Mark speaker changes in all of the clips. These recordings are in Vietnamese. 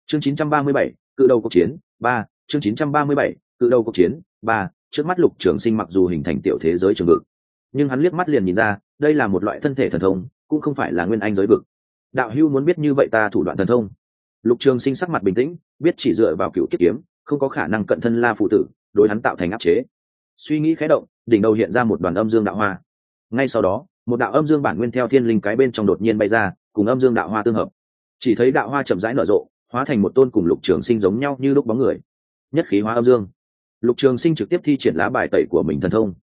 Speaker 1: Chương 937, cự đầu cuộc chiến 3, chương 937, cự đầu cuộc chiến 3. Trước mắt Lục Trường Sinh mặc dù hình thành tiểu thế giới trường vực, nhưng hắn liếc mắt liền nhìn ra, đây là một loại thân thể thần thông, cũng không phải là nguyên anh giới vực. Đạo hữu muốn biết như vậy ta thủ đoạn thần thông? Lục Trường Sinh sắc mặt bình tĩnh, biết chỉ dựa vào cựu kiếp kiếm, không có khả năng cận thân La phụ tử, đối hắn tạo thành áp chế. Suy nghĩ khẽ động, đỉnh đầu hiện ra một đoàn âm dương đạo hoa. Ngay sau đó, một đạo âm dương bản nguyên theo thiên linh cái bên trong đột nhiên bay ra, cùng âm dương đạo hoa tương hợp. Chỉ thấy đạo hoa chậm rãi nở rộ, hóa thành một tôn cùng Lục Trường Sinh giống nhau như lúc bóng người. Nhất khí hóa âm dương. Lục Trường Sinh trực tiếp thi triển lá bài tẩy của mình thần thông.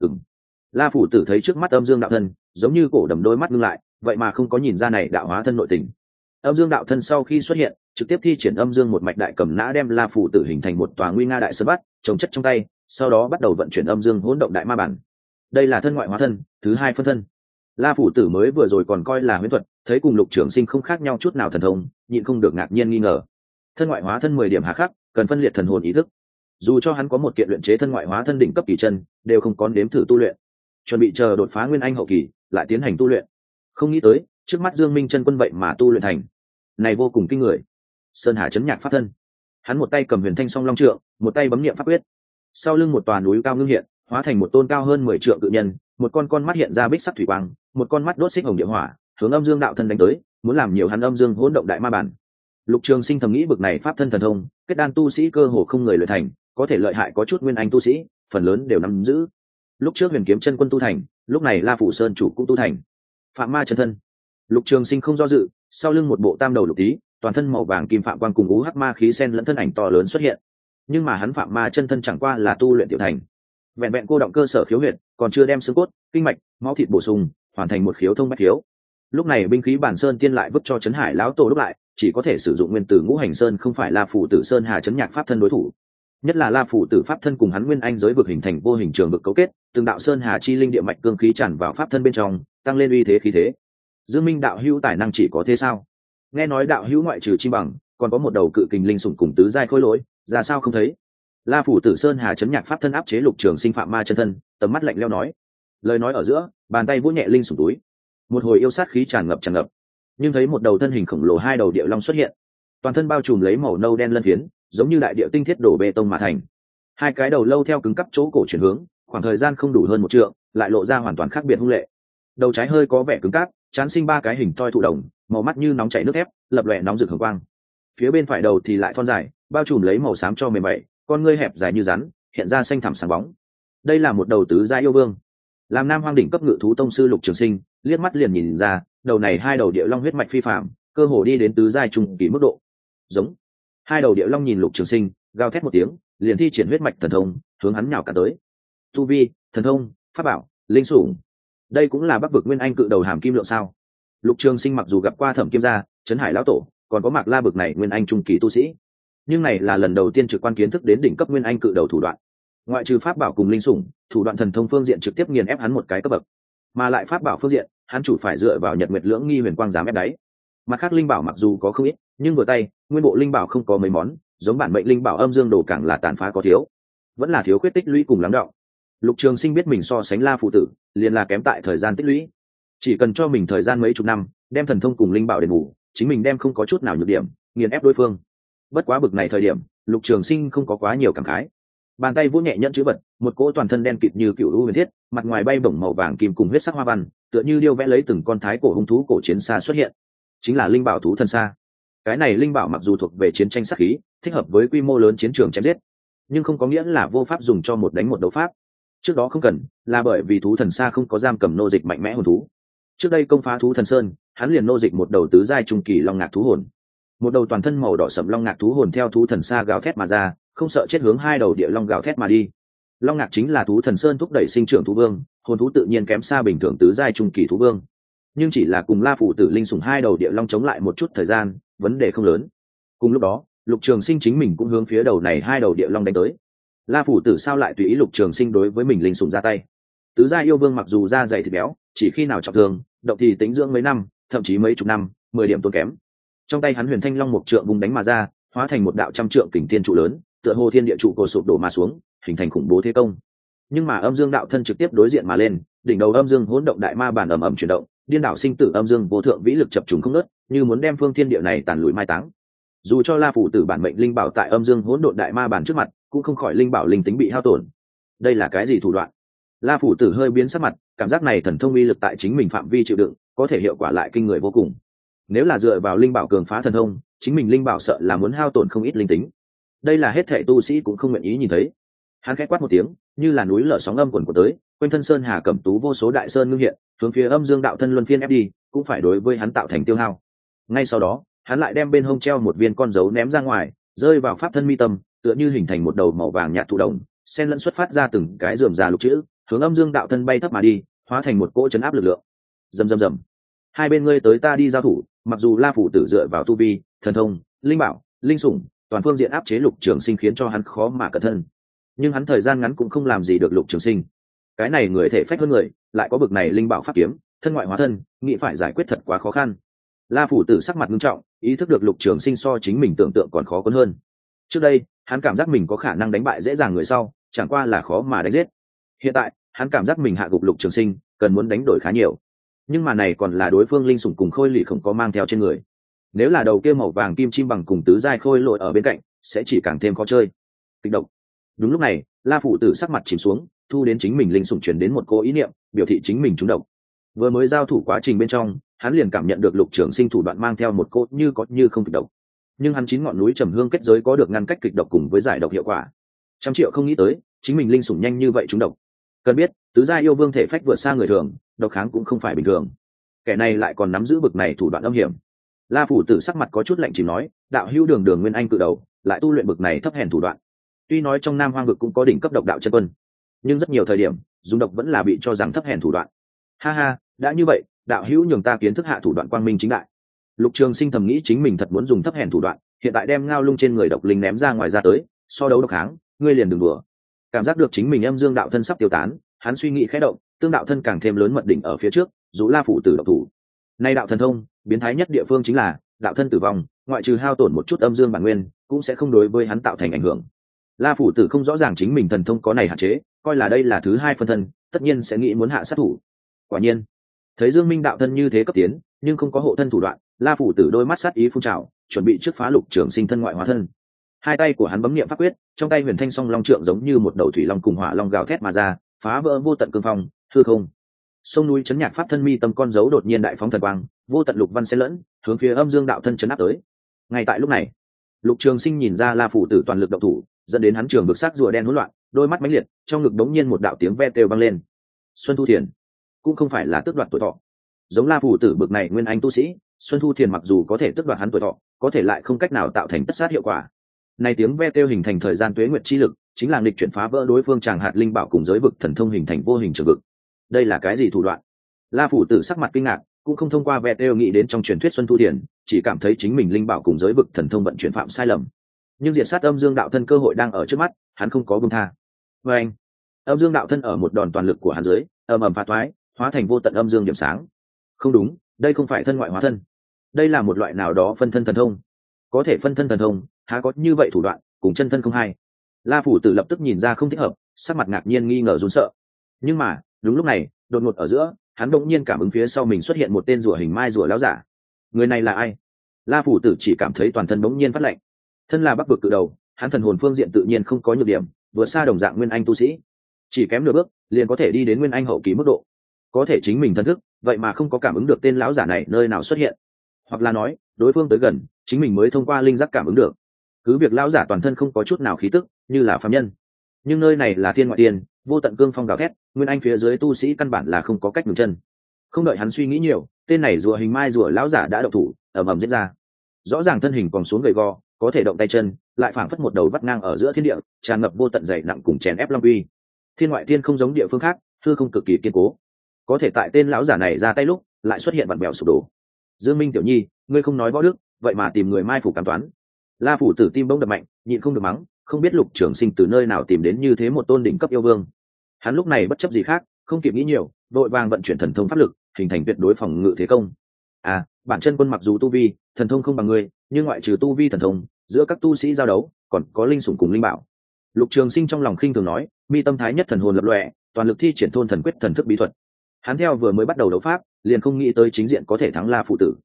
Speaker 1: La phủ tử thấy trước mắt âm dương đạo thân, giống như cổ đầm đôi mắt ngưng lại, vậy mà không có nhìn ra này đạo hóa thân nội tình. Âm dương đạo thân sau khi xuất hiện, trực tiếp thi triển âm dương một mạch đại cầm nã đem La phủ tử hình thành một tòa nguy nga đại sơn bát, trồng chất trong tay, sau đó bắt đầu vận chuyển âm dương hỗn động đại ma bản. Đây là thân ngoại hóa thân, thứ hai phân thân. La phủ tử mới vừa rồi còn coi là huyễn thuật, thấy cùng Lục Trường Sinh không khác nhau chút nào thần thông, nhịn không được ngạc nhiên nghi ngờ. Thân ngoại hóa thân 10 điểm hà khắc, cần phân liệt thần hồn ý thức. Dù cho hắn có một kiện luyện chế thân ngoại hóa thân đỉnh cấp kỳ chân, đều không có nếm thử tu luyện, chuẩn bị chờ đột phá nguyên anh hậu kỳ lại tiến hành tu luyện. Không nghĩ tới trước mắt Dương Minh chân quân vậy mà tu luyện thành, này vô cùng kinh người. Sơn Hà chấn nhạc pháp thân, hắn một tay cầm huyền thanh song long trượng, một tay bấm niệm pháp quyết, sau lưng một tòa núi cao ngưng hiện, hóa thành một tôn cao hơn 10 trượng cự nhân, một con mắt hiện ra bích sắc thủy quang, một con mắt đốt xích hồng địa hỏa, hướng âm dương đạo thân đánh tới, muốn làm nhiều hắn âm dương hỗn động đại ma bản. Lục Trường Sinh thầm nghĩ bực này pháp thân thần thông, kết đan tu sĩ cơ hồ không người luyện thành, có thể lợi hại có chút nguyên anh tu sĩ, phần lớn đều nắm giữ. Lúc trước Huyền Kiếm chân quân tu thành, lúc này La Phủ Sơn chủ cũng tu thành. Phạm Ma chân thân. Lục Trường Sinh không do dự, sau lưng một bộ tam đầu lục tí, toàn thân màu vàng kim phạm quang cùng ú hắc ma khí xen lẫn thân ảnh to lớn xuất hiện. Nhưng mà hắn Phạm Ma chân thân chẳng qua là tu luyện tiểu thành, vẹn vẹn cô động cơ sở khiếu huyệt, còn chưa đem xương cốt, kinh mạch, máu thịt bổ sung, hoàn thành một khiếu thông bách khiếu. Lúc này binh khí bản sơn tiên lại vứt cho Trấn Hải lão tổ lúc lại, chỉ có thể sử dụng nguyên tử ngũ hành sơn, không phải La Phủ Tử Sơn Hà chấn nhạc pháp thân đối thủ. Nhất là La Phủ Tử pháp thân cùng hắn nguyên anh giới vực hình thành vô hình trường vực cấu kết, từng đạo sơn hà chi linh địa mạch cương khí tràn vào pháp thân bên trong, tăng lên uy thế khí thế. Dương Minh đạo hữu tài năng chỉ có thế sao? Nghe nói đạo hữu ngoại trừ chim bằng, còn có một đầu cự kình linh sủng cùng tứ giai khối lỗi, ra sao không thấy? La Phủ Tử Sơn Hà chấn nhạc pháp thân áp chế Lục Trường Sinh Phạm Ma chân thân, tầm mắt lạnh lẽo nói. Lời nói ở giữa, bàn tay vỗ nhẹ linh sủng túi. Một hồi yêu sát khí tràn ngập. Nhưng thấy một đầu thân hình khổng lồ hai đầu địa long xuất hiện, toàn thân bao trùm lấy màu nâu đen lân phiến, giống như đại địa tinh thiết đổ bê tông mà thành. Hai cái đầu lâu theo cứng cắp chỗ cổ chuyển hướng, khoảng thời gian không đủ hơn 1 trượng, lại lộ ra hoàn toàn khác biệt hung lệ. Đầu trái hơi có vẻ cứng cáp, trán sinh 3 cái hình thoi thụ đồng, màu mắt như nóng chảy nước thép, lập lòe nóng rực hồng quang. Phía bên phải đầu thì lại thon dài, bao trùm lấy màu xám cho mềm mại, con ngươi hẹp dài như rắn, hiện ra xanh thẳm sáng bóng. Đây là một đầu tứ giai yêu vương. Làm Nam Hoang đỉnh cấp ngự thú tông sư Lục Trường Sinh, liếc mắt liền nhìn ra, đầu này hai đầu địa long huyết mạch phi phàm, cơ hồ đi đến tứ giai trung kỳ mức độ. Giống. Hai đầu địa long nhìn Lục Trường Sinh, gào thét một tiếng, liền thi triển huyết mạch thần thông, hướng hắn nhào cả tới. Tu vi, thần thông, pháp bảo, linh sủng. Đây cũng là Bắc vực nguyên anh cự đầu Hàm Kim Lượng sao? Lục Trường Sinh mặc dù gặp qua Thẩm Kim gia, Trấn Hải lão tổ, còn có Mạc La bực này nguyên anh trung kỳ tu sĩ, nhưng này là lần đầu tiên trực quan kiến thức đến đỉnh cấp nguyên anh cự đầu thủ đoạn. Ngoại trừ pháp bảo cùng linh sủng, thủ đoạn thần thông phương diện trực tiếp nghiền ép hắn một cái cấp bậc, mà lại pháp bảo phương diện, hắn chủ phải dựa vào Nhật Nguyệt Lưỡng Nghi Huyền Quang giám ép đáy. Mặt khác linh bảo mặc dù có không ít, nhưng vừa tay, nguyên bộ linh bảo không có mấy món, giống bản mệnh linh bảo âm dương đồ càng là tàn phá có thiếu, vẫn là thiếu khuyết tích lũy cùng lắng đọng. Lục Trường Sinh biết mình so sánh La phụ tử, liền là kém tại thời gian tích lũy. Chỉ cần cho mình thời gian mấy chục năm, đem thần thông cùng linh bảo đền bù, chính mình đem không có chút nào nhược điểm, nghiền ép đối phương. Bất quá bực này thời điểm, Lục Trường Sinh không có quá nhiều cảm khái. Bàn tay vỗ nhẹ nhẫn chữ vật, một cỗ toàn thân đen kịt như cựu u huyền thiết, mặt ngoài bay bổng màu vàng kim cùng huyết sắc hoa văn, tựa như điêu vẽ lấy từng con thái cổ hung thú cổ chiến xa xuất hiện. Chính là linh bảo thú thần xa. Cái này linh bảo mặc dù thuộc về chiến tranh sát khí, thích hợp với quy mô lớn chiến trường chém giết, nhưng không có nghĩa là vô pháp dùng cho một đánh một đấu pháp. Trước đó không cần, là bởi vì thú thần xa không có giam cầm nô dịch mạnh mẽ hồn thú. Trước đây công phá thú thần sơn, hắn liền nô dịch một đầu tứ giai trung kỳ long ngạc thú hồn. Một đầu toàn thân màu đỏ sẫm long ngạc thú hồn theo thú thần xa gào thét mà ra, không sợ chết hướng hai đầu địa long gào thét mà đi. Long ngạc chính là thú thần sơn thúc đẩy sinh trưởng thú vương, hồn thú tự nhiên kém xa bình thường tứ giai trung kỳ thú vương, nhưng chỉ là cùng La phụ tử linh sủng hai đầu địa long chống lại một chút thời gian, vấn đề không lớn. Cùng lúc đó, Lục Trường Sinh chính mình cũng hướng phía đầu này hai đầu địa long đánh tới. La phụ tử sao lại tùy ý Lục Trường Sinh đối với mình linh sủng ra tay? Tứ giai yêu vương mặc dù da dày thịt béo, chỉ khi nào trọng thương, động thì tính dưỡng mấy năm, thậm chí mấy chục năm, 10 điểm tốn kém. Trong tay hắn Huyền Thanh Long một trượng vùng đánh mà ra, hóa thành một đạo trăm trượng kình thiên trụ lớn, tựa hồ thiên địa trụ cổ sụp đổ mà xuống, hình thành khủng bố thế công. Nhưng mà âm dương đạo thân trực tiếp đối diện mà lên, đỉnh đầu âm dương hỗn động đại ma bản ầm ầm chuyển động, điên đảo sinh tử âm dương vô thượng vĩ lực chập trùng không ngớt, như muốn đem phương thiên địa này tàn lùi mai táng. dù cho La phủ tử bản mệnh linh bảo tại âm dương hỗn độn đại ma bản trước mặt cũng không khỏi linh bảo linh tính bị hao tổn. Đây là cái gì thủ đoạn? La phủ tử hơi biến sắc mặt, cảm giác này thần thông uy lực tại chính mình phạm vi chịu đựng, có thể hiệu quả lại kinh người vô cùng. Nếu là dựa vào linh bảo cường phá thần thông, chính mình linh bảo sợ là muốn hao tổn không ít linh tính. Đây là hết thảy tu sĩ cũng không nguyện ý nhìn thấy. Hắn khẽ quát một tiếng, như là núi lở sóng âm cuồn cuộn tới, quanh thân sơn hà cẩm tú vô số đại sơn ngưng hiện, hướng phía âm dương đạo thân luân phiên ép đi, cũng phải đối với hắn tạo thành tiêu hao. Ngay sau đó, hắn lại đem bên hông treo một viên con dấu ném ra ngoài, rơi vào pháp thân mi tâm, tựa như hình thành một đầu màu vàng nhạt thụ động, xen lẫn xuất phát ra từng cái rườm rà lục chữ, hướng âm dương đạo thân bay thấp mà đi, hóa thành một cỗ chấn áp lực lượng. Rầm rầm rầm. Hai bên ngươi tới ta đi giao thủ, mặc dù La phủ tử dựa vào tu vi, thần thông, linh bảo, linh sủng, toàn phương diện áp chế Lục Trường Sinh khiến cho hắn khó mà cẩn thân, nhưng hắn thời gian ngắn cũng không làm gì được Lục Trường Sinh. Cái này người thể phách hơn người, lại có bực này linh bảo pháp kiếm, thân ngoại hóa thân, nghĩ phải giải quyết thật quá khó khăn. La phủ tử sắc mặt nghiêm trọng, ý thức được Lục Trường Sinh so chính mình tưởng tượng còn khó hơn. Trước đây, hắn cảm giác mình có khả năng đánh bại dễ dàng người sau, chẳng qua là khó mà đánh giết. Hiện tại, hắn cảm giác mình hạ gục Lục Trường Sinh, cần muốn đánh đổi khá nhiều. Nhưng mà này còn là đối phương linh sủng cùng khôi lỵ không có mang theo trên người. Nếu là đầu kia màu vàng kim chim bằng cùng tứ giai khôi lội ở bên cạnh, sẽ chỉ càng thêm khó chơi. Kịch độc. Đúng lúc này, La phủ tử sắc mặt chìm xuống, thu đến chính mình linh sủng truyền đến một cô ý niệm, biểu thị chính mình trúng độc. Vừa mới giao thủ quá trình bên trong, hắn liền cảm nhận được Lục Trường Sinh thủ đoạn mang theo một cốt như có như không kịch độc. Nhưng hắn chín ngọn núi trầm hương kết giới có được ngăn cách kịch độc cùng với giải độc hiệu quả. Trăm triệu không nghĩ tới, chính mình linh sủng nhanh như vậy trúng độc. Cần biết, tứ gia yêu vương thể phách vượt xa người thường, độc kháng cũng không phải bình thường. Kẻ này lại còn nắm giữ bực này thủ đoạn âm hiểm. La phủ tử sắc mặt có chút lạnh chỉ nói, đạo hữu đường đường nguyên anh cự đầu, lại tu luyện bực này thấp hèn thủ đoạn. Tuy nói trong Nam Hoang vực cũng có đỉnh cấp độc đạo chân quân, nhưng rất nhiều thời điểm, dùng độc vẫn là bị cho rằng thấp hèn thủ đoạn. Ha ha, đã như vậy, đạo hữu nhường ta kiến thức hạ thủ đoạn quang minh chính đại. Lục Trường Sinh thầm nghĩ chính mình thật muốn dùng thấp hèn thủ đoạn, hiện tại đem ngao lung trên người độc linh ném ra ngoài ra tới, so đấu độc kháng, ngươi liền đừng đùa. Cảm giác được chính mình âm dương đạo thân sắp tiêu tán, hắn suy nghĩ khẽ động, tương đạo thân càng thêm lớn mật đỉnh ở phía trước, dù La phủ tử độc thủ. Nay đạo thần thông, biến thái nhất địa phương chính là đạo thân tử vong, ngoại trừ hao tổn một chút âm dương bản nguyên, cũng sẽ không đối với hắn tạo thành ảnh hưởng. La phủ tử không rõ ràng chính mình thần thông có này hạn chế, coi là đây là thứ hai phân thân, tất nhiên sẽ nghĩ muốn hạ sát thủ. Quả nhiên, thấy Dương Minh đạo thân như thế cấp tiến, nhưng không có hộ thân thủ đoạn, La phủ tử đôi mắt sát ý phun trào, chuẩn bị trước phá Lục Trường Sinh thân ngoại hóa thân. Hai tay của hắn bấm niệm pháp quyết, trong tay huyền thanh song long trượng giống như một đầu thủy long cùng hỏa long gào thét mà ra, phá vỡ vô tận cương phong, hư không. Sông núi chấn nhạc pháp thân mi tâm con dấu đột nhiên đại phóng thần quang, vô tận lục văn xen lẫn, hướng phía âm dương đạo thân chấn áp tới. Ngay tại lúc này, Lục Trường Sinh nhìn ra La phủ tử toàn lực động thủ, dẫn đến hắn trường vực sắc rùa đen hỗn loạn, đôi mắt mãnh liệt, trong ngực đống nhiên một đạo tiếng ve kêu vang lên. Xuân Thu Thiền, cũng không phải là tước đoạt tuổi thọ. Giống La phủ tử bực này nguyên anh tu sĩ, Xuân Thu Thiền mặc dù có thể tước đoạt hắn tuổi thọ, có thể lại không cách nào tạo thành tất sát hiệu quả. Này tiếng ve kêu hình thành thời gian tuế nguyệt chi lực, chính là nghịch chuyển phá vỡ đối phương tràng hạt linh bảo cùng giới vực thần thông hình thành vô hình trường vực. Đây là cái gì thủ đoạn? La phủ tử sắc mặt kinh ngạc, cũng không thông qua ve kêu nghĩ đến trong truyền thuyết Xuân Thu Thiền, chỉ cảm thấy chính mình linh bảo cùng giới vực thần thông vận chuyển phạm sai lầm. Nhưng diệt sát âm dương đạo thân cơ hội đang ở trước mắt, hắn không có buông tha. Và anh, âm dương đạo thân ở một đòn toàn lực của hắn dưới, ầm ầm phá toái, hóa thành vô tận âm dương điểm sáng. Không đúng, đây không phải thân ngoại hóa thân, đây là một loại nào đó phân thân thần thông. Có thể phân thân thần thông, há có như vậy thủ đoạn, cùng chân thân không hai. La phủ tử lập tức nhìn ra không thích hợp, sắc mặt ngạc nhiên nghi ngờ run sợ. Nhưng mà đúng lúc này, đột ngột ở giữa, hắn đột nhiên cảm ứng phía sau mình xuất hiện một tên rùa hình mai rùa lão giả. Người này là ai? La phủ tử chỉ cảm thấy toàn thân bỗng nhiên phát lạnh. Thân là bắc vực cự đầu, hắn thần hồn phương diện tự nhiên không có nhược điểm, vượt xa đồng dạng nguyên anh tu sĩ, chỉ kém nửa bước liền có thể đi đến nguyên anh hậu kỳ mức độ. Có thể chính mình thân thức, vậy mà không có cảm ứng được tên lão giả này nơi nào xuất hiện, hoặc là nói đối phương tới gần, chính mình mới thông qua linh giác cảm ứng được. Cứ việc lão giả toàn thân không có chút nào khí tức, như là phàm nhân, nhưng nơi này là thiên ngoại tiên, vô tận cương phong gào thét, nguyên anh phía dưới tu sĩ căn bản là không có cách ngừng chân. Không đợi hắn suy nghĩ nhiều, tên này rùa hình mai rùa lão giả đã động thủ, ầm ầm giết ra. Rõ ràng thân hình còn xuống gầy gò, có thể động tay chân, lại phảng phất một đầu vắt ngang ở giữa thiên địa, tràn ngập vô tận dày nặng cùng chèn ép long uy. Thiên ngoại tiên không giống địa phương khác, hư không cực kỳ kiên cố. Có thể tại tên lão giả này ra tay lúc, lại xuất hiện vặn vẹo sụp đổ. Dương Minh tiểu nhi, ngươi không nói võ đức, vậy mà tìm người mai phủ cảm toán. La phủ tử tim bỗng đập mạnh, nhịn không được mắng, không biết Lục Trường Sinh từ nơi nào tìm đến như thế một tôn đỉnh cấp yêu vương. Hắn lúc này bất chấp gì khác, không kịp nghĩ nhiều, đội vàng vận chuyển thần thông pháp lực, hình thành tuyệt đối phòng ngự thế công. À, bản chân quân mặc dù tu vi, thần thông không bằng ngươi, nhưng ngoại trừ tu vi thần thông, giữa các tu sĩ giao đấu, còn có linh sủng cùng linh bảo. Lục Trường Sinh trong lòng khinh thường nói, mi tâm thái nhất thần hồn lập lòe, toàn lực thi triển thôn thần quyết thần thức bí thuật. Hắn theo vừa mới bắt đầu đấu pháp, liền không nghĩ tới chính diện có thể thắng La phủ tử.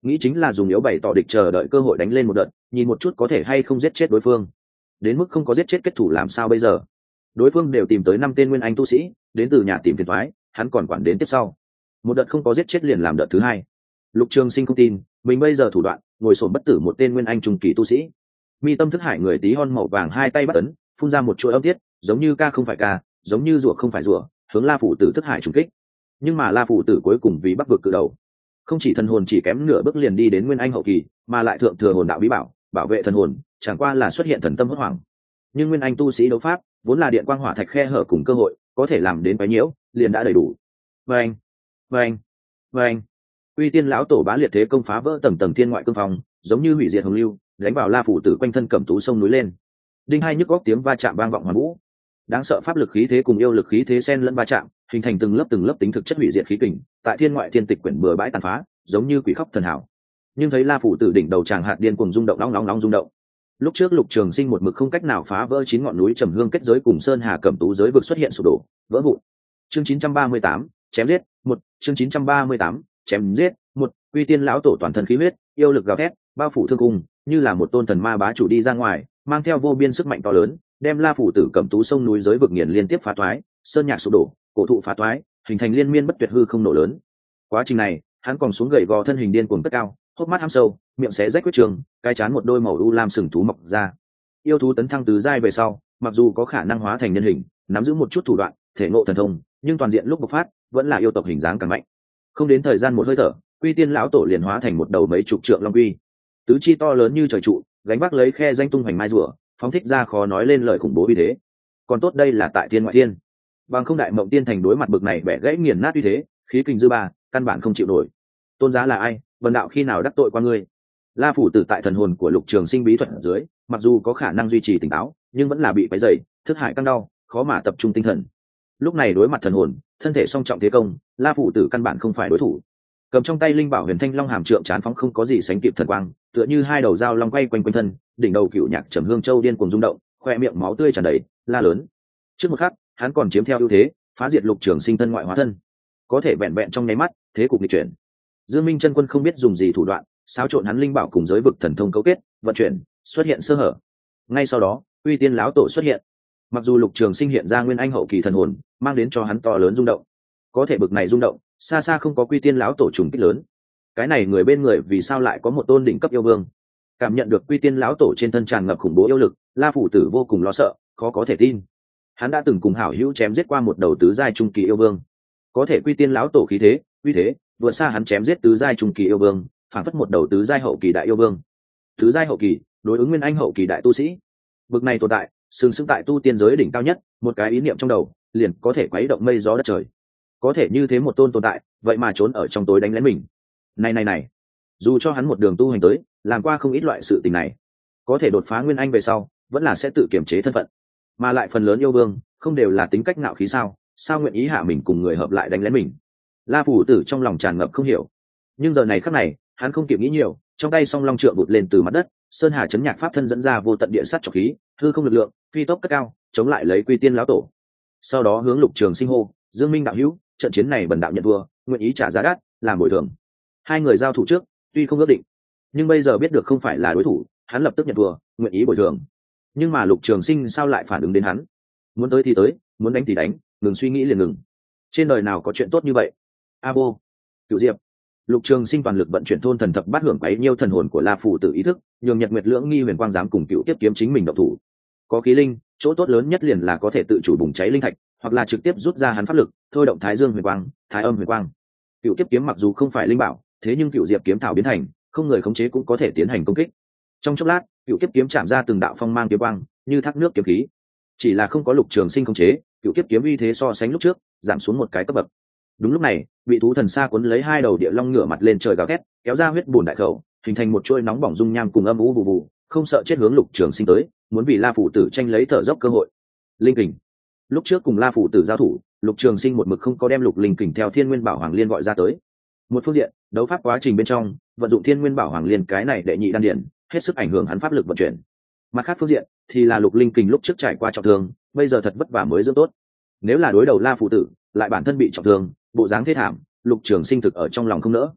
Speaker 1: nghĩ chính là dùng yếu bày tỏ địch, chờ đợi cơ hội đánh lên một đợt, nhìn một chút có thể hay không giết chết đối phương. Đến mức không có giết chết kết thủ làm sao bây giờ? Đối phương đều tìm tới 5 tên nguyên anh tu sĩ đến từ nhà tìm phiền thoái, hắn còn quản đến tiếp sau. Một đợt không có giết chết liền làm đợt thứ hai. Lục Trường Sinh không tin mình bây giờ thủ đoạn ngồi sồn bất tử một tên nguyên anh trung kỳ tu sĩ. Mi tâm thức hải người tí hon màu vàng hai tay bắt ấn, phun ra một chuỗi âm tiết, giống như ca không phải ca, giống như rủa không phải rủa, hướng La Phủ Tử thức hải trùng kích. Nhưng mà La Phủ Tử cuối cùng vì bắc vực cự đầu, không chỉ thần hồn chỉ kém nửa bước liền đi đến nguyên anh hậu kỳ, mà lại thượng thừa hồn đạo bí bảo bảo vệ thần hồn, chẳng qua là xuất hiện thần tâm hốt hoảng. Nhưng nguyên anh tu sĩ đấu pháp vốn là điện quang hỏa thạch khe hở cùng cơ hội, có thể làm đến quấy nhiễu liền đã đầy đủ. Vâng, vâng, vâng. Uy Tiên lão tổ bá liệt thế công phá vỡ tầng tầng thiên ngoại cương phong, giống như hủy diệt hồng lưu, đánh vào La Phủ Tử quanh thân cẩm tú sông núi lên. Đinh hai nhức góc tiếng va chạm vang vọng hoàn vũ. Đáng sợ pháp lực khí thế cùng yêu lực khí thế xen lẫn va chạm, hình thành từng lớp tính thực chất hủy diệt khí kình, tại thiên ngoại thiên tịch quyển bừa bãi tàn phá, giống như quỷ khóc thần hảo. Nhưng thấy La Phủ Tử đỉnh đầu tràng hạt điên cuồng rung động nóng rung động. Lúc trước Lục Trường Sinh một mực không cách nào phá vỡ 9 ngọn núi trầm hương kết giới cùng sơn hà cẩm tú giới vực xuất hiện sụp đổ, vỡ vụn. Chương 938, chém giết, 1, chương 938, chém giết, 1, Uy Tiên lão tổ toàn thân khí huyết, yêu lực gào thét, bao phủ thương cung, như là một tôn thần ma bá chủ đi ra ngoài, mang theo vô biên sức mạnh to lớn, đem La Phủ Tử cẩm tú sông núi giới vực nghiền liên tiếp phá toái, sơn nhạc sụp đổ, cổ thụ phá toái, hình thành liên miên bất tuyệt hư không nổ lớn. Quá trình này, hắn còn xuống gầy gò thân hình điên cuồng cất cao, hốc mắt hăm sâu, miệng xé rách huyết trường, cái chán một đôi màu u lam sừng thú mọc ra. Yêu thú tấn thăng tứ giai về sau, mặc dù có khả năng hóa thành nhân hình, nắm giữ một chút thủ đoạn, thể ngộ thần thông, nhưng toàn diện lúc bộc phát, vẫn là yêu tộc hình dáng càng mạnh. Không đến thời gian một hơi thở, Uy Tiên lão tổ liền hóa thành một đầu mấy chục trượng long quy, tứ chi to lớn như trời trụ, gánh vác lấy khe danh tung hoành mai rùa, phóng thích ra khó nói lên lời khủng bố uy thế. Còn tốt đây là tại thiên ngoại thiên, bằng không đại mộng tiên thành đối mặt bực này bẻ gãy nghiền nát uy thế, khí kình dư ba, căn bản không chịu nổi. Tôn giá là ai? Vân đạo khi nào đắc tội qua ngươi? La Phủ Tử tại thần hồn của Lục Trường Sinh bí thuật ở dưới, mặc dù có khả năng duy trì tỉnh táo, nhưng vẫn là bị quấy rầy, thức hải căng đau, khó mà tập trung tinh thần. Lúc này đối mặt thần hồn, thân thể song trọng thế công, La Phủ Tử căn bản không phải đối thủ. Cầm trong tay linh bảo Huyền Thanh Long hàm trượng chán phóng không có gì sánh kịp thần quang, tựa như hai đầu dao long quay quanh quanh thân, đỉnh đầu cựu nhạc trầm hương châu điên cuồng rung động, khoe miệng máu tươi tràn đầy, la lớn. Trước một khắc, hắn còn chiếm theo ưu thế, phá diệt Lục Trường Sinh thân ngoại hóa thân. Có thể vẹn vẹn trong nháy mắt, thế cục nghịch chuyển. Dương Minh chân quân không biết dùng gì thủ đoạn, xáo trộn hắn linh bảo cùng giới vực thần thông cấu kết, vận chuyển, xuất hiện sơ hở. Ngay sau đó, Uy Tiên lão tổ xuất hiện. Mặc dù Lục Trường Sinh hiện ra nguyên anh hậu kỳ thần hồn, mang đến cho hắn to lớn rung động, có thể bực này rung động, xa xa không có Uy Tiên lão tổ trùng kích lớn. Cái này người bên người vì sao lại có một tôn đỉnh cấp yêu vương? Cảm nhận được Uy Tiên lão tổ trên thân tràn ngập khủng bố yêu lực, La Phủ Tử vô cùng lo sợ, khó có thể tin. Hắn đã từng cùng hảo hữu chém giết qua một đầu tứ giai trung kỳ yêu vương, có thể Uy Tiên lão tổ khí thế, uy thế vượt xa hắn chém giết tứ giai trung kỳ yêu vương, phản phất một đầu tứ giai hậu kỳ đại yêu vương. Tứ giai hậu kỳ đối ứng nguyên anh hậu kỳ đại tu sĩ, bực này tồn tại sừng sững tại tu tiên giới đỉnh cao nhất, một cái ý niệm trong đầu liền có thể quấy động mây gió đất trời. Có thể như thế một tôn tồn tại, vậy mà trốn ở trong tối đánh lén mình. Này, dù cho hắn một đường tu hành tới, làm qua không ít loại sự tình này, có thể đột phá nguyên anh về sau, vẫn là sẽ tự kiềm chế thân phận. Mà lại phần lớn yêu vương không đều là tính cách ngạo khí sao nguyện ý hạ mình cùng người hợp lại đánh lén mình? La Phủ Tử trong lòng tràn ngập không hiểu. Nhưng giờ này khắc này, hắn không kịp nghĩ nhiều, trong tay song long trượng vụt lên từ mặt đất, sơn hà chấn nhạc pháp thân dẫn ra vô tận địa sát trọc khí, hư không lực lượng, phi tốc cất cao, chống lại lấy Quy Tiên lão tổ. Sau đó hướng Lục Trường Sinh hô, Dương Minh đạo hữu, trận chiến này bần đạo nhận thua, nguyện ý trả giá đắt, làm bồi thường. Hai người giao thủ trước, tuy không ước định, nhưng bây giờ biết được không phải là đối thủ, hắn lập tức nhận thua, nguyện ý bồi thường. Nhưng mà Lục Trường Sinh sao lại phản ứng đến hắn? Muốn tới thì tới, muốn đánh thì đánh, ngừng suy nghĩ liền ngừng. Trên đời nào có chuyện tốt như vậy? Abo, Cửu Diệp. Lục Trường Sinh toàn lực vận chuyển thôn thần thập bát hưởng bấy nhiêu thần hồn của La Phủ Tử ý thức, nhường Nhật Nguyệt Lưỡng Nghi Huyền Quang dám cùng Cửu Tiếp kiếm chính mình động thủ. Có khí linh, chỗ tốt lớn nhất liền là có thể tự chủ bùng cháy linh thạch, hoặc là trực tiếp rút ra hắn pháp lực, thôi động Thái Dương Huyền Quang, Thái Âm Huyền Quang. Cửu Tiếp kiếm mặc dù không phải linh bảo, thế nhưng Cửu Diệp kiếm thảo biến thành, không người khống chế cũng có thể tiến hành công kích. Trong chốc lát, Cửu Tiếp kiếm chạm ra từng đạo phong mang kiếm quang, như thác nước kiếm khí. Chỉ là không có Lục Trường Sinh khống chế, Cửu Tiếp kiếm uy thế so sánh lúc trước, giảm xuống một cái cấp bậc. Đúng lúc này, vị thú thần xa cuốn lấy hai đầu địa long ngửa mặt lên trời gào thét, kéo ra huyết bùn đại khẩu, hình thành một chuôi nóng bỏng dung nham cùng âm u vụ vụ, không sợ chết hướng Lục Trường Sinh tới, muốn vì La Phủ Tử tranh lấy thở dốc cơ hội. Linh kình. Lúc trước cùng La Phủ Tử giao thủ, Lục Trường Sinh một mực không có đem Lục Linh kình theo Thiên Nguyên Bảo Hoàng Liên gọi ra tới. Một phương diện, đấu pháp quá trình bên trong, vận dụng Thiên Nguyên Bảo Hoàng Liên cái này đệ nhị đan điển, hết sức ảnh hưởng hắn pháp lực vận chuyển. Mặt khác phương diện, thì là Lục Linh kình lúc trước trải qua trọng thương, bây giờ thật vất vả mới dưỡng tốt. Nếu là đối đầu La Phủ Tử, lại bản thân bị trọng thương, bộ dáng thê thảm, Lục Trường Sinh thực ở trong lòng không nỡ.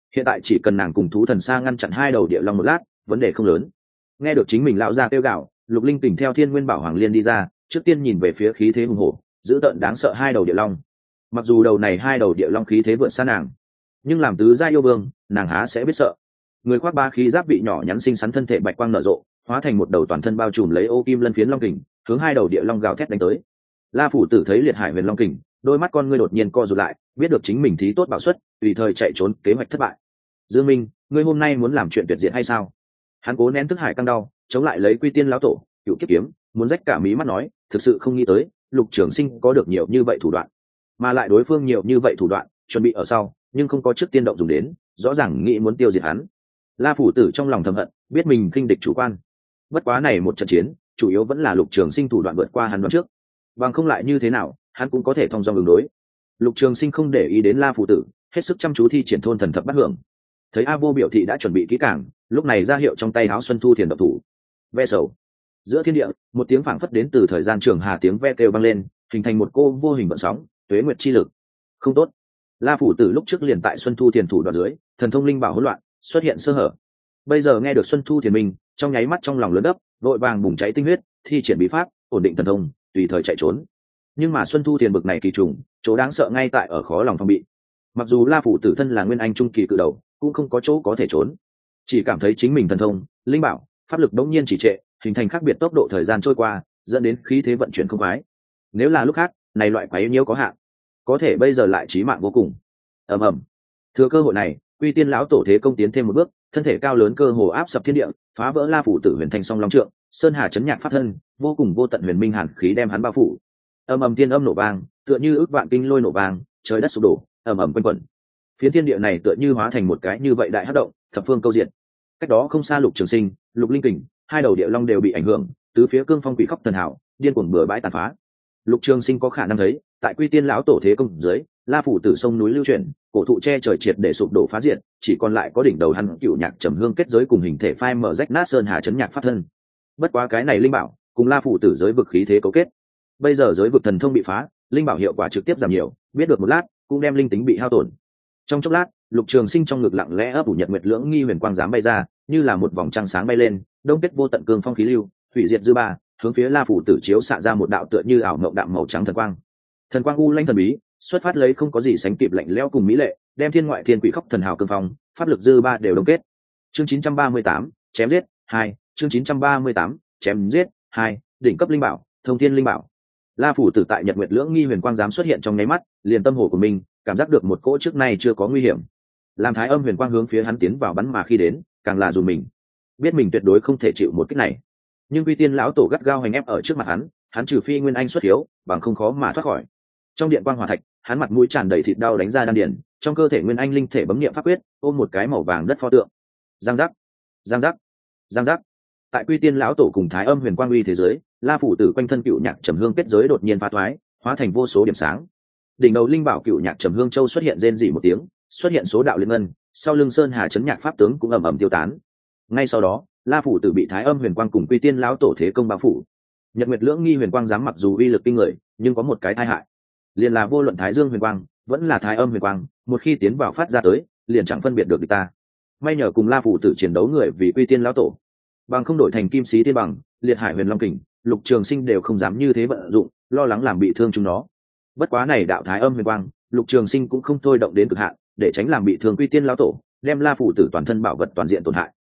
Speaker 1: hiện tại chỉ cần nàng cùng thú thần sa ngăn chặn hai đầu địa long một lát, vấn đề không lớn. Nghe được chính mình lão gia kêu gào, Lục Linh Kình theo Thiên Nguyên Bảo Hoàng Liên đi ra, trước tiên nhìn về phía khí thế hùng hổ dữ tợn đáng sợ hai đầu địa long. Mặc dù đầu này hai đầu địa long khí thế vượt xa nàng, nhưng làm tứ gia yêu vương, nàng há sẽ biết sợ. Người khoác ba khí giáp bị nhỏ nhắn xinh xắn thân thể bạch quang nở rộ, hóa thành một đầu toàn thân bao trùm lấy ô kim lân phiến long kình, hướng hai đầu địa long gào thét đánh tới. La phủ tử thấy liệt hải huyền long kình, đôi mắt con ngươi đột nhiên co rụt lại, biết được chính mình thí tốt bảo suất, tùy thời chạy trốn kế hoạch thất bại. Dương Minh, ngươi hôm nay muốn làm chuyện tuyệt diệt hay sao? Hắn cố nén thức hải căng đau, chống lại lấy Quy Tiên lão tổ, cựu kiếp kiếm, muốn rách cả mí mắt nói, thực sự không nghĩ tới, Lục Trường Sinh có được nhiều như vậy thủ đoạn, mà lại đối phương nhiều như vậy thủ đoạn, chuẩn bị ở sau, nhưng không có trước tiên động dùng đến, rõ ràng nghĩ muốn tiêu diệt hắn. La phủ tử trong lòng thầm hận, biết mình khinh địch chủ quan. Bất quá này một trận chiến, chủ yếu vẫn là Lục Trường Sinh thủ đoạn vượt qua hắn đoán trước, bằng không lại như thế nào, hắn cũng có thể thông dong đường đối. Lục Trường Sinh không để ý đến La phủ tử, hết sức chăm chú thi triển thôn thần thập bát hưởng. Thấy A Vô biểu thị đã chuẩn bị kỹ càng, lúc này ra hiệu trong tay áo Xuân Thu Thiền độc thủ. Ve sầu. Giữa thiên địa, một tiếng phảng phất đến từ thời gian trường hà tiếng ve kêu vang lên, hình thành một cô vô hình vận sóng, tuế nguyệt chi lực. Không tốt. La phủ tử lúc trước liền tại Xuân Thu Thiền thủ đoạn dưới, thần thông linh bảo hỗn loạn, xuất hiện sơ hở. Bây giờ nghe được Xuân Thu Thiền minh, trong nháy mắt trong lòng lớn đấp, vội vàng bùng cháy tinh huyết, thi triển bí pháp, ổn định thần thông, tùy thời chạy trốn. Nhưng mà Xuân Thu Thiền bực này kỳ trùng, chỗ đáng sợ ngay tại ở khó lòng phòng bị. Mặc dù La phủ tử thân là nguyên anh trung kỳ cự đầu, cũng không có chỗ có thể trốn, chỉ cảm thấy chính mình thần thông, linh bảo, pháp lực đống nhiên chỉ trệ, hình thành khác biệt tốc độ thời gian trôi qua, dẫn đến khí thế vận chuyển không khoái. Nếu là lúc khác, này loại quái nhiễu có hạn, có thể bây giờ lại chí mạng vô cùng. Ầm ầm. Thừa cơ hội này, Quy Tiên lão tổ thế công tiến thêm một bước, thân thể cao lớn cơ hồ áp sập thiên địa, phá vỡ La phủ tử huyền thành song long trượng, sơn hà chấn nhạc pháp thân, vô cùng vô tận huyền minh hàn khí đem hắn bao phủ. Ầm ầm tiên âm nổ vang, tựa như ức vạn kinh lôi nổ vang, trời đất sụp đổ, ầm ầm quanh quẩn. Phiến thiên địa này tựa như hóa thành một cái như vậy đại hắc động, thập phương câu diện. Cách đó không xa Lục Trường Sinh, Lục Linh Kình, hai đầu địa long đều bị ảnh hưởng, tứ phía cương phong quỷ khóc thần hảo, điên cuồng bừa bãi tàn phá. Lục Trường Sinh có khả năng thấy, tại Quy Tiên lão tổ thế công dưới, La phủ tử sông núi lưu chuyển, cổ thụ che trời triệt để sụp đổ phá diệt, chỉ còn lại có đỉnh đầu hắn cựu nhạc trầm hương kết giới cùng hình thể phai mở rách nát sơn hà chấn nhạc pháp thân. Bất quá cái này linh bảo, cùng La phủ tử giới vực khí thế cấu kết. Bây giờ giới vực thần thông bị phá, linh bảo hiệu quả trực tiếp giảm nhiều, biết được một lát, cũng đem linh tính bị hao tổn. Trong chốc lát, Lục Trường Sinh trong ngực lặng lẽ ấp ủ nhật nguyệt lưỡng nghi huyền quang giám bay ra, như là một vòng trăng sáng bay lên, đông kết vô tận cương phong khí lưu, hủy diệt dư ba, hướng phía La phủ tử chiếu xạ ra một đạo tựa như ảo mộng đạm màu trắng thần quang. Thần quang u lanh thần bí, xuất phát lấy không có gì sánh kịp lạnh lẽo cùng mỹ lệ, đem thiên ngoại thiên quỷ khóc thần hào cương phong, pháp lực dư ba đều đông kết. Chương 938, chém giết 2, chương 938, chém giết 2, đỉnh cấp linh bảo, thông thiên linh bảo. La phủ tử tại nhật nguyệt lưỡng nghi huyền quang giám xuất hiện trong nháy mắt, liền tâm hồ của mình cảm giác được một cỗ trước nay chưa có nguy hiểm. Làm thái âm huyền quang hướng phía hắn tiến vào bắn mà khi đến, càng là dù mình biết mình tuyệt đối không thể chịu một kích này. Nhưng Quy Tiên lão tổ gắt gao hành ép ở trước mặt hắn trừ phi nguyên anh xuất hiếu, bằng không khó mà thoát khỏi. Trong điện quang hỏa thạch, hắn mặt mũi tràn đầy thịt đau đánh ra đan điền, trong cơ thể nguyên anh linh thể bấm niệm pháp quyết, ôm một cái màu vàng đất pho tượng. Giang giác, giang giác, giang giác. Tại Quy Tiên lão tổ cùng thái âm huyền quang uy thế giới, La phủ tử quanh thân cựu nhạc trầm hương kết giới đột nhiên phá thoái, hóa thành vô số điểm sáng. Đỉnh đầu linh bảo cựu nhạc trầm hương châu xuất hiện rên rỉ một tiếng, xuất hiện số đạo liên ngân, sau lưng sơn hà chấn nhạc pháp tướng cũng ầm ầm tiêu tán. Ngay sau đó, La phủ tử bị thái âm huyền quang cùng Quy Tiên lão tổ thế công bao phủ. Nhật nguyệt lưỡng nghi huyền quang dám mặc dù uy lực kinh người, nhưng có một cái tai hại, liền là vô luận thái dương huyền quang vẫn là thái âm huyền quang, một khi tiến vào phát ra tới, liền chẳng phân biệt được địch ta. May nhờ cùng La phủ tử chiến đấu người vì Quy Tiên lão tổ, bằng không đổi thành kim sĩ thiên bằng, liệt hải huyền long kình, Lục Trường Sinh đều không dám như thế vận dụng, lo lắng làm bị thương chúng nó. Bất quá này đạo thái âm huyền quang, Lục Trường Sinh cũng không thôi động đến cực hạn, để tránh làm bị thương Quy Tiên lão tổ, đem La phủ tử toàn thân bảo vật toàn diện tổn hại.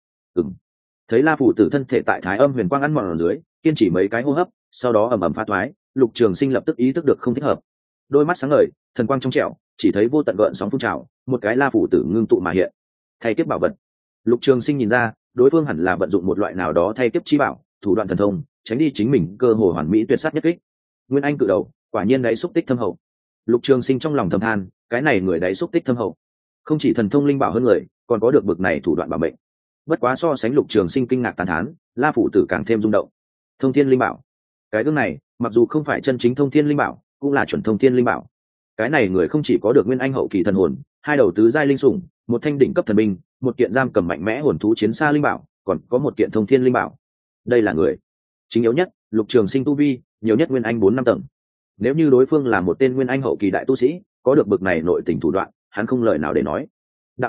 Speaker 1: Thấy La phủ tử thân thể tại thái âm huyền quang ăn mòn ở dưới, kiên trì mấy cái hô hấp, sau đó ầm ầm phá thoái, Lục Trường Sinh lập tức ý thức được không thích hợp. Đôi mắt sáng ngời, thần quang trong trẻo, chỉ thấy vô tận gợn sóng phun trào, một cái La phủ tử ngưng tụ mà hiện. Thay kiếp bảo vật. Lục Trường Sinh nhìn ra, đối phương hẳn là vận dụng một loại nào đó thay kiếp chi bảo, thủ đoạn thần thông, tránh đi chính mình cơ hội hoàn mỹ tuyệt sát nhất kích. Nguyên anh cự đầu, quả nhiên đáy xúc tích thâm hậu. Lục Trường Sinh trong lòng thầm than, cái này người đáy xúc tích thâm hậu, không chỉ thần thông linh bảo hơn người, còn có được bực này thủ đoạn bảo mệnh. Bất quá so sánh Lục Trường Sinh kinh ngạc tán thán, La phủ tử càng thêm rung động. Thông thiên linh bảo, cái gương này, mặc dù không phải chân chính thông thiên linh bảo, cũng là chuẩn thông thiên linh bảo. Cái này người không chỉ có được nguyên anh hậu kỳ thần hồn, hai đầu tứ giai linh sủng, một thanh đỉnh cấp thần binh, một kiện giam cầm mạnh mẽ hồn thú chiến xa linh bảo, còn có một kiện thông thiên linh bảo. Đây là người chính yếu nhất. Lục Trường Sinh tu vi nhiều nhất nguyên anh 4-5 tầng. Nếu như đối phương là một tên nguyên anh hậu kỳ đại tu sĩ, có được bực này nội tình thủ đoạn, hắn không lời nào để nói. Đạo hữu,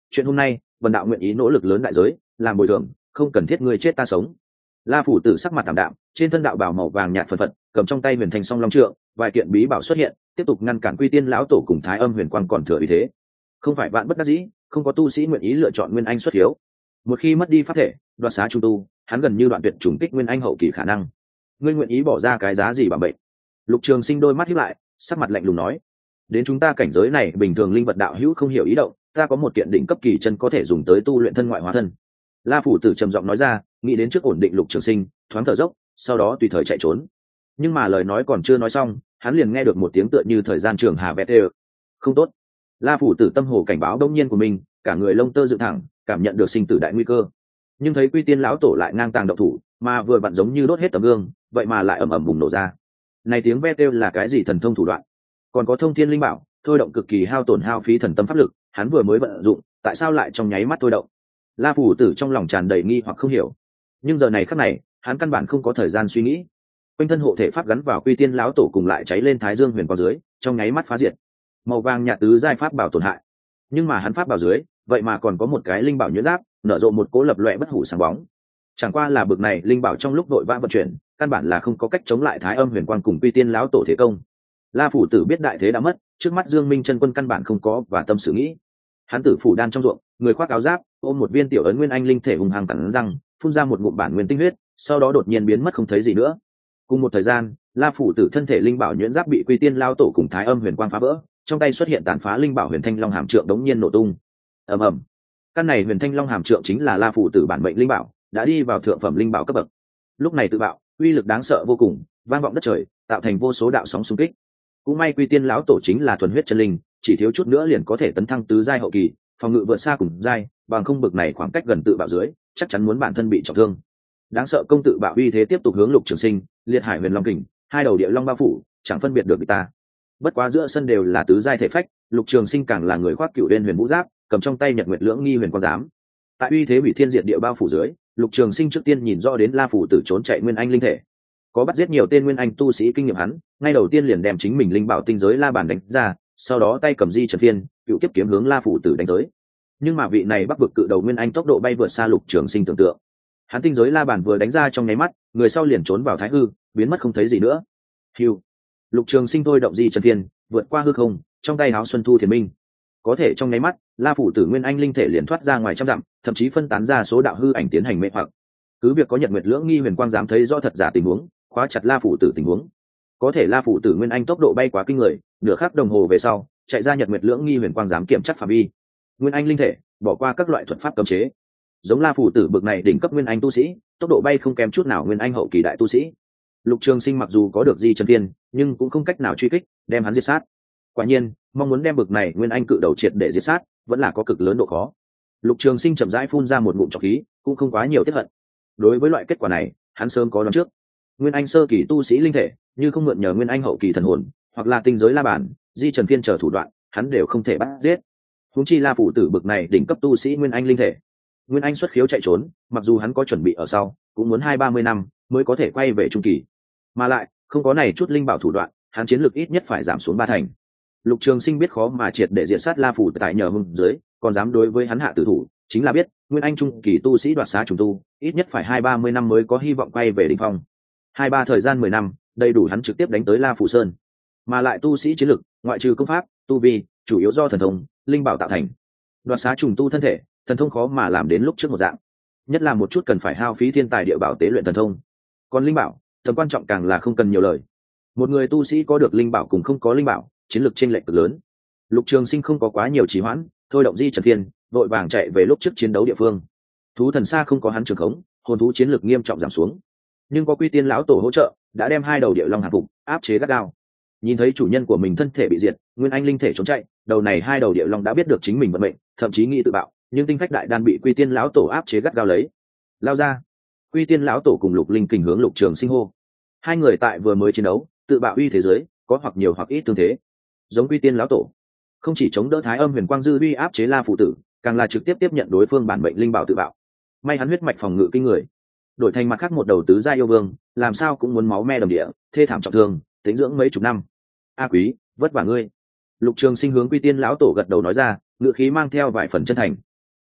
Speaker 1: chuyện hôm nay vần đạo nguyện ý nỗ lực lớn đại giới làm bồi thường, không cần thiết ngươi chết ta sống. La phủ tử sắc mặt tạm đạm, trên thân đạo bào màu vàng nhạt phần phật, cầm trong tay huyền thanh song long trượng, vài kiện bí bảo xuất hiện, tiếp tục ngăn cản Quy Tiên lão tổ cùng Thái Âm huyền quang còn thừa ý thế. Không phải vạn bất đắc dĩ, không có tu sĩ nguyện ý lựa chọn nguyên anh xuất hiếu. Một khi mất đi pháp thể, đoạt xá trung tu, hắn gần như đoạn tuyệt trùng kích nguyên anh hậu kỳ khả năng. Ngươi nguyện ý bỏ ra cái giá gì bảo bệnh? Lục Trường Sinh đôi mắt híp lại, sắc mặt lạnh lùng nói: đến chúng ta cảnh giới này bình thường linh vật đạo hữu không hiểu ý động, ta có một kiện đỉnh cấp kỳ chân có thể dùng tới tu luyện thân ngoại hóa thân. La phủ tử trầm giọng nói ra, nghĩ đến trước ổn định Lục Trường Sinh, thoáng thở dốc, sau đó tùy thời chạy trốn. Nhưng mà lời nói còn chưa nói xong, hắn liền nghe được một tiếng tựa như thời gian trường hà vẹt đều. Không tốt. La phủ tử tâm hồ cảnh báo đông nhiên của mình, cả người lông tơ dựng thẳng, cảm nhận được sinh tử đại nguy cơ. Nhưng thấy Quy Tiên lão tổ lại ngang tàng động thủ, mà vừa vặn giống như đốt hết tấm gương, vậy mà lại ầm ầm bùng nổ ra. Này tiếng ve kêu là cái gì thần thông thủ đoạn? Còn có thông thiên linh bảo, thôi động cực kỳ hao tổn hao phí thần tâm pháp lực, hắn vừa mới vận dụng, tại sao lại trong nháy mắt thôi động? La phủ tử trong lòng tràn đầy nghi hoặc không hiểu. Nhưng giờ này khắc này, hắn căn bản không có thời gian suy nghĩ. Quanh thân hộ thể pháp gắn vào Quy Tiên lão tổ cùng lại cháy lên Thái Dương huyền quang dưới, trong nháy mắt phá diệt. Màu vàng nhạt tứ giai pháp bảo tổn hại. Nhưng mà hắn pháp bảo dưới, vậy mà còn có một cái linh bảo nhuyễn giáp, nở rộ một cố lập loè bất hủ sáng bóng. Chẳng qua là bực này linh bảo trong lúc đội vã vận chuyển, căn bản là không có cách chống lại Thái Âm huyền quang cùng Quy Tiên lão tổ thế công. La phủ tử biết đại thế đã mất, trước mắt Dương Minh chân quân căn bản không có và tâm sự nghĩ. Hắn tử phủ đan trong ruộng, người khoác áo giáp, ôm một viên tiểu ấn nguyên anh linh thể hùng hăng cắn răng, phun ra một ngụm bản nguyên tinh huyết, sau đó đột nhiên biến mất không thấy gì nữa. Cùng một thời gian, La phủ tử thân thể linh bảo nhuyễn giáp bị Quy Tiên lão tổ cùng Thái Âm huyền quang phá vỡ, trong tay xuất hiện tàn phá linh bảo huyền thanh long hàm trượng đống nhiên nổ tung. Ầm ầm. Căn này huyền thanh long hàm trượng chính là La phủ tử bản mệnh linh bảo, đã đi vào thượng phẩm linh bảo cấp bậc. Lúc này tự bạo, uy lực đáng sợ vô cùng, vang vọng đất trời, tạo thành vô số đạo sóng xung kích. Cũng may Quy Tiên lão tổ chính là thuần huyết chân linh, chỉ thiếu chút nữa liền có thể tấn thăng tứ giai hậu kỳ, phòng ngự vượt xa cùng giai, bằng không bực này khoảng cách gần tự bạo dưới, chắc chắn muốn bản thân bị trọng thương. Đáng sợ công tự bạo uy thế tiếp tục hướng Lục Trường Sinh, liệt hải huyền long kình, hai đầu địa long bao phủ, chẳng phân biệt được người ta. Bất quá giữa sân đều là tứ giai thể phách, Lục Trường Sinh càng là người khoác cựu uyên huyền vũ giáp, cầm trong tay nhật nguyệt lưỡng nghi huyền quang giám. Tại uy thế hủy thiên diệt địa bao phủ dưới, Lục Trường Sinh trước tiên nhìn rõ đến La phủ tử trốn chạy nguyên anh linh thể. Có bắt giết nhiều tên nguyên anh tu sĩ kinh nghiệm hắn, ngay đầu tiên liền đem chính mình linh bảo tinh giới la bàn đánh ra, sau đó tay cầm di trần phiên, cựu kiếp kiếm hướng La phủ tử đánh tới. Nhưng mà vị này bắc vực cự đầu nguyên anh tốc độ bay vượt xa Lục Trường Sinh tưởng tượng. Hắn tinh giới la bàn vừa đánh ra trong nháy mắt, người sau liền trốn vào thái hư, biến mất không thấy gì nữa. Hưu. Lục Trường Sinh thôi động di trần phiên, vượt qua hư không, trong tay áo xuân thu thiền minh. Có thể trong nháy mắt, La phủ tử nguyên anh linh thể liền thoát ra ngoài trăm dặm, thậm chí phân tán ra số đạo hư ảnh tiến hành mê hoặc. Cứ việc có nhật nguyệt lưỡng nghi huyền quang dám thấy rõ thật giả tình huống, khóa chặt La phủ tử tình huống. Có thể La phủ tử nguyên anh tốc độ bay quá kinh người, nửa khắc đồng hồ về sau, chạy ra nhật nguyệt lưỡng nghi huyền quang dám kiểm chắc phạm vi. Nguyên anh linh thể, bỏ qua các loại thuật pháp cấm chế. Giống La phủ tử bực này đỉnh cấp nguyên anh tu sĩ, tốc độ bay không kém chút nào nguyên anh hậu kỳ đại tu sĩ. Lục Trường Sinh mặc dù có được di chân tiên, nhưng cũng không cách nào truy kích, đem hắn diệt sát. Quả nhiên, mong muốn đem bực này nguyên anh cự đầu triệt để diệt sát, vẫn là có cực lớn độ khó. Lục Trường Sinh chậm rãi phun ra một ngụm trọc khí, cũng không quá nhiều tiếc hận. Đối với loại kết quả này, hắn sớm có đoán trước. Nguyên anh sơ kỳ tu sĩ linh thể, như không mượn nhờ nguyên anh hậu kỳ thần hồn, hoặc là tinh giới la bàn, di trần phiên chờ thủ đoạn, hắn đều không thể bắt giết. Huống chi La phủ tử bực này đỉnh cấp tu sĩ nguyên anh linh thể, nguyên anh xuất khiếu chạy trốn, mặc dù hắn có chuẩn bị ở sau, cũng muốn 20-30 năm mới có thể quay về trung kỳ. Mà lại, không có này chút linh bảo thủ đoạn, hắn chiến lực ít nhất phải giảm xuống 3 thành. Lục Trường Sinh biết khó mà triệt để diệt sát La phủ tại nhờ hưng dưới, còn dám đối với hắn hạ tử thủ, chính là biết nguyên anh trung kỳ tu sĩ đoạt xá trùng tu, ít nhất phải 20-30 năm mới có hy vọng quay về đỉnh phong. 2-3 thời gian 10 năm, đầy đủ hắn trực tiếp đánh tới La phủ sơn. Mà lại tu sĩ chiến lực, ngoại trừ công pháp, tu vi, chủ yếu do thần thông, linh bảo tạo thành. Đoạt xá trùng tu thân thể, thần thông khó mà làm đến lúc trước một dạng. Nhất là một chút cần phải hao phí thiên tài địa bảo tế luyện thần thông. Còn linh bảo, tầm quan trọng càng là không cần nhiều lời. Một người tu sĩ có được linh bảo cùng không có linh bảo, chiến lược chênh lệch cực lớn. Lục Trường Sinh không có quá nhiều trì hoãn, thôi động di trần phiên, vội vàng chạy về lúc trước chiến đấu địa phương. Thú thần xa không có hắn trường khống, hồn thú chiến lược nghiêm trọng giảm xuống. Nhưng có Quy Tiên lão tổ hỗ trợ, đã đem hai đầu địa long hạ phục, áp chế gắt gao. Nhìn thấy chủ nhân của mình thân thể bị diệt, nguyên anh linh thể trốn chạy, đầu này hai đầu địa long đã biết được chính mình vận mệnh, thậm chí nghĩ tự bạo, nhưng tinh phách đại đan bị Quy Tiên lão tổ áp chế gắt gao lấy. Lao ra. Quy Tiên lão tổ cùng Lục Linh kình hướng Lục Trường Sinh hô. Hai người tại vừa mới chiến đấu, tự bạo uy thế giới, có hoặc nhiều hoặc ít tương thế. Giống Quy Tiên lão tổ, không chỉ chống đỡ Thái Âm huyền quang dư uy áp chế La phủ tử, càng là trực tiếp tiếp nhận đối phương bản mệnh linh bảo tự bạo. May hắn huyết mạch phòng ngự kinh người, đổi thành mặt khác một đầu tứ gia yêu vương, làm sao cũng muốn máu me đầm địa, thê thảm trọng thương, tính dưỡng mấy chục năm. A Quý, vất vả ngươi. Lục Trường Sinh hướng Quy Tiên lão tổ gật đầu nói ra, ngựa khí mang theo vài phần chân thành,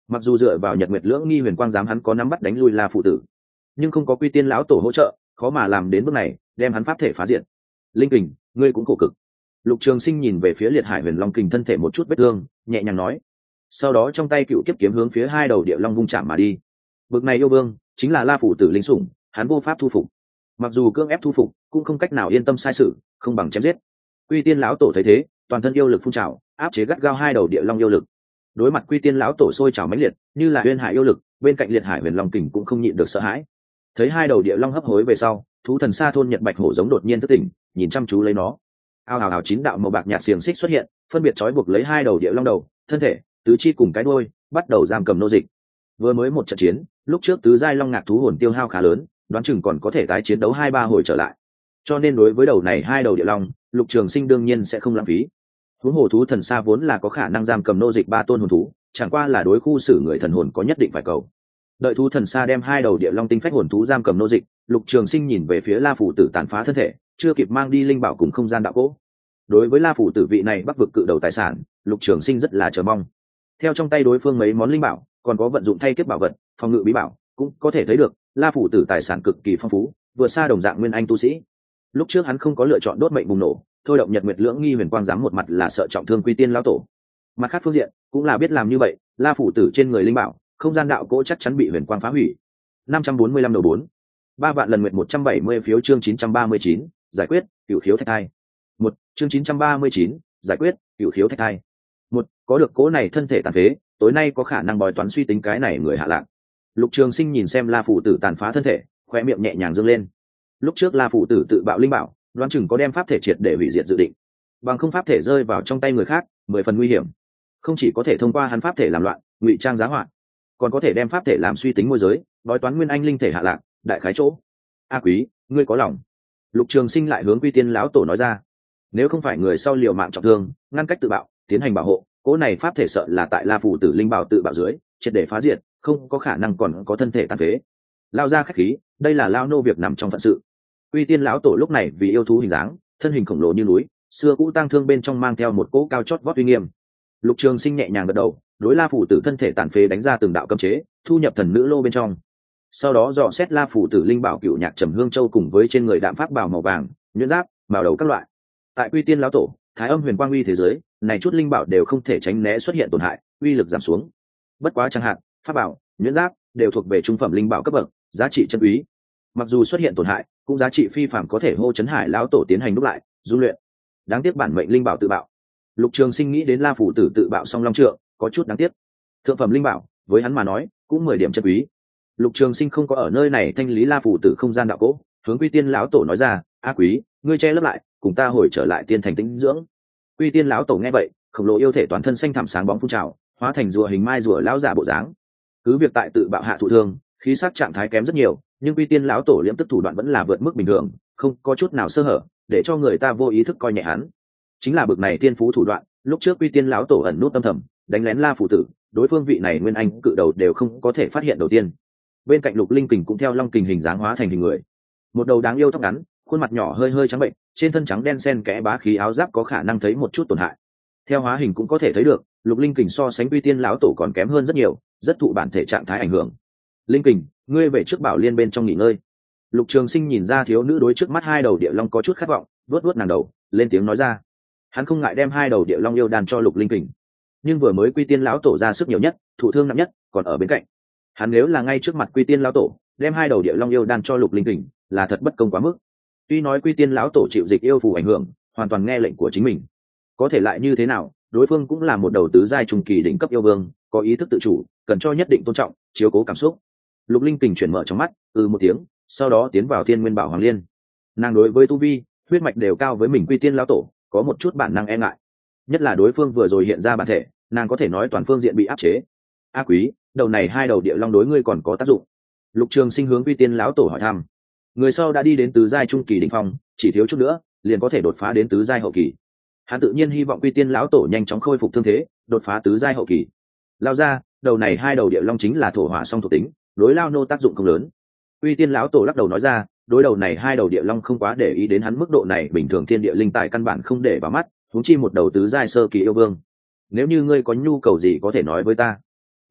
Speaker 1: Mặc dù dựa vào nhật nguyệt lưỡng nghi huyền quang giám hắn có nắm bắt đánh lui La phụ tử, nhưng không có quy tiên lão tổ hỗ trợ, khó mà làm đến bước này đem hắn pháp thể phá diệt. Linh kình, ngươi cũng khổ cực. Lục Trường Sinh nhìn về phía liệt hải huyền long kình thân thể một chút vết thương, nhẹ nhàng nói. Sau đó trong tay cựu kiếp kiếm hướng phía hai đầu địa long vung chạm mà đi. Bực này yêu vương chính là La phụ tử linh sủng, hắn vô pháp thu phục. Mặc dù cưỡng ép thu phục, cũng không cách nào yên tâm sai sự, không bằng chém giết. Quy tiên lão tổ thấy thế, toàn thân yêu lực phun trào, áp chế gắt gao hai đầu địa long yêu lực. Đối mặt quy tiên lão tổ sôi trào mãnh liệt, như là uyên hải yêu lực, bên cạnh liệt hải huyền long kình cũng không nhịn được sợ hãi. Thấy hai đầu địa long hấp hối về sau, thú thần sa thôn nhật bạch hổ giống đột nhiên thức tỉnh, nhìn chăm chú lấy nó. Ao ào ào chín đạo màu bạc nhạt xiềng xích xuất hiện, phân biệt trói buộc lấy hai đầu địa long đầu, thân thể, tứ chi cùng cái đuôi, bắt đầu giam cầm nô dịch. Vừa mới một trận chiến, lúc trước tứ giai long ngạc thú hồn tiêu hao khá lớn, đoán chừng còn có thể tái chiến đấu 2-3 hồi trở lại. Cho nên đối với đầu này hai đầu địa long, Lục Trường Sinh đương nhiên sẽ không lãng phí. Thú hồ thú thần sa vốn là có khả năng giam cầm nô dịch 3 tôn hồn thú, chẳng qua là đối khu xử người thần hồn có nhất định phải cầu. Đợi thú thần sa đem hai đầu địa long tinh phách hồn thú giam cầm nô dịch, Lục Trường Sinh nhìn về phía La phủ tử tàn phá thân thể, chưa kịp mang đi linh bảo cùng không gian đạo cỗ. Đối với La phủ tử vị này bắc vực cự đầu tài sản, Lục Trường Sinh rất là chờ mong. Theo trong tay đối phương mấy món linh bảo, còn có vận dụng thay kiếp bảo vật, phòng ngự bí bảo, cũng có thể thấy được La phủ tử tài sản cực kỳ phong phú, vừa xa đồng dạng nguyên anh tu sĩ. Lúc trước hắn không có lựa chọn đốt mệnh bùng nổ, thôi động nhật nguyệt lưỡng nghi huyền quang giám một mặt là sợ trọng thương quy tiên lão tổ, mặt khác phương diện cũng là biết làm như vậy, La phủ tử trên người linh bảo, không gian đạo cỗ chắc chắn bị huyền quang phá hủy. 545 đầu 4. 3 vạn lần nguyện 170 phiếu chương 939, giải quyết, cửu khiếu thạch hai. 1, chương 939, giải quyết, cửu khiếu thạch hai. 1, có được cố này thân thể tàn phế, tối nay có khả năng bói toán suy tính cái này người hạ lạc. Lục Trường Sinh nhìn xem La phủ tử tàn phá thân thể, khóe miệng nhẹ nhàng dương lên. Lúc trước La phủ tử tự bạo linh bảo, đoán chừng có đem pháp thể triệt để hủy diệt dự định. Bằng không pháp thể rơi vào trong tay người khác, 10 phần nguy hiểm. Không chỉ có thể thông qua hắn pháp thể làm loạn, ngụy trang giá họa, còn có thể đem pháp thể làm suy tính môi giới, bói toán nguyên anh linh thể hạ lạc, đại khái chỗ. A Quý, ngươi có lòng. Lục Trường Sinh lại hướng Quy Tiên lão tổ nói ra, nếu không phải người sau liều mạng trọng thương, ngăn cách tự bạo, tiến hành bảo hộ, cố này pháp thể sợ là tại La phủ tử linh bảo tự bạo dưới, triệt để phá diệt, không có khả năng còn có thân thể tàn phế. Lao ra khách khí, đây là lao nô việc nằm trong phận sự. Quy Tiên lão tổ lúc này vì yêu thú hình dáng, thân hình khổng lồ như núi, xưa cũ tang thương bên trong mang theo một cỗ cao chót vót uy nghiêm. Lục Trường Sinh nhẹ nhàng gật đầu, đối La phủ tử thân thể tàn phế đánh ra từng đạo cấm chế, thu nhập thần nữ lô bên trong. Sau đó dò xét La phủ tử linh bảo cựu nhạc trầm hương châu cùng với trên người đạm pháp bào màu vàng, nhuyễn giáp, màu đầu các loại. Tại Quy Tiên lão tổ, Thái Âm huyền quang uy thế giới, này chút linh bảo đều không thể tránh né xuất hiện tổn hại, uy lực giảm xuống. Bất quá chẳng hạn, pháp bảo, nhuyễn giáp đều thuộc về trung phẩm linh bảo cấp bậc, giá trị chân quý. Mặc dù xuất hiện tổn hại, cũng giá trị phi phàm, có thể hô chấn hải lão tổ tiến hành đúc lại, dung luyện. Đáng tiếc bản mệnh linh bảo tự bạo. Lục Trường Sinh nghĩ đến La phủ tử tự bạo song long trượng, có chút đáng tiếc. Thượng phẩm linh bảo, với hắn mà nói, cũng 10 điểm chân quý. Lục Trường Sinh không có ở nơi này thanh lý La phủ tử không gian đạo cỗ, hướng Quy Tiên lão tổ nói ra, "A Quý, ngươi che lấp lại, cùng ta hồi trở lại tiên thành tĩnh dưỡng." Quy Tiên lão tổ nghe vậy, khổng lồ yêu thể toàn thân xanh thẳm sáng bóng phun trào, hóa thành rùa hình mai rùa lão giả bộ dáng. Cứ việc tại tự bạo hạ thụ thương, khí sắc trạng thái kém rất nhiều, nhưng Quy Tiên lão tổ liễm tức thủ đoạn vẫn là vượt mức bình thường, không có chút nào sơ hở, để cho người ta vô ý thức coi nhẹ hắn. Chính là bực này tiên phú thủ đoạn, lúc trước Quy Tiên lão tổ ẩn nút âm thầm, đánh lén La phủ tử, đối phương vị này nguyên anh cự đầu đều không có thể phát hiện đầu tiên. Bên cạnh Lục Linh Kình cũng theo long kình hình dáng hóa thành hình người, một đầu đáng yêu tóc ngắn, khuôn mặt nhỏ hơi hơi trắng bệnh, trên thân trắng đen xen kẽ bá khí áo giáp có khả năng thấy một chút tổn hại. Theo hóa hình cũng có thể thấy được, Lục Linh Kình so sánh Quy Tiên lão tổ còn kém hơn rất nhiều, rất thụ bản thể trạng thái ảnh hưởng. Linh Kình, ngươi về trước Bảo Liên bên trong nghỉ ngơi. Lục Trường Sinh nhìn ra thiếu nữ đối trước mắt hai đầu địa long có chút khát vọng, vuốt nàng đầu, lên tiếng nói ra. Hắn không ngại đem hai đầu địa long yêu đan cho Lục Linh Kình, nhưng vừa mới Quy Tiên lão tổ ra sức nhiều nhất, thụ thương nặng nhất, còn ở bên cạnh. Hắn nếu là ngay trước mặt Quy Tiên lão tổ, đem hai đầu địa long yêu đan cho Lục Linh Kình, là thật bất công quá mức. Tuy nói Quy Tiên lão tổ chịu dịch yêu phù ảnh hưởng, hoàn toàn nghe lệnh của chính mình, có thể lại như thế nào, đối phương cũng là một đầu tứ giai trung kỳ đỉnh cấp yêu vương, có ý thức tự chủ, cần cho nhất định tôn trọng, chiếu cố cảm xúc. Lục Linh Kình chuyển mở trong mắt, một tiếng, sau đó tiến vào Thiên Nguyên Bảo Hoàng Liên. Nàng đối với tu vi, huyết mạch đều cao với mình Quy Tiên lão tổ, có một chút bản năng e ngại, nhất là đối phương vừa rồi hiện ra bản thể, nàng có thể nói toàn phương diện bị áp chế. A Quý, đầu này hai đầu địa long đối ngươi còn có tác dụng? Lục Trường Sinh hướng Quy Tiên lão tổ hỏi thăm. Người sau đã đi đến tứ giai trung kỳ đỉnh phong, chỉ thiếu chút nữa liền có thể đột phá đến tứ giai hậu kỳ. Hắn tự nhiên hy vọng Quy Tiên lão tổ nhanh chóng khôi phục thương thế, đột phá tứ giai hậu kỳ. Lao ra, đầu này hai đầu địa long chính là thổ hỏa song thuộc tính, đối lao nô tác dụng không lớn. Quy Tiên lão tổ lắc đầu nói ra, đối đầu này hai đầu địa long không quá để ý đến hắn mức độ này, bình thường thiên địa linh tài căn bản không để vào mắt, huống chi một đầu tứ giai sơ kỳ yêu vương. Nếu như ngươi có nhu cầu gì có thể nói với ta.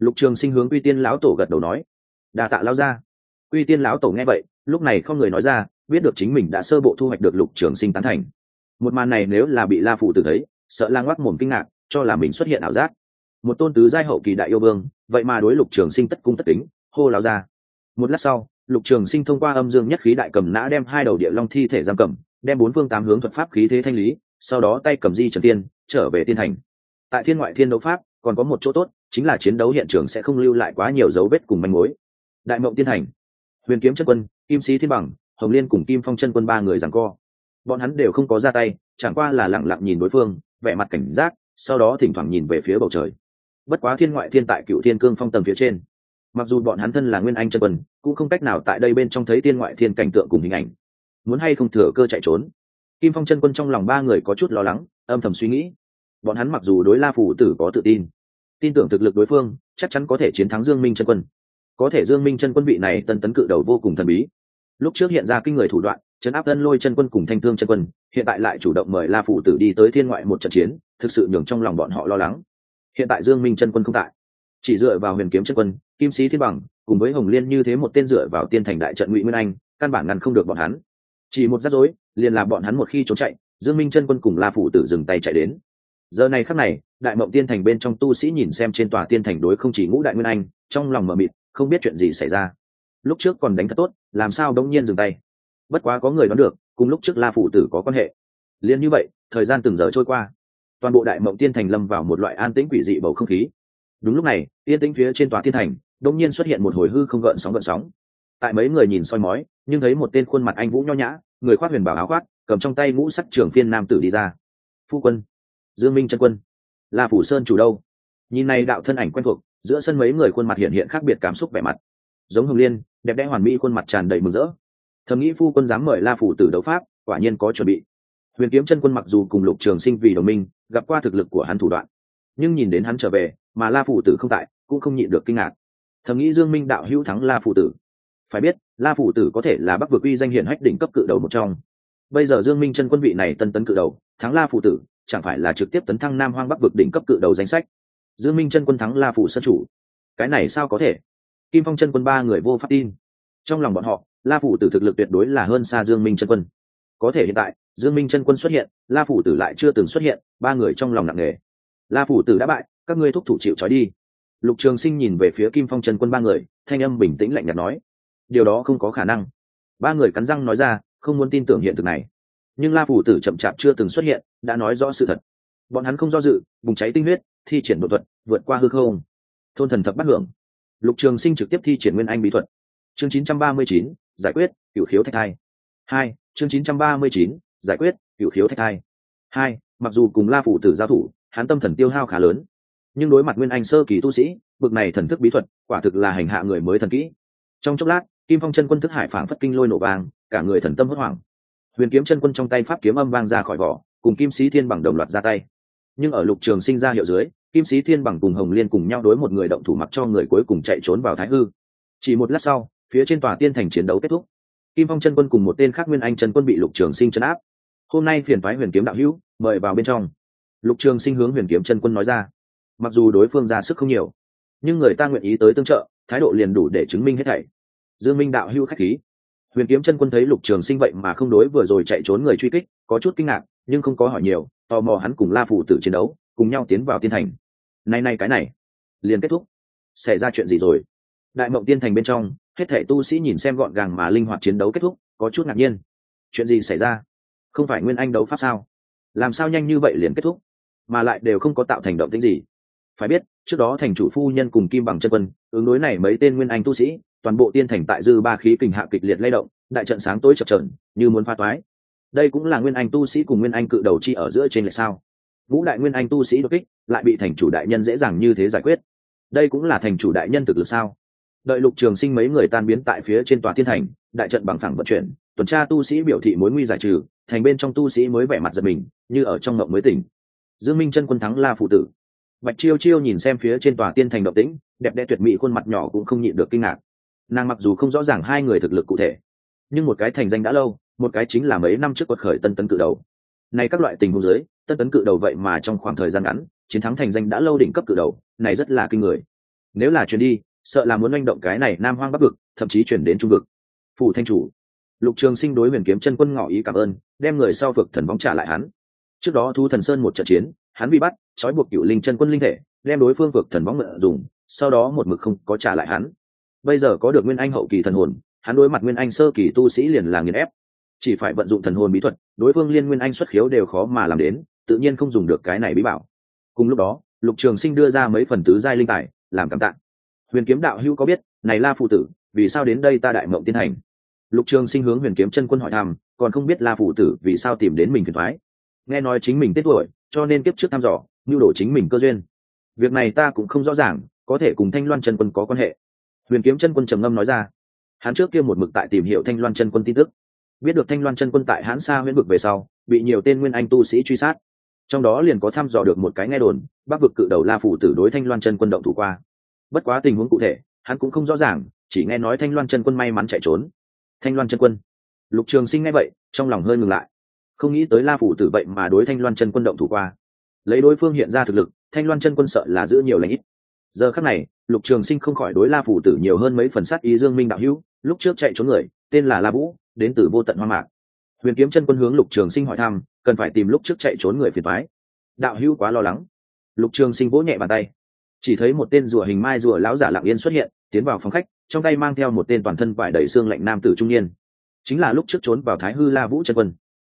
Speaker 1: Lục Trường Sinh hướng Uy Tiên lão tổ gật đầu nói, đa tạ lão gia. Uy Tiên lão tổ nghe vậy, lúc này không người nói ra, biết được chính mình đã sơ bộ thu hoạch được Lục Trường Sinh tán thành. Một màn này nếu là bị La Phụ Tử thấy, sợ lang ngoác mồm kinh ngạc, cho là mình xuất hiện ảo giác. Một tôn tứ giai hậu kỳ đại yêu vương, vậy mà đối Lục Trường Sinh tất cung tất kính, hô lão gia. Một lát sau, Lục Trường Sinh thông qua âm dương nhất khí đại cầm nã đem hai đầu địa long thi thể giam cầm, đem bốn phương tám hướng thuật pháp khí thế thanh lý, sau đó tay cầm di trần tiên trở về tiên thành. Tại thiên ngoại thiên đấu pháp còn có một chỗ tốt, chính là chiến đấu hiện trường sẽ không lưu lại quá nhiều dấu vết cùng manh mối. Đại Mộng Tiên Thành, Huyền Kiếm chân quân, Kim Sĩ Thiên Bằng, Hồng Liên cùng Kim Phong chân quân ba người giằng co. Bọn hắn đều không có ra tay, chẳng qua là lặng lặng nhìn đối phương, vẻ mặt cảnh giác, sau đó thỉnh thoảng nhìn về phía bầu trời. Bất quá thiên ngoại thiên tại Cựu Thiên Cương Phong tầng phía trên, mặc dù bọn hắn thân là Nguyên Anh chân quân, cũng không cách nào tại đây bên trong thấy thiên ngoại thiên cảnh tượng cùng hình ảnh. Muốn hay không thừa cơ chạy trốn. Kim Phong chân quân trong lòng ba người có chút lo lắng, âm thầm suy nghĩ. Bọn hắn mặc dù đối La Phủ Tử có tự tin, tin tưởng thực lực đối phương chắc chắn có thể chiến thắng Dương Minh chân quân. Có thể Dương Minh chân quân vị này tân tấn cự đầu vô cùng thần bí. Lúc trước hiện ra kinh người thủ đoạn, trấn áp Ân Lôi chân quân cùng Thanh Thương chân quân, hiện tại lại chủ động mời La Phủ Tử đi tới thiên ngoại một trận chiến, thực sự nhường trong lòng bọn họ lo lắng. Hiện tại Dương Minh chân quân không tại, chỉ dựa vào Huyền Kiếm chân quân, Kim Sĩ Thiên Bằng, cùng với Hồng Liên như thế một tên dựa vào tiên thành đại trận Ngụy Nguyên Anh, căn bản ngăn không được bọn hắn. Chỉ một rắc rối, liền làm bọn hắn một khi trốn chạy, Dương Minh chân quân cùng La Phủ Tử dừng tay chạy đến. Giờ này khắc này, Đại Mộng Tiên Thành bên trong tu sĩ nhìn xem trên tòa tiên thành đối không chỉ ngũ đại nguyên anh, trong lòng mờ mịt, không biết chuyện gì xảy ra. Lúc trước còn đánh thật tốt, làm sao đống nhiên dừng tay? Bất quá có người đoán được, cùng lúc trước La Phủ Tử có quan hệ. Liên như vậy, thời gian từng giờ trôi qua, toàn bộ Đại Mộng Tiên Thành lâm vào một loại an tĩnh quỷ dị bầu không khí. Đúng lúc này, yên tĩnh phía trên tòa tiên thành, đống nhiên xuất hiện một hồi hư không gợn sóng. Tại mấy người nhìn soi mói, nhưng thấy một tên khuôn mặt anh vũ nho nhã, người khoác huyền bảo áo khoác, cầm trong tay ngũ sắc trường phiên nam tử đi ra. Phu quân, Dương Minh chân quân, La Phủ Sơn chủ đâu? Nhìn này đạo thân ảnh quen thuộc, giữa sân mấy người khuôn mặt hiện hiện khác biệt cảm xúc vẻ mặt. Giống Hồng Liên, đẹp đẽ hoàn mỹ khuôn mặt tràn đầy mừng rỡ. Thầm nghĩ phu quân dám mời La Phủ Tử đấu pháp, quả nhiên có chuẩn bị. Huyền Kiếm chân quân mặc dù cùng Lục Trường Sinh vì đồng minh, gặp qua thực lực của hắn thủ đoạn, nhưng nhìn đến hắn trở về, mà La Phủ Tử không tại, cũng không nhịn được kinh ngạc. Thầm nghĩ Dương Minh đạo hữu thắng La Phủ Tử. Phải biết, La Phủ Tử có thể là Bắc vực uy danh hiển hách đỉnh cấp cự đầu một trong. Bây giờ Dương Minh chân quân vị này tân tấn cự đầu, thắng La Phủ Tử, chẳng phải là trực tiếp tấn thăng Nam Hoang Bắc vực đỉnh cấp cự đầu danh sách. Dương Minh chân quân thắng La Phủ Sơn chủ, cái này sao có thể? Kim Phong chân quân ba người vô pháp tin. Trong lòng bọn họ, La Phủ Tử thực lực tuyệt đối là hơn xa Dương Minh chân quân. Có thể hiện tại, Dương Minh chân quân xuất hiện, La Phủ Tử lại chưa từng xuất hiện, ba người trong lòng nặng nề. La Phủ Tử đã bại, các ngươi thúc thủ chịu trói đi. Lục Trường Sinh nhìn về phía Kim Phong chân quân ba người, thanh âm bình tĩnh lạnh nhạt nói: điều đó không có khả năng. Ba người cắn răng nói ra, không muốn tin tưởng hiện thực này. Nhưng La Phủ Tử chậm chạp chưa từng xuất hiện, đã nói rõ sự thật. Bọn hắn không do dự, bùng cháy tinh huyết, thi triển độ thuật, vượt qua hư không. Thôn thần thập bát hưởng. Lục Trường Sinh trực tiếp thi triển nguyên anh bí thuật. Chương 939, giải quyết cửu khiếu thạch thai. 2, chương 939, giải quyết cửu khiếu thạch thai. 2, mặc dù cùng La Phủ Tử giao thủ, hắn tâm thần tiêu hao khá lớn, nhưng đối mặt nguyên anh sơ kỳ tu sĩ, bực này thần thức bí thuật, quả thực là hành hạ người mới thần kỹ. Trong chốc lát, Kim Phong chân quân thức hải phảng phất kinh lôi nổ vang, cả người thần tâm hốt hoảng. Huyền Kiếm chân quân trong tay pháp kiếm âm vang ra khỏi vỏ, cùng Kim Sĩ Thiên Bằng đồng loạt ra tay. Nhưng ở Lục Trường Sinh ra hiệu dưới, Kim Sĩ Thiên Bằng cùng Hồng Liên cùng nhau đối một người động thủ, mặc cho người cuối cùng chạy trốn vào thái hư. Chỉ một lát sau, phía trên tòa tiên thành chiến đấu kết thúc. Kim Phong chân quân cùng một tên khác Nguyên Anh chân quân bị Lục Trường Sinh trấn áp. Hôm nay phiền toái Huyền Kiếm đạo hữu, mời vào bên trong. Lục Trường Sinh hướng Huyền Kiếm chân quân nói ra. Mặc dù đối phương ra sức không nhiều, nhưng người ta nguyện ý tới tương trợ, thái độ liền đủ để chứng minh hết thảy. Dương Minh đạo hữu khách khí. Huyền Kiếm chân quân thấy Lục Trường Sinh vậy mà không đối vừa rồi chạy trốn người truy kích, có chút kinh ngạc, nhưng không có hỏi nhiều, tò mò hắn cùng La Phủ Tử chiến đấu, cùng nhau tiến vào tiên thành. Này cái này, liền kết thúc. Xảy ra chuyện gì rồi? Đại Mộng Tiên Thành bên trong, hết thảy tu sĩ nhìn xem gọn gàng mà linh hoạt chiến đấu kết thúc, có chút ngạc nhiên. Chuyện gì xảy ra? Không phải nguyên anh đấu pháp sao? Làm sao nhanh như vậy liền kết thúc, mà lại đều không có tạo thành động tĩnh gì? Phải biết, trước đó thành chủ phu nhân cùng Kim Bằng chân quân, ứng đối này mấy tên nguyên anh tu sĩ, toàn bộ tiên thành tại dư ba khí kình hạ kịch liệt lay động, đại trận sáng tối chập chờn, như muốn phá toái. Đây cũng là nguyên anh tu sĩ cùng nguyên anh cự đầu chi ở giữa trên lệch sao? Ngũ đại nguyên anh tu sĩ đột kích, lại bị thành chủ đại nhân dễ dàng như thế giải quyết. Đây cũng là thành chủ đại nhân thực lực sao? Đợi Lục Trường Sinh mấy người tan biến tại phía trên tòa tiên thành, đại trận bằng phẳng vận chuyển, tuần tra tu sĩ biểu thị mối nguy giải trừ, thành bên trong tu sĩ mới vẻ mặt giật mình, như ở trong ngộng mới tỉnh. Dương Minh chân quân thắng La Phủ Tử. Bạch Chiêu Chiêu nhìn xem phía trên tòa tiên thành động tĩnh, đẹp đẽ tuyệt mỹ khuôn mặt nhỏ cũng không nhịn được kinh ngạc. Nàng mặc dù không rõ ràng hai người thực lực cụ thể, nhưng một cái thành danh đã lâu, một cái chính là mấy năm trước quật khởi tân tấn cự đầu. Này các loại tình huống dưới, tân tấn cự đầu vậy mà trong khoảng thời gian ngắn chiến thắng thành danh đã lâu đỉnh cấp cự đầu, này rất là kinh người. nếu là chuyển đi sợ là muốn manh động cái này nam hoang bắc vực, thậm chí chuyển đến trung vực. Phủ thanh chủ. Lục Trường Sinh đối Huyền Kiếm Chân Quân ngỏ ý cảm ơn, đem người sau vực thần võng trả lại hắn. Trước đó Thú Thần Sơn một trận chiến, hắn bị bắt, trói buộc Cửu Linh Chân Quân linh thể, đem đối phương vực thần võng mượn dùng, sau đó một mực không có trả lại hắn. Bây giờ có được Nguyên Anh hậu kỳ thần hồn, hắn đối mặt Nguyên Anh sơ kỳ tu sĩ liền là nghiền ép, chỉ phải vận dụng thần hồn bí thuật, đối phương liên Nguyên Anh xuất khiếu đều khó mà làm đến, tự nhiên không dùng được cái này bí bảo. Cùng lúc đó, Lục Trường Sinh đưa ra mấy phần tứ giai linh tài làm cảm tạ. Huyền Kiếm đạo hữu có biết, này La phụ tử vì sao đến đây ta Đại Mộng Tiên Hành? Lục Trường Sinh hướng Huyền Kiếm Chân Quân hỏi thăm, còn không biết La phụ tử vì sao tìm đến mình phiền toái. Nghe nói chính mình tết tuổi, cho nên kiếp trước thăm dò, nhu đồ chính mình cơ duyên. Việc này ta cũng không rõ ràng, có thể cùng Thanh Loan Chân Quân có quan hệ. Huyền Kiếm Chân Quân trầm ngâm nói ra. Hắn trước kia một mực tại tìm hiểu Thanh Loan Chân Quân tin tức, biết được Thanh Loan Chân Quân tại Hán Sa Huyễn vực về sau, bị nhiều tên Nguyên Anh tu sĩ truy sát. Trong đó liền có thăm dò được một cái nghe đồn, Bắc vực cự đầu La phụ tử đối Thanh Loan Chân Quân động thủ qua. Bất quá tình huống cụ thể, hắn cũng không rõ ràng, chỉ nghe nói Thanh Loan Chân Quân may mắn chạy trốn. Thanh Loan Chân Quân. Lục Trường Sinh nghe vậy, trong lòng hơi ngừng lại. Không nghĩ tới La phụ tử vậy mà đối Thanh Loan Chân Quân động thủ qua. Lấy đối phương hiện ra thực lực, Thanh Loan Chân Quân sợ là giữ nhiều lành ít. Giờ khắc này, Lục Trường Sinh không khỏi đối La phụ tử nhiều hơn mấy phần sát ý. Dương Minh đạo hữu, lúc trước chạy trốn người, tên là La Vũ, đến từ Vô Tận Hoang Mạc. Huyền Kiếm Chân Quân hướng Lục Trường Sinh hỏi thăm, cần phải tìm lúc trước chạy trốn người phiền toái. Đạo hữu quá lo lắng. Lục Trường Sinh vỗ nhẹ bàn tay, chỉ thấy một tên rùa hình mai rùa lão giả lặng yên xuất hiện, tiến vào phòng khách, trong tay mang theo một tên toàn thân vải đầy xương lạnh nam tử trung niên, chính là lúc trước trốn vào Thái Hư La Vũ Chân Quân.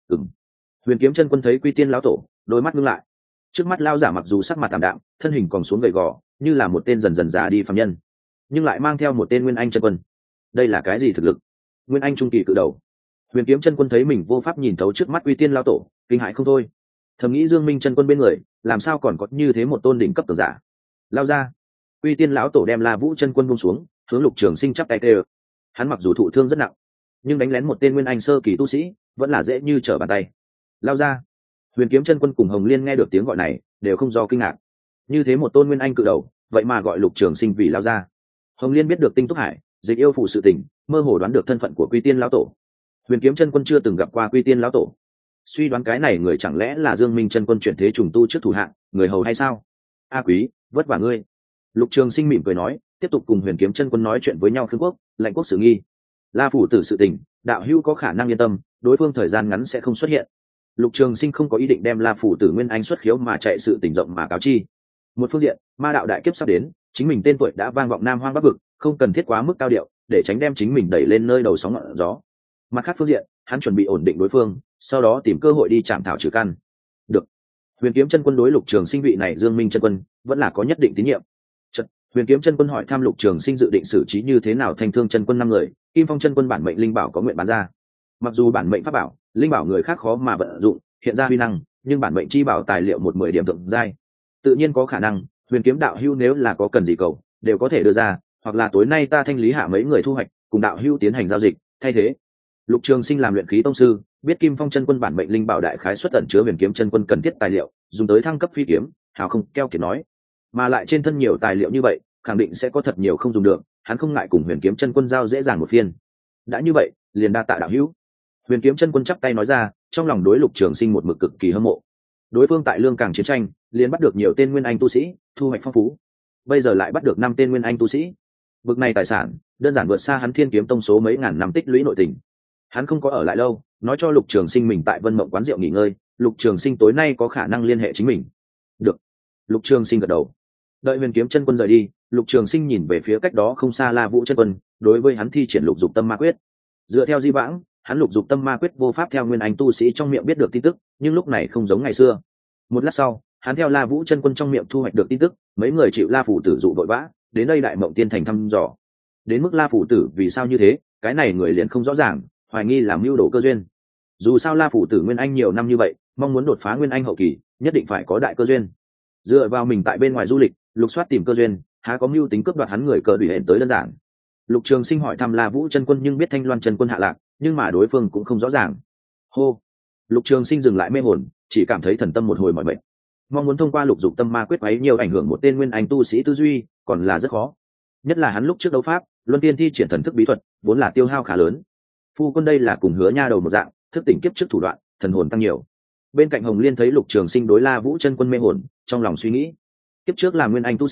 Speaker 1: Huyền Kiếm Chân Quân thấy Quy Tiên lão tổ, đôi mắt ngưng lại. Trước mắt lão giả mặc dù sắc mặt tạm đạm, thân hình còn xuống gầy gò, như là một tên dần dần già đi phàm nhân, nhưng lại mang theo một tên Nguyên Anh Chân Quân. Đây là cái gì thực lực? Nguyên Anh trung kỳ cự đầu. Huyền Kiếm Chân Quân thấy mình vô pháp nhìn thấu trước mắt Quy Tiên lão tổ, kinh hãi không thôi. Thầm nghĩ Dương Minh Chân Quân bên người, làm sao còn có như thế một tôn đỉnh cấp cường giả? Lao ra. Quy Tiên lão tổ đem La Vũ Chân Quân buông xuống, hướng Lục Trường Sinh chắp tay kêu. Hắn mặc dù thụ thương rất nặng, nhưng đánh lén một tên Nguyên Anh sơ kỳ tu sĩ, vẫn là dễ như trở bàn tay. Lao ra. Huyền Kiếm Chân Quân cùng Hồng Liên nghe được tiếng gọi này, đều không do kinh ngạc. Như thế một tôn Nguyên Anh cự đầu, vậy mà gọi Lục Trường Sinh vì lao ra. Hồng Liên biết được Tinh Túc Hải, Dịch yêu phụ sự tình, mơ hồ đoán được thân phận của Quy Tiên lão tổ. Huyền Kiếm Chân Quân chưa từng gặp qua Quy Tiên lão tổ, suy đoán cái này người chẳng lẽ là Dương Minh Chân Quân chuyển thế trùng tu trước thủ hạng, người hầu hay sao? A Quý, vất vả ngươi. Lục Trường Sinh mỉm cười nói, tiếp tục cùng Huyền Kiếm Chân Quân nói chuyện với nhau. Khương Quốc, Lạnh Quốc sự nghi, La phủ tử sự tình, đạo hữu có khả năng yên tâm, đối phương thời gian ngắn sẽ không xuất hiện. Lục Trường Sinh không có ý định đem La phủ tử Nguyên Anh xuất khiếu mà chạy sự tình rộng mà cáo chi. Một phương diện, ma đạo đại kiếp sắp đến, chính mình tên tuổi đã vang vọng Nam Hoang Bắc vực, không cần thiết quá mức cao điệu, để tránh đem chính mình đẩy lên nơi đầu sóng ngọn gió. Mặt khác phương diện, hắn chuẩn bị ổn định đối phương, sau đó tìm cơ hội đi chạm thảo trừ căn. Được. Huyền Kiếm Chân Quân đối Lục Trường Sinh vị này Dương Minh Chân Quân vẫn là có nhất định tín nhiệm. Huyền Kiếm Chân Quân hỏi thăm Lục Trường Sinh dự định xử trí như thế nào Thanh Thương Chân Quân 5 người, Kim Phong Chân Quân bản mệnh linh bảo có nguyện bán ra. Mặc dù bản mệnh pháp bảo, linh bảo người khác khó mà vận dụng, hiện ra huy năng, nhưng bản mệnh chi bảo tài liệu 10 điểm thượng giai, tự nhiên có khả năng. Huyền Kiếm đạo hữu nếu là có cần gì cầu, đều có thể đưa ra, hoặc là tối nay ta thanh lý hạ mấy người thu hoạch, cùng đạo hữu tiến hành giao dịch, thay thế. Lục Trường Sinh làm luyện khí tông sư, biết Kim Phong Chân Quân bản mệnh linh bảo đại khái xuất ẩn chứa Huyền Kiếm Chân Quân cần thiết tài liệu, dùng tới thăng cấp phi kiếm, hào không keo kiệt nói. Mà lại trên thân nhiều tài liệu như vậy, khẳng định sẽ có thật nhiều không dùng được, hắn không ngại cùng Huyền Kiếm Chân Quân giao dễ dàng một phiên. Đã như vậy, liền đa tạ đạo hữu. Huyền Kiếm Chân Quân chắp tay nói ra, trong lòng đối Lục Trường Sinh một mực cực kỳ hâm mộ. Đối phương tại Lương Cảng chiến tranh, liền bắt được nhiều tên Nguyên Anh tu sĩ, thu hoạch phong phú. Bây giờ lại bắt được 5 tên Nguyên Anh tu sĩ. Vực này tài sản, đơn giản vượt xa hắn Thiên Kiếm Tông số mấy ngàn năm tích lũy nội tình. Hắn không có ở lại lâu, nói cho Lục Trường Sinh mình tại Vân Mộng quán rượu nghỉ ngơi, Lục Trường Sinh tối nay có khả năng liên hệ chính mình. Được. Lục Trường Sinh gật đầu. Đợi Huyền Kiếm Chân Quân rời đi, Lục Trường Sinh nhìn về phía cách đó không xa La Vũ Chân Quân, đối với hắn thi triển Lục Dục Tâm Ma Quyết. Dựa theo di vãng, hắn Lục Dục Tâm Ma Quyết vô pháp theo Nguyên Anh tu sĩ trong miệng biết được tin tức, nhưng lúc này không giống ngày xưa. Một lát sau, hắn theo La Vũ Chân Quân trong miệng thu hoạch được tin tức, mấy người chịu La phủ tử dụ vội vã, đến đây Đại Mộng Tiên thành thăm dò. Đến mức La phủ tử vì sao như thế, cái này người liền không rõ ràng, hoài nghi làm mưu đồ cơ duyên. Dù sao La phủ tử Nguyên Anh nhiều năm như vậy, mong muốn đột phá Nguyên Anh hậu kỳ, nhất định phải có đại cơ duyên. Dựa vào mình tại bên ngoài du lịch, lục soát tìm cơ duyên, há có mưu tính cướp đoạt hắn người cờ đuổi hẹn tới đơn giản. Lục Trường Sinh hỏi thăm La Vũ Chân Quân nhưng biết Thanh Loan Chân Quân hạ lạc, nhưng mà đối phương cũng không rõ ràng. Hô. Lục Trường Sinh dừng lại mê hồn, chỉ cảm thấy thần tâm một hồi mỏi mệt. Mong muốn thông qua Lục Dục Tâm Ma Quyết ấy nhiều ảnh hưởng một tên Nguyên Anh tu sĩ tư duy, còn là rất khó. Nhất là hắn lúc trước đấu pháp, luân tiên thi triển thần thức bí thuật, vốn là tiêu hao khá lớn. Phu quân đây là cùng Hứa Nha đầu một dạng, thức tỉnh kiếp trước thủ đoạn, thần hồn tăng nhiều. Bên cạnh Hồng Liên thấy Lục Trường Sinh đối La Vũ Chân Quân mê hồn, trong lòng suy nghĩ, kiếp trước là Nguyên Anh tu sĩ,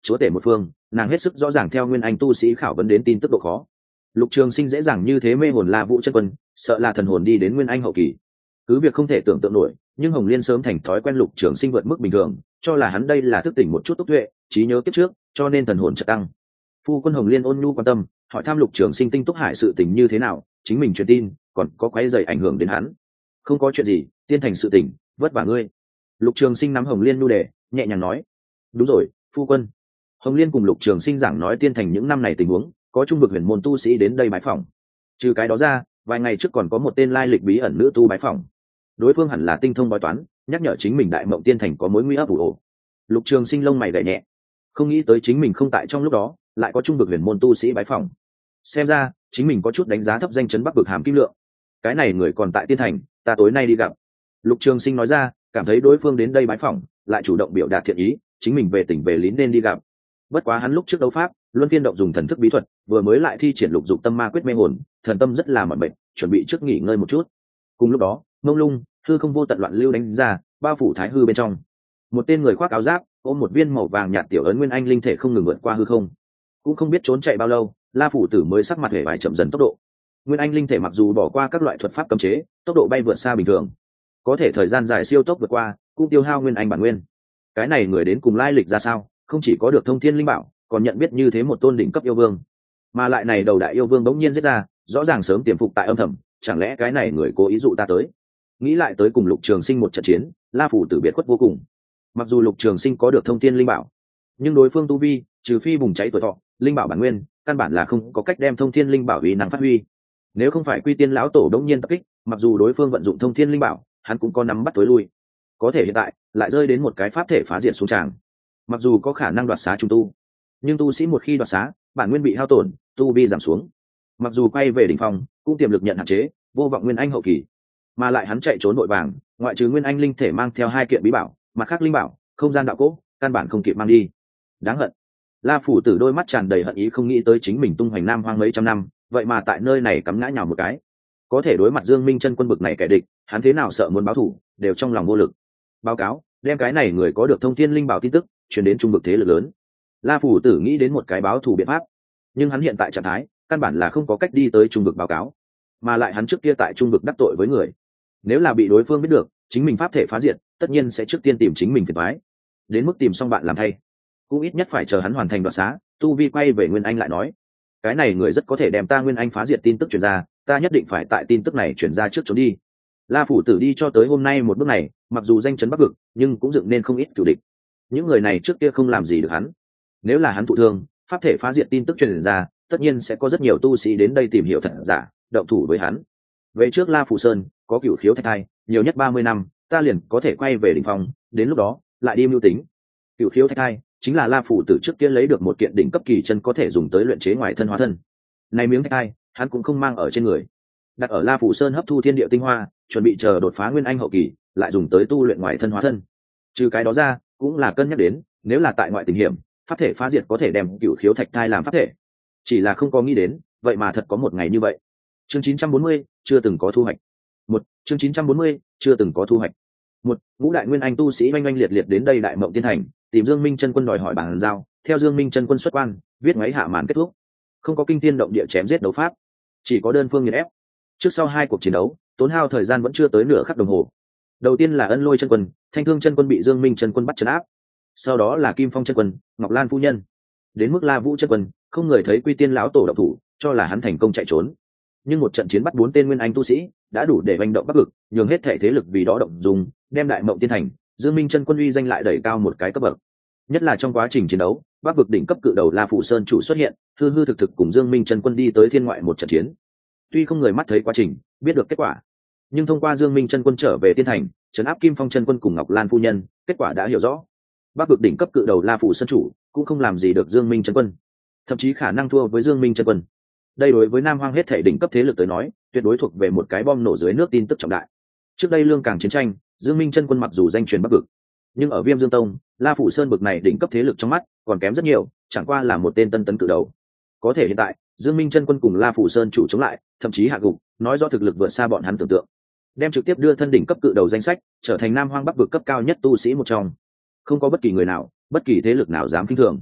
Speaker 1: chúa tể một phương, nàng hết sức rõ ràng theo nguyên anh tu sĩ khảo vấn đến tin tức độ khó. Lục Trường Sinh dễ dàng như thế mê hồn La Vũ chân quân, sợ là thần hồn đi đến nguyên anh hậu kỳ. Cứ việc không thể tưởng tượng nổi, nhưng Hồng Liên sớm thành thói quen Lục Trường Sinh vượt mức bình thường, cho là hắn đây là thức tỉnh một chút tốc tuệ, trí nhớ kiếp trước, cho nên thần hồn chợt tăng. Phu quân Hồng Liên ôn nhu quan tâm, hỏi thăm Lục Trường Sinh tinh túc hải sự tình như thế nào, chính mình truyền tin, còn có quấy rầy ảnh hưởng đến hắn. Không có chuyện gì, tiên thành sự tình, vất vả ngươi. Lục Trường Sinh nắm Hồng Liên nu đề, nhẹ nhàng nói. Đúng rồi, phu quân. Hồng Liên cùng Lục Trường Sinh giảng nói tiên thành những năm này tình huống, có trung vực huyền môn tu sĩ đến đây bái phỏng. Trừ cái đó ra, vài ngày trước còn có một tên lai lịch bí ẩn nữ tu bái phỏng. Đối phương hẳn là tinh thông bói toán, nhắc nhở chính mình đại mộng tiên thành có mối nguy ấp ủ ổ. Lục Trường Sinh lông mày gảy nhẹ, không nghĩ tới chính mình không tại trong lúc đó, lại có trung vực huyền môn tu sĩ bái phỏng. Xem ra chính mình có chút đánh giá thấp danh chấn Bắc vực Hàm Kim Lượng. Cái này người còn tại tiên thành, ta tối nay đi gặp. Lục Trường Sinh nói ra, cảm thấy đối phương đến đây bái phỏng, lại chủ động biểu đạt thiện ý, chính mình về tỉnh về lý nên đi gặp. Bất quá hắn lúc trước đấu pháp, luân phiên động dùng thần thức bí thuật, vừa mới lại thi triển lục dục tâm ma quyết mê hồn, thần tâm rất là mỏi mệt, chuẩn bị trước nghỉ ngơi một chút. Cùng lúc đó, mông lung, hư không vô tận loạn lưu đánh ra, bao phủ thái hư bên trong. Một tên người khoác áo giáp, ôm một viên màu vàng nhạt tiểu ấn nguyên anh linh thể không ngừng vượt qua hư không. Cũng không biết trốn chạy bao lâu, La phủ tử mới sắc mặt hề vải chậm dần tốc độ. Nguyên anh linh thể mặc dù bỏ qua các loại thuật pháp cấm chế, tốc độ bay vượt xa bình thường, có thể thời gian dài siêu tốc vượt qua, cũng tiêu hao nguyên anh bản nguyên. Cái này người đến cùng lai lịch ra sao, không chỉ có được thông thiên linh bảo, còn nhận biết như thế một tôn đỉnh cấp yêu vương, mà lại này đầu đại yêu vương bỗng nhiên giết ra, rõ ràng sớm tiềm phục tại âm thầm, chẳng lẽ cái này người cố ý dụ ta tới? Nghĩ lại tới cùng Lục Trường Sinh một trận chiến, La phủ tử biệt khuất vô cùng. Mặc dù Lục Trường Sinh có được thông thiên linh bảo, nhưng đối phương tu vi, trừ phi bùng cháy tuổi thọ, linh bảo bản nguyên, căn bản là không có cách đem thông thiên linh bảo uy năng phát huy. Nếu không phải Quy Tiên lão tổ đống nhiên tập kích, mặc dù đối phương vận dụng thông thiên linh bảo, hắn cũng có nắm bắt tối lui. Có thể hiện tại lại rơi đến một cái pháp thể phá diệt xuống tràng. Mặc dù có khả năng đoạt xá trung tu, nhưng tu sĩ một khi đoạt xá, bản nguyên bị hao tổn, tu vi giảm xuống. Mặc dù quay về đỉnh phong, cũng tiềm lực nhận hạn chế, vô vọng nguyên anh hậu kỳ. Mà lại hắn chạy trốn vội vàng, ngoại trừ nguyên anh linh thể mang theo 2 kiện bí bảo, mặt khác linh bảo, không gian đạo cỗ, căn bản không kịp mang đi. Đáng hận. La phủ tử đôi mắt tràn đầy hận ý, không nghĩ tới chính mình tung hoành Nam Hoang mấy trăm năm, vậy mà tại nơi này cắm ngã nhào một cái. Có thể đối mặt Dương Minh chân quân bực này kẻ địch, hắn thế nào sợ muốn báo thù, đều trong lòng vô lực. Báo cáo, đem cái này người có được thông thiên linh bảo tin tức truyền đến trung vực thế lực lớn. La phủ tử nghĩ đến một cái báo thù biện pháp, nhưng hắn hiện tại trạng thái căn bản là không có cách đi tới trung vực báo cáo, mà lại hắn trước kia tại trung vực đắc tội với người, nếu là bị đối phương biết được chính mình pháp thể phá diệt, tất nhiên sẽ trước tiên tìm chính mình phiền toái, đến mức tìm xong bạn làm thay, cũng ít nhất phải chờ hắn hoàn thành đoạt xá, tu vi quay về nguyên anh lại nói. Cái này người rất có thể đem ta nguyên anh phá diệt tin tức truyền ra, ta nhất định phải tại tin tức này truyền ra trước trốn đi. La phủ tử đi cho tới hôm nay một bước này, mặc dù danh chấn Bắc vực, nhưng cũng dựng nên không ít cửu địch. Những người này trước kia không làm gì được hắn, nếu là hắn thụ thương, pháp thể phá diệt tin tức truyền ra, tất nhiên sẽ có rất nhiều tu sĩ đến đây tìm hiểu thật giả, động thủ với hắn. Về trước La Phủ Sơn có cửu khiếu thạch thai, nhiều nhất 30 năm, ta liền có thể quay về đỉnh phong, đến lúc đó lại đi mưu tính. Cửu khiếu thạch thai chính là La Phủ tử trước kia lấy được một kiện đỉnh cấp kỳ chân có thể dùng tới luyện chế ngoài thân hóa thân. Này miếng thạch thai, hắn cũng không mang ở trên người, đặt ở La Phủ Sơn hấp thu thiên địa tinh hoa, chuẩn bị chờ đột phá nguyên anh hậu kỳ, lại dùng tới tu luyện ngoài thân hóa thân. Trừ cái đó ra, cũng là cân nhắc đến, nếu là tại ngoại tình hiểm, pháp thể phá diệt có thể đem cửu khiếu thạch thai làm pháp thể. Chỉ là không có nghĩ đến, vậy mà thật có một ngày như vậy. Chương 940, chưa từng có thu hoạch. Chương 940, chưa từng có thu hoạch. Ngũ đại nguyên anh tu sĩ oanh oanh liệt liệt đến đây Đại Mộng Tiên Thành, tìm Dương Minh chân quân đòi hỏi bàn giao, theo Dương Minh chân quân xuất quan, viết ngoáy hạ màn kết thúc. Không có kinh thiên động địa chém giết đấu pháp, chỉ có đơn phương nghiền ép. Trước sau 2 cuộc chiến đấu, tốn hao thời gian vẫn chưa tới nửa khắc đồng hồ. Đầu tiên là Ân Lôi chân quân, Thanh Thương chân quân bị Dương Minh chân quân bắt trấn áp. Sau đó là Kim Phong chân quân, Ngọc Lan phu nhân. Đến mức La Vũ chân quân, không người thấy Quy Tiên lão tổ động thủ, cho là hắn thành công chạy trốn. Nhưng một trận chiến bắt 4 tên nguyên anh tu sĩ, đã đủ để hành động Bắc vực, nhường hết thể thế lực vì đó động dùng, đem Đại Mộng Tiên Thành, Dương Minh chân quân uy danh lại đẩy cao một cái cấp bậc. Nhất là trong quá trình chiến đấu, Bắc vực đỉnh cấp cự đầu La Phủ Sơn chủ xuất hiện, hư hư thực thực cùng Dương Minh chân quân đi tới thiên ngoại một trận chiến. Tuy không người mắt thấy quá trình, biết được kết quả, nhưng thông qua Dương Minh chân quân trở về tiên thành, trấn áp Kim Phong chân quân cùng Ngọc Lan phu nhân, kết quả đã hiểu rõ. Bắc vực đỉnh cấp cự đầu La Phủ Sơn chủ cũng không làm gì được Dương Minh chân quân, thậm chí khả năng thua với Dương Minh chân quân. Đây đối với Nam Hoang hết thể đỉnh cấp thế lực tới nói, tuyệt đối thuộc về một cái bom nổ dưới nước tin tức trọng đại. Trước đây lương cảng chiến tranh, Dương Minh chân quân mặc dù danh truyền Bắc vực, nhưng ở Viêm Dương Tông, La Phủ Sơn bực này đỉnh cấp thế lực trong mắt còn kém rất nhiều, chẳng qua là một tên tân tấn cự đầu. Có thể hiện tại, Dương Minh chân quân cùng La Phủ Sơn chủ chống lại, thậm chí hạ gục, nói do thực lực vượt xa bọn hắn tưởng tượng, đem trực tiếp đưa thân đỉnh cấp cự đầu danh sách, trở thành Nam Hoang Bắc vực cấp cao nhất tu sĩ một trong. Không có bất kỳ người nào, bất kỳ thế lực nào dám khinh thường.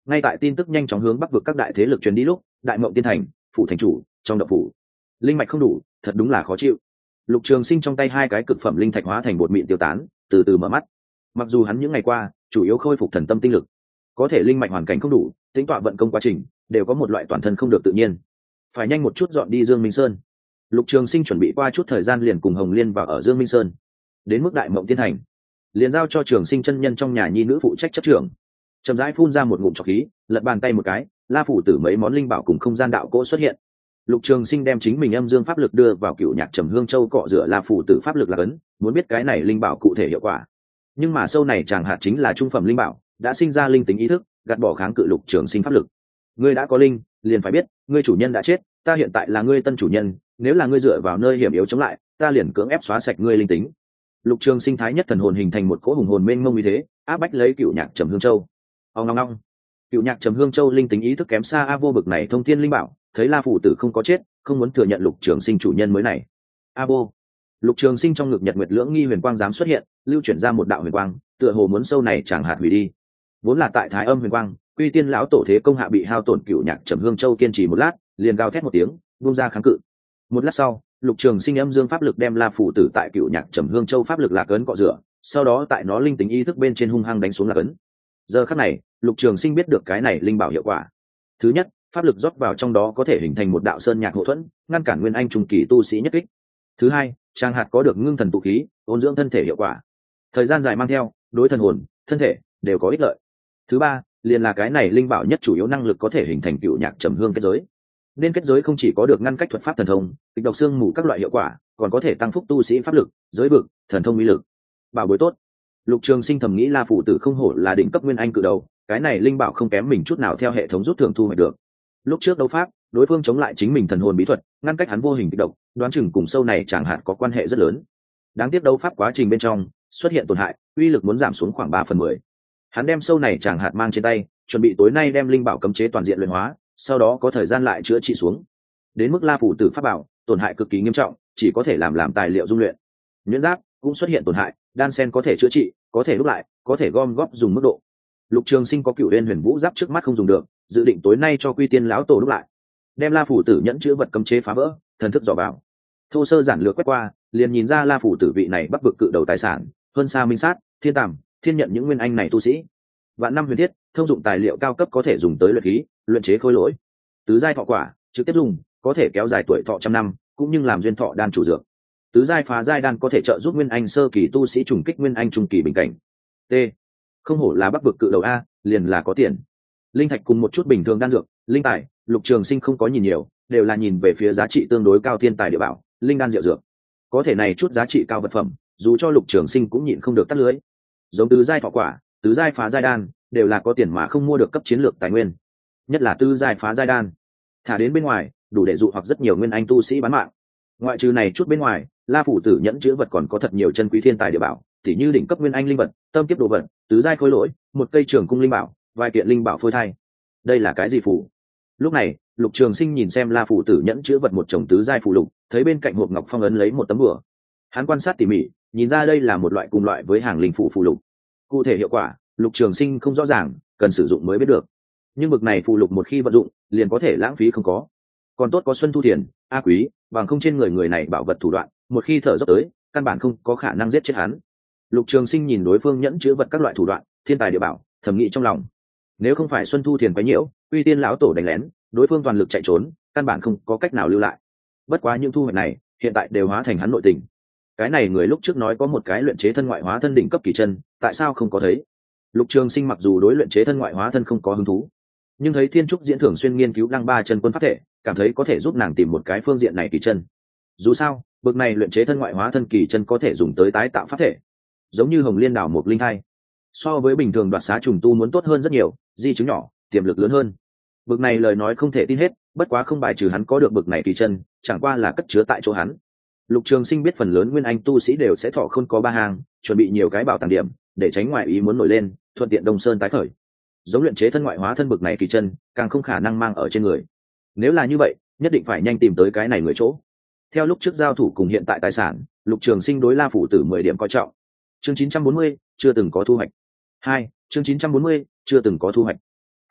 Speaker 1: Ngay tại tin tức nhanh chóng hướng bắc vực các đại thế lực truyền đi lúc, Đại Mộng Tiên Thành, phủ thành chủ, trong động phủ, linh mạch không đủ, thật đúng là khó chịu. Lục Trường Sinh trong tay hai cái cực phẩm linh thạch hóa thành bột mịn tiêu tán, từ từ mở mắt. Mặc dù hắn những ngày qua chủ yếu khôi phục thần tâm tinh lực, có thể linh mạch hoàn cảnh không đủ, tính tọa vận công quá trình đều có một loại toàn thân không được tự nhiên, phải nhanh một chút dọn đi Dương Minh Sơn. Lục Trường Sinh chuẩn bị qua chút thời gian liền cùng Hồng Liên vào ở Dương Minh Sơn. Đến mức Đại Mộng Tiên Thành, liền giao cho Trường Sinh chân nhân trong nhà nhi nữ phụ trách chấp trưởng. Chậm rãi phun ra một ngụm trọc khí, lật bàn tay một cái, La phủ tử mấy món linh bảo cùng không gian đạo cỗ xuất hiện. Lục Trường Sinh đem chính mình âm dương pháp lực đưa vào Cựu Nhạc Trầm Hương Châu cọ rửa La phủ tử pháp lực là cấn, muốn biết cái này linh bảo cụ thể hiệu quả. Nhưng mà sâu này chàng hạt chính là trung phẩm linh bảo, đã sinh ra linh tính ý thức, gạt bỏ kháng cự Lục Trường Sinh pháp lực. Ngươi đã có linh, liền phải biết, ngươi chủ nhân đã chết, ta hiện tại là ngươi tân chủ nhân, nếu là ngươi dựa vào nơi hiểm yếu chống lại, ta liền cưỡng ép xóa sạch ngươi linh tính. Lục Trường Sinh thái nhất thần hồn hình thành một cỗ hùng hồn mênh mông như thế, áp bách lấy Cựu Nhạc Trầm Hương Châu. Ong ong ong. Cựu Nhạc Trầm Hương Châu linh tính ý thức kém xa a vô bực này thông thiên linh bảo, thấy La phủ tử không có chết, không muốn thừa nhận Lục Trường Sinh chủ nhân mới này. A vô. Lục Trường Sinh trong ngực Nhật Nguyệt Lưỡng Nghi huyền quang dám xuất hiện, lưu chuyển ra một đạo huyền quang, tựa hồ muốn sâu này chẳng hạt hủy đi. Vốn là tại Thái Âm huyền quang, Quy Tiên lão tổ thế công hạ bị hao tổn Cựu Nhạc Trầm Hương Châu kiên trì một lát, liền gào thét một tiếng, buông ra kháng cự. Một lát sau, Lục Trường Sinh âm dương pháp lực đem La phủ tử tại Cựu Nhạc Trầm Hương Châu pháp lực lạc ấn cọ rửa, sau đó tại nó linh tính ý thức bên trên hung hăng đánh xuống lạc ấn. Giờ khắc này, Lục Trường Sinh biết được cái này linh bảo hiệu quả. Thứ nhất, pháp lực rót vào trong đó có thể hình thành một đạo sơn nhạc hộ thuẫn, ngăn cản nguyên anh trung kỳ tu sĩ nhất kích. Thứ hai, trang hạt có được ngưng thần tụ khí, ôn dưỡng thân thể hiệu quả. Thời gian dài mang theo, đối thần hồn, thân thể đều có ích lợi. Thứ ba, liền là cái này linh bảo nhất chủ yếu năng lực có thể hình thành Cựu Nhạc Trầm Hương kết giới. Nên kết giới không chỉ có được ngăn cách thuật pháp thần thông, kịch độc xương mù các loại hiệu quả, còn có thể tăng phúc tu sĩ pháp lực, giới vực, thần thông uy lực. Bảo bối tốt. Lục Trường Sinh thầm nghĩ La phủ tử không hổ là đỉnh cấp nguyên anh cự đầu, cái này linh bảo không kém mình chút nào theo hệ thống rút thưởng thu hoạch được. Lúc trước đấu pháp, đối phương chống lại chính mình thần hồn bí thuật, ngăn cách hắn vô hình kịch độc, đoán chừng cùng sâu này chẳng hạn có quan hệ rất lớn. Đáng tiếc đấu pháp quá trình bên trong xuất hiện tổn hại, uy lực muốn giảm xuống khoảng 3/10. Hắn đem sâu này chẳng hạt mang trên tay, chuẩn bị tối nay đem linh bảo cấm chế toàn diện luyện hóa, sau đó có thời gian lại chữa trị xuống. Đến mức La phủ tử pháp bảo tổn hại cực kỳ nghiêm trọng, chỉ có thể làm tài liệu dung luyện. Nhuyễn giáp cũng xuất hiện tổn hại, đan sen có thể chữa trị, có thể đúc lại, có thể gom góp dùng mức độ. Lục Trường Sinh có Cựu Uyên Huyền Vũ giáp trước mắt không dùng được, dự định tối nay cho Quy Tiên lão tổ đúc lại. Đem La phủ tử nhẫn chứa vật cấm chế phá vỡ, thần thức dò vào. Thô sơ giản lược quét qua, liền nhìn ra La phủ tử vị này bắc vực cự đầu tài sản, hơn xa Minh Sát, Thiên Tàm, Thiên Nhận những nguyên anh này tu sĩ. Vạn năm huyền thiết, thông dụng tài liệu cao cấp có thể dùng tới luyện khí, luyện chế khối lỗi. Tứ giai thọ quả, trực tiếp dùng, có thể kéo dài tuổi thọ trăm năm, cũng như làm duyên thọ đan chủ dược. Tứ giai phá giai đan có thể trợ giúp nguyên anh sơ kỳ tu sĩ trùng kích nguyên anh trung kỳ bình cảnh. T. Không hổ là bắc vực cự đầu a, liền là có tiền. Linh thạch cùng một chút bình thường đan dược, linh tài, Lục Trường Sinh không có nhìn nhiều, đều là nhìn về phía giá trị tương đối cao thiên tài địa bảo, linh đan diệu dược. Có thể này chút giá trị cao vật phẩm, dù cho Lục Trường Sinh cũng nhịn không được tắt lưới. Giống tứ giai thọ quả, tứ giai phá giai đan, đều là có tiền mà không mua được cấp chiến lược tài nguyên. Nhất là tứ giai phá giai đan, thả đến bên ngoài, đủ để dụ hoặc rất nhiều nguyên anh tu sĩ bán mạng. Ngoại trừ này chút bên ngoài, La phủ tử nhẫn chứa vật còn có thật nhiều chân quý thiên tài địa bảo, tỉ như đỉnh cấp nguyên anh linh vật, tâm kiếp đồ vật, tứ giai khối lỗi, một cây trường cung linh bảo, vài kiện linh bảo phôi thai. Đây là cái gì phủ? Lúc này, Lục Trường Sinh nhìn xem La phủ tử nhẫn chứa vật một chồng tứ giai phù lục, thấy bên cạnh hộp ngọc phong ấn lấy một tấm bùa. Hắn quan sát tỉ mỉ, nhìn ra đây là một loại cùng loại với hàng linh phù phù lục. Cụ thể hiệu quả, Lục Trường Sinh không rõ ràng, cần sử dụng mới biết được. Nhưng bực này phù lục một khi vận dụng, liền có thể lãng phí không có. Còn tốt có Xuân Thu Thiền, A Quý, bằng không trên người này bảo vật thủ đoạn, một khi thở dốc tới, căn bản không có khả năng giết chết hắn. Lục Trường Sinh nhìn đối phương nhẫn chứa vật các loại thủ đoạn, thiên tài địa bảo, thầm nghĩ trong lòng. Nếu không phải Xuân Thu Thiền quấy nhiễu, Uy Tiên lão tổ đánh lén, đối phương toàn lực chạy trốn, căn bản không có cách nào lưu lại. Bất quá những thu hoạch này, hiện tại đều hóa thành hắn nội tình. Cái này người lúc trước nói có một cái luyện chế thân ngoại hóa thân đỉnh cấp kỳ chân, tại sao không có thấy? Lục Trường Sinh mặc dù đối luyện chế thân ngoại hóa thân không có hứng thú, nhưng thấy Thiên Trúc Diễn thường xuyên nghiên cứu Lăng Ba chân quân pháp thể, cảm thấy có thể giúp nàng tìm một cái phương diện này kỳ chân. Dù sao, bực này luyện chế thân ngoại hóa thân kỳ chân có thể dùng tới tái tạo pháp thể, giống như Hồng Liên đảo một linh thai, so với bình thường đoạt xá trùng tu muốn tốt hơn rất nhiều, di chứng nhỏ, tiềm lực lớn hơn. Bực này lời nói không thể tin hết, bất quá không bài trừ hắn có được bực này kỳ chân, chẳng qua là cất chứa tại chỗ hắn. Lục Trường Sinh biết phần lớn nguyên anh tu sĩ đều sẽ thọ khôn có ba hàng, chuẩn bị nhiều cái bảo tàng điểm, để tránh ngoại ý muốn nổi lên, thuận tiện Đông Sơn tái khởi. Giống luyện chế thân ngoại hóa thân bực này kỳ chân, càng không khả năng mang ở trên người. Nếu là như vậy, nhất định phải nhanh tìm tới cái này người chỗ. Theo lúc trước giao thủ cùng hiện tại tài sản, Lục Trường Sinh đối La phủ tử 10 điểm coi trọng. Chương 940, chưa từng có thu hoạch. 2, chương 940, chưa từng có thu hoạch.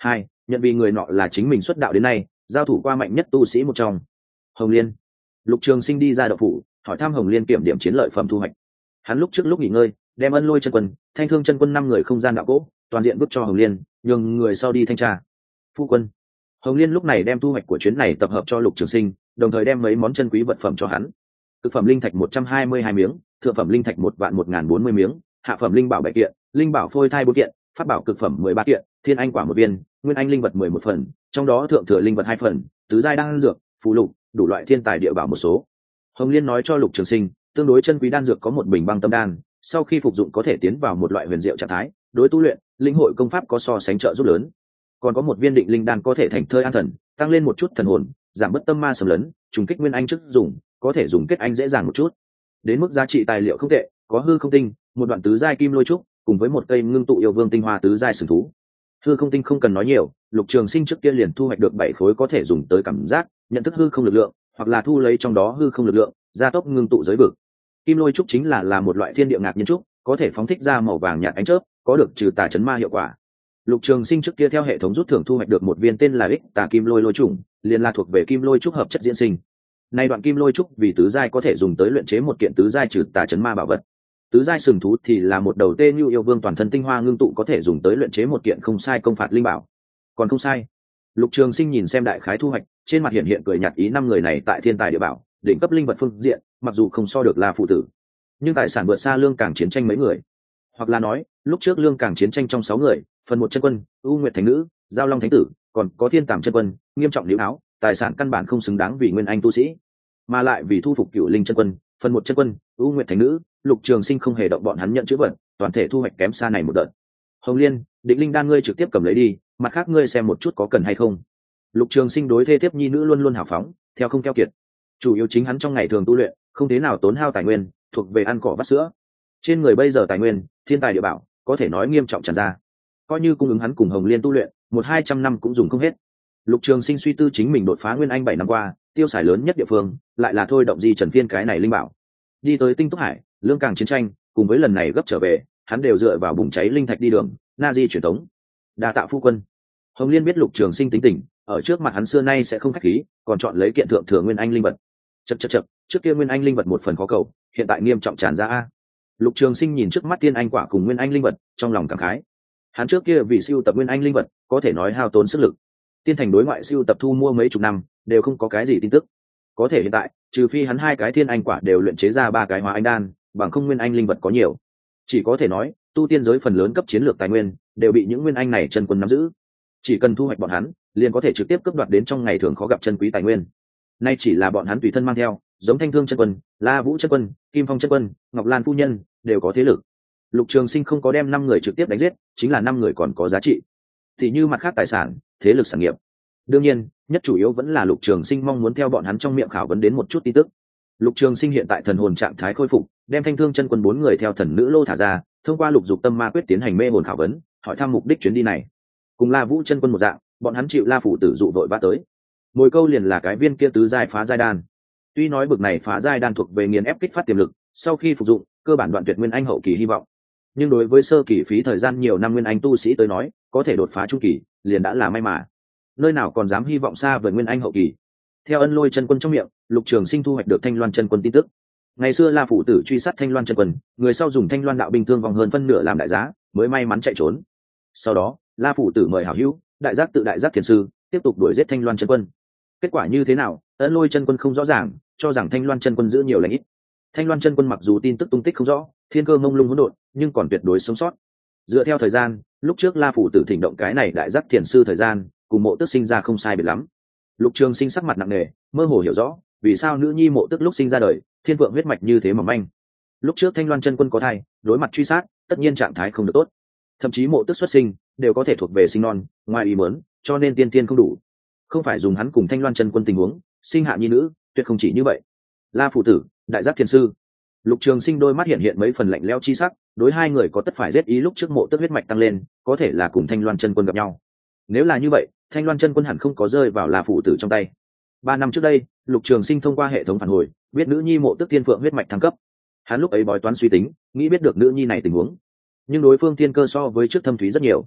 Speaker 1: 2. Nhận vì người nọ là chính mình xuất đạo đến nay giao thủ qua mạnh nhất tu sĩ một trong. Hồng Liên. Lục Trường Sinh đi ra động phủ hỏi thăm Hồng Liên kiểm điểm chiến lợi phẩm thu hoạch. Hắn lúc trước lúc nghỉ ngơi đem Ân Lôi chân quân, Thanh Thương chân quân 5 người không gian đạo cỗ toàn diện vứt cho Hồng Liên, nhường người sau đi thanh tra. Phu quân. Hồng Liên lúc này đem thu hoạch của chuyến này tập hợp cho Lục Trường Sinh, đồng thời đem mấy món chân quý vật phẩm cho hắn. Cực phẩm linh thạch 122 miếng, thượng phẩm linh thạch 1.1040 miếng, hạ phẩm linh bảo 7 kiện, linh bảo phôi thai 4 kiện, pháp bảo cực phẩm 13 kiện, thiên anh quả 1 viên, nguyên anh linh vật 11 phần, trong đó thượng thừa linh vật 2 phần, tứ giai đan dược, phù lục, đủ loại thiên tài địa bảo một số. Hồng Liên nói cho Lục Trường Sinh, tương đối chân quý đan dược có một bình băng tâm đan, sau khi phục dụng có thể tiến vào một loại huyền diệu trạng thái, đối tu luyện, linh hội công pháp có so sánh trợ giúp lớn. Còn có một viên định linh đan có thể thành thơi an thần, tăng lên một chút thần hồn, giảm bất tâm ma xâm lấn, trùng kích nguyên anh trước dùng, có thể dùng kết anh dễ dàng một chút. Đến mức giá trị tài liệu không tệ, có hư không tinh, một đoạn tứ giai kim lôi trúc, cùng với một cây ngưng tụ yêu vương tinh hoa tứ giai sừng thú. Hư không tinh không cần nói nhiều, Lục Trường Sinh trước kia liền thu hoạch được 7 khối có thể dùng tới cảm giác, nhận thức hư không lực lượng, hoặc là thu lấy trong đó hư không lực lượng, gia tốc ngưng tụ giới vực. Kim lôi trúc chính là một loại thiên địa ngạc nhiên trúc, có thể phóng thích ra màu vàng nhạt ánh chớp, có được trừ tà chấn ma hiệu quả. Lục Trường Sinh trước kia theo hệ thống rút thưởng thu hoạch được một viên tên là Ích Tà Kim Lôi Lôi trùng, liền là thuộc về kim lôi trúc hợp chất diễn sinh. Nay đoạn kim lôi trúc vì tứ giai có thể dùng tới luyện chế một kiện tứ giai trừ tà chấn ma bảo vật. Tứ giai sừng thú thì là một đầu tê như yêu vương toàn thân tinh hoa ngưng tụ có thể dùng tới luyện chế một kiện không sai công phạt linh bảo. Còn không sai. Lục Trường Sinh nhìn xem đại khái thu hoạch, trên mặt hiện cười nhạt ý 5 người này tại thiên tài địa bảo, đỉnh cấp linh vật phương diện, mặc dù không so được là phụ tử, nhưng tài sản vượt xa Lương Cảng chiến tranh mấy người. Hoặc là nói, lúc trước Lương Cảng chiến tranh trong 6 người, phần 1 chân quân, U Nguyệt Thánh Nữ, Giao Long Thánh Tử, còn có Thiên Tàm chân quân, nghiêm trọng liễu áo, tài sản căn bản không xứng đáng vì nguyên anh tu sĩ, mà lại vì thu phục Cửu Linh chân quân, phần 1 chân quân, U Nguyệt Thánh Nữ, Lục Trường Sinh không hề động bọn hắn nhận chữ vật, toàn thể thu hoạch kém xa này một đợt. Hồng Liên, định linh đan ngươi trực tiếp cầm lấy đi, mặt khác ngươi xem một chút có cần hay không. Lục Trường Sinh đối thê thiếp nhi nữ luôn luôn hào phóng, theo không keo kiệt. Chủ yếu chính hắn trong ngày thường tu luyện, không thế nào tốn hao tài nguyên, thuộc về ăn cỏ vắt sữa. Trên người bây giờ tài nguyên, thiên tài địa bảo, có thể nói nghiêm trọng tràn ra. Coi như cung ứng hắn cùng Hồng Liên tu luyện, 100-200 năm cũng dùng không hết. Lục Trường Sinh suy tư chính mình đột phá nguyên anh 7 năm qua, tiêu xài lớn nhất địa phương, lại là thôi động di Trần Phiên cái này linh bảo. Đi tới Tinh Túc Hải, Lương Cảng chiến tranh, cùng với lần này gấp trở về, hắn đều dựa vào bùng cháy linh thạch đi đường, na di truyền tống. Đa tạ phu quân. Hồng Liên biết Lục Trường Sinh tính tình, ở trước mặt hắn xưa nay sẽ không khách khí, còn chọn lấy kiện thượng thừa nguyên anh linh vật. Chậc, trước kia nguyên anh linh vật một phần khó cầu, hiện tại nghiêm trọng tràn ra a. Lục Trường Sinh nhìn trước mắt tiên anh quả cùng nguyên anh linh vật, trong lòng cảm khái. Hắn trước kia vì siêu tập nguyên anh linh vật, có thể nói hao tốn sức lực. Tiên thành đối ngoại siêu tập thu mua mấy chục năm, đều không có cái gì tin tức. Có thể hiện tại, trừ phi hắn 2 cái thiên anh quả đều luyện chế ra 3 cái hóa anh đan, bằng không nguyên anh linh vật có nhiều. Chỉ có thể nói, tu tiên giới phần lớn cấp chiến lược tài nguyên đều bị những nguyên anh này chân quân nắm giữ. Chỉ cần thu hoạch bọn hắn, liền có thể trực tiếp cướp đoạt đến trong ngày thường khó gặp chân quý tài nguyên. Nay chỉ là bọn hắn tùy thân mang theo, giống Thanh Thương chân quân, La Vũ chân quân, Kim Phong chân quân, Ngọc Lan phu nhân, đều có thế lực. Lục Trường Sinh không có đem 5 người trực tiếp đánh giết, chính là 5 người còn có giá trị. Thì như mặt khác tài sản, thế lực sản nghiệp. Đương nhiên, nhất chủ yếu vẫn là Lục Trường Sinh mong muốn theo bọn hắn trong miệng khảo vấn đến một chút tin tức. Lục Trường Sinh hiện tại thần hồn trạng thái khôi phục, đem Thanh Thương chân quân 4 người theo thần nữ lô thả ra, thông qua Lục Dục Tâm Ma quyết tiến hành mê hồn khảo vấn, hỏi thăm mục đích chuyến đi này. Cùng La Vũ chân quân một dạng, bọn hắn chịu La phủ tử dụ vội vã tới. Mồi câu liền là cái viên kia tứ giai phá giai đan. Tuy nói bực này phá giai đan thuộc về nghiền ép kích phát tiềm lực, sau khi phục dụng, cơ bản đoạn tuyệt nguyên anh hậu kỳ hy vọng. Nhưng đối với sơ kỳ phí thời gian nhiều năm nguyên anh tu sĩ tới nói, có thể đột phá trung kỳ, liền đã là may mà. Nơi nào còn dám hy vọng xa về nguyên anh hậu kỳ. Theo Ân Lôi chân quân trong miệng, Lục Trường Sinh thu hoạch được Thanh Loan chân quân tin tức. Ngày xưa La phủ tử truy sát Thanh Loan chân quân, người sau dùng Thanh Loan đạo binh thương vong hơn phân nửa làm đại giá, mới may mắn chạy trốn. Sau đó, La phủ tử mời hảo hữu, đại giác tự đại giác thiền sư, tiếp tục đuổi giết Thanh Loan chân quân. Kết quả như thế nào, Ân Lôi chân quân không rõ ràng, cho rằng Thanh Loan chân quân giữ nhiều lành ít. Thanh Loan chân quân mặc dù tin tức tung tích không rõ, thiên cơ mông lung hỗn độn, nhưng còn tuyệt đối sống sót. Dựa theo thời gian, lúc trước La phủ tử thỉnh động cái này đại giác thiền sư thời gian, cùng Mộ Tước sinh ra không sai biệt lắm. Lục Trường Sinh sắc mặt nặng nề, mơ hồ hiểu rõ, vì sao nữ nhi Mộ Tước lúc sinh ra đời, thiên vượng huyết mạch như thế mỏng manh. Lúc trước Thanh Loan chân quân có thai, đối mặt truy sát, tất nhiên trạng thái không được tốt. Thậm chí Mộ Tước xuất sinh, đều có thể thuộc về sinh non, ngoài ý muốn, cho nên tiên tiên không đủ. Không phải dùng hắn cùng Thanh Loan chân quân tình huống, sinh hạ nhi nữ, tuyệt không chỉ như vậy. La phủ tử, đại giác thiền sư. Lục Trường Sinh đôi mắt hiện mấy phần lạnh lẽo chi sắc, đối 2 người có tất phải giết ý lúc trước Mộ Tước huyết mạch tăng lên, có thể là cùng Thanh Loan chân quân gặp nhau. Nếu là như vậy, Thanh Loan chân quân hẳn không có rơi vào La phủ tử trong tay. 3 năm trước đây, Lục Trường Sinh thông qua hệ thống phản hồi, biết nữ nhi Mộ Tước Thiên Phượng huyết mạch thăng cấp. Hắn lúc ấy bói toán suy tính, nghĩ biết được nữ nhi này tình huống. Nhưng đối phương thiên cơ so với trước thâm thúy rất nhiều.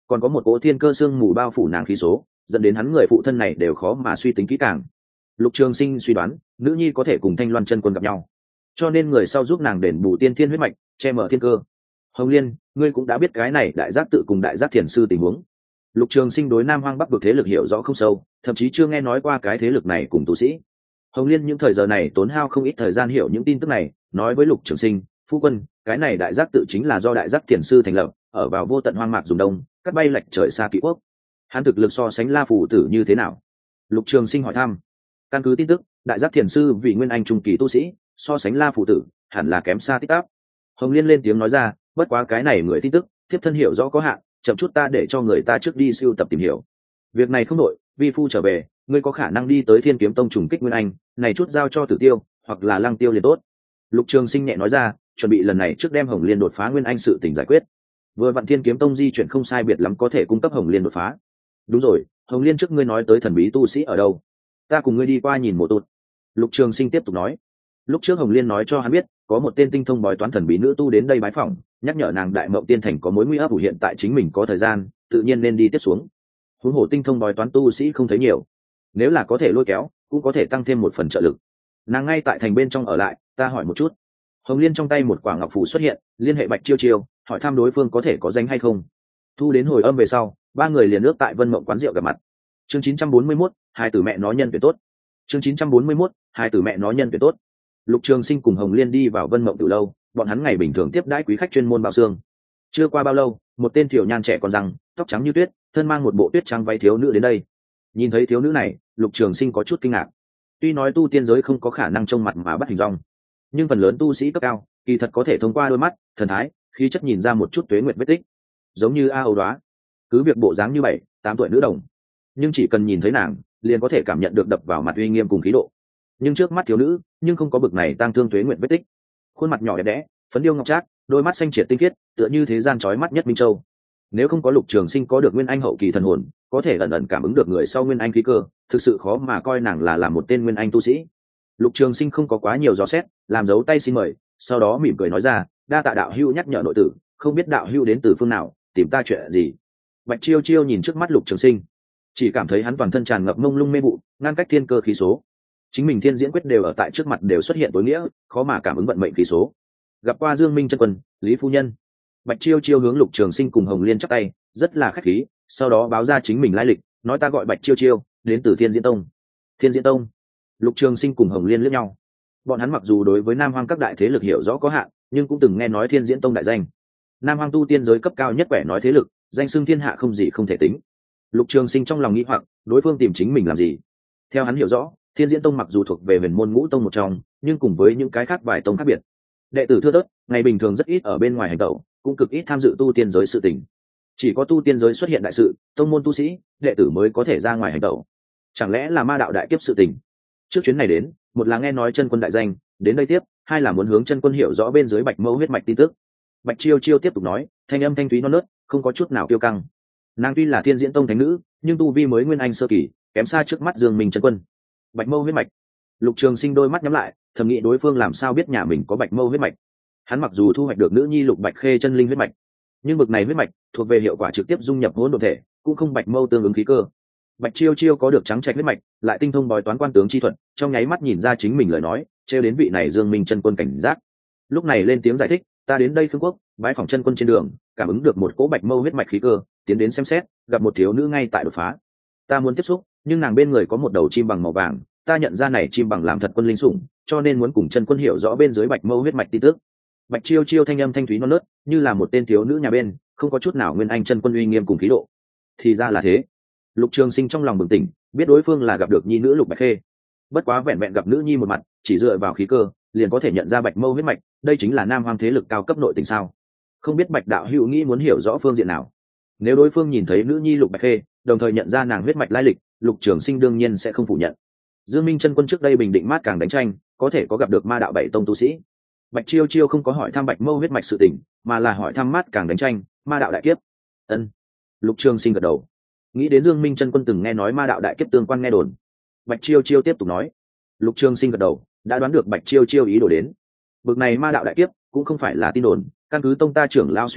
Speaker 1: còn có một cỗ thiên cơ xương mù bao phủ nàng khí số, dẫn đến hắn người phụ thân này đều khó mà suy tính kỹ càng. Lục Trường Sinh suy đoán nữ nhi có thể cùng Thanh Loan chân quân gặp nhau, cho nên người sau giúp nàng đền bù tiên thiên huyết mạch, che mở thiên cơ. Hồng Liên, ngươi cũng đã biết cái này đại giác tự cùng đại giác thiền sư tình huống. Lục Trường Sinh đối Nam Hoang Bắc vực thế lực hiểu rõ không sâu, thậm chí chưa nghe nói qua cái thế lực này cùng tu sĩ. Hồng Liên những thời giờ này tốn hao không ít thời gian hiểu những tin tức này, nói với Lục Trường Sinh, phu quân, cái này đại giác tự chính là do đại giác thiền sư thành lập, ở vào vô tận hoang mạc dùng đông, cắt bay lệch trời xa kỵ quốc. Hắn thực lực so sánh La Phủ Tử như thế nào? Lục Trường Sinh hỏi thăm. Căn cứ tin tức, đại giác thiền sư vì nguyên anh trung kỳ tu sĩ, so sánh La Phủ Tử hẳn là kém xa tích tắp. Hồng Liên lên tiếng nói ra, bất quá cái này người tin tức thiếp thân hiểu rõ có hạn, chậm chút ta để cho người ta trước đi siêu tập tìm hiểu. Việc này không đội, vi phu trở về, ngươi có khả năng đi tới Thiên Kiếm Tông trùng kích nguyên anh, này chút giao cho Tử Tiêu hoặc là Lăng Tiêu liền tốt. Lục Trường Sinh nhẹ nói ra, chuẩn bị lần này trước đem Hồng Liên đột phá nguyên anh sự tình giải quyết. Vừa vặn Thiên Kiếm Tông di chuyển không sai biệt lắm có thể cung cấp Hồng Liên đột phá. Đúng rồi, Hồng Liên trước ngươi nói tới thần bí tu sĩ ở đâu? Ta cùng ngươi đi qua nhìn một tụt. Lục Trường Sinh tiếp tục nói. Lúc trước Hồng Liên nói cho hắn biết, có một tên tinh thông bói toán thần bí nữ tu đến đây bái phỏng, nhắc nhở nàng Đại Mộng Tiên Thành có mối nguy ấp ủ, hiện tại chính mình có thời gian, tự nhiên nên đi tiếp xuống. Huống hồ tinh thông bói toán tu sĩ không thấy nhiều, nếu là có thể lôi kéo, cũng có thể tăng thêm một phần trợ lực. Nàng ngay tại thành bên trong ở lại, ta hỏi một chút. Hồng Liên trong tay một quả ngọc phù xuất hiện, liên hệ Bạch Chiêu Chiêu, hỏi thăm đối phương có thể có danh hay không. Thu đến hồi âm về sau, ba người liền ước tại Vân Mộng quán rượu gặp mặt. Chương 941, hai tử mẹ nó nhân tuyệt tốt. Chương 941, hai tử mẹ nó nhân tuyệt tốt. Lục Trường Sinh cùng Hồng Liên đi vào Vân Mộng Tử lâu, bọn hắn ngày bình thường tiếp đãi quý khách chuyên môn bao xương. Chưa qua bao lâu, một tên tiểu nhan trẻ còn răng, tóc trắng như tuyết, thân mang một bộ tuyết trắng váy thiếu nữ đến đây. Nhìn thấy thiếu nữ này, Lục Trường Sinh có chút kinh ngạc. Tuy nói tu tiên giới không có khả năng trông mặt mà bắt hình dong, nhưng phần lớn tu sĩ cấp cao, kỳ thật có thể thông qua đôi mắt, thần thái, khí chất nhìn ra một chút tuế nguyệt vết tích. Giống như A Âu Đoá, cứ việc bộ dáng như 7, 8 tuổi nữ đồng, nhưng chỉ cần nhìn thấy nàng, liền có thể cảm nhận được đập vào mặt uy nghiêm cùng khí độ. Nhưng trước mắt thiếu nữ, nhưng không có bực này tang thương tuế nguyệt vết tích. Khuôn mặt nhỏ đẹp đẽ, phấn điêu ngọc trác, đôi mắt xanh triệt tinh khiết, tựa như thế gian chói mắt nhất minh châu. Nếu không có Lục Trường Sinh có được nguyên anh hậu kỳ thần hồn, có thể ẩn ẩn cảm ứng được người sau nguyên anh khí cơ, thực sự khó mà coi nàng là một tên nguyên anh tu sĩ. Lục Trường Sinh không có quá nhiều dò xét, làm dấu tay xin mời, sau đó mỉm cười nói ra, đa tạ đạo hữu nhắc nhở nội tử, không biết đạo hữu đến từ phương nào, tìm ta chuyện gì. Bạch Chiêu Chiêu nhìn trước mắt Lục Trường Sinh, chỉ cảm thấy hắn toàn thân tràn ngập mông lung mê vụ, ngăn cách thiên cơ khí số. Chính mình thiên diễn quyết đều ở tại trước mặt đều xuất hiện tối nghĩa, khó mà cảm ứng vận mệnh khí số. Gặp qua Dương Minh chân quân, Lý phu nhân. Bạch Chiêu Chiêu hướng Lục Trường Sinh cùng Hồng Liên chắp tay, rất là khách khí, sau đó báo ra chính mình lai lịch, nói ta gọi Bạch Chiêu Chiêu, đến từ Thiên Diễn Tông. Thiên Diễn Tông? Lục Trường Sinh cùng Hồng Liên liếc nhau. Bọn hắn mặc dù đối với Nam Hoang các đại thế lực hiểu rõ có hạn, nhưng cũng từng nghe nói Thiên Diễn Tông đại danh. Nam Hoang tu tiên giới cấp cao nhất quẻ nói thế lực, danh xưng thiên hạ không gì không thể tính. Lục Trường Sinh trong lòng nghĩ hoặc, đối phương tìm chính mình làm gì? Theo hắn hiểu rõ, Thiên Diễn Tông mặc dù thuộc về Huyền Môn Ngũ Tông một trong, nhưng cùng với những cái khác vài tông khác biệt, đệ tử thưa thớt, ngày bình thường rất ít ở bên ngoài hành động, cũng cực ít tham dự tu tiên giới sự tình. Chỉ có tu tiên giới xuất hiện đại sự, tông môn tu sĩ, đệ tử mới có thể ra ngoài hành động. Chẳng lẽ là ma đạo đại kiếp sự tình? Trước chuyến này đến, một là nghe nói chân quân đại danh, đến đây tiếp, hai là muốn hướng chân quân hiểu rõ bên dưới Bạch Mâu huyết mạch tin tức. Bạch Chiêu Chiêu tiếp tục nói, thanh âm thanh thúy non nớt, không có chút nào kiêu căng. Nàng tuy là Thiên Diễn Tông thánh nữ, nhưng tu vi mới nguyên anh sơ kỳ, kém xa trước mắt Dương Minh chân quân. Bạch Mâu huyết mạch. Lục Trường Sinh đôi mắt nhắm lại, thầm nghĩ đối phương làm sao biết nhà mình có Bạch Mâu huyết mạch. Hắn mặc dù thu hoạch được nữ nhi Lục Bạch Khê chân linh huyết mạch, nhưng bực này huyết mạch thuộc về hiệu quả trực tiếp dung nhập hỗn độn thể, cũng không Bạch Mâu tương ứng khí cơ. Bạch Chiêu Chiêu có được trắng trạch huyết mạch, lại tinh thông bói toán quan tướng chi thuật, trong nháy mắt nhìn ra chính mình lời nói, trêu đến vị này Dương Minh chân quân cảnh giác. Lúc này lên tiếng giải thích, ta đến đây Khương Quốc, bái phỏng chân quân trên đường, cảm ứng được một cỗ Bạch Mâu huyết mạch khí cơ, tiến đến xem xét, gặp một thiếu nữ ngay tại đột phá. Ta muốn tiếp xúc, nhưng nàng bên người có một đầu chim bằng màu vàng, ta nhận ra này chim bằng làm thật quân linh sủng, cho nên muốn cùng chân quân hiểu rõ bên dưới Bạch Mâu huyết mạch tin tức. Bạch Chiêu Chiêu thanh âm thanh thúy non nớt, như là một tên thiếu nữ nhà bên, không có chút nào nguyên anh chân quân uy nghiêm cùng khí độ. Thì ra là thế. Lục Trường Sinh trong lòng bừng tỉnh, biết đối phương là gặp được nhi nữ Lục Bạch Khê. Bất quá vẹn vẹn gặp nữ nhi một mặt, chỉ dựa vào khí cơ, liền có thể nhận ra Bạch Mâu huyết mạch, đây chính là Nam Hoang thế lực cao cấp nội tình sao? Không biết Bạch đạo hữu nghĩ muốn hiểu rõ phương diện nào? Nếu đối phương nhìn thấy nữ nhi Lục Bạch Khê, đồng thời nhận ra nàng huyết mạch lai lịch, Lục Trường Sinh đương nhiên sẽ không phủ nhận. Dương Minh chân quân trước đây bình định mát càng đánh tranh, có thể có gặp được ma đạo bảy tông tu sĩ. Bạch Chiêu Chiêu không có hỏi thăm Bạch Mâu huyết mạch sự tình, mà là hỏi thăm mát càng đánh tranh, ma đạo đại kiếp. Ân. Lục Trường Sinh gật đầu. Nghĩ đến Dương Minh chân quân từng nghe nói ma đạo đại kiếp tương quan nghe đồn. Bạch Chiêu Chiêu tiếp tục nói. Lục Trường Sinh gật đầu, đã đoán được Bạch Chiêu Chiêu ý đồ đến. Bực này ma đạo đại kiếp cũng không phải là tin đồn, căn cứ tông ta trưởng lao suy tính,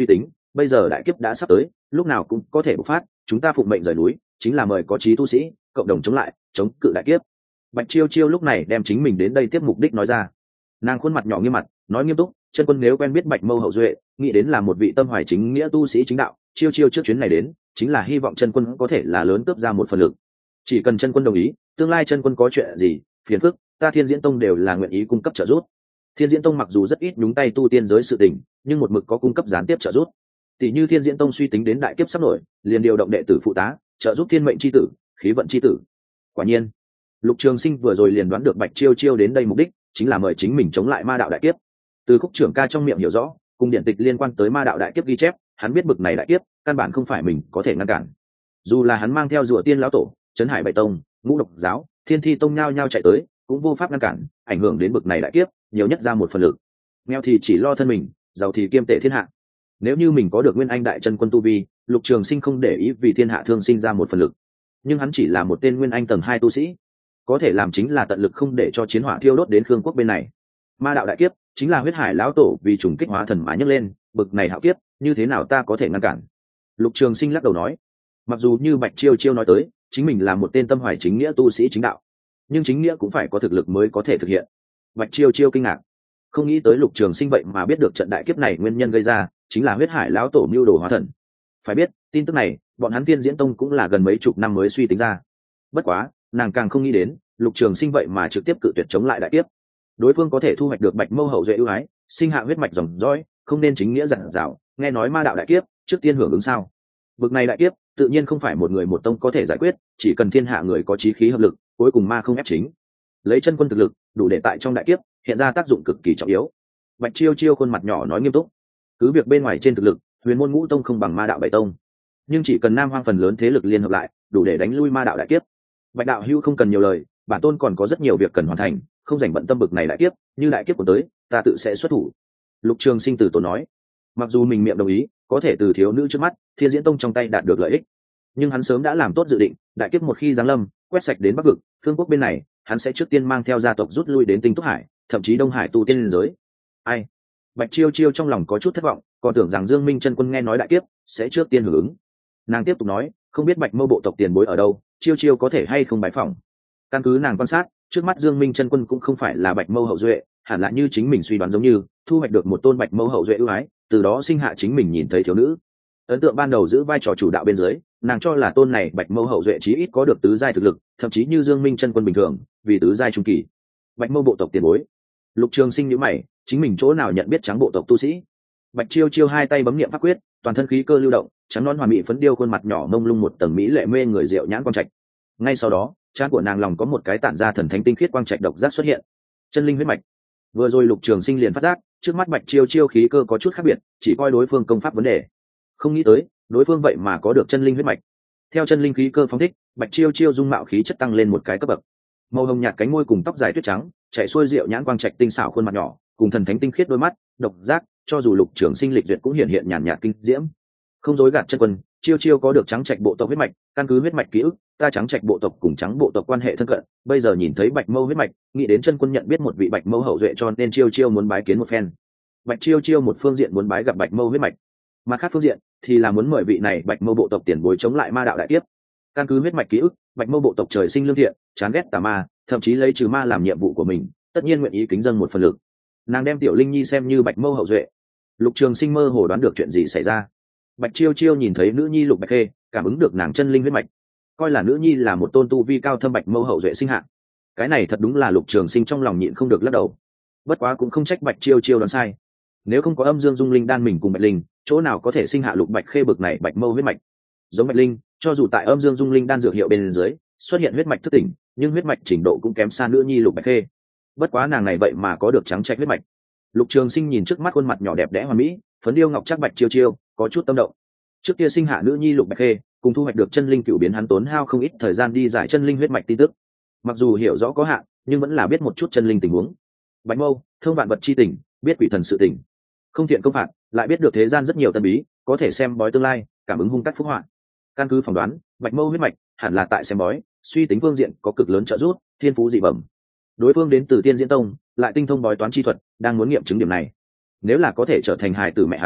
Speaker 1: bây giờ đại kiếp đã sắp tới, lúc nào cũng có thể bộc phát, chúng ta phụng mệnh rời núi chính là mời có trí tu sĩ cộng đồng chống lại, chống cự đại kiếp. Bạch Chiêu Chiêu lúc này đem chính mình đến đây tiếp mục đích nói ra. Nàng khuôn mặt nhỏ nghiêm mặt nói nghiêm túc, chân quân nếu quen biết Bạch Mâu hậu duệ, nghĩ đến là một vị tâm hoài chính nghĩa tu sĩ chính đạo, Chiêu Chiêu trước chuyến này đến chính là hy vọng chân quân có thể là lớn cướp ra một phần lực. Chỉ cần chân quân đồng ý, tương lai chân quân có chuyện gì phiền phức, ta Thiên Diễn Tông đều là nguyện ý cung cấp trợ giúp. Thiên Diễn Tông mặc dù rất ít nhúng tay tu tiên giới sự tình, nhưng một mực có cung cấp gián tiếp trợ giúp. Tỷ như Thiên Diễn Tông suy tính đến đại kiếp sắp nổi, liền điều động đệ tử phụ tá, trợ giúp thiên mệnh chi tử, khí vận chi tử. Quả nhiên, Lục Trường Sinh vừa rồi liền đoán được Bạch Chiêu Chiêu đến đây mục đích chính là mời chính mình chống lại ma đạo đại kiếp. Từ Khúc trưởng ca trong miệng hiểu rõ, cùng điển tịch liên quan tới ma đạo đại kiếp ghi chép, hắn biết bực này đại kiếp, căn bản không phải mình có thể ngăn cản. Dù là hắn mang theo Rùa Tiên lão tổ, Trấn Hải Bảy Tông, Ngũ Độc giáo, Thiên Thi Tông nhao nhao chạy tới, cũng vô pháp ngăn cản, ảnh hưởng đến bực này đại kiếp, nhiều nhất ra một phần lực. Nghèo thì chỉ lo thân mình, giàu thì kiêm tệ thiên hạ. Nếu như mình có được Nguyên Anh đại chân quân tu vi, Lục Trường Sinh không để ý vì thiên hạ thương sinh ra một phần lực. Nhưng hắn chỉ là một tên Nguyên Anh tầng 2 tu sĩ, có thể làm chính là tận lực không để cho chiến hỏa thiêu đốt đến Khương quốc bên này. Ma đạo đại kiếp chính là Huyết Hải lão tổ vì trùng kích hóa thần mà nhấc lên, bực này hạo kiếp, như thế nào ta có thể ngăn cản? Lục Trường Sinh lắc đầu nói, mặc dù như Bạch Chiêu Chiêu nói tới, chính mình là một tên tâm hoài chính nghĩa tu sĩ chính đạo, nhưng chính nghĩa cũng phải có thực lực mới có thể thực hiện. Bạch Chiêu Chiêu kinh ngạc, không nghĩ tới Lục Trường Sinh vậy mà biết được trận đại kiếp này nguyên nhân gây ra chính là Huyết Hải lão tổ mưu đồ hóa thần. Phải biết, tin tức này, bọn hắn Thiên Diễn Tông cũng là gần mấy chục năm mới suy tính ra. Bất quá, nàng càng không nghĩ đến, Lục Trường Sinh vậy mà trực tiếp cự tuyệt chống lại đại kiếp. Đối phương có thể thu hoạch được Bạch Mâu hậu duệ ưu ái, sinh hạ huyết mạch dòng dõi, không nên chính nghĩa giản dạo, nghe nói ma đạo đại kiếp, trước tiên hưởng ứng sao? Bực này đại kiếp, tự nhiên không phải một người một tông có thể giải quyết, chỉ cần thiên hạ người có chí khí hợp lực, cuối cùng ma không ép chính. Lấy chân quân thực lực, đủ để tại trong đại kiếp hiện ra tác dụng cực kỳ trọng yếu. Bạch Chiêu Chiêu khuôn mặt nhỏ nói nghiêm túc, cứ việc bên ngoài trên thực lực, Huyền Môn Ngũ Tông không bằng ma đạo Bảy Tông, nhưng chỉ cần Nam Hoang phần lớn thế lực liên hợp lại, đủ để đánh lui ma đạo đại kiếp. Bạch đạo hữu không cần nhiều lời, bản tôn còn có rất nhiều việc cần hoàn thành, không dành bận tâm bực này đại kiếp, như đại kiếp của tới, ta tự sẽ xuất thủ. Lục Trường Sinh từ tốn nói, mặc dù mình miệng đồng ý, có thể từ thiếu nữ trước mắt, Thiên Diễn Tông trong tay đạt được lợi ích, nhưng hắn sớm đã làm tốt dự định, đại kiếp một khi giáng lâm, quét sạch đến Bắc vực, Thương quốc bên này, hắn sẽ trước tiên mang theo gia tộc rút lui đến Tinh Túc Hải, thậm chí Đông Hải tu tiên liên giới. Ai? Bạch Chiêu Chiêu trong lòng có chút thất vọng, còn tưởng rằng Dương Minh chân quân nghe nói đại kiếp sẽ trước tiên hưởng ứng. Nàng tiếp tục nói, không biết Bạch Mâu bộ tộc tiền bối ở đâu, Chiêu Chiêu có thể hay không bái phỏng. Căn cứ nàng quan sát, trước mắt Dương Minh chân quân cũng không phải là Bạch Mâu hậu duệ, hẳn là như chính mình suy đoán giống như thu hoạch được một tôn Bạch Mâu hậu duệ ưu ái, từ đó sinh hạ chính mình nhìn thấy thiếu nữ. Ấn tượng ban đầu giữ vai trò chủ đạo bên dưới, nàng cho là tôn này Bạch Mâu hậu duệ chí ít có được tứ giai thực lực, thậm chí như Dương Minh chân quân bình thường, vì tứ giai trung kỳ. Bạch Mâu bộ tộc tiền bối. Lục Trường Sinh nhíu mày, chính mình chỗ nào nhận biết trắng bộ tộc tu sĩ? Bạch Chiêu Chiêu hai tay bấm niệm pháp quyết, toàn thân khí cơ lưu động, trắng non hoàn mỹ phấn điêu khuôn mặt nhỏ mông lung một tầng mỹ lệ mê người diệu nhãn quang trạch. Ngay sau đó, trán của nàng lòng có một cái tản ra thần thánh tinh khiết quang trạch độc giác xuất hiện. Chân linh huyết mạch. Vừa rồi Lục Trường Sinh liền phát giác, trước mắt Bạch Chiêu Chiêu khí cơ có chút khác biệt, chỉ coi đối phương công pháp vấn đề. Không nghĩ tới, đối phương vậy mà có được chân linh huyết mạch. Theo chân linh khí cơ phóng thích, Bạch Chiêu Chiêu dung mạo khí chất tăng lên một cái cấp bậc. Màu hồng nhạt cánh môi cùng tóc dài tuyết trắng, chạy xuôi diệu nhãn quang trạch tinh xảo khuôn mặt nhỏ, cùng thần thánh tinh khiết đôi mắt, độc giác, cho dù Lục Trường Sinh lịch duyệt cũng hiện nhàn nhạt kinh diễm. Không dối gạt chân quân, Chiêu Chiêu có được trắng trạch bộ tộc huyết mạch, căn cứ huyết mạch ký ức, ta trắng trạch bộ tộc cùng trắng bộ tộc quan hệ thân cận, bây giờ nhìn thấy Bạch Mâu huyết mạch, nghĩ đến chân quân nhận biết một vị Bạch Mâu hậu duệ cho nên Chiêu Chiêu muốn bái kiến một phen. Bạch Chiêu Chiêu một phương diện muốn bái gặp Bạch Mâu huyết mạch, mà khác phương diện thì là muốn mời vị này Bạch Mâu bộ tộc tiền bối chống lại ma đạo đại kiếp. Căn cứ huyết mạch ký ức, Bạch Mâu bộ tộc trời sinh lương thiện, chán ghét tà ma, thậm chí lấy trừ ma làm nhiệm vụ của mình, tất nhiên nguyện ý kính dâng một phần lực. Nàng đem Tiểu Linh Nhi xem như Bạch Mâu hậu duệ. Lục Trường Sinh mơ hồ đoán được chuyện gì xảy ra. Bạch Chiêu Chiêu nhìn thấy nữ nhi Lục Bạch Khê, cảm ứng được nàng chân linh huyết mạch, coi là nữ nhi là một tôn tu vi cao thâm Bạch Mâu hậu duệ sinh hạ. Cái này thật đúng là Lục Trường Sinh trong lòng nhịn không được lắc đầu. Bất quá cũng không trách Bạch Chiêu Chiêu đoán sai. Nếu không có âm dương dung linh đan mình cùng Bạch Linh, chỗ nào có thể sinh hạ Lục Bạch Khê bực này Bạch Mâu huyết mạch. Giống Bạch Linh, cho dù tại âm dương dung linh đan dược hiệu bên dưới xuất hiện huyết mạch thức tỉnh, nhưng huyết mạch trình độ cũng kém xa nữ nhi Lục Bạch Khê. Bất quá nàng này vậy mà có được trắng trạch huyết mạch. Lục Trường Sinh nhìn trước mắt khuôn mặt nhỏ đẹp đẽ hoàn mỹ, phấn điêu ngọc trác Bạch Chiêu Chiêu, có chút tâm động. Trước kia sinh hạ nữ nhi Lục Bạch Khê, cùng thu hoạch được chân linh cửu biến hắn tốn hao không ít thời gian đi giải chân linh huyết mạch tin tức. Mặc dù hiểu rõ có hạn, nhưng vẫn là biết một chút chân linh tình huống. Bạch Mâu, thông vạn vật chi tình, biết quỷ thần sự tình, không thiện công phạt, lại biết được thế gian rất nhiều tân bí, có thể xem bói tương lai, cảm ứng hung cách phúc họa. Căn cứ phỏng đoán, Bạch Mâu huyết mạch hẳn là tại xem bói, suy tính phương diện có cực lớn trợ giúp, thiên phú dị bẩm. Đối phương đến từ Tiên Diễn Tông, lại tinh thông bói toán chi thuật, đang muốn nghiệm chứng điểm này. Nếu là có thể trở thành hài tử mẹ hắn,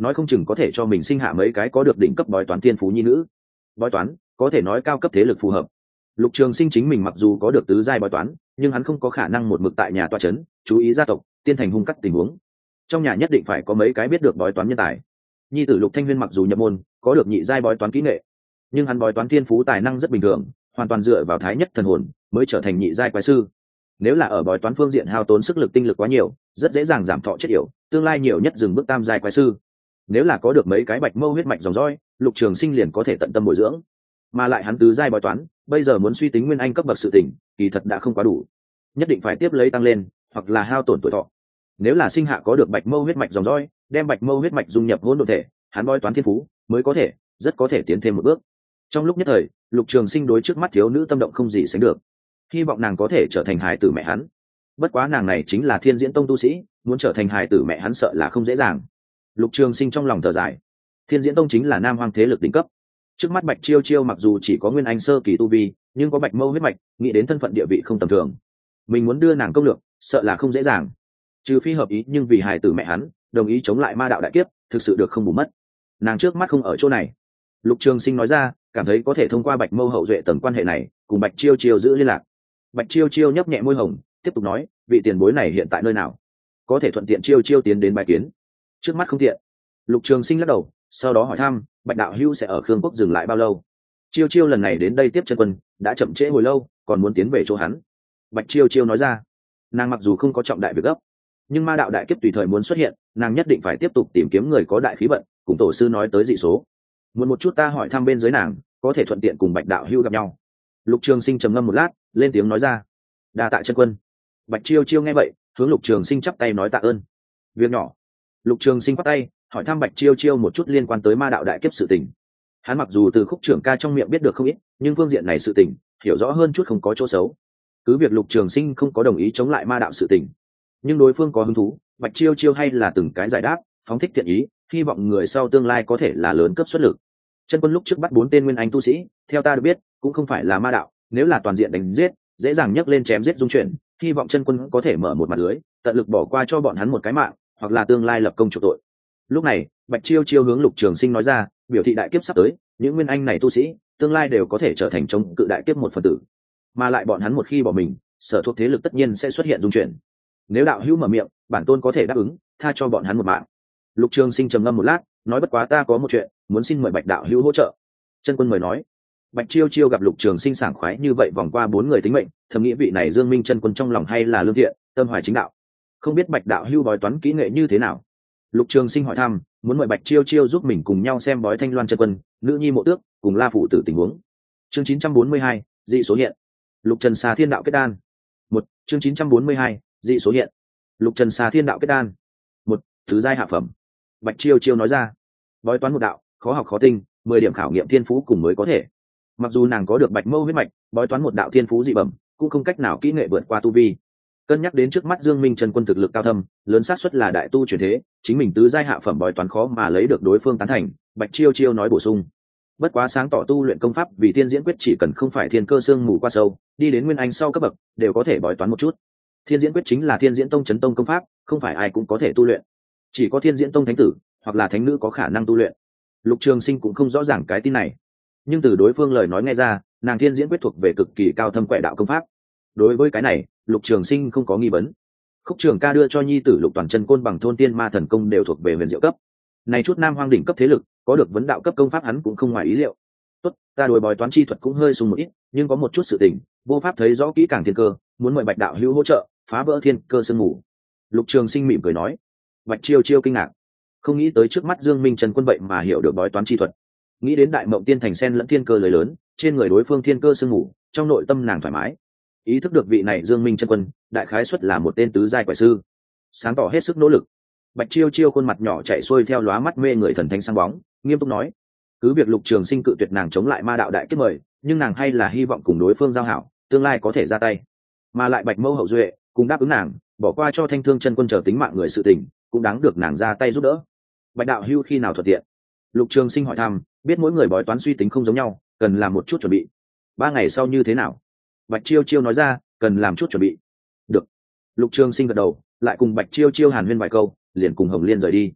Speaker 1: nói không chừng có thể cho mình sinh hạ mấy cái có được đỉnh cấp bói toán thiên phú nhi nữ. Bói toán có thể nói cao cấp thế lực phù hợp. Lục Trường Sinh chính mình mặc dù có được tứ giai bói toán, nhưng hắn không có khả năng một mực tại nhà tọa trấn, chú ý gia tộc tiên thành hung cắt tình huống. Trong nhà nhất định phải có mấy cái biết được bói toán nhân tài. Nhi tử Lục Thanh Huyên mặc dù nhập môn, có được nhị giai bói toán kỹ nghệ, nhưng hắn bói toán thiên phú tài năng rất bình thường, hoàn toàn dựa vào thái nhất thần hồn mới trở thành nhị giai quái sư. Nếu là ở bói toán phương diện hao tốn sức lực tinh lực quá nhiều, rất dễ dàng giảm thọ chết yểu, tương lai nhiều nhất dừng bước tam giai quái sư. Nếu là có được mấy cái bạch mâu huyết mạch dòng dõi, Lục Trường Sinh liền có thể tận tâm bồi dưỡng. Mà lại hắn tứ giai bói toán, bây giờ muốn suy tính nguyên anh cấp bậc sự tỉnh, kỳ thật đã không quá đủ, nhất định phải tiếp lấy tăng lên, hoặc là hao tổn tuổi thọ. Nếu là sinh hạ có được bạch mâu huyết mạch dòng dõi, đem bạch mâu huyết mạch dung nhập hỗn độn thể, hắn bói toán thiên phú mới có thể rất có thể tiến thêm một bước. Trong lúc nhất thời, Lục Trường Sinh đối trước mắt thiếu nữ tâm động không gì sánh được, hy vọng nàng có thể trở thành hài tử mẹ hắn. Bất quá nàng này chính là Thiên Diễn Tông tu sĩ, muốn trở thành hài tử mẹ hắn sợ là không dễ dàng. Lục Trường Sinh trong lòng thở dài. Thiên Diễn Tông chính là nam hoang thế lực đỉnh cấp. Trước mắt Bạch Chiêu Chiêu mặc dù chỉ có nguyên anh sơ kỳ tu vi, nhưng có bạch mâu huyết mạch, nghĩ đến thân phận địa vị không tầm thường. Mình muốn đưa nàng công lược, sợ là không dễ dàng. Trừ phi hợp ý, nhưng vì hài tử mẹ hắn, đồng ý chống lại ma đạo đại kiếp, thực sự được không bù mất. Nàng trước mắt không ở chỗ này. Lục Trường Sinh nói ra, cảm thấy có thể thông qua bạch mâu hậu duệ tầng quan hệ này, cùng Bạch Chiêu Chiêu giữ liên lạc. Bạch Chiêu Chiêu nhấp nhẹ môi hồng, tiếp tục nói, vị tiền bối này hiện tại nơi nào? Có thể thuận tiện Chiêu Chiêu tiến đến bái kiến. Trước mắt không tiện. Lục Trường Sinh lắc đầu, sau đó hỏi thăm, Bạch đạo hữu sẽ ở Khương Quốc dừng lại bao lâu? Chiêu Chiêu lần này đến đây tiếp chân quân, đã chậm trễ hồi lâu, còn muốn tiến về chỗ hắn. Bạch Chiêu Chiêu nói ra, nàng mặc dù không có trọng đại việc gấp, nhưng ma đạo đại kiếp tùy thời muốn xuất hiện, nàng nhất định phải tiếp tục tìm kiếm người có đại khí vận, cùng tổ sư nói tới dị số. Muốn một chút ta hỏi thăm bên dưới nàng, có thể thuận tiện cùng Bạch đạo hữu gặp nhau. Lục Trường Sinh trầm ngâm một lát, lên tiếng nói ra, đa tạ chân quân. Bạch Chiêu Chiêu nghe vậy, hướng Lục Trường Sinh chắp tay nói tạ ơn. Việc nhỏ. Lục Trường Sinh bắt tay, hỏi thăm Bạch Chiêu Chiêu một chút liên quan tới ma đạo đại kiếp sự tình. Hắn mặc dù từ Khúc trưởng ca trong miệng biết được không ít, nhưng phương diện này sự tình hiểu rõ hơn chút không có chỗ xấu. Cứ việc Lục Trường Sinh không có đồng ý chống lại ma đạo sự tình, nhưng đối phương có hứng thú, Bạch Chiêu Chiêu hay là từng cái giải đáp, phóng thích thiện ý, hy vọng người sau tương lai có thể là lớn cấp xuất lực. Chân quân lúc trước bắt 4 tên nguyên anh tu sĩ, theo ta được biết, cũng không phải là ma đạo, nếu là toàn diện đánh giết, dễ dàng nhấc lên chém giết dung chuyển, hy vọng chân quân có thể mở một mặt lưới, tận lực bỏ qua cho bọn hắn một cái mạng, hoặc là tương lai lập công chuộc tội. Lúc này, Bạch Chiêu Chiêu hướng Lục Trường Sinh nói ra, biểu thị đại kiếp sắp tới, những nguyên anh này tu sĩ, tương lai đều có thể trở thành chống cự đại kiếp một phần tử. Mà lại bọn hắn một khi bỏ mình, sở thuộc thế lực tất nhiên sẽ xuất hiện dung chuyển. Nếu đạo hữu mở miệng, bản tôn có thể đáp ứng, tha cho bọn hắn một mạng. Lục Trường Sinh trầm ngâm một lát, nói bất quá ta có một chuyện, muốn xin mời Bạch đạo hữu hỗ trợ. Chân quân mời nói. Bạch Chiêu Chiêu gặp Lục Trường Sinh sảng khoái như vậy vòng qua 4 người tính mệnh, thầm nghĩ vị này Dương Minh chân quân trong lòng hay là lương thiện, tâm hoài chính đạo. Không biết Bạch đạo hữu bói toán kỹ nghệ như thế nào? Lục Trường Sinh hỏi thăm, muốn mời Bạch Chiêu Chiêu giúp mình cùng nhau xem bói Thanh Loan chân quân, nữ nhi Mộ Tước, cùng La phụ tử tình huống. Chương 942, dị số hiện. Lục Trần Xà Thiên Đạo kết đan. 1, chương 942, dị số hiện. Lục Trần Xà Thiên Đạo kết đan. 1, thứ giai hạ phẩm. Bạch Chiêu Chiêu nói ra, bói toán một đạo, khó học khó tinh, 10 điểm khảo nghiệm thiên phú cùng mới có thể. Mặc dù nàng có được bạch mâu huyết mạch, bói toán một đạo thiên phú dị bẩm, cũng không cách nào kỹ nghệ vượt qua tu vi. Cân nhắc đến trước mắt Dương Minh chân quân thực lực cao thâm, lớn xác suất là đại tu chuyển thế, chính mình tứ giai hạ phẩm bói toán khó mà lấy được đối phương tán thành. Bạch Chiêu Chiêu nói bổ sung, bất quá sáng tỏ tu luyện công pháp vì thiên diễn quyết chỉ cần không phải thiên cơ xương mù qua sâu, đi đến nguyên anh sau cấp bậc đều có thể bói toán một chút. Thiên diễn quyết chính là thiên diễn tông chấn tông công pháp, không phải ai cũng có thể tu luyện, chỉ có thiên diễn tông thánh tử hoặc là thánh nữ có khả năng tu luyện. Lục Trường Sinh cũng không rõ ràng cái tin này, nhưng từ đối phương lời nói nghe ra, nàng thiên diễn quyết thuộc về cực kỳ cao thâm quẻ đạo công pháp. Đối với cái này, Lục Trường Sinh không có nghi vấn. Khúc Trường ca đưa cho nhi tử Lục Toàn Chân Côn bằng thôn tiên ma thần công đều thuộc về huyền diệu cấp. Này chút nam hoang đỉnh cấp thế lực, có được vấn đạo cấp công pháp hắn cũng không ngoài ý liệu. Tốt, ta đối bói toán chi thuật cũng hơi sung một ít, nhưng có một chút sự tình, vô pháp thấy rõ kỹ càng thiên cơ, muốn mời Bạch đạo hữu hỗ trợ, phá vỡ thiên cơ sương mù. Lục Trường Sinh mỉm cười nói. Bạch Chiêu Chiêu kinh ngạc, không nghĩ tới trước mắt Dương Minh Trần quân vậy mà hiểu được bói toán chi thuật. Nghĩ đến đại mộng tiên thành sen lẫn thiên cơ lời lớn, trên người đối phương thiên cơ sương mù, trong nội tâm nàng thoải mái. Ý thức được vị này Dương Minh chân quân, đại khái xuất là một tên tứ giai quẻ sư, sáng tỏ hết sức nỗ lực. Bạch Chiêu Chiêu khuôn mặt nhỏ chạy xuôi theo lóa mắt mê người thần thánh sáng bóng, nghiêm túc nói, cứ việc Lục Trường Sinh cự tuyệt nàng chống lại ma đạo đại kiếp mời, nhưng nàng hay là hy vọng cùng đối phương giao hảo, tương lai có thể ra tay. Mà lại Bạch Mâu hậu duệ, cùng đáp ứng nàng, bỏ qua cho Thanh Thương chân quân chờ tính mạng người sự tình, cũng đáng được nàng ra tay giúp đỡ. Bạch đạo hưu khi nào thuận tiện? Lục Trường Sinh hỏi thăm, biết mỗi người bói toán suy tính không giống nhau, cần làm một chút chuẩn bị. 3 ngày sau như thế nào? Bạch Chiêu Chiêu nói ra, cần làm chút chuẩn bị. Được. Lục Trường Sinh gật đầu, lại cùng Bạch Chiêu Chiêu hàn huyên vài câu, liền cùng Hồng Liên rời đi.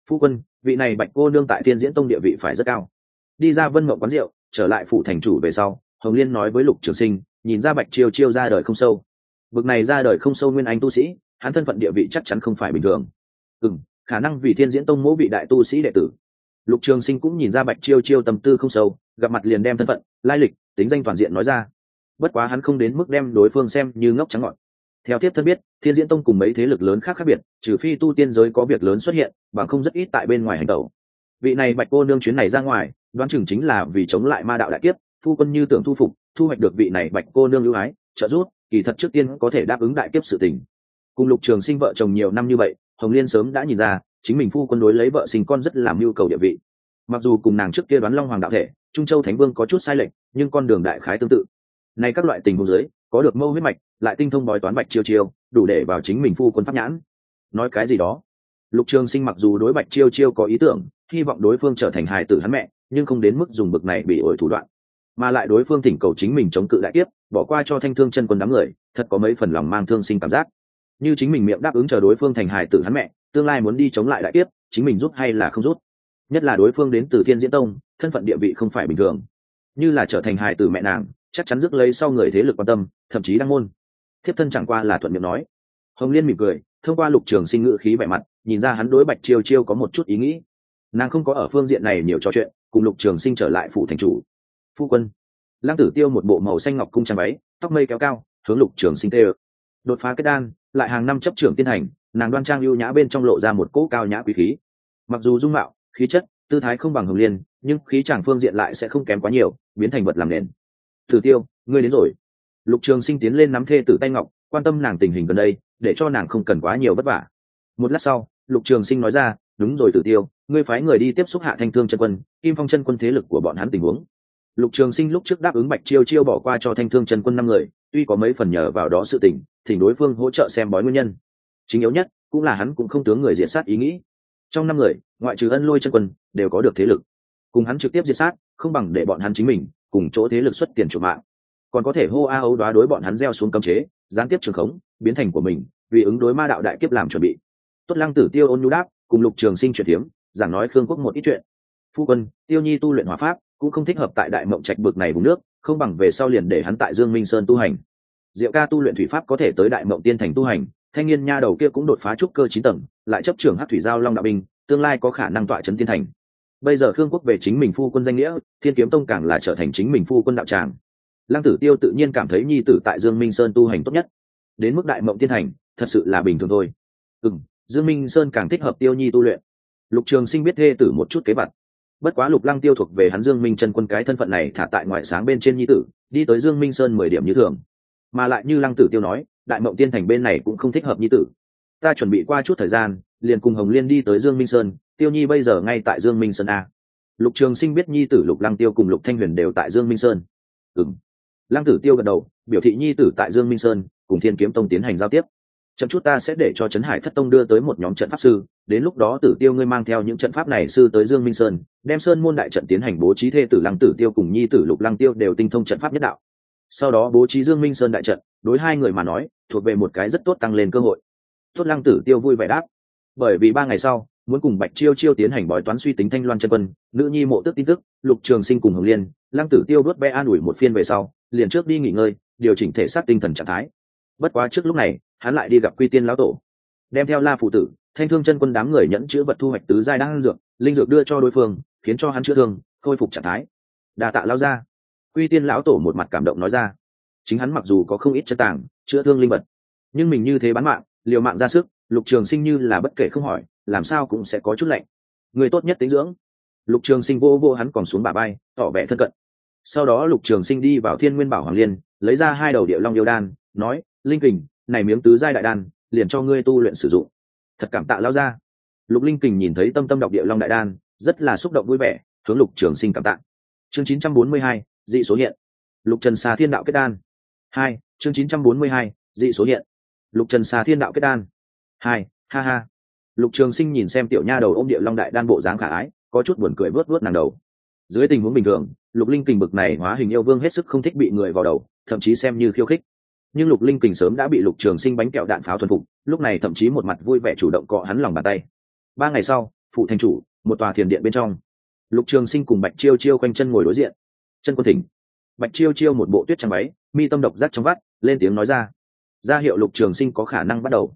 Speaker 1: Phu quân, vị này Bạch cô nương tại Thiên Diễn Tông địa vị phải rất cao. Đi ra Vân Mộng quán rượu, trở lại phủ thành chủ về sau, Hồng Liên nói với Lục Trường Sinh, nhìn ra Bạch Chiêu Chiêu ra đời không sâu. Bực này ra đời không sâu nguyên anh tu sĩ, hắn thân phận địa vị chắc chắn không phải bình thường. Khả năng vì Thiên Diễn Tông mỗi vị đại tu sĩ đệ tử. Lục Trường Sinh cũng nhìn ra Bạch Chiêu Chiêu tâm tư không sâu, gặp mặt liền đem thân phận, lai lịch, tính danh toàn diện nói ra. Bất quá hắn không đến mức đem đối phương xem như ngốc trắng ngọn. Theo tiếp thân biết, Thiên Diễn Tông cùng mấy thế lực lớn khác biệt, trừ phi tu tiên giới có việc lớn xuất hiện, bằng không rất ít tại bên ngoài hành tẩu. Vị này Bạch cô nương chuyến này ra ngoài, đoán chừng chính là vì chống lại ma đạo đại kiếp. Phu quân như tưởng thu phục, thu hoạch được vị này Bạch cô nương ưu ái, trợ giúp, kỳ thật trước tiên có thể đáp ứng đại kiếp sự tình. Cùng Lục Trường Sinh vợ chồng nhiều năm như vậy, Hồng Liên sớm đã nhìn ra, chính mình phu quân đối lấy vợ sinh con rất làm nhu cầu địa vị. Mặc dù cùng nàng trước kia đoán Long Hoàng đạo thể, Trung Châu Thánh Vương có chút sai lệch, nhưng con đường đại khái tương tự. Nay các loại tình huống dưới, có được mâu huyết mạch, lại tinh thông bói toán Bạch Chiêu Chiêu, đủ để vào chính mình phu quân pháp nhãn. Nói cái gì đó? Lục Trường Sinh mặc dù đối Bạch Chiêu Chiêu có ý tưởng, hy vọng đối phương trở thành hài tử hắn mẹ, nhưng không đến mức dùng bực này bị ổi thủ đoạn. Mà lại đối phương thỉnh cầu chính mình chống cự đại kiếp, bỏ qua cho Thanh Thương chân quân đám người, thật có mấy phần lòng mang thương sinh cảm giác. Như chính mình miệng đáp ứng chờ đối phương thành hài tử hắn mẹ, tương lai muốn đi chống lại đại kiếp, chính mình rút hay là không rút? Nhất là đối phương đến từ Thiên Diễn Tông, thân phận địa vị không phải bình thường, như là trở thành hài tử mẹ nàng, chắc chắn rước lấy sau người thế lực quan tâm, thậm chí đăng môn. Thiếp thân chẳng qua là thuận miệng nói. Hồng Liên mỉm cười, thông qua Lục Trường Sinh ngữ khí vẻ mặt, nhìn ra hắn đối Bạch Chiêu Chiêu có một chút ý nghĩ. Nàng không có ở phương diện này nhiều trò chuyện, cùng Lục Trường Sinh trở lại phủ thành chủ. Phu quân. Lăng Tử Tiêu một bộ màu xanh ngọc cung trang váy, tóc mây kéo cao, hướng Lục Trường Sinh tê. Đột phá kết đan, lại hàng năm chấp trưởng tiên hành, nàng đoan trang ưu nhã bên trong lộ ra một cỗ cao nhã quý khí. Mặc dù dung mạo, khí chất, tư thái không bằng Hồng Liên, nhưng khí chàng phương diện lại sẽ không kém quá nhiều, biến thành vật làm nền. Tử Tiêu, ngươi đến rồi. Lục Trường Sinh tiến lên nắm thê tử tay ngọc, quan tâm nàng tình hình gần đây, để cho nàng không cần quá nhiều vất vả. Một lát sau, Lục Trường Sinh nói ra, đúng rồi Tử Tiêu, ngươi phái người đi tiếp xúc Hạ Thanh Thương chân quân, Kim Phong chân quân thế lực của bọn hắn tình huống. Lục Trường Sinh lúc trước đáp ứng Bạch Chiêu Chiêu bỏ qua cho Thanh Thương chân quân 5 người, tuy có mấy phần nhờ vào đó sự tình, thỉnh đối phương hỗ trợ xem bói nguyên nhân. Chính yếu nhất cũng là hắn cũng không tướng người diệt sát ý nghĩ. Trong 5 người, ngoại trừ Ân Lôi chân quân, đều có được thế lực. Cùng hắn trực tiếp diệt sát, không bằng để bọn hắn chính mình cùng chỗ thế lực xuất tiền chuộc mạng. Còn có thể hô a ấu đoá đối bọn hắn gieo xuống cấm chế, gián tiếp trường khống, biến thành của mình, vì ứng đối ma đạo đại kiếp làm chuẩn bị. Tốt Lăng Tử Tiêu ôn nhu đáp, cùng Lục Trường Sinh chuyện tiếm, giảng nói Khương Quốc một ít chuyện. Phu quân, Tiêu Nhi tu luyện hỏa pháp, cũng không thích hợp tại Đại Mộng Trạch bực này vùng nước, không bằng về sau liền để hắn tại Dương Minh Sơn tu hành. Diệu ca tu luyện thủy pháp có thể tới Đại Mộng Tiên thành tu hành, thanh niên nha đầu kia cũng đột phá trúc cơ 9 tầng, lại chấp trưởng Hắc Thủy Giao Long đạo binh, tương lai có khả năng tọa trấn tiên thành. Bây giờ Khương Quốc về chính mình phu quân danh nghĩa, Thiên Kiếm Tông càng là trở thành chính mình phu quân đạo tràng. Lăng Tử Tiêu tự nhiên cảm thấy nhi tử tại Dương Minh Sơn tu hành tốt nhất. Đến mức Đại Mộng Tiên thành, thật sự là bình thường thôi. Dương Minh Sơn càng thích hợp Tiêu Nhi tu luyện. Lục Trường Sinh biết thê tử một chút kế vật. Bất quá Lục Lăng Tiêu thuộc về hắn Dương Minh chân quân cái thân phận này thả tại ngoại sáng bên trên nhi tử, đi tới Dương Minh Sơn 10 điểm như thường. Mà lại như Lăng Tử Tiêu nói, Đại Mộng Tiên thành bên này cũng không thích hợp nhi tử. Ta chuẩn bị qua chút thời gian, liền cùng Hồng Liên đi tới Dương Minh Sơn, Tiêu Nhi bây giờ ngay tại Dương Minh Sơn a. Lục Trường Sinh biết nhi tử Lục Lăng Tiêu cùng Lục Thanh Huyền đều tại Dương Minh Sơn. Lăng Tử Tiêu gật đầu, biểu thị nhi tử tại Dương Minh Sơn, cùng Thiên Kiếm Tông tiến hành giao tiếp. Chậm chút ta sẽ để cho Trấn Hải Thất Tông đưa tới một nhóm trận pháp sư, đến lúc đó Tử Tiêu ngươi mang theo những trận pháp này sư tới Dương Minh Sơn, đem sơn môn đại trận tiến hành bố trí, thê tử Lăng Tử Tiêu cùng nhi tử Lục Lăng Tiêu đều tinh thông trận pháp nhất đạo. Sau đó bố trí Dương Minh Sơn đại trận, đối hai người mà nói, thuộc về một cái rất tốt tăng lên cơ hội. Tốt Lăng Tử Tiêu vui vẻ đáp. Bởi vì 3 ngày sau, muốn cùng Bạch Chiêu Chiêu tiến hành bói toán suy tính Thanh Loan chân quân, nữ nhi Mộ Tước tin tức, Lục Trường Sinh cùng Hồng Liên, Lăng Tử Tiêu đuốt be an ủi một phiên về sau, liền trước đi nghỉ ngơi, điều chỉnh thể xác tinh thần trạng thái. Bất quá trước lúc này, hắn lại đi gặp Quy Tiên lão tổ, đem theo La phụ tử, Thanh Thương chân quân đám người nhẫn chữ vật thu hoạch tứ giai đan dược, linh dược đưa cho đối phương, khiến cho hắn chữa thương, khôi phục trạng thái. Đa tạ lão gia. Quy Tiên lão tổ một mặt cảm động nói ra. Chính hắn mặc dù có không ít chân tàng, chữa thương linh vật, nhưng mình như thế bán mạng, liều mạng ra sức, Lục Trường Sinh như là bất kể không hỏi, làm sao cũng sẽ có chút lạnh. Người tốt nhất tính dưỡng. Lục Trường Sinh vô vô hắn còn xuống bả vai, tỏ vẻ thân cận. Sau đó Lục Trường Sinh đi vào Thiên Nguyên Bảo Hoàng Liên, lấy ra 2 đầu Địa Long yêu đan, nói: "Linh Kình, này miếng tứ giai đại đan, liền cho ngươi tu luyện sử dụng." Thật cảm tạ lão gia. Lục Linh Kình nhìn thấy tâm tâm đọc Địa Long đại đan, rất là xúc động vui vẻ, hướng Lục Trường Sinh cảm tạ. Chương 942, dị số hiện. Lục Trần Xà Thiên Đạo kết đan. 2, chương 942, dị số hiện. Lục Trần Xà Thiên Đạo kết đan. 2, ha ha. Lục Trường Sinh nhìn xem tiểu nha đầu ôm Địa Long đại đan bộ dáng khả ái, có chút buồn cười vớt vớt nàng đầu. Dưới tình huống bình thường, Lục Linh Kình bực này hóa hình yêu vương hết sức không thích bị người vào đầu, thậm chí xem như khiêu khích. Nhưng Lục Linh Kình sớm đã bị Lục Trường Sinh bánh kẹo đạn pháo thuần phục, lúc này thậm chí một mặt vui vẻ chủ động cọ hắn lòng bàn tay. 3 ngày sau, phụ thành chủ một tòa thiền điện bên trong, Lục Trường Sinh cùng Bạch Chiêu Chiêu quanh chân ngồi đối diện. Chân quân thỉnh. Bạch Chiêu Chiêu một bộ tuyết trắng váy, mi tâm độc giác trong vắt, lên tiếng nói ra hiệu Lục Trường Sinh có khả năng bắt đầu.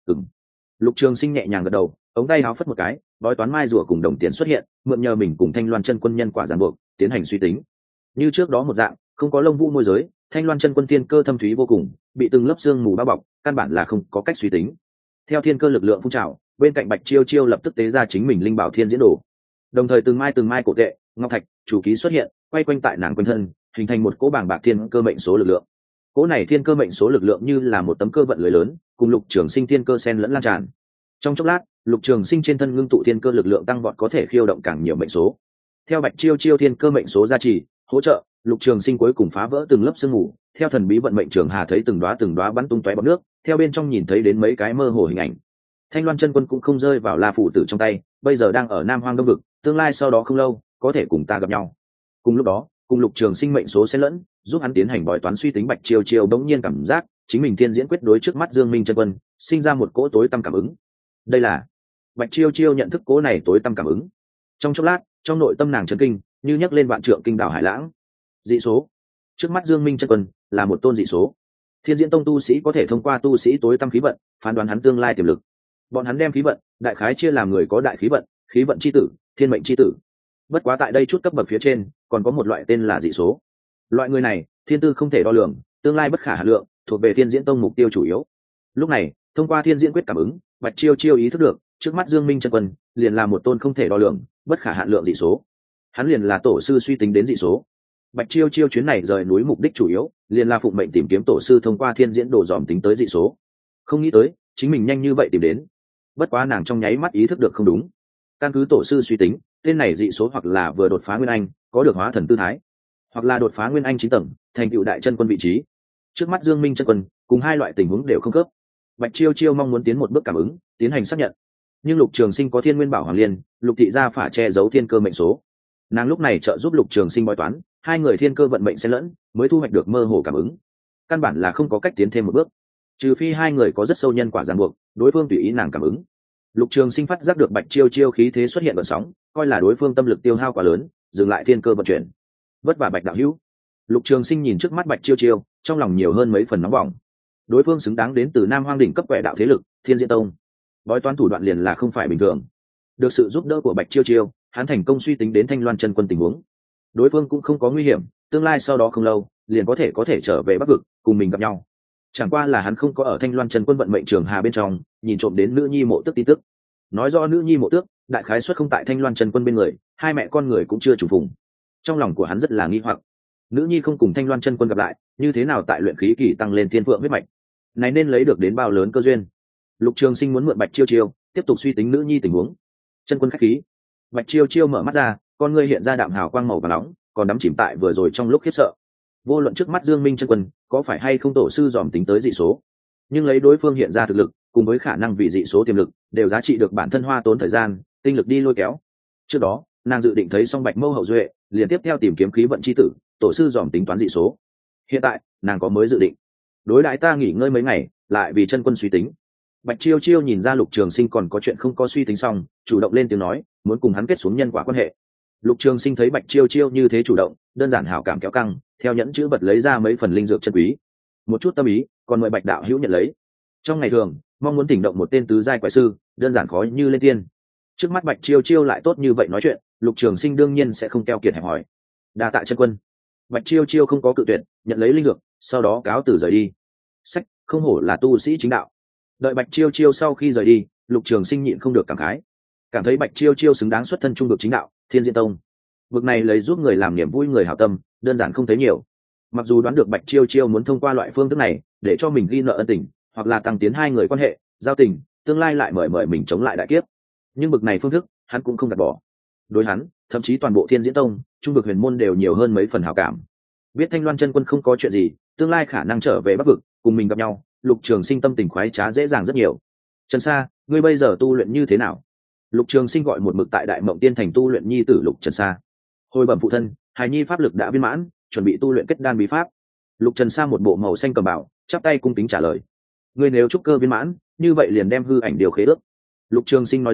Speaker 1: Lục Trường Sinh nhẹ nhàng gật đầu, ống tay áo phất một cái, bói toán mai rùa cùng đồng tiền xuất hiện, mượn nhờ mình cùng Thanh Loan chân quân nhân quả giảng buộc, tiến hành suy tính. Như trước đó một dạng, không có lông vũ môi giới, Thanh Loan chân quân thiên cơ thâm thúy vô cùng, bị từng lớp xương mù bao bọc, căn bản là không có cách suy tính. Theo thiên cơ lực lượng phun trào, bên cạnh Bạch Chiêu Chiêu lập tức tế ra chính mình linh bảo thiên diễn đồ, đồng thời từng mai cổ tệ, ngọc thạch, chủ ký xuất hiện, quay quanh tại nàng quanh thân, hình thành một cỗ bảng bạc thiên cơ mệnh số lực lượng. Cỗ này thiên cơ mệnh số lực lượng như là một tấm cơ vận lưới lớn, cùng Lục Trường Sinh thiên cơ xen lẫn lan tràn. Trong chốc lát, Lục Trường Sinh trên thân ngưng tụ thiên cơ lực lượng tăng vọt, có thể khiêu động càng nhiều mệnh số. Theo Bạch Chiêu Chiêu thiên cơ mệnh số gia trì, hỗ trợ, Lục Trường Sinh cuối cùng phá vỡ từng lớp sương mù, theo thần bí vận mệnh trường hà thấy từng đóa bắn tung tóe bọt nước, theo bên trong nhìn thấy đến mấy cái mơ hồ hình ảnh. Thanh Loan chân quân cũng không rơi vào La phủ tử trong tay, bây giờ đang ở Nam Hoang Đông vực, tương lai sau đó không lâu, có thể cùng ta gặp nhau. Cùng lúc đó, cùng Lục Trường Sinh mệnh số xen lẫn, giúp hắn tiến hành bói toán suy tính. Bạch Chiêu Chiêu bỗng nhiên cảm giác chính mình thiên diễn quyết đối trước mắt Dương Minh chân quân, sinh ra một cỗ tối tăm cảm ứng. Đây là Bạch Chiêu Chiêu nhận thức cỗ này tối tăm cảm ứng. Trong chốc lát, trong nội tâm nàng chấn kinh, như nhấc lên vạn trượng kinh đảo hải lãng. Dị số. Trước mắt Dương Minh chân quân là một tôn dị số. Thiên Diễn Tông tu sĩ có thể thông qua tu sĩ tối tăm khí vận, phán đoán hắn tương lai tiềm lực. Bọn hắn đem khí vận đại khái chia làm người có đại khí vận chi tử, thiên mệnh chi tử. Bất quá tại đây chút cấp bậc phía trên, còn có một loại tên là dị số. Loại người này, thiên tư không thể đo lường, tương lai bất khả hà lượng, thuộc về Thiên Diễn Tông mục tiêu chủ yếu. Lúc này, thông qua Thiên Diễn quyết cảm ứng, Bạch Chiêu Chiêu ý thức được, trước mắt Dương Minh chân quân liền là một tôn không thể đo lường, bất khả hạn lượng dị số. Hắn liền là tổ sư suy tính đến dị số. Bạch Chiêu Chiêu chuyến này rời núi mục đích chủ yếu liền là phụng mệnh tìm kiếm tổ sư thông qua thiên diễn đồ dòm tính tới dị số. Không nghĩ tới chính mình nhanh như vậy tìm đến. Bất quá nàng trong nháy mắt ý thức được không đúng. Căn cứ tổ sư suy tính, tên này dị số hoặc là vừa đột phá nguyên anh, có được hóa thần tư thái, hoặc là đột phá nguyên anh 9 tầng, thành tựu đại chân quân vị trí. Trước mắt Dương Minh chân quân cùng hai loại tình huống đều không khớp. Bạch Chiêu Chiêu mong muốn tiến một bước cảm ứng, tiến hành xác nhận. Nhưng Lục Trường Sinh có Thiên Nguyên Bảo Hoàng Liên, Lục thị gia phả che giấu thiên cơ mệnh số. Nàng lúc này trợ giúp Lục Trường Sinh bói toán, hai người thiên cơ vận mệnh xen lẫn, mới thu hoạch được mơ hồ cảm ứng. Căn bản là không có cách tiến thêm một bước, trừ phi hai người có rất sâu nhân quả ràng buộc, đối phương tùy ý nàng cảm ứng. Lục Trường Sinh phát giác được Bạch Chiêu Chiêu khí thế xuất hiện gợn sóng, coi là đối phương tâm lực tiêu hao quá lớn, dừng lại thiên cơ vận chuyển. Vất vả Bạch đạo hữu. Lục Trường Sinh nhìn trước mắt Bạch Chiêu Chiêu, trong lòng nhiều hơn mấy phần nóng bỏng. Đối phương xứng đáng đến từ Nam Hoang đỉnh cấp quẻ đạo thế lực, Thiên Diễn Tông. Bói toán thủ đoạn liền là không phải bình thường. Được sự giúp đỡ của Bạch Chiêu Chiêu, hắn thành công suy tính đến Thanh Loan chân quân tình huống. Đối phương cũng không có nguy hiểm, tương lai sau đó không lâu, liền có thể trở về Bắc vực, cùng mình gặp nhau. Chẳng qua là hắn không có ở Thanh Loan chân quân vận mệnh trường hà bên trong, nhìn trộm đến nữ nhi Mộ Tước tin tức. Nói do nữ nhi Mộ Tước, đại khái xuất không tại Thanh Loan chân quân bên người, hai mẹ con người cũng chưa trùng phùng. Trong lòng của hắn rất là nghi hoặc, nữ nhi không cùng Thanh Loan chân quân gặp lại, như thế nào tại luyện khí kỳ tăng lên thiên vượng huyết mạch, này nên lấy được đến bao lớn cơ duyên. Lục Trường Sinh muốn mượn Bạch Chiêu Chiêu tiếp tục suy tính nữ nhi tình huống. Chân quân khách khí. Bạch Chiêu Chiêu mở mắt ra, con ngươi hiện ra đạm hào quang màu vàng nóng, còn đắm chìm tại vừa rồi trong lúc khiếp sợ. Vô luận trước mắt Dương Minh chân quân có phải hay không tổ sư dòm tính tới dị số, nhưng lấy đối phương hiện ra thực lực cùng với khả năng vị dị số tiềm lực, đều giá trị được bản thân hoa tốn thời gian tinh lực đi lôi kéo. Trước đó nàng dự định thấy xong Bạch Mâu hậu duệ, liền tiếp theo tìm kiếm khí vận chi tử, tổ sư dòm tính toán dị số. Hiện tại nàng có mới dự định, đối đãi ta nghỉ ngơi mấy ngày, lại vì chân quân suy tính. Bạch Chiêu Chiêu nhìn ra Lục Trường Sinh còn có chuyện không có suy tính xong, chủ động lên tiếng nói, muốn cùng hắn kết xuống nhân quả quan hệ. Lục Trường Sinh thấy Bạch Chiêu Chiêu như thế chủ động, đơn giản hảo cảm kéo căng, theo nhẫn chữ vật lấy ra mấy phần linh dược chân quý, một chút tâm ý, còn mời Bạch đạo hữu nhận lấy. Trong ngày thường, mong muốn tỉnh động một tên tứ giai quái sư, đơn giản khó như lên tiên. Trước mắt Bạch Chiêu Chiêu lại tốt như vậy nói chuyện, Lục Trường Sinh đương nhiên sẽ không keo kiệt hẹp hỏi. Đa tạ chân quân. Bạch Chiêu Chiêu không có cự tuyệt, nhận lấy linh dược, sau đó cáo từ rời đi. Sách, không hổ là tu sĩ chính đạo. Đợi Bạch Chiêu Chiêu sau khi rời đi, Lục Trường Sinh nhịn không được cảm khái, cảm thấy Bạch Chiêu Chiêu xứng đáng xuất thân trung vực chính đạo, Thiên Diễn Tông. Vực này lấy giúp người làm niềm vui người hảo tâm, đơn giản không thấy nhiều. Mặc dù đoán được Bạch Chiêu Chiêu muốn thông qua loại phương thức này để cho mình ghi nợ ân tình, hoặc là tăng tiến hai người quan hệ, giao tình, tương lai lại mời mình chống lại đại kiếp, nhưng bực này phương thức, hắn cũng không gạt bỏ. Đối hắn, thậm chí toàn bộ Thiên Diễn Tông, trung vực huyền môn đều nhiều hơn mấy phần hảo cảm. Biết Thanh Loan chân quân không có chuyện gì, tương lai khả năng trở về Bắc vực, cùng mình gặp nhau, Lục Trường Sinh tâm tình khoái trá dễ dàng rất nhiều. Trần Sa, ngươi bây giờ tu luyện như thế nào? Lục Trường Sinh gọi một mực tại Đại Mộng Tiên Thành tu luyện nhi tử Lục Trần Sa. Hồi bẩm phụ thân, hài nhi pháp lực đã viên mãn, chuẩn bị tu luyện kết đan bí pháp. Lục Trần Sa một bộ màu xanh cầm bảo, chắp tay cung kính trả lời. Ngươi nếu trúc cơ viên mãn, như vậy liền đem hư ảnh điều khế ước. Lục Trường Sinh nói ra,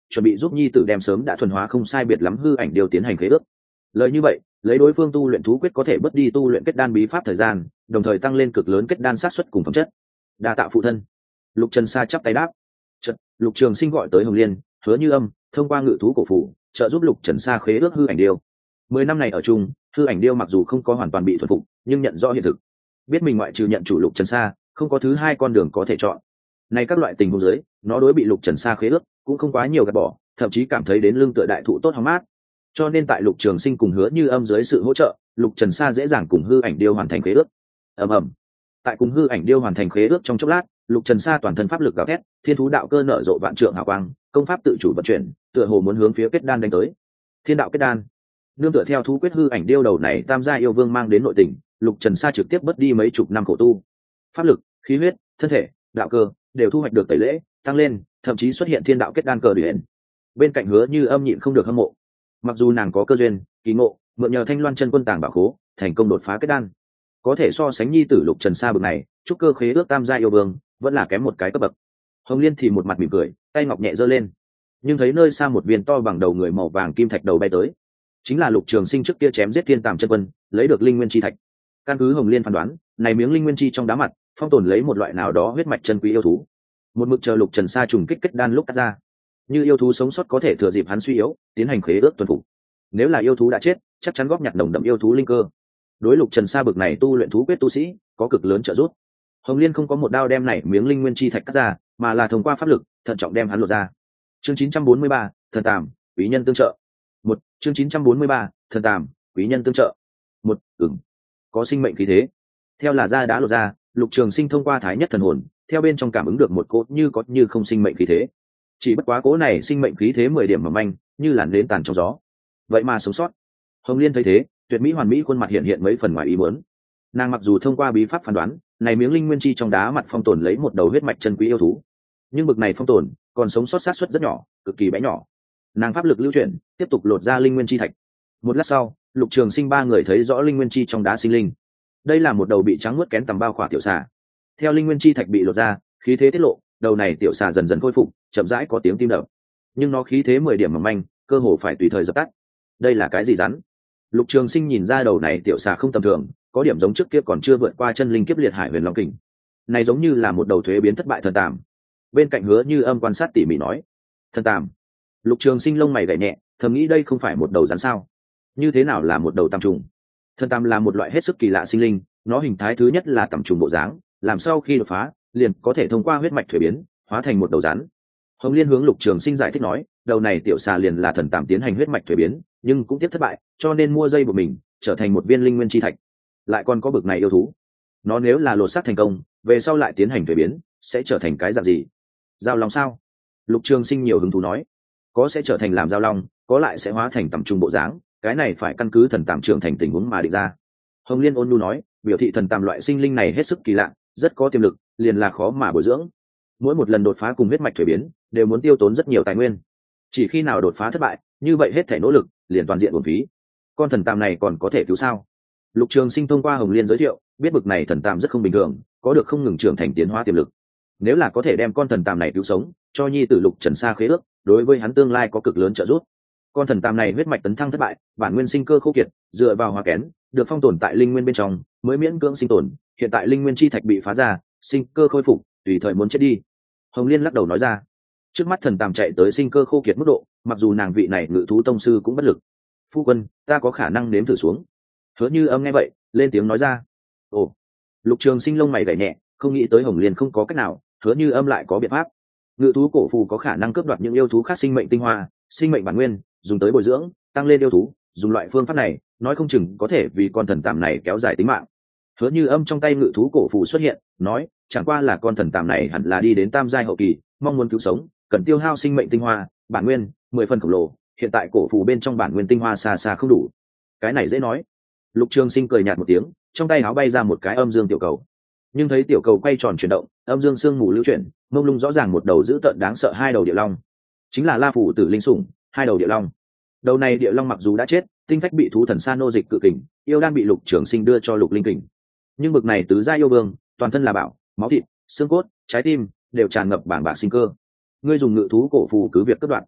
Speaker 1: chuẩn bị giúp nhi tử đem sớm đã thuần hóa không sai biệt lắm hư ảnh điêu tiến hành khế ước. Lời như vậy lấy đối phương tu luyện thú quyết có thể bớt đi tu luyện kết đan bí pháp thời gian, đồng thời tăng lên cực lớn kết đan sát xuất cùng phẩm chất. Đa tạ phụ thân. Lục Trần Sa chắp tay đáp. Chợt Lục Trường Sinh gọi tới Hồng Liên, Hứa Như Âm, thông qua ngự thú cổ phủ trợ giúp Lục Trần Sa khế ước hư ảnh điêu. 10 năm này ở chung, hư ảnh điêu mặc dù không có hoàn toàn bị thuần phục, nhưng nhận rõ hiện thực, biết mình ngoại trừ nhận chủ Lục Trần Sa, không có thứ hai con đường có thể chọn. Này các loại tình huống dưới, nó đối bị Lục Trần Sa khế ước cũng không quá nhiều gạt bỏ, thậm chí cảm thấy đến lưng tựa đại thụ tốt hóng mát. Cho nên tại Lục Trường Sinh cùng Hứa Như Âm dưới sự hỗ trợ, Lục Trần Sa dễ dàng cùng hư ảnh điêu hoàn thành khế ước. ầm ầm Tại cùng hư ảnh điêu hoàn thành khế ước trong chốc lát, Lục Trần Sa toàn thân pháp lực gào thét, thiên thú đạo cơ nở rộ vạn trượng hào quang, công pháp tự chủ vận chuyển, tựa hồ muốn hướng phía kết đan đánh tới. Thiên đạo kết đan. Nương tựa theo thú quyết hư ảnh điêu đầu này tam gia yêu vương mang đến nội tình, Lục Trần Sa trực tiếp bớt đi mấy chục năm khổ tu. Pháp lực, khí huyết, thân thể, đạo cơ đều thu hoạch được tẩy lễ, tăng lên, thậm chí xuất hiện thiên đạo kết đan cờ điển. Bên cạnh Hứa Như Âm nhịn không được hâm mộ. Mặc dù nàng có cơ duyên, kỳ ngộ, mượn nhờ Thanh Loan chân quân tàng bảo khố, thành công đột phá kết đan, có thể so sánh nhi tử Lục Trần Sa bậc này, trúc cơ khế ước tam gia yêu vương, vẫn là kém một cái cấp bậc. Hồng Liên thì một mặt mỉm cười, tay ngọc nhẹ giơ lên, nhưng thấy nơi xa một viên to bằng đầu người màu vàng kim thạch đầu bay tới, chính là Lục Trường Sinh trước kia chém giết thiên tàm chân quân, lấy được linh nguyên chi thạch. Căn cứ Hồng Liên phán đoán, này miếng linh nguyên chi trong đá mặt, phong tồn lấy một loại nào đó huyết mạch chân quý yêu thú. Một mực chờ Lục Trần Sa trùng kích kết đan lúc cắt ra, như yêu thú sống sót có thể thừa dịp hắn suy yếu, tiến hành khế ước tuân phục. Nếu là yêu thú đã chết, chắc chắn góp nhặt nồng đậm yêu thú linh cơ. Đối Lục Trần Sa bực này tu luyện thú quyết tu sĩ, có cực lớn trợ giúp. Hồng Liên không có một đao đem này miếng linh nguyên chi thạch cắt ra, mà là thông qua pháp lực, thận trọng đem hắn lột ra. Chương 943, thần tàm, quý nhân tương trợ. Chương 943, thần tàm, quý nhân tương trợ. Có sinh mệnh khí thế. Theo là da đã lột ra, Lục Trường Sinh thông qua thái nhất thần hồn, theo bên trong cảm ứng được một cỗ như có như không sinh mệnh khí thế. Chỉ bất quá cỗ này sinh mệnh khí thế 10 điểm mỏng manh, như làn nến tàn trong gió. Vậy mà sống sót. Hồng Liên thấy thế, tuyệt mỹ hoàn mỹ khuôn mặt hiện hiện mấy phần ngoài ý muốn. Nàng mặc dù thông qua bí pháp phán đoán, này miếng linh nguyên chi trong đá mặt phong tồn lấy một đầu huyết mạch chân quý yêu thú, nhưng bực này phong tồn còn sống sót sát suất rất nhỏ, cực kỳ bé nhỏ. Nàng pháp lực lưu chuyển, tiếp tục lột ra linh nguyên chi thạch. Một lát sau, Lục Trường Sinh ba người thấy rõ linh nguyên chi trong đá sinh linh. Đây là một đầu bị trắng muốt kén tầm bao khỏa tiểu xà. Theo linh nguyên chi thạch bị lột ra, khí thế tiết lộ, đầu này tiểu xà dần dần khôi phục, chậm rãi có tiếng tim đập. Nhưng nó khí thế 10 điểm mỏng manh, cơ hồ phải tùy thời dập tắt. Đây là cái gì rắn? Lục Trường Sinh nhìn ra đầu này tiểu xà không tầm thường, có điểm giống trước kia còn chưa vượt qua chân linh kiếp liệt hải huyền long kình. Này giống như là một đầu thuế biến thất bại thần tàm. Bên cạnh Hứa Như Âm quan sát tỉ mỉ nói, thần tàm. Lục Trường Sinh lông mày gảy nhẹ, thầm nghĩ đây không phải một đầu rắn sao? Như thế nào là một đầu tằm trùng? Thần tàm là một loại hết sức kỳ lạ sinh linh, nó hình thái thứ nhất là tằm trùng bộ dáng, làm sau khi đột phá, liền có thể thông qua huyết mạch thuế biến, hóa thành một đầu rắn. Hồng Liên hướng Lục Trường Sinh giải thích nói, đầu này tiểu xà liền là thần tàm tiến hành huyết mạch thuế biến, nhưng cũng tiếp thất bại, cho nên mua dây của mình, trở thành một viên linh nguyên chi thạch. Lại còn có bực này yêu thú, nó nếu là lột xác thành công, về sau lại tiến hành thuế biến, sẽ trở thành cái dạng gì? Giao long sao? Lục Trường Sinh nhiều hứng thú nói, có sẽ trở thành làm giao long, có lại sẽ hóa thành tầm trung bộ dáng, cái này phải căn cứ thần tàm trưởng thành tình huống mà định ra. Hồng Liên ôn nhu nói, biểu thị thần tàm loại sinh linh này hết sức kỳ lạ, rất có tiềm lực, liền là khó mà bồi dưỡng. Mỗi một lần đột phá cùng huyết mạch thuế biến, đều muốn tiêu tốn rất nhiều tài nguyên. Chỉ khi nào đột phá thất bại, như vậy hết thể nỗ lực liền toàn diện uổng phí. Con thần tàm này còn có thể cứu sao? Lục Trường Sinh thông qua Hồng Liên giới thiệu, biết bực này thần tàm rất không bình thường, có được không ngừng trưởng thành tiến hóa tiềm lực. Nếu là có thể đem con thần tàm này cứu sống, cho nhi tử Lục Trần Sa khế ước, đối với hắn tương lai có cực lớn trợ giúp. Con thần tàm này huyết mạch tấn thăng thất bại, bản nguyên sinh cơ khô kiệt, dựa vào hóa kén, được phong tồn tại linh nguyên bên trong, mới miễn cưỡng sinh tồn. Hiện tại linh nguyên chi thạch bị phá ra, sinh cơ khôi phục, tùy thời muốn chết đi. Hồng Liên lắc đầu nói ra, trước mắt thần tàm chạy tới sinh cơ khô kiệt mức độ, mặc dù nàng vị này ngự thú tông sư cũng bất lực. Phu quân, ta có khả năng nếm thử xuống. Hứa Như Âm nghe vậy, lên tiếng nói ra. Ồ. Lục Trường Sinh lông mày gảy nhẹ, không nghĩ tới Hồng Liên không có cách nào, Hứa Như Âm lại có biện pháp. Ngự thú cổ phù có khả năng cướp đoạt những yêu thú khác sinh mệnh tinh hoa, sinh mệnh bản nguyên, dùng tới bồi dưỡng, tăng lên yêu thú. Dùng loại phương pháp này, nói không chừng có thể vì con thần tàm này kéo dài tính mạng. Hứa Như Âm trong tay ngự thú cổ phù xuất hiện, nói, chẳng qua là con thần tàm này hẳn là đi đến tam giai hậu kỳ, mong muốn cứu sống, cần tiêu hao sinh mệnh tinh hoa, bản nguyên 10 phần khổng lồ. Hiện tại cổ phù bên trong bản nguyên tinh hoa xa xa không đủ. Cái này dễ nói. Lục Trường Sinh cười nhạt một tiếng, trong tay áo bay ra một cái âm dương tiểu cầu. Nhưng thấy tiểu cầu quay tròn chuyển động, âm dương sương mù lưu chuyển, mông lung rõ ràng một đầu dữ tợn đáng sợ hai đầu địa long, chính là La Phủ Tử linh sủng, hai đầu địa long. Đầu này địa long mặc dù đã chết, tinh phách bị thú thần sa nô dịch cự kình, yêu đan bị Lục Trường Sinh đưa cho Lục Linh Kình. Nhưng bực này tứ gia yêu vương, toàn thân là bảo, máu thịt, xương cốt, trái tim đều tràn ngập bảng bạc sinh cơ. Ngươi dùng ngự thú cổ phù cứ việc cất đoạn.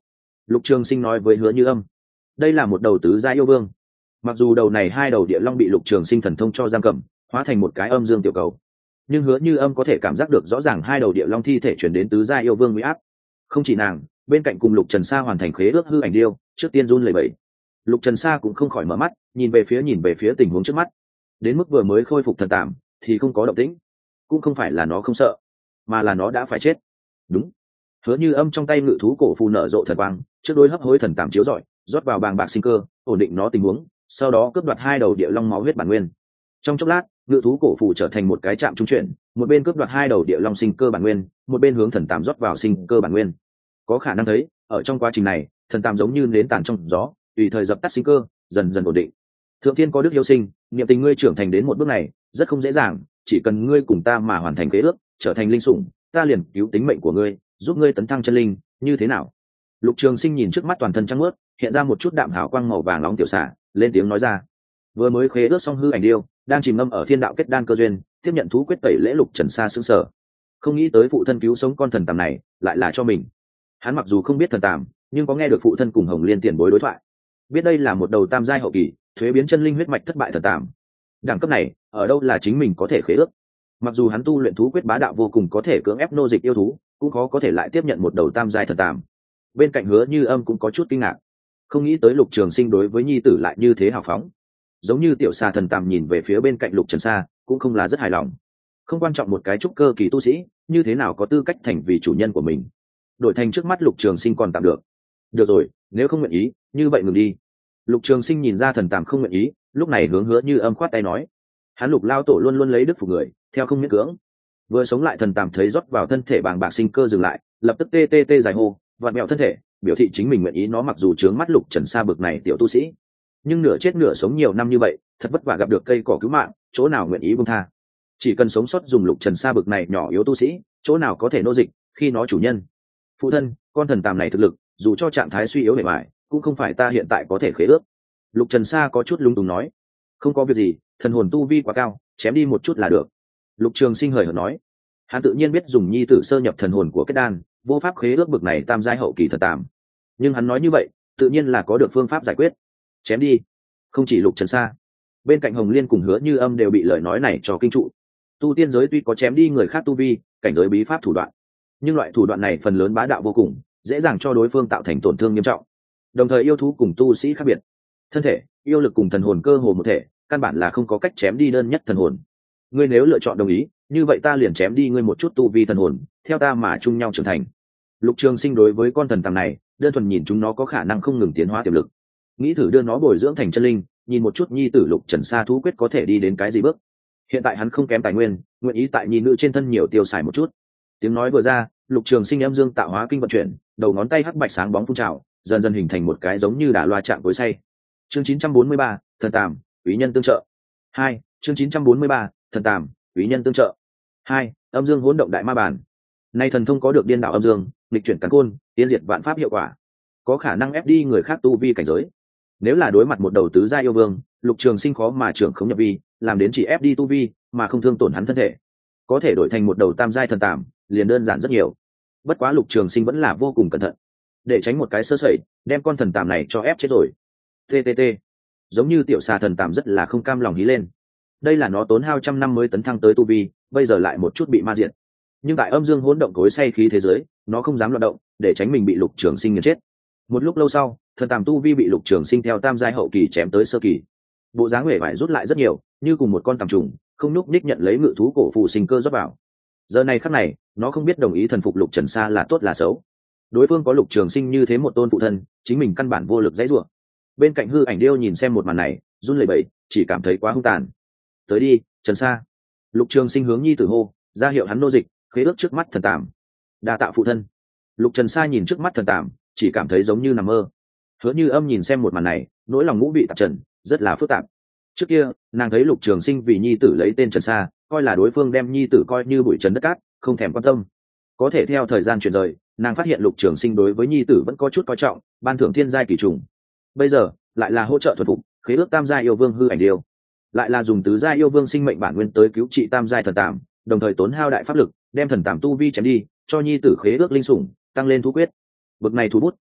Speaker 1: Lục Trường Sinh nói với Hứa Như Âm. Đây là một đầu tứ giai yêu vương. Mặc dù đầu này hai đầu địa long bị Lục Trường Sinh thần thông cho giam cầm, hóa thành một cái âm dương tiểu cầu, nhưng Hứa Như Âm có thể cảm giác được rõ ràng hai đầu địa long thi thể chuyển đến tứ giai yêu vương uy áp. Không chỉ nàng, bên cạnh cùng Lục Trần Sa hoàn thành khế ước hư ảnh điêu, trước tiên run lẩy bẩy. Lục Trần Sa cũng không khỏi mở mắt, nhìn về phía tình huống trước mắt. Đến mức vừa mới khôi phục thần tạm thì không có động tĩnh, cũng không phải là nó không sợ, mà là nó đã phải chết. Đúng. Hứa Như Âm trong tay ngự thú cổ phù nở rộ thần quang, trước đôi hấp hối thần tạm chiếu rọi, rót vào bàng bạc sinh cơ, ổn định nó tình huống, sau đó cướp đoạt hai đầu địa long máu huyết bản nguyên. Trong chốc lát, ngự thú cổ phù trở thành một cái trạm trung chuyển, một bên cướp đoạt hai đầu địa long sinh cơ bản nguyên, một bên hướng thần tạm rót vào sinh cơ bản nguyên. Có khả năng thấy, ở trong quá trình này, thần tạm giống như nến tàn trong gió, tùy thời dập tắt sinh cơ, dần dần ổn định. Thượng thiên có đức yêu sinh, niệm tình ngươi trưởng thành đến một bước này, rất không dễ dàng, chỉ cần ngươi cùng ta mà hoàn thành khế ước, trở thành linh sủng, ta liền cứu tính mệnh của ngươi, giúp ngươi tấn thăng chân linh, như thế nào? Lục Trường Sinh nhìn trước mắt toàn thân trắng muốt, hiện ra một chút đạm hào quang màu vàng nóng tiểu xạ, lên tiếng nói ra. Vừa mới khế ước xong hư ảnh điêu, đang chìm ngâm ở thiên đạo kết đan cơ duyên, tiếp nhận thú quyết tẩy lễ. Lục Trần Sa sững sờ, không nghĩ tới phụ thân cứu sống con thần tàm này, lại là cho mình. Hắn mặc dù không biết thần tàm, nhưng có nghe được phụ thân cùng Hồng Liên tiền bối đối thoại, biết đây là một đầu tam giai hậu kỳ, thuế biến chân linh huyết mạch thất bại thần tàm. Đẳng cấp này, ở đâu là chính mình có thể khế ước? Mặc dù hắn tu luyện thú quyết bá đạo vô cùng, có thể cưỡng ép nô dịch yêu thú, cũng khó có thể lại tiếp nhận một đầu tam giai thần tàm. Bên cạnh Hứa Như Âm cũng có chút kinh ngạc, không nghĩ tới Lục Trường Sinh đối với nhi tử lại như thế hào phóng. Giống như tiểu xà thần tàm nhìn về phía bên cạnh Lục Trần Sa, cũng không là rất hài lòng. Không quan trọng một cái trúc cơ kỳ tu sĩ, như thế nào có tư cách thành vì chủ nhân của mình. Đổi thành trước mắt Lục Trường Sinh còn tạm được. Được rồi, nếu không nguyện ý, như vậy ngừng đi. Lục Trường Sinh nhìn ra thần tàm không nguyện ý, lúc này hướng Hứa Như Âm khoát tay nói. Hắn Lục lao tổ luôn luôn lấy đức phục người, theo không miễn cưỡng. Vừa sống lại thần tàm thấy rót vào thân thể bàng bạc sinh cơ dừng lại, lập tức tê tê tê dài hô, vặn mẹo thân thể, biểu thị chính mình nguyện ý. Nó mặc dù trướng mắt Lục Trần Sa bực này tiểu tu sĩ, nhưng nửa chết nửa sống nhiều năm như vậy, thật vất vả gặp được cây cỏ cứu mạng, chỗ nào nguyện ý buông tha. Chỉ cần sống sót dùng Lục Trần Sa bực này nhỏ yếu tu sĩ, chỗ nào có thể nô dịch khi nó chủ nhân. Phụ thân, con thần tàm này thực lực, dù cho trạng thái suy yếu bề ngoài, cũng không phải ta hiện tại có thể khế ước. Lục Trần Sa có chút lung túng nói. Không có việc gì, thần hồn tu vi quá cao, chém đi một chút là được. Lục Trường Sinh hời hợt nói. Hắn tự nhiên biết dùng nhi tử sơ nhập thần hồn của kết đan, vô pháp khế ước bực này tam giai hậu kỳ thần tàm. Nhưng hắn nói như vậy, tự nhiên là có được phương pháp giải quyết. Chém đi. Không chỉ Lục Trần Sa, bên cạnh Hồng Liên cùng Hứa Như Âm đều bị lời nói này cho kinh trụ. Tu tiên giới tuy có chém đi người khác tu vi, cảnh giới bí pháp thủ đoạn, nhưng loại thủ đoạn này phần lớn bá đạo vô cùng, dễ dàng cho đối phương tạo thành tổn thương nghiêm trọng. Đồng thời yêu thú cùng tu sĩ khác biệt, thân thể, yêu lực cùng thần hồn cơ hồ một thể, căn bản là không có cách chém đi đơn nhất thần hồn. Ngươi nếu lựa chọn đồng ý, như vậy ta liền chém đi ngươi một chút tu vi thần hồn, theo ta mà chung nhau trưởng thành. Lục Trường Sinh đối với con thần tàm này, đơn thuần nhìn chúng nó có khả năng không ngừng tiến hóa tiềm lực, nghĩ thử đưa nó bồi dưỡng thành chân linh, nhìn một chút nhi tử Lục Trần Sa thú quyết có thể đi đến cái gì bước. Hiện tại hắn không kém tài nguyên, nguyện ý tại nhi nữ trên thân nhiều tiêu xài một chút. Tiếng nói vừa ra, Lục Trường Sinh âm dương tạo hóa kinh vận chuyển, đầu ngón tay hắc bạch sáng bóng phun trào, dần dần hình thành một cái giống như đà loa chạm cối xay. Chương 943, thần tàm, quý nhân tương trợ. 2, chương 943, thần tàm, quý nhân tương trợ. 2, âm dương hỗn động đại ma bản. Nay thần thông có được điên đảo âm dương, nghịch chuyển càn khôn, tiên diệt vạn pháp hiệu quả, có khả năng ép đi người khác tu vi cảnh giới. Nếu là đối mặt một đầu tứ gia yêu vương, Lục Trường Sinh khó mà trưởng không nhập vi, làm đến chỉ ép đi tu vi mà không thương tổn hắn thân thể. Có thể đổi thành một đầu tam giai thần tàm, liền đơn giản rất nhiều. Bất quá Lục Trường Sinh vẫn là vô cùng cẩn thận, để tránh một cái sơ sẩy, đem con thần tàm này cho ép chết rồi. TTT, giống như tiểu xà thần tàm rất là không cam lòng hí lên. Đây là nó tốn hao trăm năm mới tấn thăng tới tu vi, bây giờ lại một chút bị ma diệt. Nhưng tại âm dương hỗn động cối xay khí thế giới, nó không dám loạn động, để tránh mình bị Lục Trường Sinh nghiền chết. Một lúc lâu sau, thần tàm tu vi bị Lục Trường Sinh theo tam giai hậu kỳ chém tới sơ kỳ, bộ dáng uể vải rút lại rất nhiều, như cùng một con tằm trùng, không nhúc nhích nhận lấy ngự thú cổ phù sinh cơ rót vào. Giờ này khắc này, nó không biết đồng ý thần phục Lục Trần Sa là tốt là xấu. Đối phương có Lục Trường Sinh như thế một tôn phụ thân, chính mình căn bản vô lực dãy rủa. Bên cạnh hư ảnh điêu nhìn xem một màn này, run lẩy bẩy, chỉ cảm thấy quá hung tàn. Tới đi, Trần Sa. Lục Trường Sinh hướng nhi tử hô, ra hiệu hắn nô dịch, khế ước trước mắt thần tàm. Đa tạ phụ thân. Lục Trần Sa nhìn trước mắt thần tàm, chỉ cảm thấy giống như nằm mơ. Hứa Như Âm nhìn xem một màn này, nỗi lòng ngũ vị tạp trần, rất là phức tạp. Trước kia, nàng thấy Lục Trường Sinh vì nhi tử lấy tên Trần Sa, coi là đối phương đem nhi tử coi như bụi trần đất cát, không thèm quan tâm. Có thể theo thời gian chuyển rời, nàng phát hiện Lục Trường Sinh đối với nhi tử vẫn có chút coi trọng, ban thưởng thiên giai kỳ trùng. Bây giờ, lại là hỗ trợ thuần phục, khế ước tam giai yêu vương hư ảnh điêu, lại là dùng tứ giai yêu vương sinh mệnh bản nguyên tới cứu trị tam giai thần tàm, đồng thời tốn hao đại pháp lực, đem thần tàm tu vi chém đi, cho nhi tử khế ước linh sủng, tăng lên thú quyết. Bực này thú bút,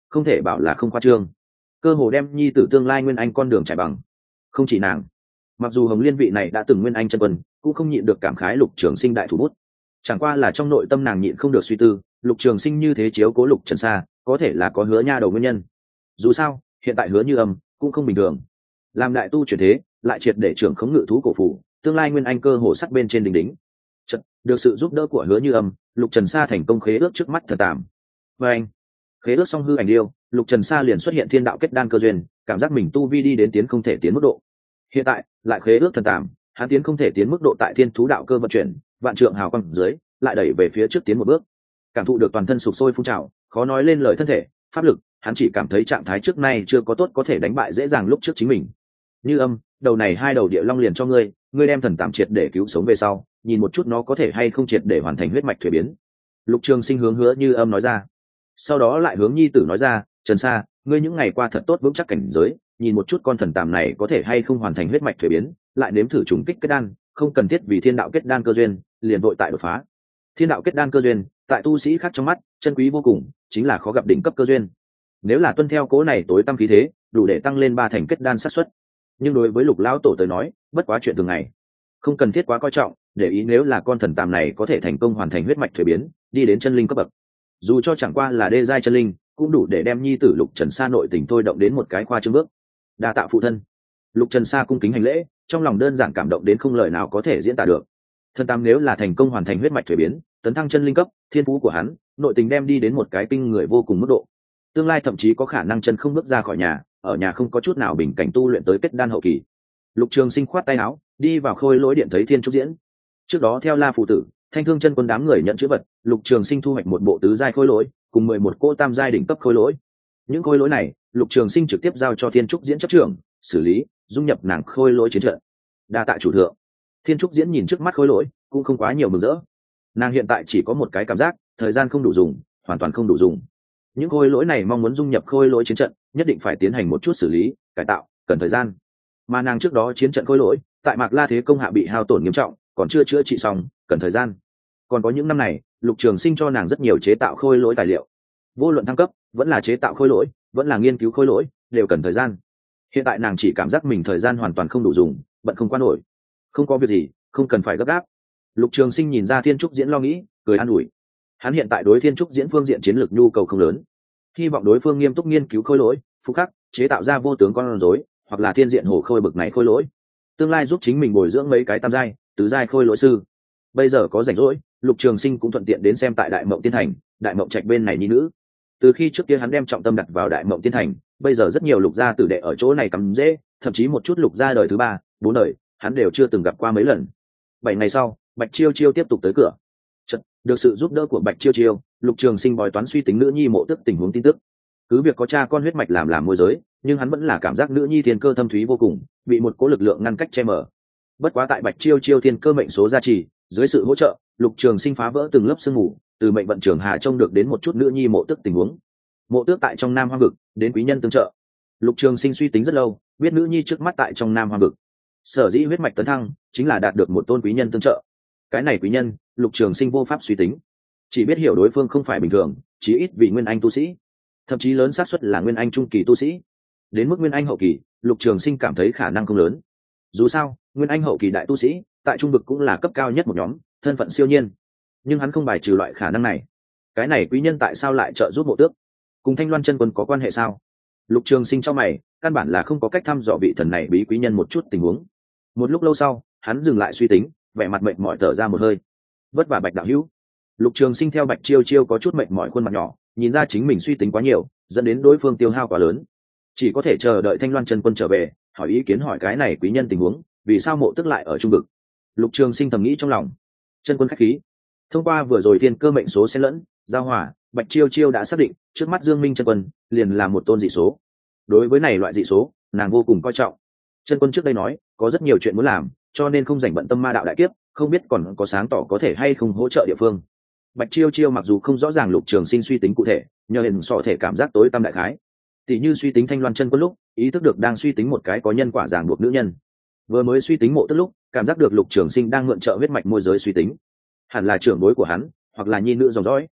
Speaker 1: không thể bảo là không khoa trương, cơ hồ đem nhi tử tương lai nguyên anh con đường trải bằng. Không chỉ nàng, mặc dù hồng liên vị này đã từng nguyên anh chân quân, cũng không nhịn được cảm khái Lục Trường Sinh đại thủ bút. Chẳng qua là trong nội tâm nàng nhịn không được suy tư, Lục Trường Sinh như thế chiếu cố Lục Trần Sa, có thể là có Hứa Nha đầu nguyên nhân. Dù sao hiện tại Hứa Như Âm cũng không bình thường, làm đại tu chuyển thế lại triệt để trưởng khống ngự thú cổ phủ, tương lai nguyên anh cơ hồ sắt bên trên đỉnh đỉnh. Chật, được sự giúp đỡ của Hứa Như Âm, Lục Trần Sa thành công khế ước trước mắt Thần Tàm. Và anh khế ước xong hư ảnh điêu, Lục Trần Sa liền xuất hiện thiên đạo kết đan cơ duyên, cảm giác mình tu vi đi đến tiến không thể tiến mức độ. Hiện tại lại khế ước Thần Tàm, hắn tiến không thể tiến mức độ tại thiên thú đạo cơ vận chuyển, vạn trượng hào quang dưới lại đẩy về phía trước tiến một bước, cảm thụ được toàn thân sụp sôi phun trào, khó nói lên lời thân thể pháp lực, hắn chỉ cảm thấy trạng thái trước nay chưa có tốt, có thể đánh bại dễ dàng lúc trước chính mình. Như Âm, đầu này hai đầu địa long liền cho ngươi, ngươi đem Thần Tàm triệt để cứu sống về sau, nhìn một chút nó có thể hay không triệt để hoàn thành huyết mạch thuế biến. Lục Trường Sinh hướng Hứa Như Âm nói ra, sau đó lại hướng nhi tử nói ra, Trần Sa, ngươi những ngày qua thật tốt vững chắc cảnh giới, nhìn một chút con thần tàm này có thể hay không hoàn thành huyết mạch thuế biến, lại nếm thử trùng kích kết đan, không cần thiết vì thiên đạo kết đan cơ duyên liền vội tại đột phá. Thiên đạo kết đan cơ duyên tại tu sĩ khác trong mắt chân quý vô cùng, chính là khó gặp đỉnh cấp cơ duyên. Nếu là tuân theo cố này tối tâm khí thế, đủ để tăng lên 3 thành kết đan xác suất. Nhưng đối với Lục lão tổ tới nói, bất quá chuyện thường ngày, không cần thiết quá coi trọng, để ý nếu là con thần tàm này có thể thành công hoàn thành huyết mạch thuế biến, đi đến chân linh cấp bậc, dù cho chẳng qua là đê giai chân linh, cũng đủ để đem nhi tử Lục Trần Sa nội tình thôi động đến một cái khoa trương bước. Đa tạ phụ thân. Lục Trần Sa cung kính hành lễ, trong lòng đơn giản cảm động đến không lời nào có thể diễn tả được. Thần tam nếu là thành công hoàn thành huyết mạch thuế biến, tấn thăng chân linh cấp, thiên phú của hắn, nội tình đem đi đến một cái kinh người vô cùng mức độ. Tương lai thậm chí có khả năng chân không bước ra khỏi nhà, ở nhà không có chút nào bình cảnh tu luyện tới kết đan hậu kỳ. Lục Trường Sinh khoát tay áo, đi vào khôi lỗi điện thấy Thiên Trúc Diễn. Trước đó theo La phụ tử, Thanh Thương chân quân đám người nhận chữ vật, Lục Trường Sinh thu hoạch một bộ tứ giai khôi lỗi, cùng 11 cỗ tam giai đỉnh cấp khôi lỗi. Những khôi lỗi này, Lục Trường Sinh trực tiếp giao cho Thiên Trúc Diễn chấp trưởng, xử lý, dung nhập nàng khôi lỗi chiến trận. Đa tạ chủ thượng. Thiên Trúc Diễn nhìn trước mắt khôi lỗi, cũng không quá nhiều mừng rỡ. Nàng hiện tại chỉ có một cái cảm giác, thời gian không đủ dùng, hoàn toàn không đủ dùng. Những khôi lỗi này mong muốn dung nhập khôi lỗi chiến trận, nhất định phải tiến hành một chút xử lý, cải tạo, cần thời gian. Mà nàng trước đó chiến trận khôi lỗi, tại Mạc La Thế công hạ bị hao tổn nghiêm trọng, còn chưa chữa trị xong, cần thời gian. Còn có những năm này, Lục Trường Sinh cho nàng rất nhiều chế tạo khôi lỗi tài liệu. Vô luận thăng cấp, vẫn là chế tạo khôi lỗi, vẫn là nghiên cứu khôi lỗi, đều cần thời gian. Hiện tại nàng chỉ cảm giác mình thời gian hoàn toàn không đủ dùng, bận không qua nổi. Không có việc gì, không cần phải gấp gáp. Lục Trường Sinh nhìn ra Thiên Trúc Diễn lo nghĩ, cười an ủi. Hắn hiện tại đối Thiên Trúc Diễn phương diện chiến lược nhu cầu không lớn, hy vọng đối phương nghiêm túc nghiên cứu khôi lỗi, phúc khắc, chế tạo ra vô tướng con rối, hoặc là thiên diện hổ khôi bực này khôi lỗi, tương lai giúp chính mình bồi dưỡng mấy cái tam giai, tứ giai khôi lỗi sư. Bây giờ có rảnh rỗi, Lục Trường Sinh cũng thuận tiện đến xem tại Đại Mộng Tiên Thành, Đại Mộng Trạch bên này nhi nữ. Từ khi trước kia hắn đem trọng tâm đặt vào Đại Mộng Tiên Thành, bây giờ rất nhiều lục gia tử đệ ở chỗ này cắm rễ, thậm chí một chút lục gia đời thứ 3, 4 đời, hắn đều chưa từng gặp qua mấy lần. 7 ngày sau, Bạch Chiêu Chiêu tiếp tục tới cửa. Chật, được sự giúp đỡ của Bạch Chiêu Chiêu, Lục Trường Sinh bói toán suy tính nữ nhi mộ tức tình huống tin tức. Cứ việc có cha con huyết mạch làm môi giới, nhưng hắn vẫn là cảm giác nữ nhi thiên cơ thâm thúy vô cùng, bị một cỗ lực lượng ngăn cách che mờ. Bất quá tại Bạch Chiêu Chiêu thiên cơ mệnh số gia trì, dưới sự hỗ trợ, Lục Trường Sinh phá vỡ từng lớp sương mù, từ mệnh vận trưởng hà trông được đến một chút nữ nhi mộ tức tình huống. Mộ tước tại trong Nam Hoang vực, đến quý nhân tương trợ. Lục Trường Sinh suy tính rất lâu, biết nữ nhi trước mắt tại trong Nam Hoang vực, sở dĩ huyết mạch tấn thăng chính là đạt được một tôn quý nhân tương trợ. Cái này quý nhân, Lục Trường Sinh vô pháp suy tính, chỉ biết hiểu đối phương không phải bình thường, chí ít vì nguyên anh tu sĩ, thậm chí lớn xác suất là nguyên anh trung kỳ tu sĩ. Đến mức nguyên anh hậu kỳ, Lục Trường Sinh cảm thấy khả năng không lớn. Dù sao, nguyên anh hậu kỳ đại tu sĩ tại trung vực cũng là cấp cao nhất một nhóm, thân phận siêu nhiên. Nhưng hắn không bài trừ loại khả năng này. Cái này quý nhân tại sao lại trợ giúp mộ tước? Cùng Thanh Loan chân quân có quan hệ sao? Lục Trường Sinh cho mày, căn bản là không có cách thăm dò vị thần này bí quý nhân một chút tình huống. Một lúc lâu sau, hắn dừng lại suy tính, vẻ mặt mệt mỏi thở ra một hơi. Vất vả Bạch đạo hữu. Lục Trường Sinh theo Bạch Chiêu Chiêu có chút mệt mỏi khuôn mặt nhỏ, nhìn ra chính mình suy tính quá nhiều, dẫn đến đối phương tiêu hao quá lớn, chỉ có thể chờ đợi Thanh Loan chân quân trở về, hỏi ý kiến hỏi cái này quý nhân tình huống, vì sao mộ tức lại ở trung vực. Lục Trường Sinh thầm nghĩ trong lòng. Chân quân khách khí. Thông qua vừa rồi thiên cơ mệnh số xen lẫn giao hòa, Bạch Chiêu Chiêu đã xác định trước mắt Dương Minh chân quân liền là một tôn dị số. Đối với này loại dị số, nàng vô cùng coi trọng. Chân quân trước đây nói có rất nhiều chuyện muốn làm, cho nên không rảnh bận tâm ma đạo đại kiếp, không biết còn có sáng tỏ có thể hay không hỗ trợ địa phương. Bạch Chiêu Chiêu mặc dù không rõ ràng Lục Trường Sinh suy tính cụ thể, nhờ hình sọ thể cảm giác tối tâm đại khái. Tỷ như suy tính Thanh Loan chân quân lúc, ý thức được đang suy tính một cái có nhân quả ràng buộc nữ nhân. Vừa mới suy tính mộ tức lúc, cảm giác được Lục Trường Sinh đang mượn trợ huyết mạch môi giới suy tính, hẳn là trưởng bối của hắn, hoặc là nhi nữ dòng dõi.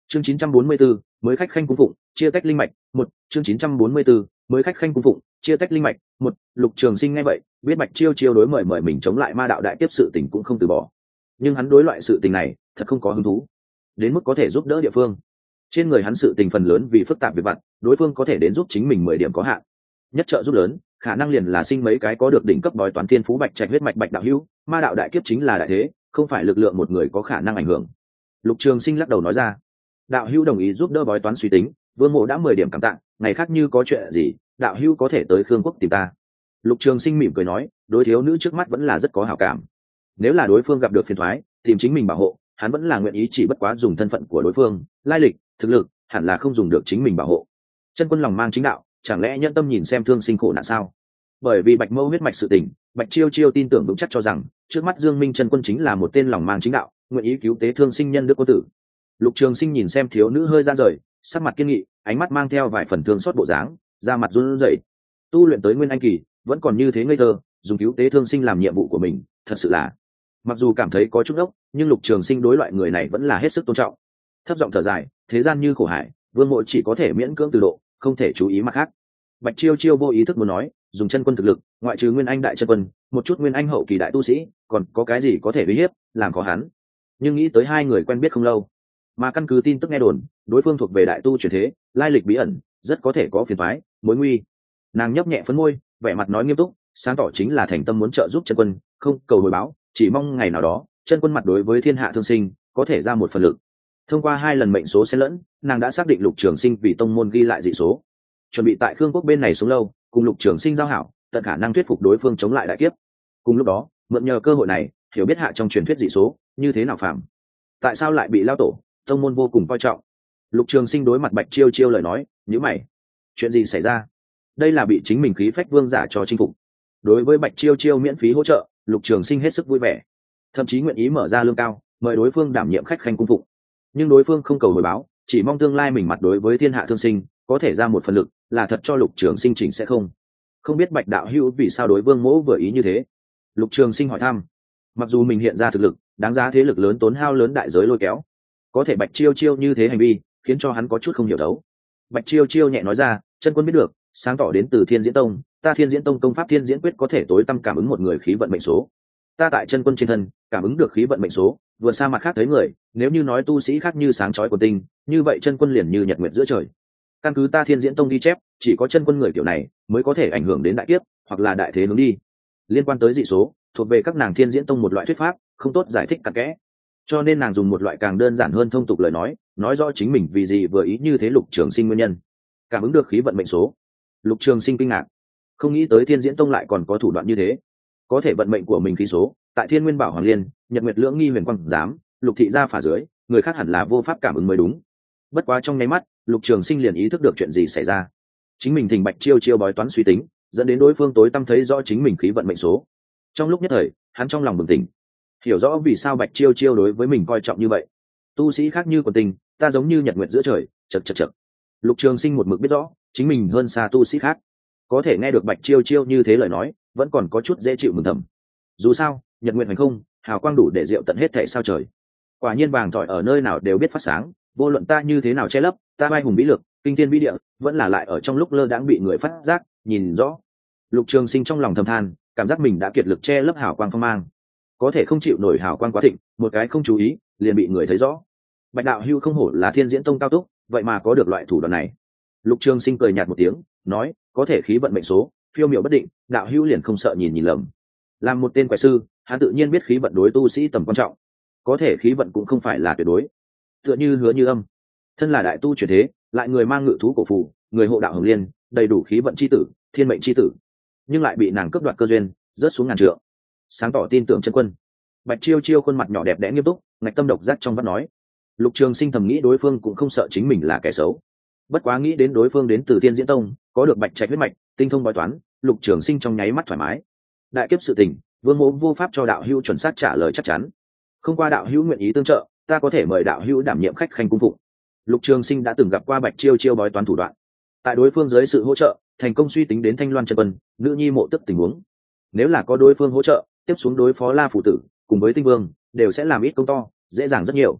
Speaker 1: Chương 944, mới khách khanh cung phụng, chia tách linh mạch, một chương 944, mới khách khanh cung phụng, chia tách linh mạch, một Lục Trường Sinh nghe vậy, biết Bạch Chiêu Chiêu đối mời mình chống lại ma đạo đại kiếp sự tình cũng không từ bỏ. Nhưng hắn đối loại sự tình này, thật không có hứng thú. Đến mức có thể giúp đỡ địa phương. Trên người hắn sự tình phần lớn vì phức tạp việc vặt, đối phương có thể đến giúp chính mình 10 điểm có hạn. Nhất trợ giúp lớn, khả năng liền là sinh mấy cái có được đỉnh cấp bói toán thiên phú bạch trạch huyết mạch bạch đạo hữu, ma đạo đại kiếp chính là đại thế, không phải lực lượng một người có khả năng ảnh hưởng. Lục Trường Sinh lắc đầu nói ra, đạo hữu đồng ý giúp đỡ bói toán suy tính, Vương Mộ đã 10 điểm cảm tạ, ngày khác như có chuyện gì, đạo hữu có thể tới Khương Quốc tìm ta. Lục Trường Sinh mỉm cười nói, đối thiếu nữ trước mắt vẫn là rất có hảo cảm. Nếu là đối phương gặp được phiền toái, tìm chính mình bảo hộ, hắn vẫn là nguyện ý, chỉ bất quá dùng thân phận của đối phương, lai lịch, thực lực, hẳn là không dùng được chính mình bảo hộ. Chân Quân lòng mang chính đạo, chẳng lẽ nhân tâm nhìn xem thương sinh khổ nạn sao? Bởi vì Bạch Mâu huyết mạch sự tình, Bạch Chiêu Chiêu tin tưởng vững chắc cho rằng, trước mắt Dương Minh Chân Quân chính là một tên lòng mang chính đạo, nguyện ý cứu tế thương sinh nhân đức quân tử. Lục Trường Sinh nhìn xem thiếu nữ hơi ra rời, sắc mặt kiên nghị, ánh mắt mang theo vài phần thương xót bộ dáng, da mặt run rẩy. Tu luyện tới Nguyên Anh kỳ, vẫn còn như thế ngây thơ, dùng cứu tế thương sinh làm nhiệm vụ của mình, thật sự là. Mặc dù cảm thấy có chút ốc, nhưng Lục Trường Sinh đối loại người này vẫn là hết sức tôn trọng. Thấp giọng thở dài, thế gian như khổ hải, Vương Mộ chỉ có thể miễn cưỡng từ độ, không thể chú ý mặt khác. Bạch Chiêu Chiêu vô ý thức muốn nói, dùng chân quân thực lực, ngoại trừ Nguyên Anh đại chân quân, một chút Nguyên Anh hậu kỳ đại tu sĩ, còn có cái gì có thể uy hiếp, làm khó hắn. Nhưng nghĩ tới hai người quen biết không lâu, mà căn cứ tin tức nghe đồn, đối phương thuộc về đại tu truyền thế, lai lịch bí ẩn, rất có thể có phiền toái, mối nguy. Nàng nhấp nhẹ phấn môi, vẻ mặt nói nghiêm túc, sáng tỏ chính là thành tâm muốn trợ giúp chân quân, không cầu hồi báo, chỉ mong ngày nào đó, chân quân mặt đối với thiên hạ thương sinh, có thể ra một phần lực. Thông qua 2 lần mệnh số xen lẫn, nàng đã xác định Lục Trường Sinh vì tông môn ghi lại dị số, chuẩn bị tại Khương Quốc bên này sống lâu, cùng Lục Trường Sinh giao hảo, tận khả năng thuyết phục đối phương chống lại đại kiếp. Cùng lúc đó, mượn nhờ cơ hội này, hiểu biết hạ trong truyền thuyết dị số như thế nào phạm, tại sao lại bị lao tổ tông môn vô cùng coi trọng. Lục Trường Sinh đối mặt Bạch Chiêu Chiêu lời nói, nhíu mày, chuyện gì xảy ra? Đây là bị chính mình khí phách vương giả cho chinh phục. Đối với Bạch Chiêu Chiêu miễn phí hỗ trợ, Lục Trường Sinh hết sức vui vẻ, thậm chí nguyện ý mở ra lương cao, mời đối phương đảm nhiệm khách khanh cung phụng. Nhưng đối phương không cầu hồi báo, chỉ mong tương lai mình mặt đối với thiên hạ thương sinh, có thể ra một phần lực, là thật cho Lục Trường Sinh chỉnh sẽ không biết Bạch đạo hữu vì sao đối Vương Mỗ vừa ý như thế. Lục Trường Sinh hỏi thăm. Mặc dù mình hiện ra thực lực, đáng giá thế lực lớn tốn hao lớn đại giới lôi kéo, có thể Bạch Chiêu Chiêu như thế hành vi, khiến cho hắn có chút không hiểu đấu. Bạch Chiêu Chiêu nhẹ nói ra, chân quân biết được, sáng tỏ đến từ Thiên Diễn Tông, ta Thiên Diễn Tông công pháp Thiên Diễn quyết có thể tối tâm cảm ứng một người khí vận mệnh số. Ta tại chân quân trên thân, cảm ứng được khí vận mệnh số, vượt xa mặt khác thấy người, nếu như nói tu sĩ khác như sáng chói của tinh, như vậy chân quân liền như nhật nguyệt giữa trời. Căn cứ ta Thiên Diễn Tông ghi chép, chỉ có chân quân người kiểu này mới có thể ảnh hưởng đến đại kiếp, hoặc là đại thế hướng đi. Liên quan tới dị số, thuộc về các nàng Thiên Diễn Tông một loại thuyết pháp, không tốt giải thích cặn kẽ. Cho nên nàng dùng một loại càng đơn giản hơn thông tục lời nói rõ chính mình vì gì vừa ý như thế. Lục Trường Sinh nguyên nhân, cảm ứng được khí vận mệnh số. Lục Trường Sinh kinh ngạc, không nghĩ tới Thiên Diễn Tông lại còn có thủ đoạn như thế, có thể vận mệnh của mình khí số tại Thiên Nguyên Bảo Hoàng Liên, Nhật Nguyệt Lưỡng Nghi Huyền Quang Giám, Lục Thị Gia phả dưới, người khác hẳn là vô pháp cảm ứng mới đúng. Bất quá trong nháy mắt, Lục Trường Sinh liền ý thức được chuyện gì xảy ra. Chính mình thình Bạch Chiêu Chiêu bói toán suy tính, dẫn đến đối phương tối tăm thấy rõ chính mình khí vận mệnh số. Trong lúc nhất thời, hắn trong lòng bừng tỉnh, hiểu rõ vì sao Bạch Chiêu Chiêu đối với mình coi trọng như vậy. Tu sĩ khác như quần tình, ta giống như nhật nguyệt giữa trời, chật. Lục Trường Sinh một mực biết rõ, chính mình hơn xa tu sĩ khác, có thể nghe được Bạch Chiêu Chiêu như thế lời nói, vẫn còn có chút dễ chịu mừng thầm. Dù sao, nhật nguyệt hành không, hào quang đủ để diệu tận hết thảy sao trời. Quả nhiên vàng tỏi ở nơi nào đều biết phát sáng, vô luận ta như thế nào che lấp, ta bay hùng bí lực, kinh thiên vĩ địa, vẫn là lại ở trong lúc lơ đãng bị người phát giác, nhìn rõ. Lục Trường Sinh trong lòng thầm than, cảm giác mình đã kiệt lực che lấp hào quang phong mang, có thể không chịu nổi hào quang quá thịnh, một cái không chú ý, liền bị người thấy rõ. Bạch đạo hưu không hổ là Thiên Diễn Tông cao túc, vậy mà có được loại thủ đoạn này. Lục Trường Sinh cười nhạt một tiếng, nói, có thể khí vận mệnh số, phiêu miểu bất định, đạo hưu liền không sợ nhìn lầm. Làm một tên quẻ sư, hắn tự nhiên biết khí vận đối tu sĩ tầm quan trọng, có thể khí vận cũng không phải là tuyệt đối. Tựa như Hứa Như Âm, thân là đại tu chuyển thế, lại người mang ngự thú cổ phù, người hộ đạo Hồng Liên, đầy đủ khí vận chi tử, thiên mệnh chi tử, nhưng lại bị nàng cướp đoạt cơ duyên, rớt xuống ngàn trượng. Sáng tỏ tin tưởng chân quân. Bạch Chiêu Chiêu khuôn mặt nhỏ đẹp đẽ nghiêm túc, ngạch tâm độc giác trong vắt nói. Lục Trường Sinh thầm nghĩ đối phương cũng không sợ chính mình là kẻ xấu, bất quá nghĩ đến đối phương đến từ Thiên Diễn Tông, có được bạch trạch huyết mạch, tinh thông bói toán, Lục Trường Sinh trong nháy mắt thoải mái. Đại kiếp sự tình, Vương Mộ vô pháp cho đạo hữu chuẩn xác trả lời chắc chắn, không qua đạo hữu nguyện ý tương trợ, ta có thể mời đạo hữu đảm nhiệm khách khanh cung phụng. Lục Trường Sinh đã từng gặp qua Bạch Chiêu Chiêu bói toán thủ đoạn, tại đối phương dưới sự hỗ trợ, thành công suy tính đến Thanh Loan chân quân, nữ nhi Mộ Tức tình huống. Nếu là có đối phương hỗ trợ, tiếp xuống đối phó La phủ tử cùng với Tinh Vương đều sẽ làm ít công to, dễ dàng rất nhiều.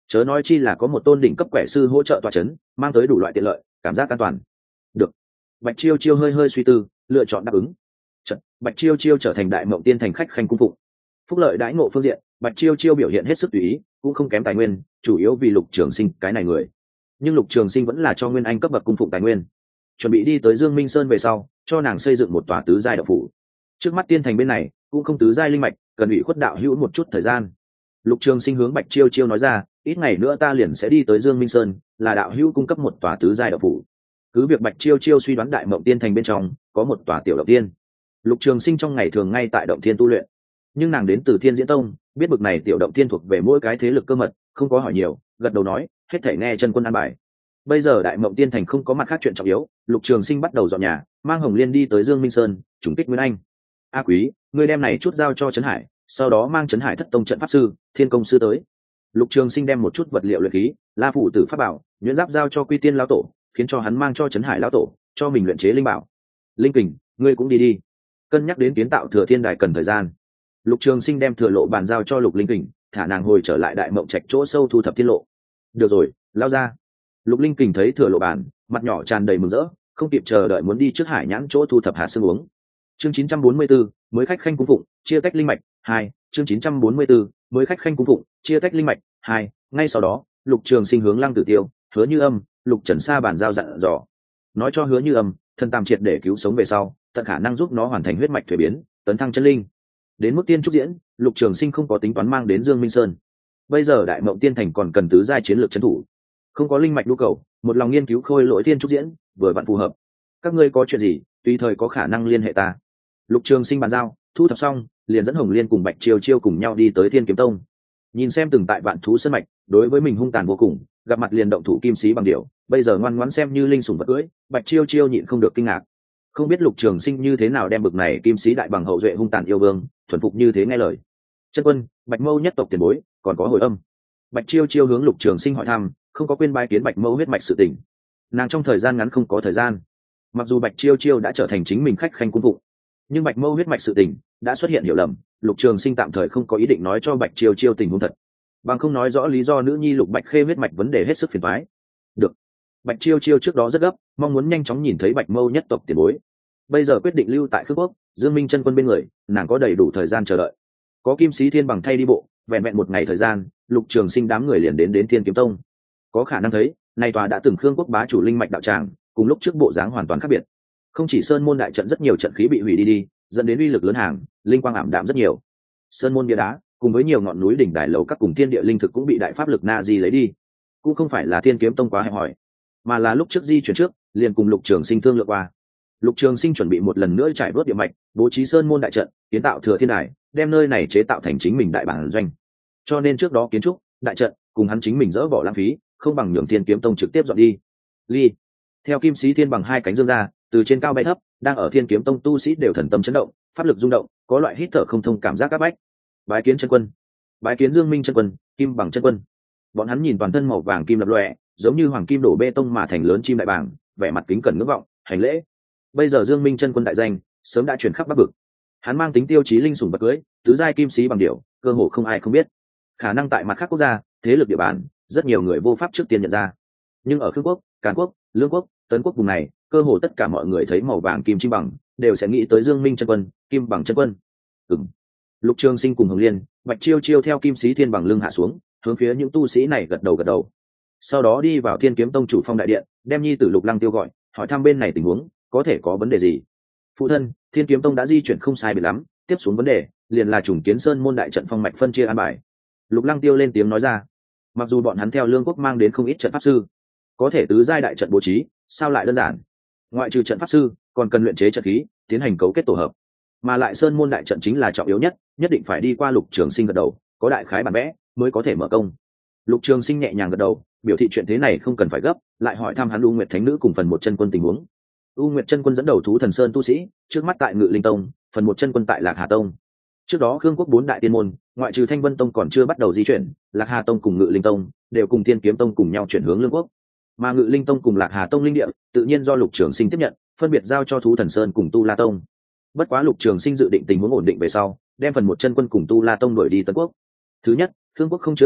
Speaker 1: chớ nói chi là có một tôn đỉnh cấp quẻ sư hỗ trợ tọa chấn, mang tới đủ loại tiện lợi, cảm giác an toàn. Được. Bạch Chiêu Chiêu hơi hơi suy tư, lựa chọn đáp ứng. Bạch Chiêu Chiêu trở thành đại mộng tiên thành khách khanh cung phụng. Phúc lợi đãi ngộ phương diện, Bạch Chiêu Chiêu biểu hiện hết sức tùy ý, cũng không kém tài nguyên, chủ yếu vì Lục Trường Sinh cái này người. Nhưng Lục Trường Sinh vẫn là cho Nguyên Anh cấp bậc cung phụng tài nguyên. Chuẩn bị đi tới Dương Minh Sơn về sau, cho nàng xây dựng một tòa tứ giai đạo phủ. Trước mắt tiên thành bên này cũng không tứ giai linh mạch, cần ủy khuất đạo hữu một chút thời gian. Lục Trường Sinh hướng Bạch Chiêu Chiêu nói ra, ít ngày nữa ta liền sẽ đi tới Dương Minh Sơn, là đạo hữu cung cấp một tòa tứ giai đạo phủ. Cứ việc Bạch Chiêu Chiêu suy đoán đại mộng tiên thành bên trong có một tòa tiểu động tiên. Lục Trường Sinh trong ngày thường ngay tại động tiên tu luyện, nhưng nàng đến từ Thiên Diễn Tông, biết bực này tiểu động tiên thuộc về mỗi cái thế lực cơ mật, không có hỏi nhiều, gật đầu nói, hết thảy nghe chân quân an bài. Bây giờ đại mộng tiên thành không có mặt khác chuyện trọng yếu, Lục Trường Sinh bắt đầu dọn nhà, mang Hồng Liên đi tới Dương Minh Sơn, trùng kích Nguyên Anh. A Quý, ngươi đem này chút giao cho Trấn Hải, sau đó mang Trấn Hải Thất Tông trận pháp sư, Thiên Công sư tới. Lục Trường Sinh đem một chút vật liệu luyện khí, La phủ tử pháp bảo, nhuyễn giáp giao cho Quy Tiên lão tổ, khiến cho hắn mang cho Trấn Hải lão tổ, cho mình luyện chế linh bảo. Linh Kình, ngươi cũng đi đi. Cân nhắc đến kiến tạo Thừa Thiên Đài cần thời gian, Lục Trường Sinh đem Thừa Lộ bàn giao cho Lục Linh Kình, thả nàng hồi trở lại đại mộng trạch chỗ sâu thu thập thiên lộ. Được rồi, lao ra. Lục Linh Kình thấy Thừa Lộ bàn, mặt nhỏ tràn đầy mừng rỡ, không kịp chờ đợi muốn đi trước Hải Nhãn chỗ thu thập hạt sương uống. Chương 944, mới khách khanh cung phụng, chia tách linh mạch 2, chương 944, mới khách khanh cung phụng, chia tách linh mạch 2. Ngay sau đó, Lục Trường Sinh hướng Lăng Tử Tiêu, Hứa Như Âm, Lục Trần Sa bàn giao dặn dò, nói cho Hứa Như Âm, thân tam triệt để cứu sống về sau, tận khả năng giúp nó hoàn thành huyết mạch thuế biến, tấn thăng chân linh. Đến mức tiên trúc diễn, Lục Trường Sinh không có tính toán mang đến Dương Minh Sơn. Bây giờ đại mộng tiên thành còn cần tứ giai chiến lược trấn thủ, không có linh mạch nhu cầu, một lòng nghiên cứu khôi lỗi tiên trúc diễn vừa vặn phù hợp. Các ngươi có chuyện gì, tùy thời có khả năng liên hệ ta. Lục Trường Sinh bàn giao, thu thập xong, liền dẫn Hồng Liên cùng Bạch Chiêu Chiêu cùng nhau đi tới Thiên Kiếm Tông. Nhìn xem từng tại vạn thú sơn mạch, đối với mình hung tàn vô cùng, gặp mặt liền động thủ kim sĩ bằng điểu, bây giờ ngoan ngoãn xem như linh sủng vật cưỡi, Bạch Chiêu Chiêu nhịn không được kinh ngạc. Không biết Lục Trường Sinh như thế nào đem bực này kim sĩ đại bằng hậu duệ hung tàn yêu vương, thuần phục như thế nghe lời. Chân quân, Bạch Mâu nhất tộc tiền bối, còn có hồi âm. Bạch Chiêu Chiêu hướng Lục Trường Sinh hỏi thăm, không có quên bái kiến Bạch Mâu huyết mạch sự tình. Nàng trong thời gian ngắn không có thời gian. Mặc dù Bạch Chiêu Chiêu đã trở thành chính mình khách khanh cung phụng, nhưng Bạch Mâu huyết mạch sự tình đã xuất hiện hiểu lầm, Lục Trường Sinh tạm thời không có ý định nói cho Bạch Chiêu Chiêu tình huống thật, bằng không nói rõ lý do nữ nhi Lục Bạch Khê huyết mạch vấn đề hết sức phiền toái. Được. Bạch Chiêu Chiêu trước đó rất gấp, mong muốn nhanh chóng nhìn thấy Bạch Mâu nhất tộc tiền bối. Bây giờ quyết định lưu tại Khương Quốc, Dương Minh chân quân bên người, nàng có đầy đủ thời gian chờ đợi. Có Kim Sĩ Thiên bằng thay đi bộ, vẹn vẹn một ngày thời gian, Lục Trường Sinh đám người liền đến Thiên Kiếm Tông. Có khả năng thấy, nay tòa đã từng Khương Quốc bá chủ linh mạch đạo tràng, cùng lúc trước bộ dáng hoàn toàn khác biệt. Không chỉ sơn môn đại trận rất nhiều trận khí bị hủy đi, dẫn đến uy lực lớn hàng, linh quang ảm đạm rất nhiều. Sơn môn bia đá, cùng với nhiều ngọn núi đỉnh đài lầu các cùng thiên địa linh thực cũng bị đại pháp lực na di lấy đi. Cũng không phải là Thiên Kiếm Tông quá hẹp hòi, mà là lúc trước di chuyển trước, liền cùng Lục Trường Sinh thương lượng qua. Lục Trường Sinh chuẩn bị một lần nữa trải vớt địa mạch, bố trí sơn môn đại trận, kiến tạo Thừa Thiên Đài, đem nơi này chế tạo thành chính mình đại bản doanh. Cho nên trước đó kiến trúc, đại trận, cùng hắn chính mình dỡ bỏ lãng phí, không bằng nhường Thiên Kiếm Tông trực tiếp dọn đi. Ly. Theo Kim Sĩ Thiên bằng hai cánh dương ra, từ trên cao bay thấp, đang ở Thiên Kiếm Tông tu sĩ đều thần tâm chấn động, pháp lực rung động, có loại hít thở không thông cảm giác áp bách. Bái kiến chân quân, bái kiến Dương Minh chân quân, Kim bằng chân quân. Bọn hắn nhìn toàn thân màu vàng kim lập lòe, giống như hoàng kim đổ bê tông mà thành lớn chim đại bàng, vẻ mặt kính cẩn ngưỡng vọng, hành lễ. Bây giờ Dương Minh chân quân đại danh sớm đã truyền khắp Bắc Vực, hắn mang tính tiêu chí linh sủng bậc cưới, tứ giai kim sĩ bằng điểu, cơ hồ không ai không biết. Khả năng tại mặt khác quốc gia, thế lực địa bàn, rất nhiều người vô pháp trước tiên nhận ra. Nhưng ở Khương Quốc, Càn Quốc, Lương Quốc, Tấn Quốc vùng này, cơ hồ tất cả mọi người thấy màu vàng kim chim bằng, đều sẽ nghĩ tới Dương Minh chân quân, Kim bằng chân quân. Lục Trường Sinh cùng Hồng Liên, Bạch Chiêu Chiêu theo Kim Sĩ Thiên bằng lưng hạ xuống, hướng phía những tu sĩ này gật đầu. Sau đó đi vào Thiên Kiếm Tông chủ phong đại điện, đem nhi tử Lục Lăng Tiêu gọi, hỏi thăm bên này tình huống, có thể có vấn đề gì. Phụ thân, Thiên Kiếm Tông đã di chuyển không sai biệt lắm, tiếp xuống vấn đề liền là trùng kiến sơn môn đại trận phong mạch phân chia an bài. Lục Lăng Tiêu lên tiếng nói ra. Mặc dù bọn hắn theo Lương Quốc mang đến không ít trận pháp sư, có thể tứ giai đại trận bố trí, sao lại đơn giản. Ngoại trừ trận pháp sư, còn cần luyện chế trận khí, tiến hành cấu kết tổ hợp. Mà lại sơn môn đại trận chính là trọng yếu nhất, nhất định phải đi qua Lục Trường Sinh gật đầu, có đại khái bản vẽ mới có thể mở công. Lục Trường Sinh nhẹ nhàng gật đầu, biểu thị chuyện thế này không cần phải gấp, lại hỏi thăm hắn U Nguyệt Thánh Nữ cùng phần một chân quân tình huống. U Nguyệt chân quân dẫn đầu thú thần sơn tu sĩ, trước mắt tại Ngự Linh Tông, phần một chân quân tại Lạc Hà Tông. Trước đó Khương Quốc bốn đại tiên môn, ngoại trừ Thanh Vân Tông còn chưa bắt đầu di chuyển, Lạc Hà Tông cùng Ngự Linh Tông đều cùng Thiên Kiếm Tông cùng nhau chuyển hướng Lương Quốc. Mà Ngự Linh Tông cùng Lạc Hà Tông linh địa, tự nhiên do Lục Trường Sinh tiếp nhận, phân biệt giao cho thú thần sơn cùng Tu La Tông. Bất quá Lục Trường Sinh dự định tình huống ổn định về sau, đem phần một chân quân cùng Tu La Tông đuổi đi Tấn Quốc. Thứ nhất, Khương Quốc không chứa được,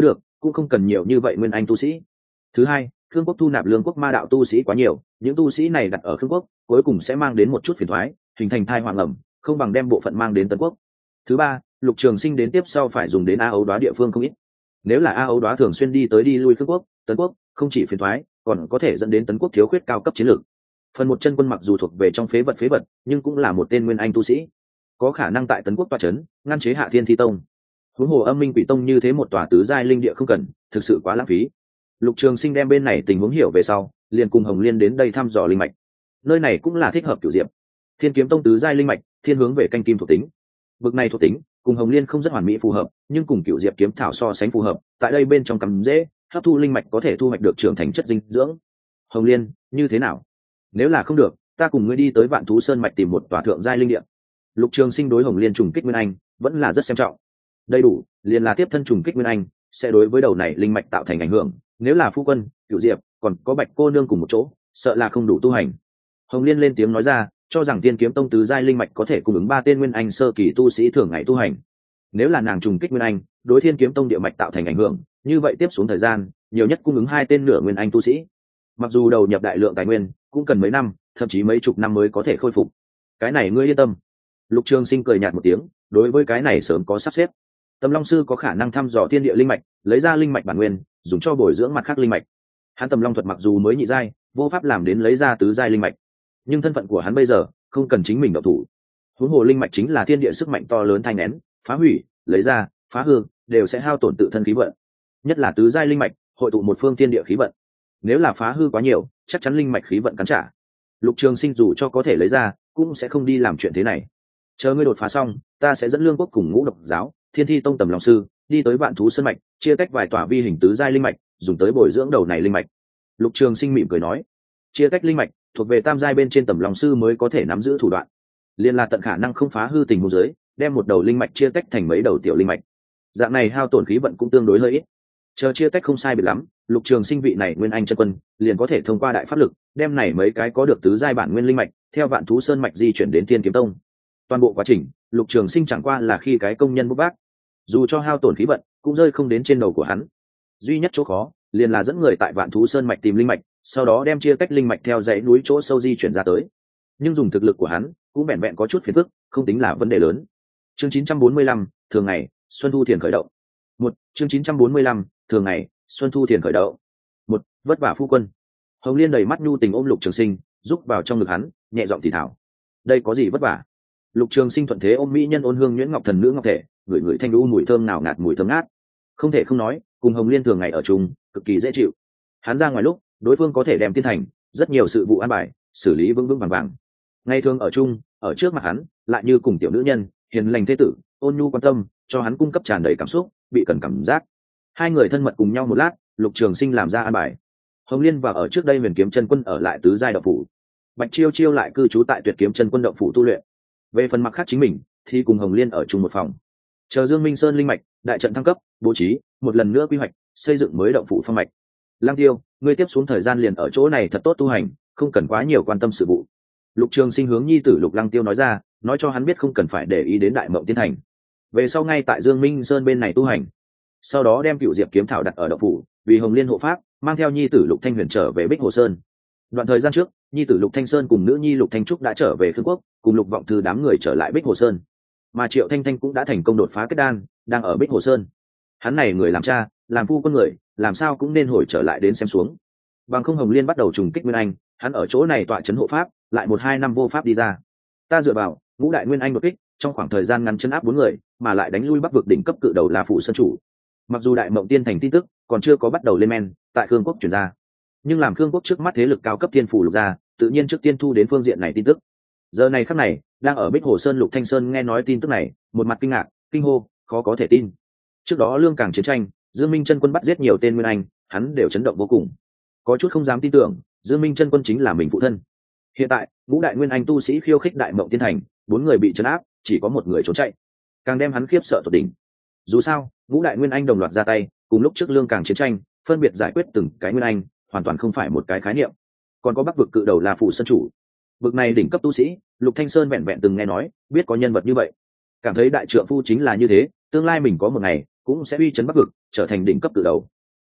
Speaker 1: cũng không cần nhiều như vậy nguyên anh tu sĩ. Thứ hai, Khương quốc thu nạp Lương quốc ma đạo tu sĩ quá nhiều, những tu sĩ này đặt ở Khương quốc cuối cùng sẽ mang đến một chút phiền toái, hình thành thai hoàng ẩm, không bằng đem bộ phận mang đến Tấn quốc. Thứ ba, Lục Trường Sinh đến tiếp sau phải dùng đến A Ấu Đoá địa phương không ít. Nếu là A Ấu Đoá thường xuyên đi tới đi lui Khương quốc, Tấn quốc, không chỉ phiền toái, còn có thể dẫn đến Tấn quốc thiếu khuyết cao cấp chiến lược. Phần một chân quân mặc dù thuộc về trong phế vật, nhưng cũng là một tên nguyên anh tu sĩ, có khả năng tại Tấn quốc tọa chấn, ngăn chế Hạ Thiên Thi Tông. Huống hồ Âm Minh Quỷ Tông như thế một tòa tứ giai linh địa không cần, thực sự quá lãng phí. Lục Trường Sinh đem bên này tình huống hiểu về sau, liền cùng Hồng Liên đến đây thăm dò linh mạch. Nơi này cũng là thích hợp Cửu Diệp. Thiên Kiếm Tông tứ giai linh mạch, thiên hướng về canh kim thuộc tính. Vực này thuộc tính, cùng Hồng Liên không rất hoàn mỹ phù hợp, nhưng cùng Cửu Diệp kiếm thảo so sánh phù hợp, tại đây bên trong cắm dễ, hấp thu linh mạch có thể thu hoạch được trưởng thành chất dinh dưỡng. Hồng Liên, như thế nào? Nếu là không được, ta cùng ngươi đi tới Vạn Thú Sơn mạch tìm một tòa thượng giai linh địa. Lục Trường Sinh đối Hồng Liên trùng kích nguyên anh vẫn là rất xem trọng. Đầy đủ, liền là tiếp thân trùng kích nguyên anh, sẽ đối với đầu này linh mạch tạo thành ảnh hưởng. Nếu là phu quân, Cửu Diệp, còn có Bạch cô nương cùng một chỗ, sợ là không đủ tu hành. Hồng Liên lên tiếng nói ra, cho rằng Tiên Kiếm Tông tứ giai linh mạch có thể cung ứng 3 tên nguyên anh sơ kỳ tu sĩ thường ngày tu hành. Nếu là nàng trùng kích nguyên anh, đối Thiên Kiếm Tông địa mạch tạo thành ảnh hưởng, như vậy tiếp xuống thời gian, nhiều nhất cung ứng 2 tên nửa nguyên anh tu sĩ. Mặc dù đầu nhập đại lượng tài nguyên, cũng cần mấy năm, thậm chí mấy chục năm mới có thể khôi phục. Cái này ngươi yên tâm. Lục Trường Sinh cười nhạt một tiếng, đối với cái này sớm có sắp xếp. Tầm Long sư có khả năng thăm dò thiên địa linh mạch, lấy ra linh mạch bản nguyên, dùng cho bồi dưỡng mặt khác linh mạch. Hắn Tầm Long thuật mặc dù mới nhị giai, vô pháp làm đến lấy ra tứ giai linh mạch, nhưng thân phận của hắn bây giờ không cần chính mình động thủ. Huống hồ linh mạch chính là thiên địa sức mạnh to lớn thanh nén, phá hủy, lấy ra, phá hư, đều sẽ hao tổn tự thân khí vận. Nhất là tứ giai linh mạch, hội tụ một phương thiên địa khí vận. Nếu là phá hư quá nhiều, chắc chắn linh mạch khí vận cắn trả. Lục Trường Sinh dù cho có thể lấy ra, cũng sẽ không đi làm chuyện thế này. Chờ ngươi đột phá xong, ta sẽ dẫn Lương quốc cùng Ngũ Độc giáo, Thiên Thi Tông Tầm Long sư đi tới Vạn Thú Sơn mạch, chia tách vài tòa vi hình tứ giai linh mạch, dùng tới bồi dưỡng đầu này linh mạch. Lục Trường Sinh mỉm cười nói, chia tách linh mạch thuộc về tam giai bên trên Tầm Long sư mới có thể nắm giữ thủ đoạn, liên là tận khả năng không phá hư tình huống dưới, đem một đầu linh mạch chia tách thành mấy đầu tiểu linh mạch. Dạng này hao tổn khí vận cũng tương đối hơi ít. Chờ chia tách không sai biệt lắm, Lục Trường Sinh vị này nguyên anh chân quân liền có thể thông qua đại pháp lực, đem này mấy cái có được tứ giai bản nguyên linh mạch, theo Vạn Thú Sơn mạch di chuyển đến Thiên Kiếm Tông. Toàn bộ quá trình, Lục Trường Sinh chẳng qua là khi cái công nhân bốc vác, dù cho hao tổn khí vận, cũng rơi không đến trên đầu của hắn. Duy nhất chỗ khó, liền là dẫn người tại Vạn Thú Sơn mạch tìm linh mạch, sau đó đem chia tách linh mạch theo dãy núi chỗ sâu di chuyển ra tới. Nhưng dùng thực lực của hắn, cũng vẹn vẹn có chút phiền phức, không tính là vấn đề lớn. Chương 945, thường ngày, Xuân Thu Thiền khởi động. Chương 945, thường ngày, Xuân Thu Thiền khởi động. Vất vả phu quân. Hồng Liên đầy mắt nhu tình ôm Lục Trường Sinh, rúc vào trong ngực hắn, nhẹ giọng thì thào. Đây có gì vất vả? Lục Trường Sinh thuận thế ôm mỹ nhân ôn hương nhuyễn ngọc thần nữ ngọc thể, ngửi ngửi thanh đu mùi thơm nào ngạt mùi thơm ngát. Không thể không nói, cùng Hồng Liên thường ngày ở chung, cực kỳ dễ chịu. Hắn ra ngoài lúc, đối phương có thể đem tiên thành, rất nhiều sự vụ an bài, xử lý vững vững vàng vàng. Ngày thường ở chung, ở trước mặt hắn, lại như cùng tiểu nữ nhân, hiền lành thế tử, ôn nhu quan tâm, cho hắn cung cấp tràn đầy cảm xúc, bị cần cảm giác. Hai người thân mật cùng nhau một lát, Lục Trường Sinh làm ra an bài. Hồng Liên và ở trước đây Huyền Kiếm Chân Quân ở lại tứ giai động phủ, Bạch Chiêu Chiêu lại cư trú tại Tuyệt Kiếm Chân Quân động phủ tu luyện. Về phần mặc khác chính mình, thì cùng Hồng Liên ở chung một phòng. Chờ Dương Minh Sơn linh mạch đại trận thăng cấp, bố trí một lần nữa quy hoạch, xây dựng mới động phủ phong mạch. Lăng Tiêu, ngươi tiếp xuống thời gian liền ở chỗ này thật tốt tu hành, không cần quá nhiều quan tâm sự vụ. Lục Trường Sinh hướng nhi tử Lục Lăng Tiêu nói ra, nói cho hắn biết không cần phải để ý đến Đại Mộng Tiên Thành. Về sau ngay tại Dương Minh Sơn bên này tu hành. Sau đó đem Cựu Diệp kiếm thảo đặt ở động phủ, vì Hồng Liên hộ pháp, mang theo nhi tử Lục Thanh Huyền trở về Bích Hồ Sơn. Đoạn thời gian trước, nhi tử Lục Thanh Sơn cùng nữ nhi Lục Thanh Trúc đã trở về Khương quốc, cùng Lục Vọng Thư đám người trở lại Bích Hồ Sơn. Mà Triệu Thanh Thanh cũng đã thành công đột phá kết đan, đang ở Bích Hồ Sơn. Hắn này người làm cha, làm phu con người, làm sao cũng nên hồi trở lại đến xem xuống. Bằng không Hồng Liên bắt đầu trùng kích Nguyên Anh, hắn ở chỗ này tọa trấn hộ pháp, lại 1-2 năm vô pháp đi ra. Ta dựa vào, ngũ đại Nguyên Anh đột kích, trong khoảng thời gian ngắn chấn áp 4 người, mà lại đánh lui Bắc vực đỉnh cấp cự đầu là phụ sơn chủ. Mặc dù Đại Mộng Tiên Thành tin tức còn chưa có bắt đầu lên men, tại Khương quốc truyền ra, nhưng làm Khương quốc trước mắt thế lực cao cấp thiên phủ lục gia, tự nhiên trước tiên thu đến phương diện này tin tức. Giờ này khắc này, đang ở Bích Hồ Sơn Lục Thanh Sơn nghe nói tin tức này, một mặt kinh ngạc, kinh hô, khó có thể tin. Trước đó Lương Cảng chiến tranh, Dương Minh Chân Quân bắt giết nhiều tên Nguyên Anh, hắn đều chấn động vô cùng, có chút không dám tin tưởng, Dương Minh Chân Quân chính là mình phụ thân. Hiện tại, ngũ đại Nguyên Anh tu sĩ khiêu khích Đại Mộng Tiên Thành, 4 người bị trấn áp, chỉ có 1 người trốn chạy, càng đem hắn khiếp sợ tột đỉnh. Dù sao, ngũ đại Nguyên Anh đồng loạt ra tay, cùng lúc trước Lương Cảng chiến tranh, phân biệt giải quyết từng cái Nguyên Anh, hoàn toàn không phải một cái khái niệm. Còn có Bắc vực cự đầu là phụ sơn chủ, vực này đỉnh cấp tu sĩ, Lục Thanh Sơn vẹn vẹn từng nghe nói, biết có nhân vật như vậy, cảm thấy đại trượng phu chính là như thế, tương lai mình có một ngày cũng sẽ uy chấn Bắc vực, trở thành đỉnh cấp cự đầu,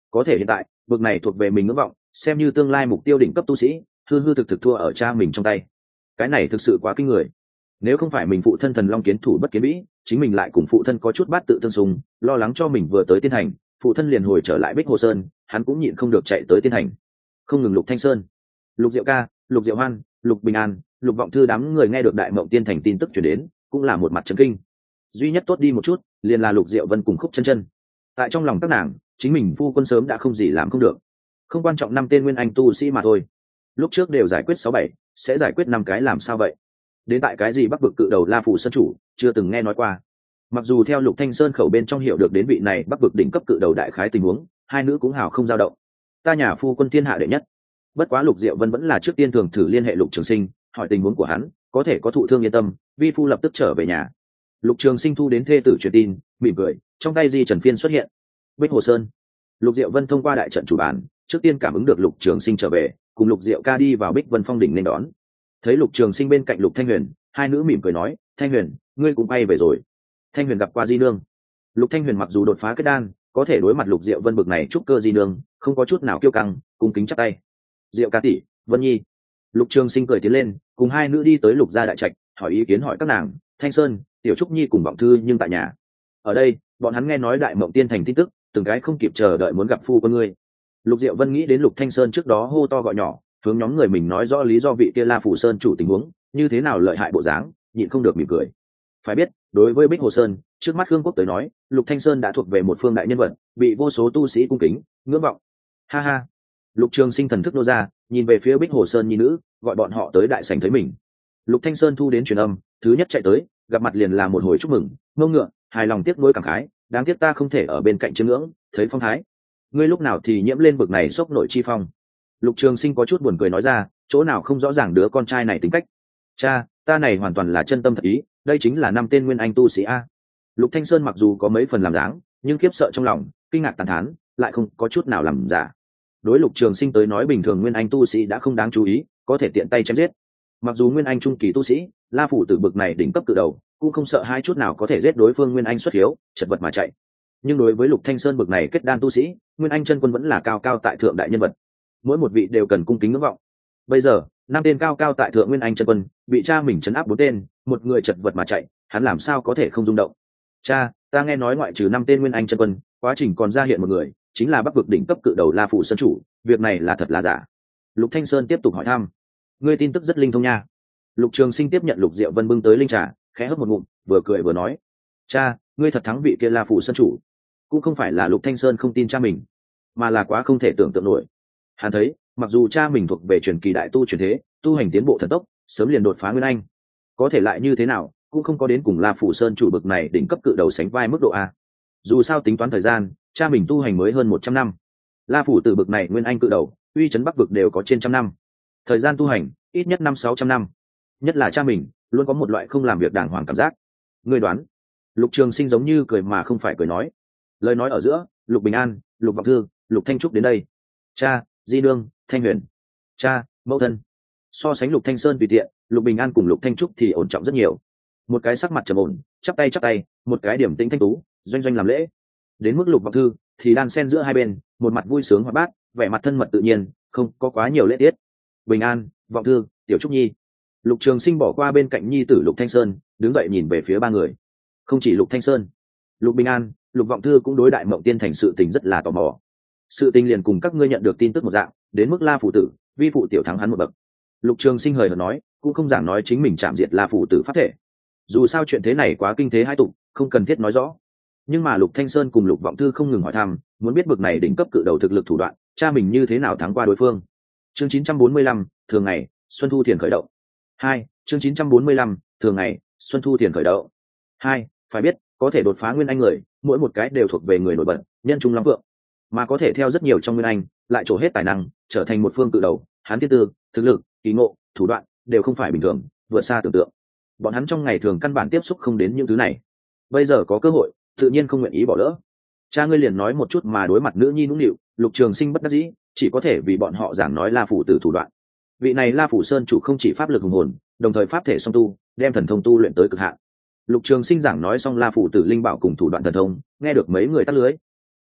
Speaker 1: có thể hiện tại bực này thuộc về mình ngưỡng vọng, xem như tương lai mục tiêu đỉnh cấp tu sĩ, hư hư thực thực thua ở cha mình trong tay. Cái này thực sự quá kinh người. Nếu không phải mình phụ thân thần long kiến thủ bất kiến vĩ, chính mình lại cùng phụ thân có chút bát tự tương xung, lo lắng cho mình vừa tới tiên thành, phụ thân liền hồi trở lại Bích Hồ Sơn, hắn cũng nhịn không được chạy tới tiên thành. Không ngừng Lục Thanh Sơn, Lục Diệu Ca, Lục Diệu Hoan, Lục Bình An, Lục Vọng Thư đám người nghe được Đại Mộng Tiên thành tin tức truyền đến, cũng là một mặt chấn kinh. Duy nhất tốt đi một chút, liền là Lục Diệu Vân cùng Khúc Chân Chân. Tại trong lòng các nàng, chính mình phu quân sớm đã không gì làm không được. Không quan trọng 5 tên nguyên anh tu sĩ mà thôi. Lúc trước đều giải quyết 6-7, sẽ giải quyết 5 cái làm sao vậy? Đến tại cái gì Bắc vực cự đầu La Phủ Sơn chủ, chưa từng nghe nói qua. Mặc dù theo Lục Thanh Sơn khẩu bên trong hiểu được đến vị này Bắc vực đỉnh cấp cự đầu đại khái tình huống, hai nữ cũng hào không dao động. Ta nhà phu quân thiên hạ đệ nhất. Bất quá Lục Diệu Vân vẫn là trước tiên thường thử liên hệ Lục Trường Sinh, hỏi tình huống của hắn, có thể có thụ thương yên tâm, vi phu lập tức trở về nhà. Lục Trường Sinh thu đến thê tử truyền tin, mỉm cười, trong tay di trần phiên xuất hiện. Bích Hồ Sơn. Lục Diệu Vân thông qua đại trận chủ bàn, trước tiên cảm ứng được Lục Trường Sinh trở về, cùng Lục Diệu Ca đi vào Bích Vân Phong đỉnh nên đón. Thấy Lục Trường Sinh bên cạnh Lục Thanh Huyền, hai nữ mỉm cười nói, Thanh Huyền, ngươi cũng bay về rồi. Thanh Huyền gặp qua di nương. Lục Thanh Huyền mặc dù đột phá kết đan, có thể đối mặt Lục Diệu Vân bực này trúc cơ di nương, không có chút nào kiêu căng, cung kính chắp tay. Diệu Ca tỷ, Vân Nhi. Lục Trường Sinh cười tiến lên, cùng hai nữ đi tới Lục gia đại trạch, hỏi ý kiến hỏi các nàng, Thanh Sơn, Tiểu Trúc Nhi cùng Vọng Thư nhưng tại nhà. Ở đây, bọn hắn nghe nói Đại Mộng Tiên thành tin tức, từng cái không kịp chờ đợi muốn gặp phu con ngươi. Lục Diệu Vân nghĩ đến Lục Thanh Sơn trước đó hô to gọi nhỏ, hướng nhóm người mình nói rõ lý do vị kia La Phủ Sơn chủ tình huống, như thế nào lợi hại bộ dáng, nhịn không được mỉm cười. Phải biết, đối với Bích Hồ Sơn, trước mắt Khương Quốc tới nói, Lục Thanh Sơn đã thuộc về một phương đại nhân vật, bị vô số tu sĩ cung kính, ngưỡng vọng. Ha ha. Lục Trường Sinh thần thức nô ra, nhìn về phía Bích Hồ Sơn nhi nữ, gọi bọn họ tới đại sảnh thấy mình. Lục Thanh Sơn thu đến truyền âm, thứ nhất chạy tới, gặp mặt liền là một hồi chúc mừng, ngông ngựa, hài lòng tiếc nuối cảm khái, đáng tiếc ta không thể ở bên cạnh chiêm ngưỡng, thấy phong thái. Ngươi lúc nào thì nhiễm lên bực này sốc nội chi phong. Lục Trường Sinh có chút buồn cười nói ra, chỗ nào không rõ ràng đứa con trai này tính cách. Cha, ta này hoàn toàn là chân tâm thật ý, đây chính là 5 tên nguyên anh tu sĩ a. Lục Thanh Sơn mặc dù có mấy phần làm dáng, nhưng khiếp sợ trong lòng, kinh ngạc tán thán, lại không có chút nào làm giả. Đối Lục Trường Sinh tới nói bình thường nguyên anh tu sĩ đã không đáng chú ý, có thể tiện tay chém giết. Mặc dù nguyên anh trung kỳ tu sĩ, La Phủ Tử bực này đỉnh cấp cự đầu, cũng không sợ hai chút nào có thể giết đối phương nguyên anh xuất hiếu, chật vật mà chạy. Nhưng đối với Lục Thanh Sơn bực này kết đan tu sĩ, nguyên anh chân quân vẫn là cao cao tại thượng đại nhân vật, mỗi một vị đều cần cung kính ngưỡng vọng. Bây giờ 5 tên cao cao tại thượng nguyên anh chân quân bị cha mình trấn áp 4 tên, một người chật vật mà chạy, hắn làm sao có thể không rung động. Cha, ta nghe nói ngoại trừ 5 tên nguyên anh chân quân, quá trình còn ra hiện một người, chính là Bắc vực đỉnh cấp cự đầu La Phủ Sơn chủ, việc này là thật là giả? Lục Thanh Sơn tiếp tục hỏi thăm. Ngươi tin tức rất linh thông nha. Lục Trường Sinh tiếp nhận Lục Diệu Vân bưng tới linh trà, khẽ hớp một ngụm, vừa cười vừa nói, cha, ngươi thật thắng vị kia La Phủ Sơn chủ. Cũng không phải là Lục Thanh Sơn không tin cha mình, mà là quá không thể tưởng tượng nổi. Hắn thấy, mặc dù cha mình thuộc về truyền kỳ đại tu truyền thế, tu hành tiến bộ thần tốc, sớm liền đột phá nguyên anh, có thể lại như thế nào, cũng không có đến cùng La Phủ Sơn chủ bực này đỉnh cấp cự đầu sánh vai mức độ a. Dù sao tính toán thời gian, cha mình tu hành mới hơn 100 năm. La Phủ từ bực này nguyên anh cự đầu, uy chấn Bắc vực đều có trên trăm năm. Thời gian tu hành, ít nhất 500-600 năm. Nhất là cha mình, luôn có một loại không làm việc đàng hoàng cảm giác. Ngươi đoán? Lục Trường Sinh giống như cười mà không phải cười nói. Lời nói ở giữa, Lục Bình An, Lục Vọng Thư, Lục Thanh Trúc đến đây. Cha, di nương, Thanh Huyền. Cha, mẫu thân. So sánh Lục Thanh Sơn tùy tiện, Lục Bình An cùng Lục Thanh Trúc thì ổn trọng rất nhiều. Một cái sắc mặt trầm ổn, chắp tay, một cái điểm tĩnh thanh tú, doanh doanh làm lễ. Đến mức Lục Vọng Thư thì đan xen giữa hai bên, một mặt vui sướng hoạt bát, vẻ mặt thân mật tự nhiên, không có quá nhiều lễ tiết. Bình An, Vọng Thư, Tiểu Trúc Nhi. Lục Trường Sinh bỏ qua bên cạnh nhi tử Lục Thanh Sơn, đứng dậy nhìn về phía ba người. Không chỉ Lục Thanh Sơn, Lục Bình An, Lục Vọng Thư cũng đối Đại Mộng Tiên thành sự tình rất là tò mò. Sự tình liền cùng các ngươi nhận được tin tức một dạng, đến mức La Phủ Tử, vi phụ tiểu thắng hắn một bậc. Lục Trường Sinh hời hợt nói, cũng không giảng nói chính mình chạm diệt La Phủ Tử pháp thể. Dù sao chuyện thế này quá kinh thế hai tục, không cần thiết nói rõ. Nhưng mà Lục Thanh Sơn cùng Lục Vọng Thư không ngừng hỏi thăm, muốn biết bậc này đỉnh cấp cự đầu thực lực thủ đoạn, cha mình như thế nào thắng qua đối phương. Chương 945, thường ngày, Xuân Thu Thiền khởi động. 2, chương 945, thường ngày, Xuân Thu Thiền khởi động. 2, phải biết, có thể đột phá nguyên anh người, mỗi một cái đều thuộc về người nổi bật, nhân trung lắm vượng, mà có thể theo rất nhiều trong nguyên anh, lại trổ hết tài năng, trở thành một phương cự đầu, hắn thiên tư, thực lực, kỳ ngộ, thủ đoạn đều không phải bình thường, vượt xa tưởng tượng. Bọn hắn trong ngày thường căn bản tiếp xúc không đến những thứ này, bây giờ có cơ hội, tự nhiên không nguyện ý bỏ lỡ. Cha ngươi liền nói một chút mà đối mặt nữ nhi nũng nịu, Lục Trường Sinh bất đắc dĩ, chỉ có thể vì bọn họ giảng nói La Phủ Tử thủ đoạn. Vị này La Phủ Sơn chủ không chỉ pháp lực hùng hồn, đồng thời pháp thể song tu, đem thần thông tu luyện tới cực hạn. Lục Trường Sinh giảng nói xong La Phủ Tử linh bảo cùng thủ đoạn thần thông, nghe được mấy người tắt lưới.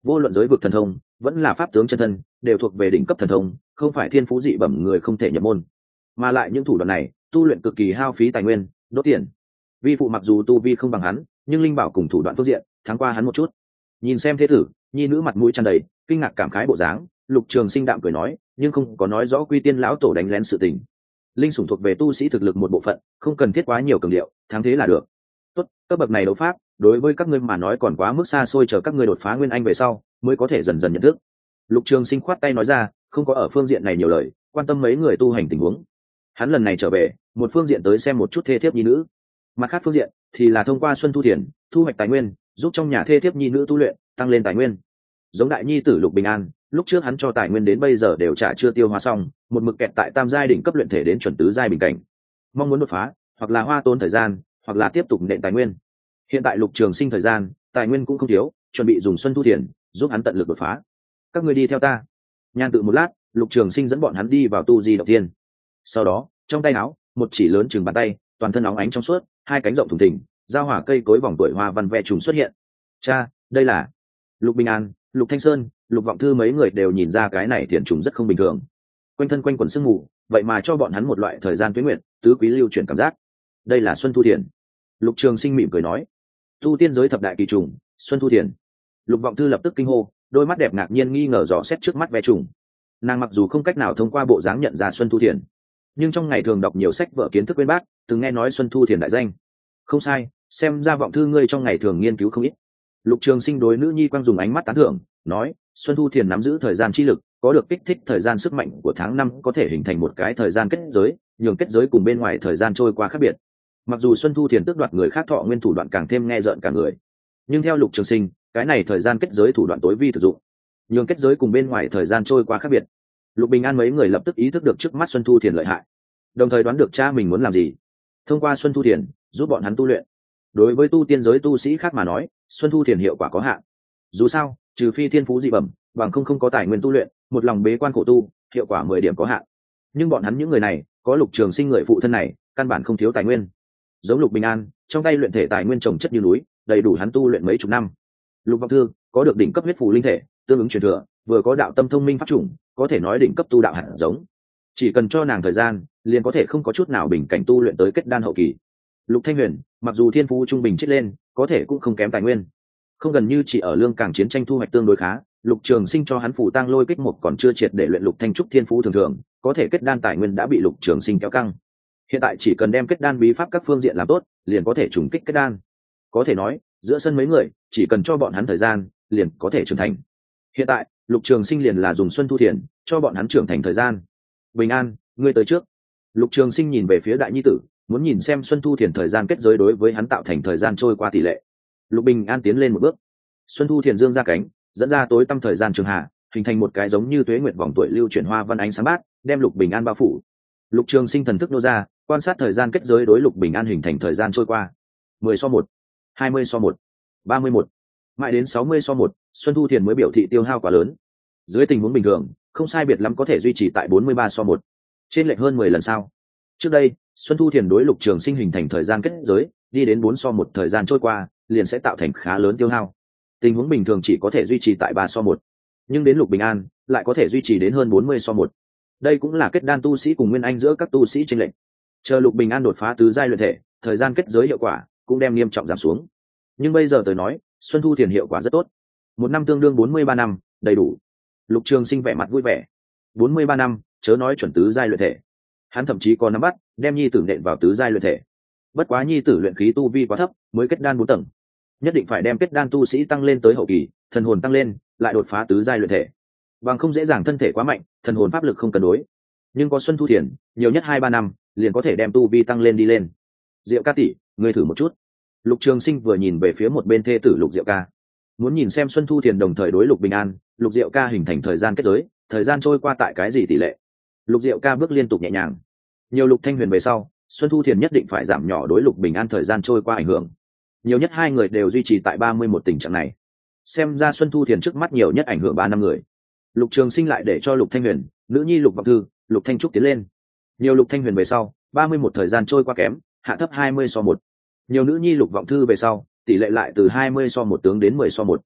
Speaker 1: vô luận giới vực thần thông vẫn là pháp tướng chân thân đều thuộc về đỉnh cấp thần thông, không phải thiên phú dị bẩm người không thể nhập môn. Mà lại những thủ đoạn này tu luyện cực kỳ hao phí tài nguyên, đốt tiền. Vi phụ mặc dù tu vi không bằng hắn, nhưng linh bảo cùng thủ đoạn phương diện thắng qua hắn một chút. Nhìn xem thế tử nhi nữ mặt mũi tràn đầy kinh ngạc cảm khái bộ dáng, Lục Trường Sinh đạm cười nói, nhưng không có nói rõ Quy Tiên lão tổ đánh lén sự tình. Linh sủng thuộc về tu sĩ thực lực một bộ phận, không cần thiết quá nhiều cường điệu, thắng thế là được. Tốt, cấp bậc này đấu pháp đối với các ngươi mà nói còn quá mức xa xôi, chờ các ngươi đột phá nguyên anh về sau mới có thể dần dần nhận thức. Lục Trường Sinh khoát tay nói ra, không có ở phương diện này nhiều lời, quan tâm mấy người tu hành tình huống. Hắn lần này trở về, một phương diện tới xem một chút thê thiếp nhi nữ, mặt khác phương diện thì là thông qua Xuân Thu Thiền thu hoạch tài nguyên, giúp trong nhà thê thiếp nhi nữ tu luyện, tăng lên tài nguyên. Giống đại nhi tử Lục Bình An, lúc trước hắn cho tài nguyên đến bây giờ đều trả chưa tiêu hóa xong, một mực kẹt tại tam giai đỉnh cấp luyện thể đến chuẩn tứ giai bình cảnh, mong muốn đột phá hoặc là hoa tốn thời gian hoặc là tiếp tục nện tài nguyên. Hiện tại Lục Trường Sinh thời gian tài nguyên cũng không thiếu, chuẩn bị dùng Xuân Thu Thiền giúp hắn tận lực đột phá. Các ngươi đi theo ta. Nhan tự một lát, Lục Trường Sinh dẫn bọn hắn đi vào tu di động tiên. Sau đó trong tay áo một chỉ lớn chừng bàn tay, toàn thân óng ánh trong suốt, hai cánh rộng thùng thình, giao hỏa cây cối vòng tuổi hoa văn vẽ trùng xuất hiện. Cha, đây là Lục Bình An, Lục Thanh Sơn, Lục Vọng Thư mấy người đều nhìn ra cái này thiền trùng rất không bình thường. Quanh thân quanh quẩn sương mù, vậy mà cho bọn hắn một loại thời gian tuyến nguyện tứ quý lưu chuyển cảm giác. Đây là Xuân Thu Thiền. Lục Trường Sinh mỉm cười nói, tu tiên giới thập đại kỳ trùng, Xuân Thu Thiền. Lục Vọng Thư lập tức kinh hô, đôi mắt đẹp ngạc nhiên nghi ngờ dò xét trước mắt ve trùng. Nàng mặc dù không cách nào thông qua bộ dáng nhận ra Xuân Thu Thiền, nhưng trong ngày thường đọc nhiều sách vở kiến thức bên bác, từng nghe nói Xuân Thu Thiền đại danh. Không sai, xem ra Vọng Thư ngươi trong ngày thường nghiên cứu không ít. Lục Trường Sinh đối nữ nhi quang dùng ánh mắt tán thưởng, nói, Xuân Thu Thiền nắm giữ thời gian chi lực, có được kích thích thời gian sức mạnh của tháng năm, có thể hình thành một cái thời gian kết giới, nhường kết giới cùng bên ngoài thời gian trôi qua khác biệt. Mặc dù Xuân Thu Thiền tước đoạt người khác thọ nguyên thủ đoạn càng thêm nghe rợn cả người, nhưng theo Lục Trường Sinh, cái này thời gian kết giới thủ đoạn tối vi thực dụng, nhường kết giới cùng bên ngoài thời gian trôi qua khác biệt. Lục Bình An mấy người lập tức ý thức được trước mắt Xuân Thu Thiền lợi hại, đồng thời đoán được cha mình muốn làm gì. Thông qua Xuân Thu Thiền giúp bọn hắn tu luyện. Đối với tu tiên giới tu sĩ khác mà nói, Xuân Thu Thiền hiệu quả có hạn. Dù sao, trừ phi thiên phú dị bẩm, bằng không có tài nguyên tu luyện, một lòng bế quan khổ tu, hiệu quả 10 điểm có hạn. Nhưng bọn hắn những người này, có Lục Trường Sinh người phụ thân này, căn bản không thiếu tài nguyên. Giống Lục Bình An, trong tay luyện thể tài nguyên trồng chất như núi, đầy đủ hắn tu luyện mấy chục năm. Lục Vọng Thư có được đỉnh cấp huyết phù linh thể, tương ứng truyền thừa, vừa có đạo tâm thông minh pháp chủng, có thể nói đỉnh cấp tu đạo hạt giống. Chỉ cần cho nàng thời gian, liền có thể không có chút nào bình cảnh tu luyện tới kết đan hậu kỳ. Lục Thanh Huyền, mặc dù thiên phú trung bình chết lên, có thể cũng không kém tài nguyên. Không gần như chỉ ở lương càng chiến tranh thu hoạch tương đối khá, Lục Trường Sinh cho hắn phủ tăng lôi kích một còn chưa triệt để luyện Lục Thanh trúc thiên phú thường thường, có thể kết đan tài nguyên đã bị Lục Trường Sinh kéo căng. Hiện tại chỉ cần đem kết đan bí pháp các phương diện làm tốt, liền có thể trùng kích kết đan. Có thể nói, giữa sân mấy người, chỉ cần cho bọn hắn thời gian, liền có thể trưởng thành. Hiện tại, Lục Trường Sinh liền là dùng Xuân Thu Thiền cho bọn hắn trưởng thành thời gian. Bình An, ngươi tới trước. Lục Trường Sinh nhìn về phía đại nhi tử, muốn nhìn xem Xuân Thu Thiền thời gian kết giới đối với hắn tạo thành thời gian trôi qua tỷ lệ. Lục Bình An tiến lên một bước, Xuân Thu Thiền dương ra cánh, dẫn ra tối tăm thời gian trường hạ, hình thành một cái giống như tuế nguyệt vòng tuổi lưu chuyển hoa văn ánh sáng bát, đem Lục Bình An bao phủ. Lục Trường Sinh thần thức nô ra, quan sát thời gian kết giới đối Lục Bình An hình thành thời gian trôi qua. 10:1, 20:1, 31, mãi đến 60:1, Xuân Thu Thiền mới biểu thị tiêu hao quá lớn. Dưới tình huống bình thường, không sai biệt lắm có thể duy trì tại 43:1, trên lệch hơn 10 lần sao. Trước đây, Xuân Thu Thiền đối Lục Trường Sinh hình thành thời gian kết giới, đi đến 4:1 thời gian trôi qua, liền sẽ tạo thành khá lớn tiêu hao. Tình huống bình thường chỉ có thể duy trì tại 3:1, nhưng đến Lục Bình An lại có thể duy trì đến hơn 40:1. Đây cũng là kết đan tu sĩ cùng nguyên anh giữa các tu sĩ chênh lệch. Chờ Lục Bình An đột phá tứ giai luyện thể, thời gian kết giới hiệu quả cũng đem nghiêm trọng giảm xuống. Nhưng bây giờ tới nói, Xuân Thu Thiền hiệu quả rất tốt. Một năm tương đương 43 năm, đầy đủ. Lục Trường Sinh vẻ mặt vui vẻ. 43 năm, chớ nói chuẩn tứ giai luyện thể. Hắn thậm chí có nắm bắt, đem nhi tử nện vào tứ giai luyện thể. Bất quá nhi tử luyện khí tu vi quá thấp, mới kết đan 4 tầng. Nhất định phải đem kết đan tu sĩ tăng lên tới hậu kỳ, thần hồn tăng lên, lại đột phá tứ giai luyện thể. Bằng không dễ dàng thân thể quá mạnh, thần hồn pháp lực không cân đối. Nhưng có Xuân Thu Thiền, nhiều nhất 2-3 năm, liền có thể đem tu vi tăng lên đi lên. Diệu ca tỷ, ngươi thử một chút. Lục Trường Sinh vừa nhìn về phía một bên thê tử Lục Diệu ca, muốn nhìn xem Xuân Thu Thiền đồng thời đối Lục Bình An, Lục Diệu ca hình thành thời gian kết giới, thời gian trôi qua tại cái gì tỷ lệ. Lục Diệu ca bước liên tục nhẹ nhàng. Nhiều Lục Thanh Huyền về sau, Xuân Thu Thiền nhất định phải giảm nhỏ đối Lục Bình An thời gian trôi qua ảnh hưởng. Nhiều nhất hai người đều duy trì tại 31 tình trạng này. Xem ra Xuân Thu Thiền trước mắt nhiều nhất ảnh hưởng 3 năm người. Lục Trường Sinh lại để cho Lục Thanh Huyền, nữ nhi Lục Vọng Thư, Lục Thanh Trúc tiến lên. Nhiều Lục Thanh Huyền về sau, 31 thời gian trôi qua kém, hạ thấp 20:1. Nhiều nữ nhi Lục Vọng Thư về sau, tỷ lệ lại từ 20:1 tướng đến 10:1.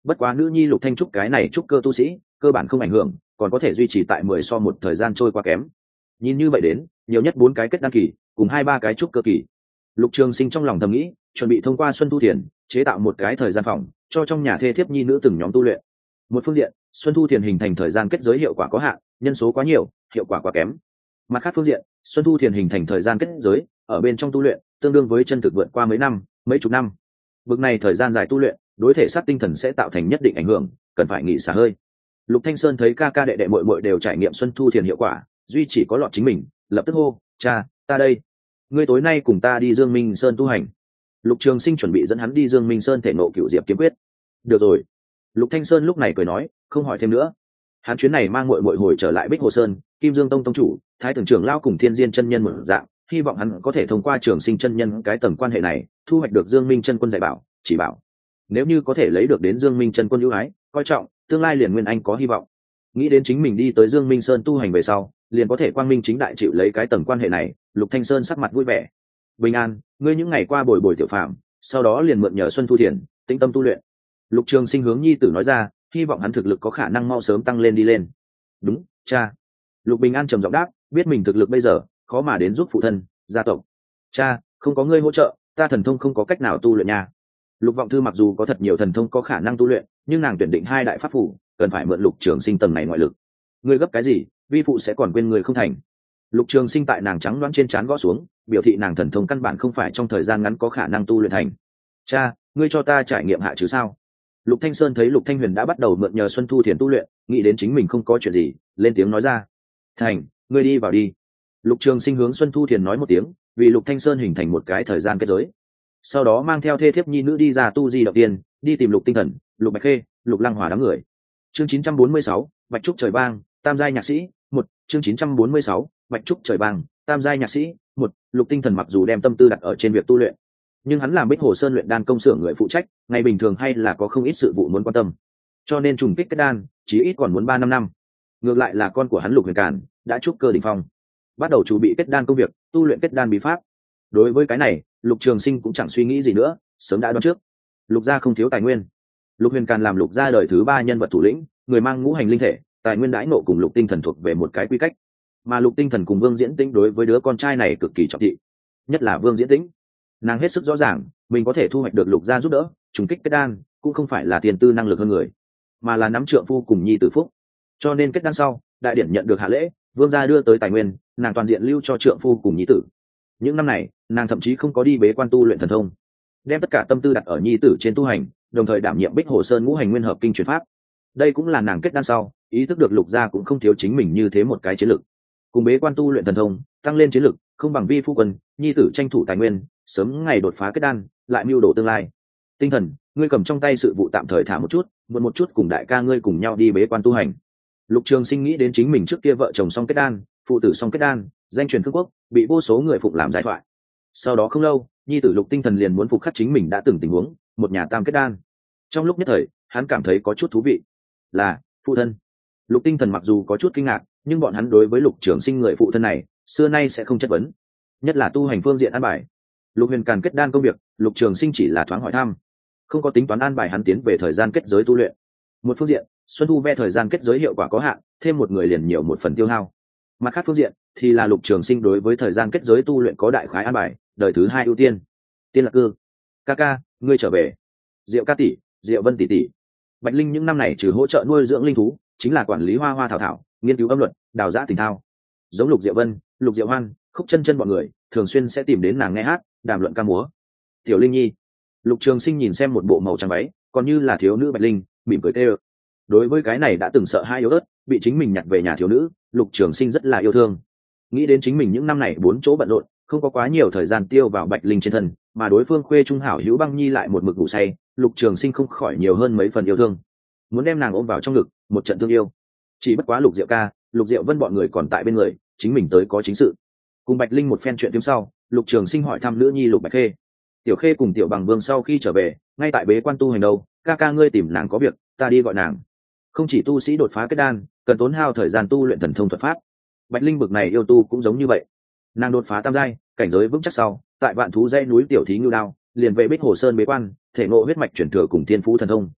Speaker 1: Bất quá nữ nhi Lục Thanh Trúc cái này trúc cơ tu sĩ cơ bản không ảnh hưởng, còn có thể duy trì tại 10 so 1 thời gian trôi qua kém. Nhìn như vậy đến, nhiều nhất 4 cái kết đăng kỳ cùng 2-3 cái trúc cơ kỳ. Lục Trường Sinh trong lòng thầm nghĩ, chuẩn bị thông qua Xuân Thu Thiền chế tạo một cái thời gian phòng cho trong nhà thê thiếp nhi nữ từng nhóm tu luyện. Một phương diện, Xuân Thu Thiền hình thành thời gian kết giới hiệu quả có hạn, nhân số quá nhiều, hiệu quả quá kém. Mặt khác phương diện, Xuân Thu Thiền hình thành thời gian kết giới ở bên trong tu luyện tương đương với chân thực vượt qua mấy năm, mấy chục năm. Bực này thời gian dài tu luyện, đối thể xác tinh thần sẽ tạo thành nhất định ảnh hưởng, cần phải nghỉ xả hơi. Lục Thanh Sơn thấy ca ca đệ đệ muội muội đều trải nghiệm Xuân Thu Thiền hiệu quả, duy chỉ có lọt chính mình, lập tức hô: "Cha, ta đây, ngươi tối nay cùng ta đi Dương Minh Sơn tu hành." Lục Trường Sinh chuẩn bị dẫn hắn đi Dương Minh Sơn thể ngộ Cửu Diệp kiếm quyết. Được rồi. Lục Thanh Sơn lúc này cười nói, không hỏi thêm nữa. Hắn chuyến này mang muội muội hồi trở lại Bích Hồ Sơn, Kim Dương Tông tông chủ, Thái Thượng trưởng lão cùng Thiên Diên chân nhân một dạng, hy vọng hắn có thể thông qua Trường Sinh chân nhân cái tầng quan hệ này, thu hoạch được Dương Minh chân quân dạy bảo, chỉ bảo. Nếu như có thể lấy được đến Dương Minh chân quân ưu ái, coi trọng, tương lai liền nguyên anh có hy vọng. Nghĩ đến chính mình đi tới Dương Minh Sơn tu hành về sau, liền có thể quang minh chính đại chịu lấy cái tầng quan hệ này. Lục Thanh Sơn sắc mặt vui vẻ. Bình an, ngươi những ngày qua bồi bồi tiểu phạm, sau đó liền mượn nhờ Xuân Thu Thiền tĩnh tâm tu luyện. Lục Trường Sinh hướng nhi tử nói ra, hy vọng hắn thực lực có khả năng mau sớm tăng lên đi lên. Đúng, cha. Lục Bình An trầm giọng đáp, biết mình thực lực bây giờ khó mà đến giúp phụ thân, gia tộc. Cha, không có ngươi hỗ trợ, ta thần thông không có cách nào tu luyện nha. Lục Vọng Thư mặc dù có thật nhiều thần thông có khả năng tu luyện, nhưng nàng tuyển định 2 đại pháp phủ, cần phải mượn Lục Trường Sinh tầng này ngoại lực. Ngươi gấp cái gì, vi phụ sẽ còn quên người không thành. Lục Trường Sinh tại nàng trắng đoán trên trán gõ xuống, biểu thị nàng thần thông căn bản không phải trong thời gian ngắn có khả năng tu luyện thành. Cha, ngươi cho ta trải nghiệm hạ chứ sao? Lục Thanh Sơn thấy Lục Thanh Huyền đã bắt đầu mượn nhờ Xuân Thu Thiền tu luyện, nghĩ đến chính mình không có chuyện gì, lên tiếng nói ra. Thành, ngươi đi vào đi. Lục Trường Sinh hướng Xuân Thu Thiền nói một tiếng, vì Lục Thanh Sơn hình thành một cái thời gian kết giới. Sau đó mang theo thê thiếp nhi nữ đi ra tu di động tiên, đi tìm Lục Tinh Thần, Lục Bạch Khê, Lục Lăng Hòa đám người. Chương 946, Bạch Trúc trời vang, tam giai nhạc sĩ, 1, chương 946, Bạch Trúc trời vang, tam giai nhạc sĩ, 1, Lục Tinh Thần mặc dù đem tâm tư đặt ở trên việc tu luyện, nhưng hắn làm Bích Hồ Sơn luyện đan công xưởng người phụ trách, ngày bình thường hay là có không ít sự vụ muốn quan tâm, cho nên trùng kích kết đan chí ít còn muốn 3-5 năm. Ngược lại là con của hắn Lục Huyền Càn đã trúc cơ đỉnh phong, bắt đầu chuẩn bị kết đan công việc, tu luyện kết đan bí pháp. Đối với cái này, Lục Trường Sinh cũng chẳng suy nghĩ gì nữa, sớm đã đoán trước. Lục gia không thiếu tài nguyên, Lục Huyền Càn làm Lục gia đời thứ 3 nhân vật thủ lĩnh, người mang ngũ hành linh thể, tài nguyên đãi ngộ cùng Lục Tinh Thần thuộc về một cái quy cách, mà Lục Tinh Thần cùng Vương Diễn Tĩnh đối với đứa con trai này cực kỳ trọng thị, nhất là Vương Diễn Tĩnh. Nàng hết sức rõ ràng mình có thể thu hoạch được Lục gia giúp đỡ trùng kích kết đan, cũng không phải là tiền tư năng lực hơn người, mà là nắm trượng phu cùng nhi tử phúc. Cho nên kết đan sau, đại điển nhận được hạ lễ, Vương gia đưa tới tài nguyên, nàng toàn diện lưu cho trượng phu cùng nhi tử. Những năm này, nàng thậm chí không có đi bế quan tu luyện thần thông, đem tất cả tâm tư đặt ở nhi tử trên tu hành, đồng thời đảm nhiệm Bích Hồ Sơn ngũ hành nguyên hợp kinh truyền pháp. Đây cũng là nàng kết đan sau ý thức được Lục gia cũng không thiếu chính mình như thế một cái chiến lực, cùng bế quan tu luyện thần thông tăng lên chiến lực, không bằng vi phu quân nhi tử tranh thủ tài nguyên, sớm ngày đột phá kết đan, lại mưu đồ tương lai. Tinh Thần, ngươi cầm trong tay sự vụ tạm thời thả một chút, muộn một chút cùng đại ca ngươi cùng nhau đi bế quan tu hành. Lục Trường Sinh nghĩ đến chính mình trước kia vợ chồng song kết đan, phụ tử song kết đan, danh truyền cương quốc, bị vô số người phục làm giải thoại. Sau đó không lâu, nhi tử Lục Tinh Thần liền muốn phục khắc chính mình đã từng tình huống, một nhà tam kết đan. Trong lúc nhất thời, hắn cảm thấy có chút thú vị. Là phụ thân. Lục Tinh Thần mặc dù có chút kinh ngạc, nhưng bọn hắn đối với Lục Trường Sinh người phụ thân này xưa nay sẽ không chất vấn, nhất là tu hành phương diện an bài. Lục Huyền Càn kết đan công việc, Lục Trường Sinh chỉ là thoáng hỏi thăm, không có tính toán an bài hắn tiến về thời gian kết giới tu luyện. Một phương diện, Xuân Thu ve thời gian kết giới hiệu quả có hạn, thêm một người liền nhiều một phần tiêu hao. Mặt khác phương diện thì là Lục Trường Sinh đối với thời gian kết giới tu luyện có đại khái an bài, đời thứ 2 ưu tiên. Tiên Lạc Cư, ca ca, ngươi trở về. Diệu ca tỷ, Diệu Vân tỷ tỷ. Bạch Linh những năm này trừ hỗ trợ nuôi dưỡng linh thú, chính là quản lý hoa hoa thảo thảo, nghiên cứu âm luật, đào giã tình thao. Giống Lục Diệu Vân, Lục Diệu Hoan, Khúc Chân Chân bọn người, thường xuyên sẽ tìm đến nàng nghe hát, đàm luận ca múa. Tiểu Linh Nhi. Lục Trường Sinh nhìn xem một bộ màu trắng váy, còn như là thiếu nữ Bạch Linh, mỉm cười tê ơ. Đối với cái này đã từng sợ hai yếu ớt, bị chính mình nhặt về nhà thiếu nữ, Lục Trường Sinh rất là yêu thương. Nghĩ đến chính mình những năm này 4 chỗ bận rộn, không có quá nhiều thời gian tiêu vào Bạch Linh trên thân, mà đối phương khuê trung hảo hữu Băng Nhi lại một mực ngủ say, Lục Trường Sinh không khỏi nhiều hơn mấy phần yêu thương, muốn đem nàng ôm vào trong ngực, một trận thương yêu. Chỉ bất quá Lục Diệu ca, Lục Diệu Vân bọn người còn tại bên người, chính mình tới có chính sự. Cùng Bạch Linh một phen chuyện phim sau, Lục Trường Sinh hỏi thăm nữ nhi Lục Bạch Khê. Tiểu Khê cùng Tiểu Bằng Vương sau khi trở về, ngay tại bế quan tu hành đâu, ca ca ngươi tìm nàng có việc, ta đi gọi nàng. Không chỉ tu sĩ đột phá kết đan, cần tốn hao thời gian tu luyện thần thông thuật pháp. Bạch Linh bực này yêu tu cũng giống như vậy. Nàng đột phá tam giai, cảnh giới vững chắc sau, tại Vạn Thú dãy núi Tiểu Thí Ngưu Đao, liền về Bích Hồ Sơn bế quan, thể ngộ huyết mạch chuyển thừa cùng thiên phú thần thông.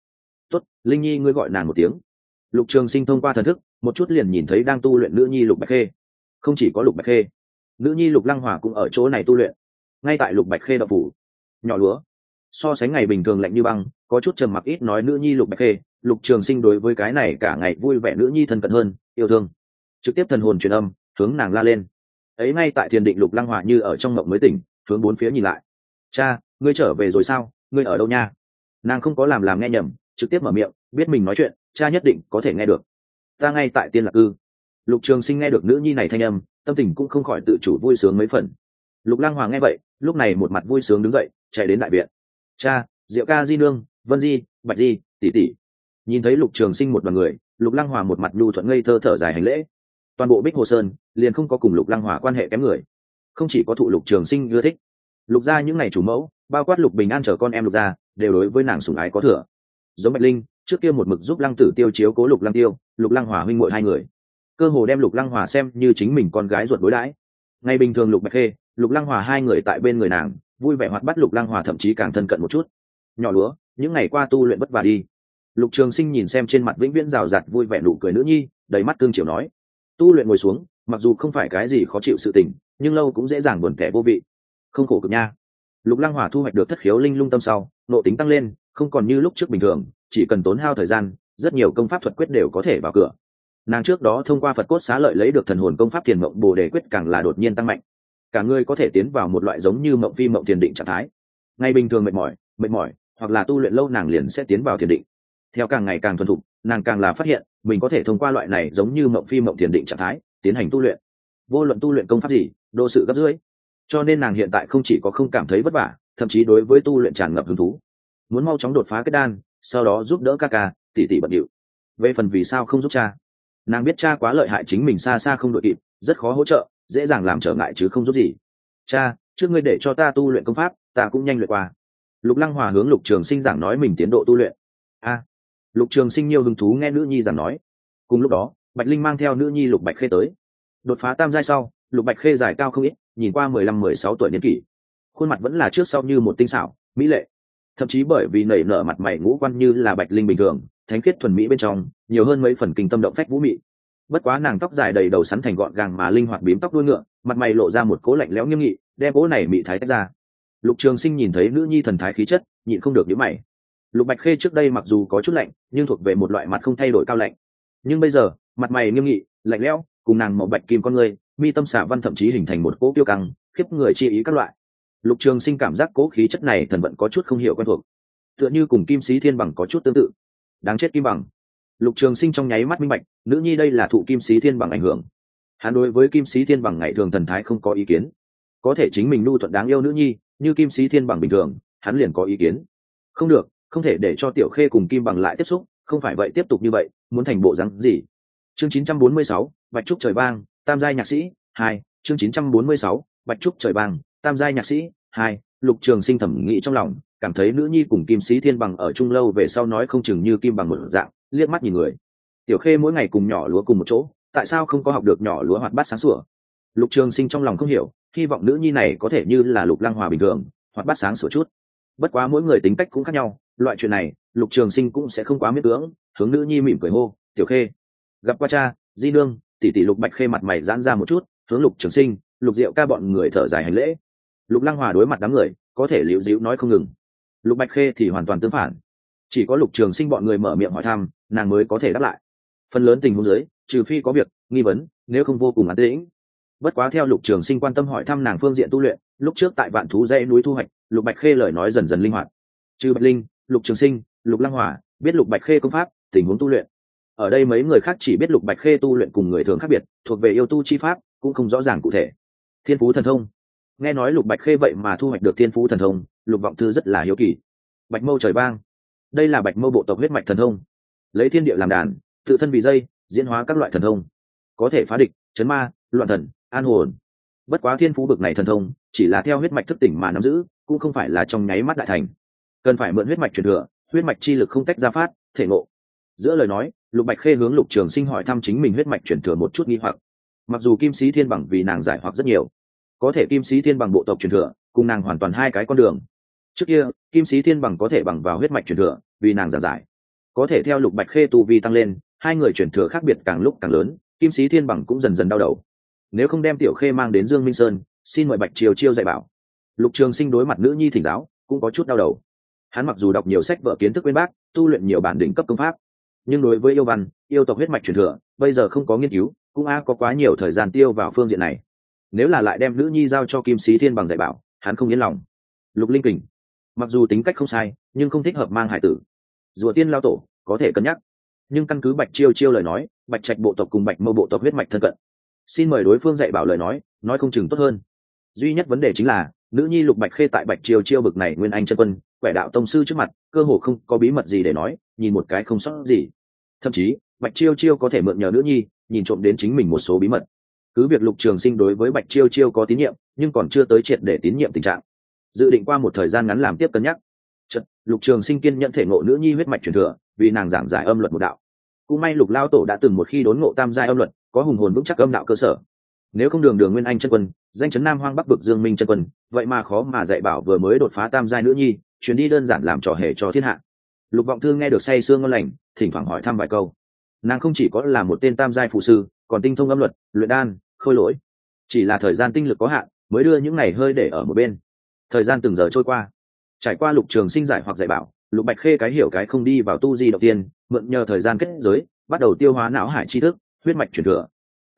Speaker 1: Tốt, Linh Nhi ngươi gọi nàng một tiếng. Lục Trường Sinh thông qua thần thức một chút liền nhìn thấy đang tu luyện nữ nhi Lục Bạch Khê. Không chỉ có Lục Bạch Khê, nữ nhi Lục Lăng Hòa cũng ở chỗ này tu luyện, ngay tại Lục Bạch Khê đậu phủ. Nhỏ lúa so sánh ngày bình thường lạnh như băng, có chút trầm mặc ít nói nữ nhi Lục Bạch Khê. Lục Trường Sinh đối với cái này cả ngày vui vẻ nữ nhi thân cận hơn, yêu thương, trực tiếp thần hồn truyền âm hướng nàng la lên. Ấy ngay tại thiền định, Lục Lăng Hòa như ở trong mộng mới tỉnh, hướng bốn phía nhìn lại. Cha, ngươi trở về rồi sao? Ngươi ở đâu nha? Nàng không có làm nghe nhầm, trực tiếp mở miệng, biết mình nói chuyện cha nhất định có thể nghe được. Ta ngay tại Tiên Lạc Cư. Lục Trường Sinh nghe được nữ nhi này thanh âm, tâm tình cũng không khỏi tự chủ vui sướng mấy phần. Lục Lăng Hòa nghe vậy, lúc này một mặt vui sướng đứng dậy, chạy đến đại viện. Cha, Diệu ca, Di nương, Vân Di, Bạch Di, tỷ tỷ. Nhìn thấy Lục Trường Sinh một đoàn người, Lục Lăng Hòa một mặt nhu thuận ngây thơ thở dài hành lễ. Toàn bộ Bích Hồ Sơn liền không có cùng Lục Lăng Hòa quan hệ kém người, không chỉ có thụ Lục Trường Sinh ưa thích, Lục gia những ngày chủ mẫu, bao quát Lục Bình An chở con em Lục gia, đều đối với nàng sủng ái có thừa. Giống Bạch Linh trước kia một mực giúp Lăng Tử Tiêu chiếu cố Lục Lăng Tiêu, Lục Lăng Hòa huynh muội hai người, cơ hồ đem Lục Lăng Hòa xem như chính mình con gái ruột đối đãi. Ngày bình thường Lục Bạch Khê, Lục Lăng Hòa hai người tại bên người nàng, vui vẻ hoạt bát, Lục Lăng Hòa thậm chí càng thân cận một chút. Nhỏ lúa, những ngày qua tu luyện vất vả đi. Lục Trường Sinh nhìn xem trên mặt vĩnh viễn rào rạt vui vẻ nụ cười nữ nhi, đầy mắt tương chiều nói. Tu luyện ngồi xuống, mặc dù không phải cái gì khó chịu sự tình, nhưng lâu cũng dễ dàng buồn kẻ vô vị, không khổ cực nha. Lục Lăng Hòa thu hoạch được thất khiếu linh lung tâm sau, nộ tính tăng lên, không còn như lúc trước bình thường, chỉ cần tốn hao thời gian, rất nhiều công pháp thuật quyết đều có thể vào cửa. Nàng trước đó thông qua Phật cốt xá lợi lấy được thần hồn công pháp Thiền Mộng Bồ Đề quyết càng là đột nhiên tăng mạnh, cả người có thể tiến vào một loại giống như mộng phi mộng thiền định trạng thái. Ngày bình thường mệt mỏi, hoặc là tu luyện lâu nàng liền sẽ tiến vào thiền định. Theo càng ngày càng thuần thục, nàng càng là phát hiện mình có thể thông qua loại này giống như mộng phi mộng thiền định trạng thái tiến hành tu luyện. Vô luận tu luyện công pháp gì, đô sự gấp rưỡi. Cho nên nàng hiện tại không chỉ có không cảm thấy vất vả, thậm chí đối với tu luyện tràn ngập hứng thú, muốn mau chóng đột phá kết đan, sau đó giúp đỡ ca ca tỷ tỷ bận điệu. Về phần vì sao không giúp cha, nàng biết cha quá lợi hại, chính mình xa xa không đội kịp, rất khó hỗ trợ, dễ dàng làm trở ngại chứ không giúp gì. Cha, trước ngươi để cho ta tu luyện công pháp, ta cũng nhanh luyện qua. Lục Lăng Hòa hướng Lục Trường Sinh giảng nói mình tiến độ tu luyện. Lục Trường Sinh nhiều hứng thú nghe nữ nhi giảng nói. Cùng lúc đó, Bạch Linh mang theo nữ nhi Lục Bạch Khê tới. Đột phá tam giai sau, Lục Bạch Khê dài cao không ít, nhìn qua 15-16 tuổi niên kỷ, khuôn mặt vẫn là trước sau như một tinh xảo mỹ lệ, thậm chí bởi vì nảy nở mặt mày ngũ quan như là Bạch Linh bình thường, thánh khiết thuần mỹ bên trong nhiều hơn mấy phần kinh tâm động phách vũ mị. Bất quá nàng tóc dài đầy đầu sắn thành gọn gàng mà linh hoạt bím tóc đuôi ngựa, mặt mày lộ ra một cố lạnh lẽo nghiêm nghị, đem cố này mị thái tách ra. Lục Trường Sinh nhìn thấy nữ nhi thần thái khí chất, nhịn không được nhíu mày. Lục Bạch Khê trước đây mặc dù có chút lạnh, nhưng thuộc về một loại mặt không thay đổi cao lạnh, nhưng bây giờ mặt mày nghiêm nghị lạnh lẽo, cùng nàng màu bạch kim con người, mi tâm xạ văn thậm chí hình thành một cỗ kiêu căng khiếp người chi ý các loại. Lục Trường Sinh cảm giác cố khí chất này thần vận có chút không hiểu quen thuộc, tựa như cùng Kim Sĩ Thiên Bằng có chút tương tự. Đáng chết Kim Bằng. Lục Trường Sinh trong nháy mắt minh bạch, nữ nhi đây là thụ Kim Sĩ Thiên Bằng ảnh hưởng. Hắn đối với Kim Sĩ Thiên Bằng ngày thường thần thái không có ý kiến, có thể chính mình nhu thuận đáng yêu nữ nhi như Kim Sĩ Thiên Bằng bình thường, hắn liền có ý kiến. Không được, không thể để cho Tiểu Khê cùng Kim Bằng lại tiếp xúc, không phải vậy tiếp tục như vậy, muốn thành bộ dáng gì? Chương 946, Bạch Trúc trời vang, tam giai nhạc sĩ 2, chương 946, Bạch Trúc trời vang, tam giai nhạc sĩ 2. Lục Trường Sinh thẩm nghĩ trong lòng, cảm thấy nữ nhi cùng Kim Sĩ Thiên Bằng ở chung lâu về sau nói không chừng như Kim Bằng một dạng, liếc mắt nhìn người. Tiểu Khê mỗi ngày cùng nhỏ lúa cùng một chỗ, tại sao không có học được nhỏ lúa hoạt bát sáng sủa? Lục Trường Sinh trong lòng không hiểu, hy vọng nữ nhi này có thể như là Lục Lăng Hòa bình thường, hoạt bát sáng sủa chút. Bất quá mỗi người tính cách cũng khác nhau, loại chuyện này Lục Trường Sinh cũng sẽ không quá miễn cưỡng, hướng nữ nhi mỉm cười hô, "Tiểu Khê." Gặp qua cha, Di nương, tỷ tỷ. Lục Bạch Khê mặt mày giãn ra một chút, hướng Lục Trường Sinh, Lục Diệu ca bọn người thở dài hành lễ. Lục Lăng Hòa đối mặt đám người, có thể liễu díu nói không ngừng. Lục Bạch Khê thì hoàn toàn tương phản, chỉ có Lục Trường Sinh bọn người mở miệng hỏi thăm, nàng mới có thể đáp lại. Phần lớn tình huống dưới, trừ phi có việc nghi vấn, nếu không vô cùng an tĩnh. Bất quá theo Lục Trường Sinh quan tâm hỏi thăm nàng phương diện tu luyện, lúc trước tại Vạn Thú dãy núi thu hoạch, Lục Bạch Khê lời nói dần dần linh hoạt. Trừ Bạch Linh, Lục Trường Sinh, Lục Lăng Hòa biết Lục Bạch Khê công pháp, tình huống tu luyện. Ở đây mấy người khác chỉ biết Lục Bạch Khê tu luyện cùng người thường khác biệt, thuộc về yêu tu chi pháp, cũng không rõ ràng cụ thể. Thiên phú thần thông. Nghe nói Lục Bạch Khê vậy mà thu hoạch được thiên phú thần thông, Lục Vọng Thư rất là hiếu kỳ. Bạch Mâu trời vang. Đây là Bạch Mâu bộ tộc huyết mạch thần thông, lấy thiên địa làm đàn, tự thân vì dây, diễn hóa các loại thần thông, có thể phá địch, chấn ma, loạn thần, an hồn. Bất quá thiên phú bực này thần thông, chỉ là theo huyết mạch thức tỉnh mà nắm giữ, cũng không phải là trong nháy mắt đại thành, cần phải mượn huyết mạch truyền thừa, huyết mạch chi lực không tách ra phát, thể ngộ. Giữa lời nói, Lục Bạch Khê hướng Lục Trường Sinh hỏi thăm chính mình huyết mạch truyền thừa một chút nghi hoặc. Mặc dù Kim Sĩ Thiên Bằng vì nàng giải hoặc rất nhiều, có thể Kim Sĩ Thiên Bằng bộ tộc truyền thừa cùng nàng hoàn toàn hai cái con đường. Trước kia Kim Sĩ Thiên Bằng có thể bằng vào huyết mạch truyền thừa vì nàng giảng giải, có thể theo Lục Bạch Khê tu vi tăng lên, hai người chuyển thừa khác biệt càng lúc càng lớn, Kim Sĩ Thiên Bằng cũng dần dần đau đầu. Nếu không đem Tiểu Khê mang đến Dương Minh Sơn, xin mời Bạch Triều Chiêu dạy bảo. Lục Trường Sinh đối mặt nữ nhi thỉnh giáo, cũng có chút đau đầu. Hắn mặc dù đọc nhiều sách vở kiến thức bên bác, tu luyện nhiều bản đỉnh cấp công pháp, nhưng đối với yêu văn, yêu tộc huyết mạch truyền thừa, bây giờ không có nghiên cứu, cũng có quá nhiều thời gian tiêu vào phương diện này. Nếu là lại đem nữ nhi giao cho Kim Sĩ Thiên Bằng dạy bảo, hắn không yên lòng. Lục Linh Kình, mặc dù tính cách không sai, nhưng không thích hợp mang hải tử. Rùa Tiên lao tổ có thể cân nhắc, nhưng căn cứ Bạch Chiêu Chiêu lời nói, Bạch Trạch bộ tộc cùng Bạch Mâu bộ tộc huyết mạch thân cận, xin mời đối phương dạy bảo lời nói không chừng tốt hơn. Duy nhất vấn đề chính là nữ nhi Lục Bạch Khê tại Bạch Chiêu Chiêu bực này nguyên anh chân quân, quẻ đạo tông sư trước mặt, cơ hồ không có bí mật gì để nói, nhìn một cái không sót gì. Thậm chí Bạch Chiêu Chiêu có thể mượn nhờ nữ nhi nhìn trộm đến chính mình một số bí mật. Cứ việc Lục Trường Sinh đối với Bạch Chiêu Chiêu có tín nhiệm, nhưng còn chưa tới triệt để tín nhiệm tình trạng. Dự định qua một thời gian ngắn làm tiếp cân nhắc. Chợt, Lục Trường Sinh kiên nhận thể ngộ nữ nhi huyết mạch truyền thừa, vì nàng giảng giải âm luật một đạo. Cũng may Lục lao tổ đã từng một khi đốn ngộ tam giai âm luật, có hùng hồn vững chắc âm đạo cơ sở. Nếu không đường nguyên anh chân quân, danh chấn Nam Hoang Bắc vực Dương Minh chân quân, vậy mà khó mà dạy bảo vừa mới đột phá tam giai nữ nhi, chuyến đi đơn giản làm trò hề cho thiên hạ. Lục Vọng Thư nghe được say sương ngon lành, thỉnh thoảng hỏi thăm vài câu. Nàng không chỉ có là một tên tam giai phụ sư, còn tinh thông âm luật, luyện đan, khôi lỗi. Chỉ là thời gian tinh lực có hạn, mới đưa những này hơi để ở một bên. Thời gian từng giờ trôi qua, trải qua Lục Trường Sinh giải hoặc dạy bảo, Lục Bạch Khê cái hiểu cái không đi vào tu di đầu tiên, mượn nhờ thời gian kết giới, bắt đầu tiêu hóa não hải tri thức, huyết mạch truyền thừa.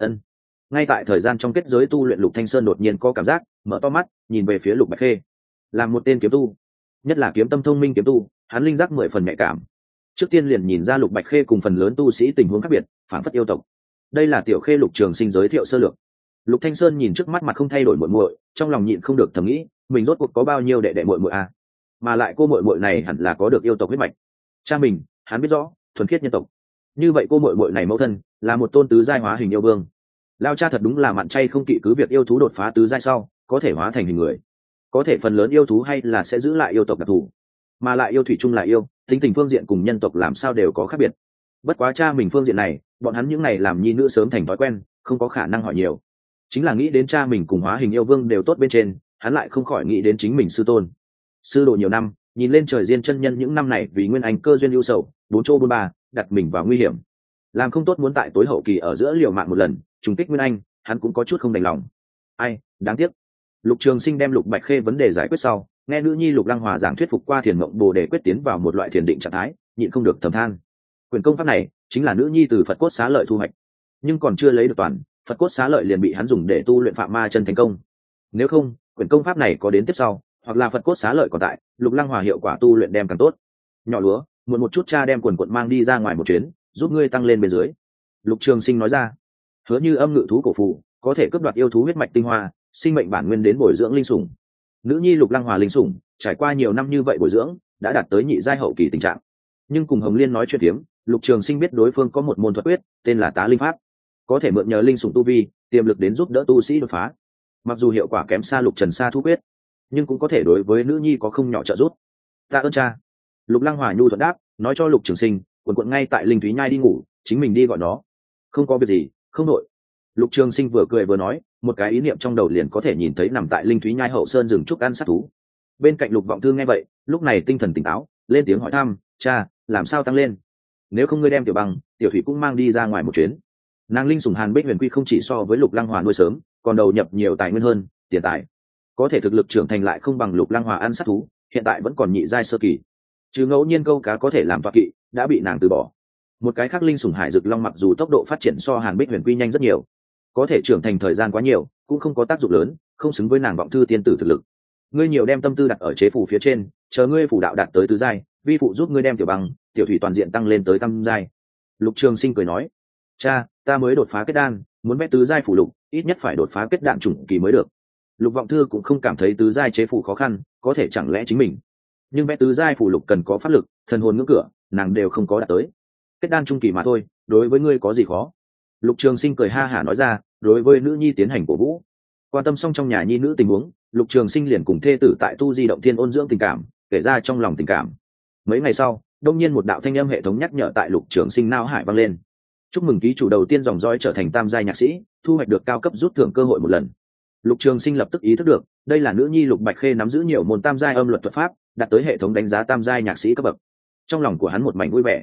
Speaker 1: Ngay tại thời gian trong kết giới tu luyện, Lục Thanh Sơn đột nhiên có cảm giác, mở to mắt, nhìn về phía Lục Bạch Khê. Làm một tên kiếm tu, nhất là kiếm tâm thông minh kiếm tu, hắn linh giác 10 phần nhạy cảm. Trước tiên liền nhìn ra Lục Bạch Khê cùng phần lớn tu sĩ tình huống khác biệt, phản phất yêu tộc. Đây là Tiểu Khê Lục Trường Sinh giới thiệu sơ lược. Lục Thanh Sơn nhìn trước mắt mặt không thay đổi muội muội, trong lòng nhịn không được thầm nghĩ, mình rốt cuộc có bao nhiêu đệ đệ muội muội à? Mà lại cô muội muội này hẳn là có được yêu tộc huyết mạch. Cha mình, hắn biết rõ, thuần khiết nhân tộc. Như vậy cô muội muội này mẫu thân là một tôn tứ giai hóa hình yêu vương. Lao cha thật đúng là mặn chay không kỵ, cứ việc yêu thú đột phá tứ giai sau có thể hóa thành hình người, có thể phần lớn yêu thú hay là sẽ giữ lại yêu tộc đặc thù, mà lại yêu thủy chung là yêu, tính tình phương diện cùng nhân tộc làm sao đều có khác biệt. Bất quá cha mình phương diện này, bọn hắn những này làm nhi nữ sớm thành thói quen, không có khả năng hỏi nhiều. Chính là nghĩ đến cha mình cùng hóa hình yêu vương đều tốt bên trên, hắn lại không khỏi nghĩ đến chính mình sư tôn. Sư độ nhiều năm, nhìn lên trời diên chân nhân những năm này vì nguyên anh cơ duyên ưu sầu, bốn chỗ bốn ba, đặt mình vào nguy hiểm, làm không tốt muốn tại tối hậu kỳ ở giữa liều mạng một lần trùng kích nguyên anh, hắn cũng có chút không đành lòng. Ai, đáng tiếc. Lục Trường Sinh đem Lục Bạch Khê vấn đề giải quyết sau, nghe nữ nhi Lục Lăng Hòa giảng thuyết phục qua thiền mộng bồ đề quyết tiến vào một loại thiền định trạng thái, nhịn không được thầm than. Quyền công pháp này chính là nữ nhi từ Phật cốt xá lợi thu hoạch, nhưng còn chưa lấy được toàn, Phật cốt xá lợi liền bị hắn dùng để tu luyện phạm ma chân thành công. Nếu không, quyền công pháp này có đến tiếp sau, hoặc là Phật cốt xá lợi còn tại, Lục Lăng Hòa hiệu quả tu luyện đem càng tốt. Nhỏ lúa, muộn một chút cha đem quần quần mang đi ra ngoài một chuyến, giúp ngươi tăng lên bên dưới. Lục Trường Sinh nói ra. Hứa Như Âm ngự thú cổ phù có thể cướp đoạt yêu thú huyết mạch tinh hoa, sinh mệnh bản nguyên đến bồi dưỡng linh sủng. Nữ nhi Lục Lăng Hòa linh sủng trải qua nhiều năm như vậy bồi dưỡng, đã đạt tới nhị giai hậu kỳ tình trạng. Nhưng cùng Hồng Liên nói chuyện tiếm, Lục Trường Sinh biết đối phương có một môn thuật quyết, tên là Tá Linh Pháp, có thể mượn nhờ linh sủng tu vi, tiềm lực đến giúp đỡ tu sĩ đột phá. Mặc dù hiệu quả kém xa Lục Trần Sa thu quyết, nhưng cũng có thể đối với nữ nhi có không nhỏ trợ giúp. Tạ ơn cha. Lục Lăng Hòa nhu thuận đáp, nói cho Lục Trường Sinh, quần quận ngay tại Linh Thúy Nhai đi ngủ, chính mình đi gọi nó. Không có việc gì, không nội. Lục Trường Sinh vừa cười vừa nói, một cái ý niệm trong đầu liền có thể nhìn thấy nằm tại Linh Thúy Nhai hậu sơn rừng trúc ăn sát thú. Bên cạnh Lục Vọng Thư nghe vậy, lúc này tinh thần tỉnh táo, lên tiếng hỏi thăm, cha, làm sao tăng lên? Nếu không ngươi đem Tiểu Bằng, Tiểu Thủy cũng mang đi ra ngoài một chuyến. Nàng linh sủng Hàn Bích Huyền Quy không chỉ so với Lục Lăng Hòa nuôi sớm, còn đầu nhập nhiều tài nguyên hơn, tiền tài. Có thể thực lực trưởng thành lại không bằng Lục Lăng Hòa ăn sát thú, hiện tại vẫn còn nhị giai sơ kỳ. Chứ ngẫu nhiên câu cá có thể làm tọa kỵ, đã bị nàng từ bỏ. Một cái khác linh sủng Hải Dực Long mặc dù tốc độ phát triển so Hàn Bích Huyền Quy nhanh rất nhiều, có thể trưởng thành thời gian quá nhiều, cũng không có tác dụng lớn, không xứng với nàng Vọng Thư tiên tử thực lực. Ngươi nhiều đem tâm tư đặt ở chế phù phía trên, chờ ngươi phù đạo đạt tới tứ giai, vi phụ giúp ngươi đem Tiểu Bằng, Tiểu Thủy toàn diện tăng lên tới tam giai. Lục Trường Sinh cười nói, cha, ta mới đột phá kết đan, muốn vẽ tứ giai phù lục, ít nhất phải đột phá kết đạn chủng kỳ mới được. Lục Vọng Thư cũng không cảm thấy tứ giai chế phù khó khăn, có thể chẳng lẽ chính mình. Nhưng vẽ tứ giai phù lục cần có pháp lực, thần hồn ngưỡng cửa, nàng đều không có đạt tới. Kết đan trung kỳ mà thôi, đối với ngươi có gì khó? Lục Trường Sinh cười ha hả nói ra, đối với nữ nhi tiến hành cổ vũ. Quan tâm xong trong nhà nhi nữ tình huống, Lục Trường Sinh liền cùng thê tử tại tu di động thiên ôn dưỡng tình cảm, kể ra trong lòng tình cảm. Mấy ngày sau, đông nhiên một đạo thanh âm hệ thống nhắc nhở tại Lục Trường Sinh não hải vang lên. Chúc mừng ký chủ đầu tiên dòng dõi trở thành tam giai nhạc sĩ, thu hoạch được cao cấp rút thưởng cơ hội một lần. Lục Trường Sinh lập tức ý thức được, đây là nữ nhi Lục Bạch Khê nắm giữ nhiều môn tam giai âm luật thuật pháp, đạt tới hệ thống đánh giá tam giai nhạc sĩ cấp bậc. Trong lòng của hắn một mảnh vui vẻ.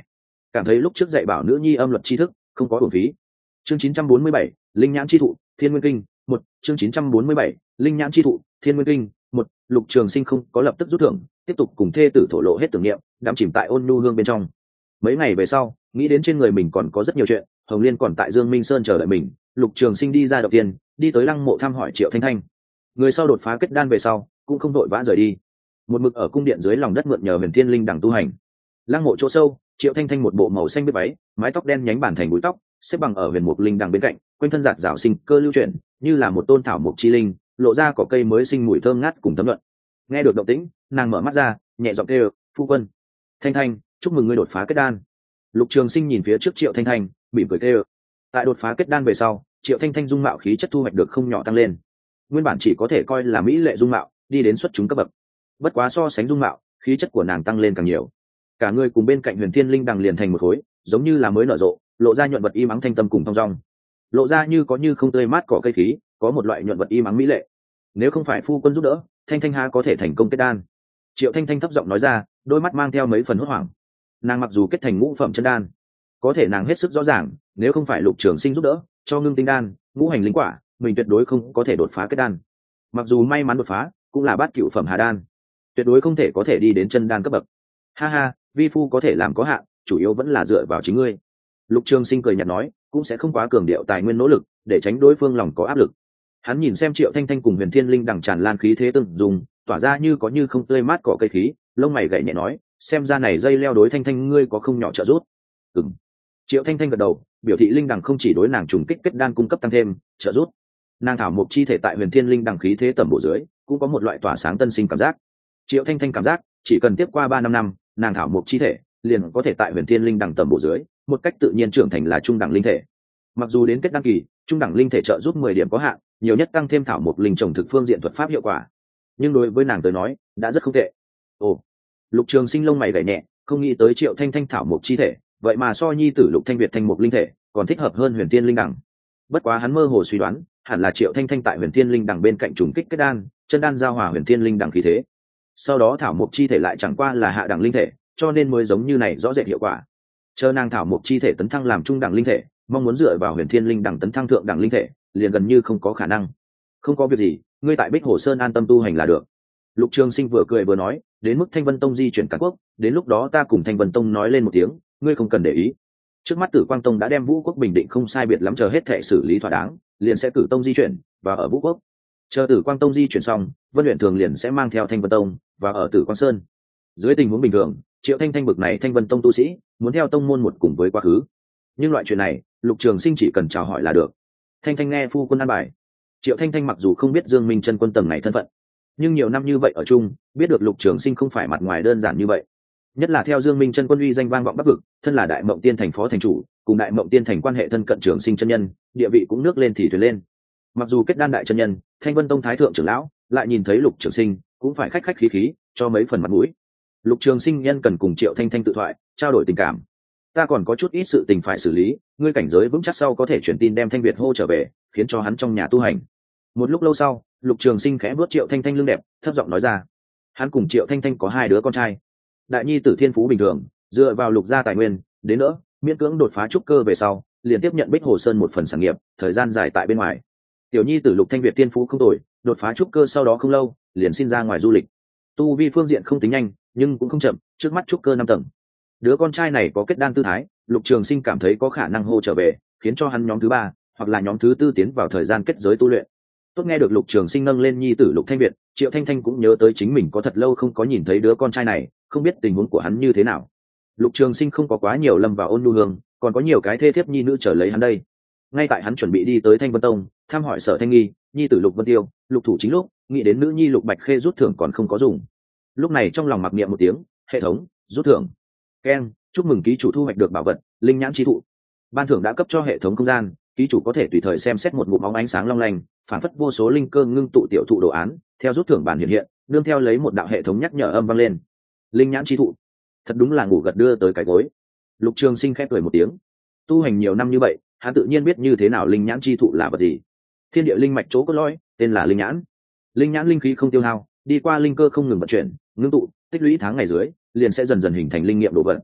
Speaker 1: cảm thấy lúc trước dạy bảo nữ nhi âm luật tri thức không có uổng phí. Chương 947, linh nhãn chi thụ, Thiên Nguyên Kinh, một. Chương 947, linh nhãn chi thụ, Thiên Nguyên Kinh, một. Lục Trường Sinh không có lập tức rút thưởng, tiếp tục cùng thê tử thổ lộ hết tưởng niệm, đắm chìm tại ôn nhu hương bên trong. Mấy ngày về sau, nghĩ đến trên người mình còn có rất nhiều chuyện, Hồng Liên còn tại Dương Minh Sơn chờ đợi mình, Lục Trường Sinh đi ra đầu tiên, đi tới lăng mộ thăm hỏi Triệu Thanh Thanh. Người sau đột phá kết đan về sau, cũng không đội vã rời đi, một mực ở cung điện dưới lòng đất mượn nhờ Huyền Thiên Linh đằng tu hành. Lăng mộ chỗ sâu, Triệu Thanh Thanh một bộ màu xanh biết váy, mái tóc đen nhánh bản thành búi tóc, xếp bằng ở huyền mục linh đằng bên cạnh, quanh thân giạt rào sinh cơ lưu chuyển, như là một tôn thảo mục chi linh, lộ ra cỏ cây mới sinh mùi thơm ngát cùng thấm luận. Nghe được động tĩnh, nàng mở mắt ra, nhẹ giọng kêu, "Phu quân." "Thanh Thanh, chúc mừng ngươi đột phá kết đan." Lục Trường Sinh nhìn phía trước Triệu Thanh Thanh, mỉm cười kêu. Tại đột phá kết đan về sau, Triệu Thanh Thanh dung mạo khí chất thu hoạch được không nhỏ tăng lên. Nguyên bản chỉ có thể coi là mỹ lệ dung mạo, đi đến xuất chúng cấp bậc. Bất quá so sánh dung mạo, khí chất của nàng tăng lên càng nhiều. Cả người cùng bên cạnh Huyền Thiên Linh đằng liền thành một khối, giống như là mới nở rộ, lộ ra nhuận vật im ắng thanh tâm cùng thong dong. Lộ ra như có như không tươi mát cỏ cây khí, có một loại nhuận vật im ắng mỹ lệ. Nếu không phải phu quân giúp đỡ, Thanh Thanh ha có thể thành công kết đan. Triệu Thanh Thanh thấp giọng nói ra, đôi mắt mang theo mấy phần hốt hoảng. Nàng mặc dù kết thành ngũ phẩm chân đan, có thể nàng hết sức rõ ràng, nếu không phải Lục Trường Sinh giúp đỡ, cho ngưng tinh đan, ngũ hành linh quả, mình tuyệt đối không có thể đột phá kết đan. Mặc dù may mắn đột phá, cũng là bát cửu phẩm hà đan, tuyệt đối không thể có thể đi đến chân đan cấp bậc. Ha ha, vi phu có thể làm có hạn, chủ yếu vẫn là dựa vào chính ngươi. Lục Trường Sinh cười nhạt nói, cũng sẽ không quá cường điệu tài nguyên nỗ lực, để tránh đối phương lòng có áp lực. Hắn nhìn xem Triệu Thanh Thanh cùng Huyền Thiên Linh đằng tràn lan khí thế từng dùng, tỏa ra như có như không tươi mát cỏ cây khí, lông mày gảy nhẹ nói, xem ra này dây leo đối Thanh Thanh ngươi có không nhỏ trợ giúp. Ừm. Triệu Thanh Thanh gật đầu, biểu thị linh đằng không chỉ đối nàng trùng kích kết đan cung cấp tăng thêm trợ giúp, nàng thảo mộc chi thể tại Huyền Thiên Linh đằng khí thế tầm bổ dưới, cũng có một loại tỏa sáng tân sinh cảm giác. Triệu Thanh Thanh cảm giác, chỉ cần tiếp qua 3-5 năm, nàng thảo mộc chi thể liền có thể tại Huyền Thiên Linh đằng tầm bổ dưới, một cách tự nhiên trưởng thành là trung đẳng linh thể. Mặc dù đến kết đăng kỳ, trung đẳng linh thể trợ giúp 10 điểm có hạn, nhiều nhất tăng thêm thảo mộc linh trồng thực phương diện thuật pháp hiệu quả, nhưng đối với nàng tới nói, đã rất không tệ. Ồ. Lục Trường Sinh lông mày gảy nhẹ, không nghĩ tới Triệu Thanh Thanh thảo mộc chi thể, vậy mà so nhi tử Lục Thanh Việt thanh mộc linh thể, còn thích hợp hơn Huyền Thiên Linh đằng. Bất quá hắn mơ hồ suy đoán, hẳn là Triệu Thanh Thanh tại Huyền Thiên Linh đằng bên cạnh trùng kích kết đan, chân đan giao hòa Huyền Thiên Linh đằng khí thế. Sau đó thảo mộc chi thể lại chẳng qua là hạ đẳng linh thể, cho nên mới giống như này rõ rệt hiệu quả. Chờ nàng thảo mộc chi thể tấn thăng làm trung đẳng linh thể, mong muốn dựa vào Huyền Thiên Linh đằng tấn thăng thượng đẳng linh thể, liền gần như không có khả năng. Không có việc gì, ngươi tại Bích Hồ Sơn an tâm tu hành là được. Lục Trường Sinh vừa cười vừa nói, đến mức Thanh Vân Tông di chuyển cả quốc, đến lúc đó ta cùng Thanh Vân Tông nói lên một tiếng, ngươi không cần để ý. Trước mắt Tử Quang Tông đã đem Vũ Quốc bình định không sai biệt lắm, chờ hết thệ xử lý thỏa đáng, liền sẽ cử tông di chuyển và ở Vũ Quốc. Chờ Tử Quang Tông di chuyển xong, Vân Uyển Thường liền sẽ mang theo Thanh Vân Tông và ở Tử Quang Sơn. Dưới tình huống bình thường, Triệu Thanh Thanh bực này Thanh Vân Tông tu sĩ, muốn theo tông môn một cùng với quá khứ. Nhưng loại chuyện này, Lục Trường Sinh chỉ cần chào hỏi là được. Thanh Thanh nghe phu quân an bài. Triệu Thanh Thanh mặc dù không biết Dương Minh Chân quân tầng này thân phận, nhưng nhiều năm như vậy ở chung, biết được Lục Trường Sinh không phải mặt ngoài đơn giản như vậy. Nhất là theo Dương Minh Chân quân uy danh vang vọng Bắc vực, thân là Đại Mộng Tiên thành phó thành chủ, cùng Đại Mộng Tiên thành quan hệ thân cận Trường Sinh chân nhân, địa vị cũng nước lên thì thuyền lên. Mặc dù kết đan đại chân nhân, Thanh Vân Tông thái thượng trưởng lão, lại nhìn thấy Lục Trường Sinh, cũng phải khách khách khí khí, cho mấy phần mặt mũi. Lục Trường Sinh nhân cần cùng Triệu Thanh Thanh tự thoại, trao đổi tình cảm. Ta còn có chút ít sự tình phải xử lý, ngươi cảnh giới vững chắc sau có thể chuyển tin đem Thanh Việt hô trở về, khiến cho hắn trong nhà tu hành. Một lúc lâu sau, Lục Trường Sinh khẽ bước Triệu Thanh Thanh lưng đẹp, thấp giọng nói ra. Hắn cùng Triệu Thanh Thanh có 2 đứa con trai. Đại nhi tử thiên phú bình thường, dựa vào Lục gia tài nguyên, đến nữa, miễn cưỡng đột phá trúc cơ về sau, liền tiếp nhận Bích Hồ Sơn một phần sản nghiệp, thời gian dài tại bên ngoài. Tiểu nhi tử Lục Thanh Việt thiên phú không tồi, đột phá trúc cơ sau đó không lâu, liền xin ra ngoài du lịch. Tu vi phương diện không tính nhanh, nhưng cũng không chậm, trước mắt trúc cơ 5 tầng. Đứa con trai này có kết đan tư thái, Lục Trường Sinh cảm thấy có khả năng hô trở về, khiến cho hắn nhóm thứ 3 hoặc là nhóm thứ 4 tiến vào thời gian kết giới tu luyện. Tốt nghe được Lục Trường Sinh nâng lên nhi tử Lục Thanh Việt, Triệu Thanh Thanh cũng nhớ tới chính mình có thật lâu không có nhìn thấy đứa con trai này, không biết tình huống của hắn như thế nào. Lục Trường Sinh không có quá nhiều lâm vào ôn nhu hương, còn có nhiều cái thê thiếp nhi nữ chờ lấy hắn đây. Ngay tại hắn chuẩn bị đi tới Thanh Vân Tông, thăm hỏi Sở Thanh Nghi, nhi tử Lục Vân Tiêu, Lục Thủ chính lúc, nghĩ đến nữ nhi Lục Bạch Khê rút thưởng còn không có dùng. Lúc này trong lòng mặc niệm một tiếng, hệ thống, rút thưởng. Keng, chúc mừng ký chủ thu hoạch được bảo vật, linh nhãn chi thụ. Ban thưởng đã cấp cho hệ thống không gian, ký chủ có thể tùy thời xem xét một ngụm bóng ánh sáng long lanh, phản phất vô số linh cơ ngưng tụ tiểu thụ đồ án, theo rút thưởng bản hiện hiện, nương theo lấy một đạo hệ thống nhắc nhở âm vang lên. Linh nhãn chi thụ, thật đúng là ngủ gật đưa tới cái gối. Lục Trường Sinh khẽ cười một tiếng. Tu hành nhiều năm như vậy, hắn tự nhiên biết như thế nào linh nhãn chi thụ là vật gì. Thiên địa linh mạch chỗ cốt lõi, tên là linh nhãn. Linh nhãn linh khí không tiêu hao, đi qua linh cơ không ngừng vận chuyển, ngưng tụ, tích lũy tháng ngày dưới, liền sẽ dần dần hình thành linh nghiệm đồ vật.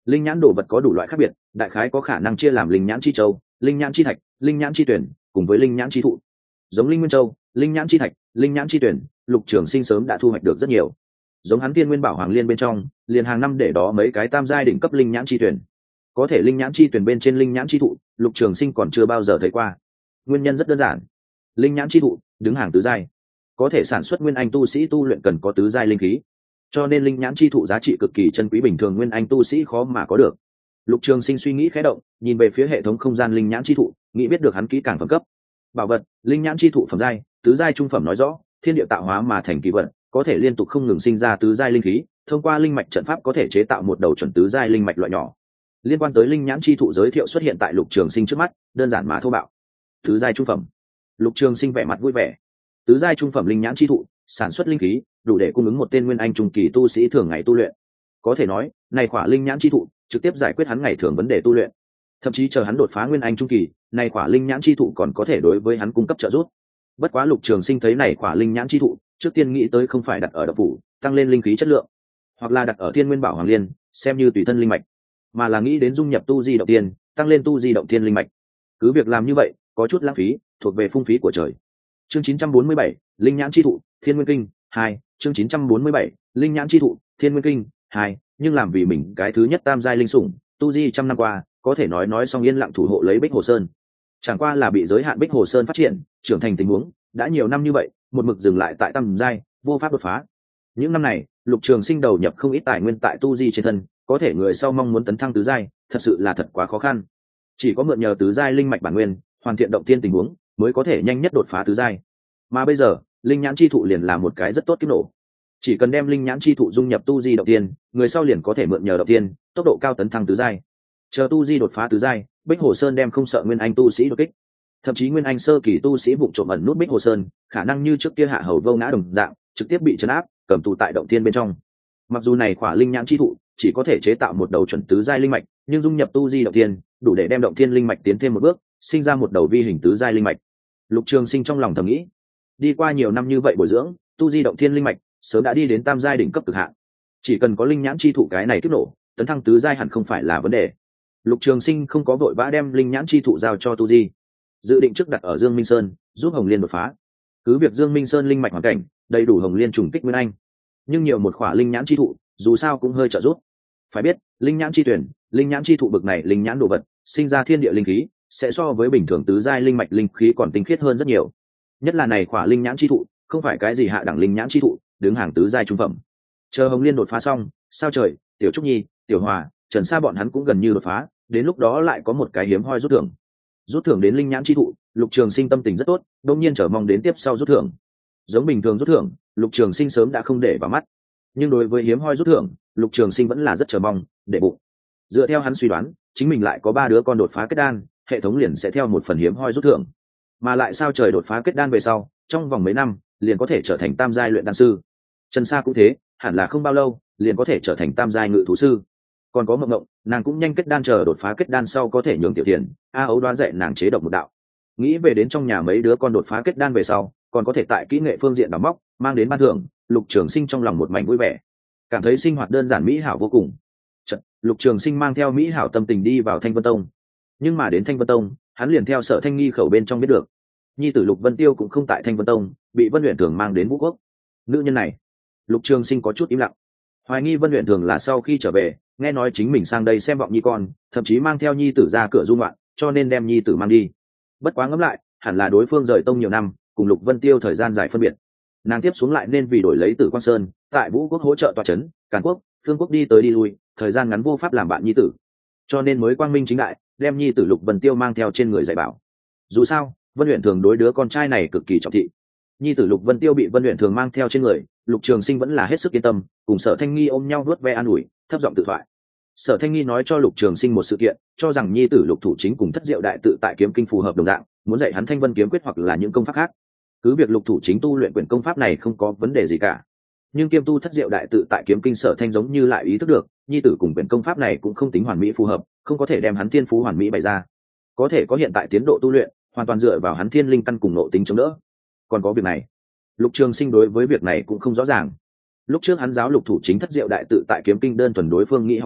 Speaker 1: Linh nhãn đồ vật có đủ loại khác biệt, đại khái có khả năng chia làm linh nhãn chi châu, linh nhãn chi thạch, linh nhãn chi tuyển, cùng với linh nhãn chi thụ. Giống linh nguyên châu, linh nhãn chi thạch, linh nhãn chi tuyển, Lục Trường Sinh sớm đã thu hoạch được rất nhiều. Giống hắn Tiên Nguyên Bảo Hoàng Liên bên trong, liền hàng năm để đó mấy cái tam giai đỉnh cấp linh nhãn chi tuyển. Có thể linh nhãn chi tuyển bên trên linh nhãn chi thụ, Lục Trường Sinh còn chưa bao giờ thấy qua. Nguyên nhân rất đơn giản, linh nhãn chi thụ đứng hàng tứ giai, có thể sản xuất nguyên anh tu sĩ tu luyện cần có tứ giai linh khí, cho nên linh nhãn chi thụ giá trị cực kỳ chân quý, bình thường nguyên anh tu sĩ khó mà có được. Lục Trường Sinh suy nghĩ khẽ động, nhìn về phía hệ thống không gian linh nhãn chi thụ, nghĩ biết được hắn kỹ càng phẩm cấp. Bảo vật, linh nhãn chi thụ phẩm giai, tứ giai trung phẩm nói rõ, thiên địa tạo hóa mà thành kỳ vật, có thể liên tục không ngừng sinh ra tứ giai linh khí, thông qua linh mạch trận pháp có thể chế tạo một đầu chuẩn tứ giai linh mạch loại nhỏ. Liên quan tới linh nhãn chi thụ giới thiệu xuất hiện tại Lục Trường Sinh trước mắt, đơn giản mà thô bạo. Tứ giai trung phẩm. Lục Trường Sinh vẻ mặt vui vẻ. Tứ giai trung phẩm linh nhãn chi thụ, sản xuất linh khí, đủ để cung ứng một tên nguyên anh trung kỳ tu sĩ thường ngày tu luyện. Có thể nói, này khỏa linh nhãn chi thụ trực tiếp giải quyết hắn ngày thường vấn đề tu luyện. Thậm chí chờ hắn đột phá nguyên anh trung kỳ, này khỏa linh nhãn chi thụ còn có thể đối với hắn cung cấp trợ giúp. Bất quá Lục Trường Sinh thấy này khỏa linh nhãn chi thụ, trước tiên nghĩ tới không phải đặt ở độc phủ, tăng lên linh khí chất lượng, hoặc là đặt ở Thiên Nguyên Bảo Hoàng Liên, xem như tùy thân linh mạch, mà là nghĩ đến dung nhập tu di động tiên, tăng lên tu di động thiên linh mạch. Cứ việc làm như vậy, có chút lãng phí, thuộc về phung phí của trời. Chương 947, Linh nhãn chi thụ, Thiên Nguyên Kinh 2, chương 947, Linh nhãn chi thụ, Thiên Nguyên Kinh 2, nhưng làm vì mình cái thứ nhất tam giai linh sủng, tu di trăm năm qua, có thể nói xong yên lặng thủ hộ lấy Bích Hồ Sơn. Chẳng qua là bị giới hạn Bích Hồ Sơn phát triển, trưởng thành tình huống, đã nhiều năm như vậy, một mực dừng lại tại tam giai, vô pháp đột phá. Những năm này, Lục Trường Sinh đầu nhập không ít tài nguyên tại tu di trên thân, có thể người sau mong muốn tấn thăng tứ giai, thật sự là thật quá khó khăn. Chỉ có mượn nhờ tứ giai linh mạch bản nguyên, hoàn thiện động thiên tình huống, mới có thể nhanh nhất đột phá tứ giai. Mà bây giờ, linh nhãn chi thụ liền là một cái rất tốt kiếp nổ. Chỉ cần đem linh nhãn chi thụ dung nhập tu di động tiên, người sau liền có thể mượn nhờ động tiên, tốc độ cao tấn thăng tứ giai. Chờ tu di đột phá tứ giai, Bích Hồ Sơn đem không sợ nguyên anh tu sĩ đột kích. Thậm chí nguyên anh sơ kỳ tu sĩ vụng trộm ẩn nút Bích Hồ Sơn, khả năng như trước kia hạ hầu vô ngã đồng dạng, trực tiếp bị trấn áp, cầm tù tại động tiên bên trong. Mặc dù này khỏa linh nhãn chi thụ chỉ có thể chế tạo một đầu chuẩn tứ giai linh mạch, nhưng dung nhập tu di động tiên, đủ để đem động tiên linh mạch tiến thêm một bước, sinh ra một đầu vi hình tứ giai linh mạch. Lục Trường Sinh trong lòng thầm nghĩ, đi qua nhiều năm như vậy bồi dưỡng, tu di động thiên linh mạch sớm đã đi đến tam giai đỉnh cấp cực hạn. Chỉ cần có linh nhãn chi thụ cái này kích nổ, tấn thăng tứ giai hẳn không phải là vấn đề. Lục Trường Sinh không có vội vã đem linh nhãn chi thụ giao cho tu di, dự định trước đặt ở Dương Minh Sơn, giúp Hồng Liên đột phá. Cứ việc Dương Minh Sơn linh mạch hoàn cảnh đầy đủ Hồng Liên trùng kích nguyên anh, nhưng nhiều một khỏa linh nhãn chi thụ, dù sao cũng hơi trợ giúp. Phải biết, linh nhãn chi tuyển, linh nhãn chi thụ bực này linh nhãn đồ vật, sinh ra thiên địa linh khí, sẽ so với bình thường tứ giai linh mạch linh khí còn tinh khiết hơn rất nhiều. Nhất là này khỏa linh nhãn chi thụ, không phải cái gì hạ đẳng linh nhãn chi thụ, đứng hàng tứ giai trung phẩm. Chờ Hồng Liên đột phá xong, sao trời, Tiểu Trúc Nhi, Tiểu Hòa, Trần Sa bọn hắn cũng gần như đột phá, đến lúc đó lại có một cái hiếm hoi rút thưởng. Rút thưởng đến linh nhãn chi thụ, Lục Trường Sinh tâm tình rất tốt, đương nhiên chờ mong đến tiếp sau rút thưởng. Giống bình thường rút thưởng, Lục Trường Sinh sớm đã không để vào mắt, nhưng đối với hiếm hoi rút thưởng, Lục Trường Sinh vẫn là rất chờ mong, để bụng. Dựa theo hắn suy đoán, chính mình lại có 3 đứa con đột phá kết đan, hệ thống liền sẽ theo một phần hiếm hoi rút thưởng. Mà lại sao trời đột phá kết đan về sau, trong vòng mấy năm, liền có thể trở thành tam giai luyện đan sư. Trần Sa cũng thế, hẳn là không bao lâu, liền có thể trở thành tam giai ngự thú sư. Còn có Mộng Mộng, nàng cũng nhanh kết đan, chờ đột phá kết đan sau có thể nhường Tiểu Tiền, A Ấu Đoá dạy nàng chế độc một đạo. Nghĩ về đến trong nhà mấy đứa con đột phá kết đan về sau, còn có thể tại kỹ nghệ phương diện đào móc, mang đến ban thưởng, Lục Trường Sinh trong lòng một mảnh vui vẻ, cảm thấy sinh hoạt đơn giản mỹ hảo vô cùng. Lục Trường Sinh mang theo mỹ hảo tâm tình đi vào Thanh Vân Tông, nhưng mà đến Thanh Vân Tông, hắn liền theo Sở Thanh Nghi khẩu bên trong biết được, nhi tử Lục Vân Tiêu cũng không tại Thanh Vân Tông, bị Vân Uyển Thường mang đến Vũ Quốc. Nữ nhân này, Lục Trường Sinh có chút im lặng, hoài nghi Vân Uyển Thường là sau khi trở về, nghe nói chính mình sang đây xem vọng nhi con, thậm chí mang theo nhi tử ra cửa du ngoạn, cho nên đem nhi tử mang đi. Bất quá ngẫm lại, hẳn là đối phương rời tông nhiều năm, cùng Lục Vân Tiêu thời gian dài phân biệt, nàng tiếp xuống lại nên vì đổi lấy Tử Quang Sơn, tại Vũ Quốc hỗ trợ tọa chấn, Càn Quốc, Thương Quốc đi tới đi lui, thời gian ngắn vô pháp làm bạn nhi tử, cho nên mới quang minh chính đại đem nhi tử Lục Vân Tiêu mang theo trên người dạy bảo. Dù sao, Vân Uyển Thường đối đứa con trai này cực kỳ trọng thị, nhi tử Lục Vân Tiêu bị Vân Uyển Thường mang theo trên người, Lục Trường Sinh vẫn là hết sức yên tâm, cùng Sở Thanh Nghi ôm nhau vuốt ve an ủi, thấp giọng tự thoại. Sở Thanh Nghi nói cho Lục Trường Sinh một sự kiện, cho rằng nhi tử Lục Thủ Chính cùng Thất Diệu đại tự tại kiếm kinh phù hợp đồng dạng, muốn dạy hắn Thanh Vân kiếm quyết hoặc là những công pháp khác. Cứ việc Lục Thủ Chính tu luyện quyển công pháp này không có vấn đề gì cả, nhưng kiêm tu Thất Diệu đại tự tại kiếm kinh, Sở Thanh giống như lại ý thức được, nhi tử cùng quyển công pháp này cũng không tính hoàn mỹ phù hợp, không có thể đem hắn thiên phú hoàn mỹ bày ra. Có thể có hiện tại tiến độ tu luyện, hoàn toàn dựa vào hắn thiên linh căn cùng nội tính chống đỡ. Còn có việc này, Lục Trường Sinh đối với việc này cũng không rõ ràng. Lúc trước hắn giáo Lục Thủ Chính Thất Diệu đại tự tại kiếm kinh đơn thuần đối phương nghĩ học kiếm,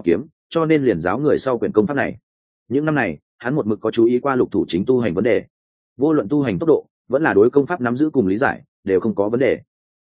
Speaker 1: cho nên liền giáo người sau quyển công pháp này. Những năm này hắn một mực có chú ý qua Lục Thủ Chính tu hành vấn đề, vô luận tu hành tốc độ vẫn là đối công pháp nắm giữ cùng lý giải đều không có vấn đề.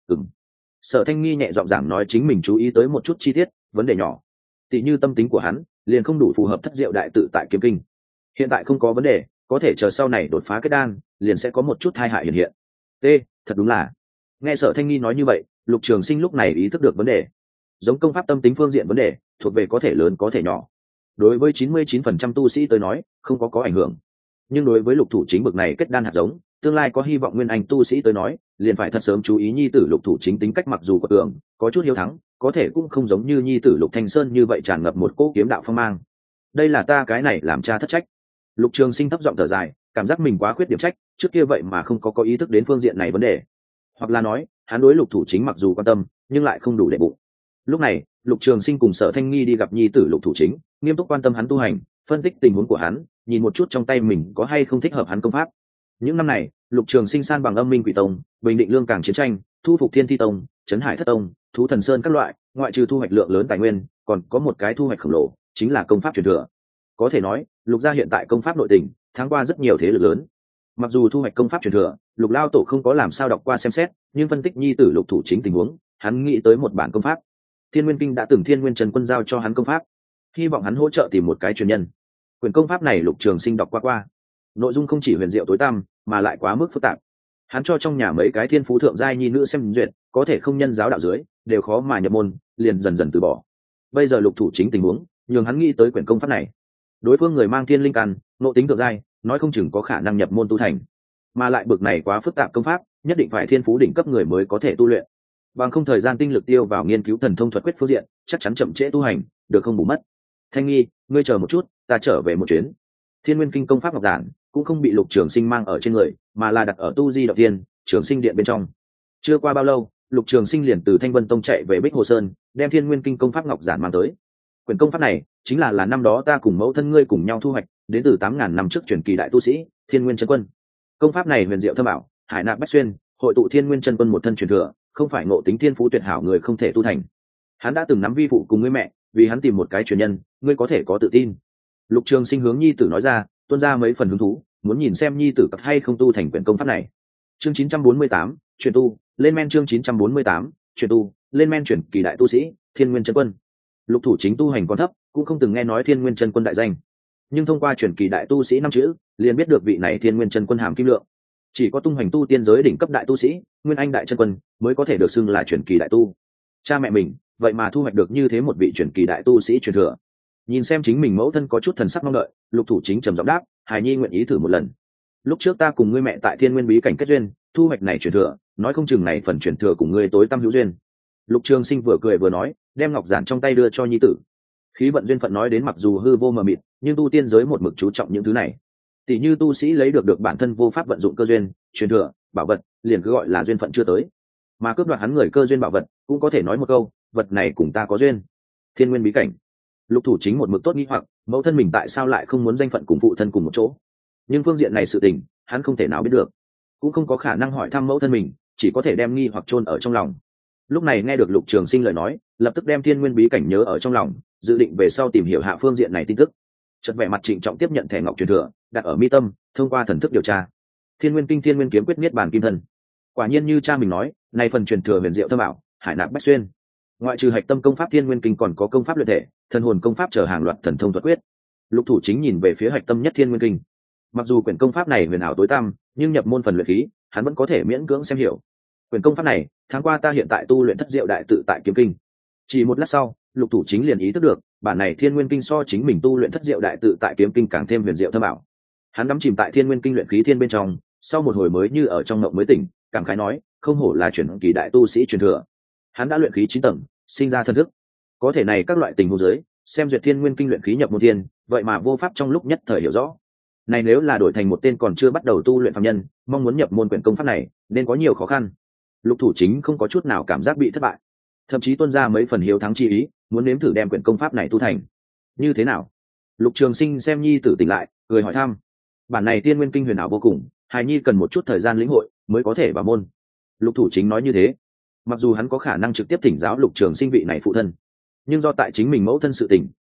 Speaker 1: Sở Thanh Nghi nhẹ giọng giảng nói chính mình chú ý tới một chút chi tiết vấn đề nhỏ, tỉ như tâm tính của hắn liền không đủ phù hợp thất diệu đại tự tại kiếm kinh. Hiện tại không có vấn đề, có thể chờ sau này đột phá kết đan liền sẽ có một chút tai hại hiện hiện. Thật đúng là. Nghe Sở Thanh Nghi nói như vậy, Lục Trường Sinh lúc này ý thức được vấn đề. Giống công pháp tâm tính phương diện vấn đề thuộc về có thể lớn có thể nhỏ, đối với 99% tu sĩ tới nói không có ảnh hưởng, nhưng đối với Lục Thủ Chính bậc này kết đan hạt giống, tương lai có hy vọng nguyên anh tu sĩ tới nói liền phải thật sớm chú ý nhi tử Lục Thủ Chính tính cách mặc dù có tưởng có chút hiếu thắng, có thể cũng không giống như nhi tử Lục Thanh Sơn như vậy tràn ngập một cỗ kiếm đạo phong mang. Đây là ta cái này làm cha thất trách. Lục Trường Sinh thấp giọng thở dài, cảm giác mình quá khuyết điểm trách, trước kia vậy mà không có ý thức đến phương diện này vấn đề, hoặc là nói hắn đối Lục Thủ Chính mặc dù quan tâm nhưng lại không đủ để bụng. Lúc này Lục Trường Sinh cùng Sở Thanh Nghi đi gặp nhi tử Lục Thủ Chính, nghiêm túc quan tâm hắn tu hành, phân tích tình huống của hắn, nhìn một chút trong tay mình có hay không thích hợp hắn công pháp. Những năm này Lục Trường Sinh san bằng Âm Minh Quỷ Tông, bình định Lương Cảng chiến tranh, thu phục Thiên Thi Tông, Trấn Hải Thất Tông, Thú Thần Sơn các loại, ngoại trừ thu hoạch lượng lớn tài nguyên, còn có một cái thu hoạch khổng lồ, chính là công pháp truyền thừa. Có thể nói Lục gia hiện tại công pháp nội tình tháng qua rất nhiều thế lực lớn. Mặc dù thu hoạch công pháp truyền thừa, Lục lao tổ không có làm sao đọc qua xem xét, nhưng phân tích nhi tử Lục Thủ Chính tình huống, hắn nghĩ tới một bản công pháp. Thiên Nguyên Kinh đã từng Thiên Nguyên Trần Quân giao cho hắn công pháp, hy vọng hắn hỗ trợ tìm một cái truyền nhân. Quyển công pháp này Lục Trường Sinh đọc qua, nội dung không chỉ huyền diệu tối tăm, mà lại quá mức phức tạp. Hắn cho trong nhà mấy cái thiên phú thượng giai nhi nữ xem duyệt, có thể không nhân giáo đạo dưới, đều khó mà nhập môn, liền dần dần từ bỏ. Bây giờ Lục Thủ Chính tình huống, nhường hắn nghĩ tới quyển công pháp này. Đối phương người mang thiên linh căn, nội tính thượng giai, nói không chừng có khả năng nhập môn tu thành. Mà lại bực này quá phức tạp công pháp, nhất định phải thiên phú đỉnh cấp người mới có thể tu luyện. Bằng không thời gian tinh lực tiêu vào nghiên cứu thần thông thuật quyết phương diện, chắc chắn chậm trễ tu hành, được không bù mất. Thanh Nghi, ngươi chờ một chút, ta trở về một chuyến. Thiên Nguyên Kinh công pháp ngọc giản cũng không bị Lục Trường Sinh mang ở trên người, mà là đặt ở tu di động tiên Trường Sinh điện bên trong. Chưa qua bao lâu, Lục Trường Sinh liền từ Thanh Vân Tông chạy về Bích Hồ Sơn, đem Thiên Nguyên Kinh công pháp ngọc giản mang tới. Quyển công pháp này chính là năm đó ta cùng mẫu thân ngươi cùng nhau thu hoạch, đến từ 8.000 năm trước truyền kỳ đại tu sĩ Thiên Nguyên Chân Quân. Công pháp này huyền diệu thâm ảo, hải nạp bách xuyên, hội tụ Thiên Nguyên Chân Quân một thân truyền thừa, không phải ngộ tính thiên phú tuyệt hảo người không thể tu thành. Hắn đã từng nắm vi phụ cùng ngươi mẹ, vì hắn tìm một cái truyền nhân, ngươi có thể có tự tin. Lục Trường Sinh hướng nhi tử nói ra, tuôn ra mấy phần hứng thú, muốn nhìn xem nhi tử hay không tu thành quyển công pháp này. Chương 948, truyền tu, lên men. Chương 948, truyền tu, lên men. Truyền kỳ đại tu sĩ Thiên Nguyên Chân Quân. Lục Thủ Chính tu hành còn thấp, cũng không từng nghe nói Thiên Nguyên Chân Quân đại danh, nhưng thông qua truyền kỳ đại tu sĩ năm chữ, liền biết được vị này Thiên Nguyên Chân Quân hàm kim lượng. Chỉ có tung hành tu tiên giới đỉnh cấp đại tu sĩ, Nguyên Anh đại chân quân mới có thể được xưng là truyền kỳ đại tu. Cha mẹ mình vậy mà thu hoạch được như thế một vị truyền kỳ đại tu sĩ truyền thừa. Nhìn xem chính mình mẫu thân có chút thần sắc mong đợi, Lục Thủ Chính trầm giọng đáp, hài nhi nguyện ý thử một lần. Lúc trước ta cùng ngươi mẹ tại Thiên Nguyên bí cảnh kết duyên, thu hoạch này truyền thừa, nói không chừng này phần truyền thừa cùng ngươi tối tâm hữu duyên. Lục Trường Sinh vừa cười vừa nói, đem ngọc giản trong tay đưa cho nhi tử. Khí vận duyên phận nói đến mặc dù hư vô mờ mịt, nhưng tu tiên giới một mực chú trọng những thứ này. Tỷ như tu sĩ lấy được bản thân vô pháp vận dụng cơ duyên, truyền thừa, bảo vật, liền cứ gọi là duyên phận chưa tới. Mà cướp đoạt hắn người cơ duyên bảo vật, cũng có thể nói một câu, vật này cùng ta có duyên. Thiên Nguyên bí cảnh. Lục Thủ Chính một mực tốt nghi hoặc, mẫu thân mình tại sao lại không muốn danh phận cùng phụ thân cùng một chỗ. Nhưng phương diện này sự tình, hắn không thể nào biết được, cũng không có khả năng hỏi thăm mẫu thân mình, chỉ có thể đem nghi hoặc chôn ở trong lòng. Lúc này nghe được Lục Trường Sinh lời nói, lập tức đem Thiên Nguyên bí cảnh nhớ ở trong lòng, dự định về sau tìm hiểu hạ phương diện này tin tức. Chợt vẻ mặt trịnh trọng tiếp nhận thẻ ngọc truyền thừa, đặt ở mi tâm, thông qua thần thức điều tra. Thiên Nguyên Kinh, Thiên Nguyên kiếm quyết, niết bàn kim thân. Quả nhiên như cha mình nói, này phần truyền thừa huyền diệu thâm ảo, hải nạp bách xuyên. Ngoại trừ hạch tâm công pháp Thiên Nguyên Kinh còn có công pháp luyện thể, thần hồn công pháp chờ hàng loạt thần thông thuật quyết. Lục Thủ Chính nhìn về phía hạch tâm nhất Thiên Nguyên Kinh. Mặc dù quyển công pháp này huyền ảo tối tăm, nhưng nhập môn phần luyện khí, hắn vẫn có thể miễn cưỡng xem hiểu. Quyển công pháp này, tháng qua ta hiện tại tu luyện thất diệu đại tự tại kiếm kinh. Chỉ một lát sau, Lục Thủ Chính liền ý thức được, bản này Thiên Nguyên Kinh so chính mình tu luyện thất diệu đại tự tại kiếm kinh càng thêm huyền diệu thâm ảo. Hắn đắm chìm tại Thiên Nguyên Kinh luyện khí thiên bên trong, sau một hồi mới như ở trong ngộng mới tỉnh, cảm khái nói, không hổ là truyền kỳ đại tu sĩ truyền thừa. Hắn đã luyện khí 9 tầng, sinh ra thần thức. Có thể này các loại tình huống dưới, xem duyệt Thiên Nguyên Kinh luyện khí nhập môn thiên, vậy mà vô pháp trong lúc nhất thời hiểu rõ. Này nếu là đổi thành một tên còn chưa bắt đầu tu luyện phàm nhân, mong muốn nhập môn quyển công pháp này, nên có nhiều khó khăn. Lục Thủ Chính không có chút nào cảm giác bị thất bại, thậm chí tuôn ra mấy phần hiếu thắng chi ý, muốn nếm thử đem quyển công pháp này tu thành. Như thế nào? Lục Trường Sinh xem nhi tử tỉnh lại, cười hỏi thăm. Bản này Thiên Nguyên Kinh huyền ảo vô cùng, hài nhi cần một chút thời gian lĩnh hội mới có thể vào môn. Lục Thủ Chính nói như thế. Mặc dù hắn có khả năng trực tiếp thỉnh giáo Lục Trường Sinh vị này phụ thân, nhưng do tại chính mình mẫu thân sự tình,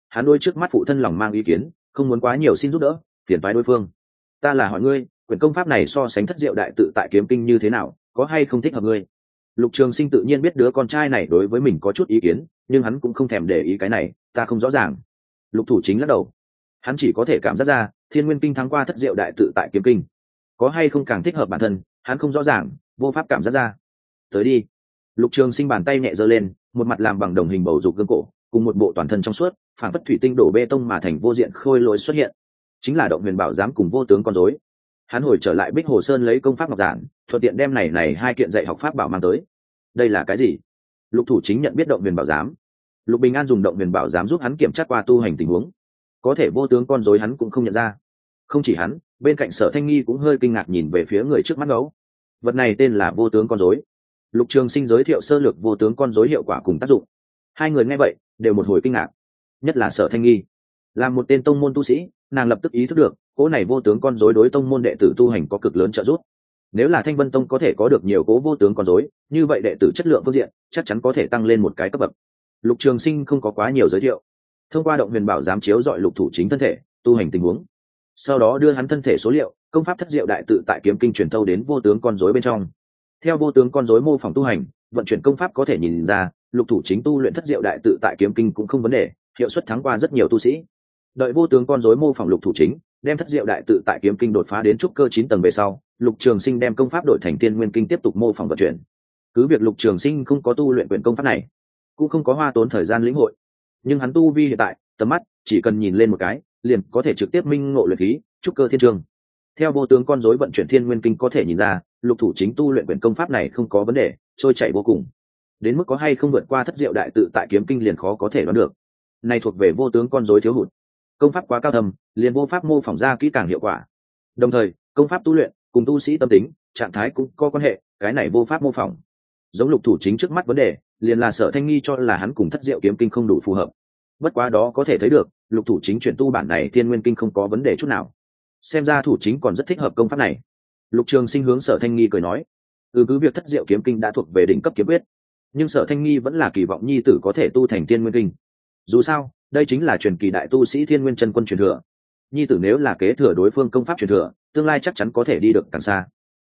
Speaker 1: hắn đôi trước mắt phụ thân lòng mang ý kiến, không muốn quá nhiều xin giúp đỡ, phiền toái đối phương. Ta là hỏi ngươi, quyển công pháp này so sánh thất diệu đại tự tại kiếm kinh như thế nào, có hay không thích hợp ngươi? Lục Trường Sinh tự nhiên biết đứa con trai này đối với mình có chút ý kiến, nhưng hắn cũng không thèm để ý cái này, ta không rõ ràng. Lục Thủ Chính lắc đầu, hắn chỉ có thể cảm giác ra Thiên Nguyên Kinh thắng qua thất diệu đại tự tại kiếm kinh, có hay không càng thích hợp bản thân, hắn không rõ ràng, vô pháp cảm giác ra. Tới đi. Lục Trường Sinh bàn tay nhẹ giơ lên, một mặt làm bằng đồng hình bầu dục gương cổ, cùng một bộ toàn thân trong suốt, phản phất thủy tinh đổ bê tông mà thành vô diện khôi lỗi xuất hiện, chính là Động Huyền Bảo Giám cùng Vô Tướng con rối. Hắn hồi trở lại Bích Hồ Sơn lấy công pháp ngọc giản, thuận tiện đem này hai kiện dạy học pháp bảo mang tới. Đây là cái gì? Lục Thủ Chính nhận biết Động Huyền Bảo Giám. Lục Bình An dùng Động Huyền Bảo Giám giúp hắn kiểm tra qua tu hành tình huống, có thể Vô Tướng con rối hắn cũng không nhận ra. Không chỉ hắn, bên cạnh Sở Thanh Nghi cũng hơi kinh ngạc nhìn về phía người trước mắt ngấu. Vật này tên là Vô Tướng con rối. Lục Trường Sinh giới thiệu sơ lược Vô Tướng con rối hiệu quả cùng tác dụng. Hai người nghe vậy đều một hồi kinh ngạc, nhất là Sở Thanh Nghi, là một tên tông môn tu sĩ, nàng lập tức ý thức được cố này vô tướng con rối đối tông môn đệ tử tu hành có cực lớn trợ giúp. Nếu là Thanh Vân Tông có thể có được nhiều cố vô tướng con rối, như vậy đệ tử chất lượng phương diện chắc chắn có thể tăng lên một cái cấp bậc. Lục Trường Sinh không có quá nhiều giới thiệu, thông qua Động Huyền Bảo Giám chiếu dọi Lục Thủ Chính thân thể tu hành tình huống, sau đó đưa hắn thân thể số liệu, công pháp thất diệu đại tự tại kiếm kinh truyền thâu đến vô tướng con rối bên trong. Theo vô tướng con rối mô phỏng tu hành, vận chuyển công pháp có thể nhìn ra, Lục Thủ Chính tu luyện thất diệu đại tự tại kiếm kinh cũng không vấn đề, hiệu suất thắng qua rất nhiều tu sĩ. Đợi vô tướng con rối mô phỏng Lục Thủ Chính, đem thất diệu đại tự tại kiếm kinh đột phá đến trúc cơ 9 tầng về sau, Lục Trường Sinh đem công pháp đổi thành Tiên Nguyên kinh tiếp tục mô phỏng vận chuyển. Cứ việc Lục Trường Sinh không có tu luyện quyển công pháp này, cũng không có hoa tốn thời gian lĩnh hội, nhưng hắn tu vi hiện tại, tầm mắt chỉ cần nhìn lên một cái, liền có thể trực tiếp minh ngộ luyện khí, trúc cơ thiên trường. Theo vô tướng con rối vận chuyển Thiên Nguyên kinh có thể nhìn ra, Lục Thủ Chính tu luyện quyển công pháp này không có vấn đề, trôi chảy vô cùng. Đến mức có hay không vượt qua thất diệu đại tự tại kiếm kinh liền khó có thể đoán được. Này thuộc về vô tướng con rối thiếu hụt. Công pháp quá cao thâm, liền vô pháp mô phỏng ra kỹ càng hiệu quả. Đồng thời, công pháp tu luyện cùng tu sĩ tâm tính, trạng thái cũng có quan hệ, cái này vô pháp mô phỏng. Giống Lục Thủ Chính trước mắt vấn đề, liền là Sở Thanh Nghi cho là hắn cùng thất diệu kiếm kinh không đủ phù hợp. Bất quá đó có thể thấy được, Lục Thủ Chính chuyển tu bản này Thiên Nguyên kinh không có vấn đề chút nào. Xem ra Thủ Chính còn rất thích hợp công pháp này. Lục Trường Sinh hướng Sở Thanh Nghi cười nói, cứ việc thất diệu kiếm kinh đã thuộc về đỉnh cấp kiếm quyết, nhưng Sở Thanh Nghi vẫn là kỳ vọng nhi tử có thể tu thành Thiên Nguyên kinh. Dù sao, đây chính là truyền kỳ đại tu sĩ Thiên Nguyên chân quân truyền thừa. Nhi tử nếu là kế thừa đối phương công pháp truyền thừa, tương lai chắc chắn có thể đi được càng xa.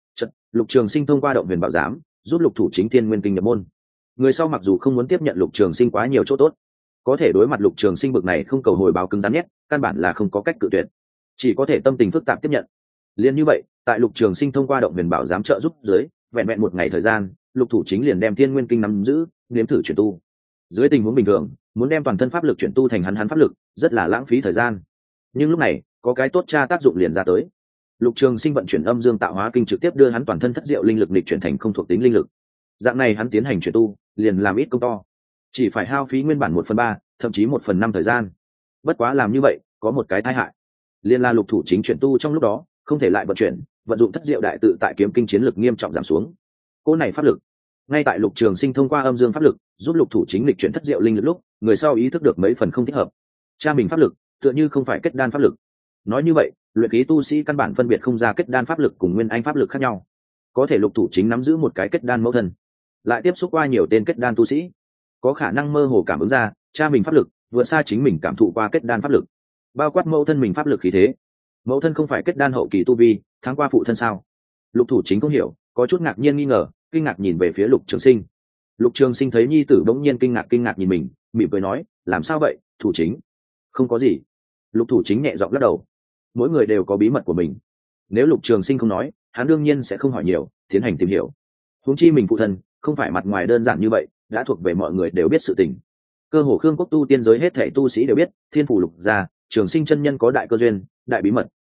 Speaker 1: Lục Trường Sinh thông qua Động Huyền Bảo Giám, giúp Lục Thủ Chính Thiên Nguyên kinh nhập môn. Người sau mặc dù không muốn tiếp nhận Lục Trường Sinh quá nhiều chỗ tốt, có thể đối mặt Lục Trường Sinh bực này không cầu hồi báo cứng rắn nhét, căn bản là không có cách cự tuyệt, chỉ có thể tâm tình phức tạp tiếp nhận. Liên như vậy, tại Lục Trường Sinh thông qua Động Huyền Bảo Giám trợ giúp dưới, vẹn vẹn một ngày thời gian, Lục Thủ Chính liền đem Thiên Nguyên kinh nắm giữ, nếm thử chuyển tu. Dưới tình huống bình thường, muốn đem toàn thân pháp lực chuyển tu thành hắn pháp lực, rất là lãng phí thời gian. Nhưng lúc này, có cái tốt tra tác dụng liền ra tới. Lục Trường Sinh vận chuyển Âm Dương Tạo Hóa kinh trực tiếp đưa hắn toàn thân thất diệu linh lực nghịch chuyển thành không thuộc tính linh lực. Dạng này hắn tiến hành chuyển tu, liền làm ít công to, chỉ phải hao phí nguyên bản 1/3, thậm chí 1/5 thời gian. Bất quá làm như vậy, có một cái tai hại, liền là Lục Thủ Chính chuyển tu trong lúc đó, không thể lại vận chuyển, vận dụng thất diệu đại tự tại kiếm kinh chiến lực nghiêm trọng giảm xuống. Cỗ này pháp lực, ngay tại Lục Trường Sinh thông qua âm dương pháp lực giúp Lục Thủ Chính lịch chuyển thất diệu linh lực lúc, người sau ý thức được mấy phần không thích hợp. Cha mình pháp lực tựa như không phải kết đan pháp lực. Nói như vậy, luyện khí tu sĩ căn bản phân biệt không ra kết đan pháp lực cùng nguyên anh pháp lực khác nhau. Có thể Lục Thủ Chính nắm giữ một cái kết đan mẫu thân, lại tiếp xúc qua nhiều tên kết đan tu sĩ, có khả năng mơ hồ cảm ứng ra cha mình pháp lực vượt xa chính mình cảm thụ qua kết đan pháp lực, bao quát mẫu thân mình pháp lực khí thế. Mẫu thân không phải kết đan hậu kỳ tu vi, tháng qua phụ thân sao? Lục Thủ Chính không hiểu, có chút ngạc nhiên nghi ngờ, kinh ngạc nhìn về phía Lục Trường Sinh. Lục Trường Sinh thấy nhi tử bỗng nhiên kinh ngạc nhìn mình, mỉm cười nói, làm sao vậy, Thủ Chính? Không có gì. Lục Thủ Chính nhẹ giọng lắc đầu. Mỗi người đều có bí mật của mình, nếu Lục Trường Sinh không nói, hắn đương nhiên sẽ không hỏi nhiều, tiến hành tìm hiểu. Huống chi mình phụ thân không phải mặt ngoài đơn giản như vậy, đã thuộc về mọi người đều biết sự tình. Cơ hồ Khương Quốc tu tiên giới hết thảy tu sĩ đều biết, Thiên Phủ Lục gia, Trường Sinh chân nhân có đại cơ duyên, đại bí mật.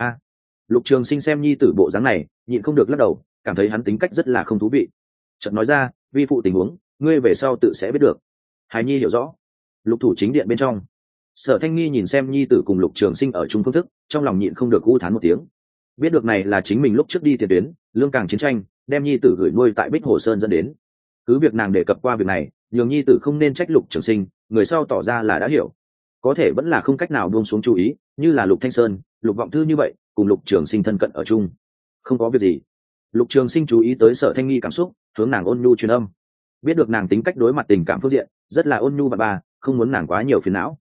Speaker 1: Lục Trường Sinh xem nhi tử bộ dáng này, nhịn không được lắc đầu, cảm thấy hắn tính cách rất là không thú vị. Chợt nói ra, vi phụ tình huống, ngươi về sau tự sẽ biết được. Hải nhi hiểu rõ. Lục Thủ Chính điện bên trong, Sở Thanh Nghi nhìn xem nhi tử cùng Lục Trường Sinh ở chung phương thức, trong lòng nhịn không được u thán một tiếng. Biết được này là chính mình lúc trước đi tiền tuyến, lương càng chiến tranh, đem nhi tử gửi nuôi tại Bích Hồ Sơn dẫn đến. Cứ việc nàng đề cập qua việc này, nhường nhi tử không nên trách Lục Trường Sinh, người sau tỏ ra là đã hiểu, có thể vẫn là không cách nào buông xuống chú ý, như là Lục Thanh Sơn, Lục Vọng Thư như vậy, cùng Lục Trường Sinh thân cận ở chung. Không có việc gì. Lục Trường Sinh chú ý tới Sở Thanh Nghi cảm xúc, hướng nàng ôn nhu truyền âm. Biết được nàng tính cách đối mặt tình cảm phương diện rất là ôn nhu và không muốn nàng quá nhiều phiền não.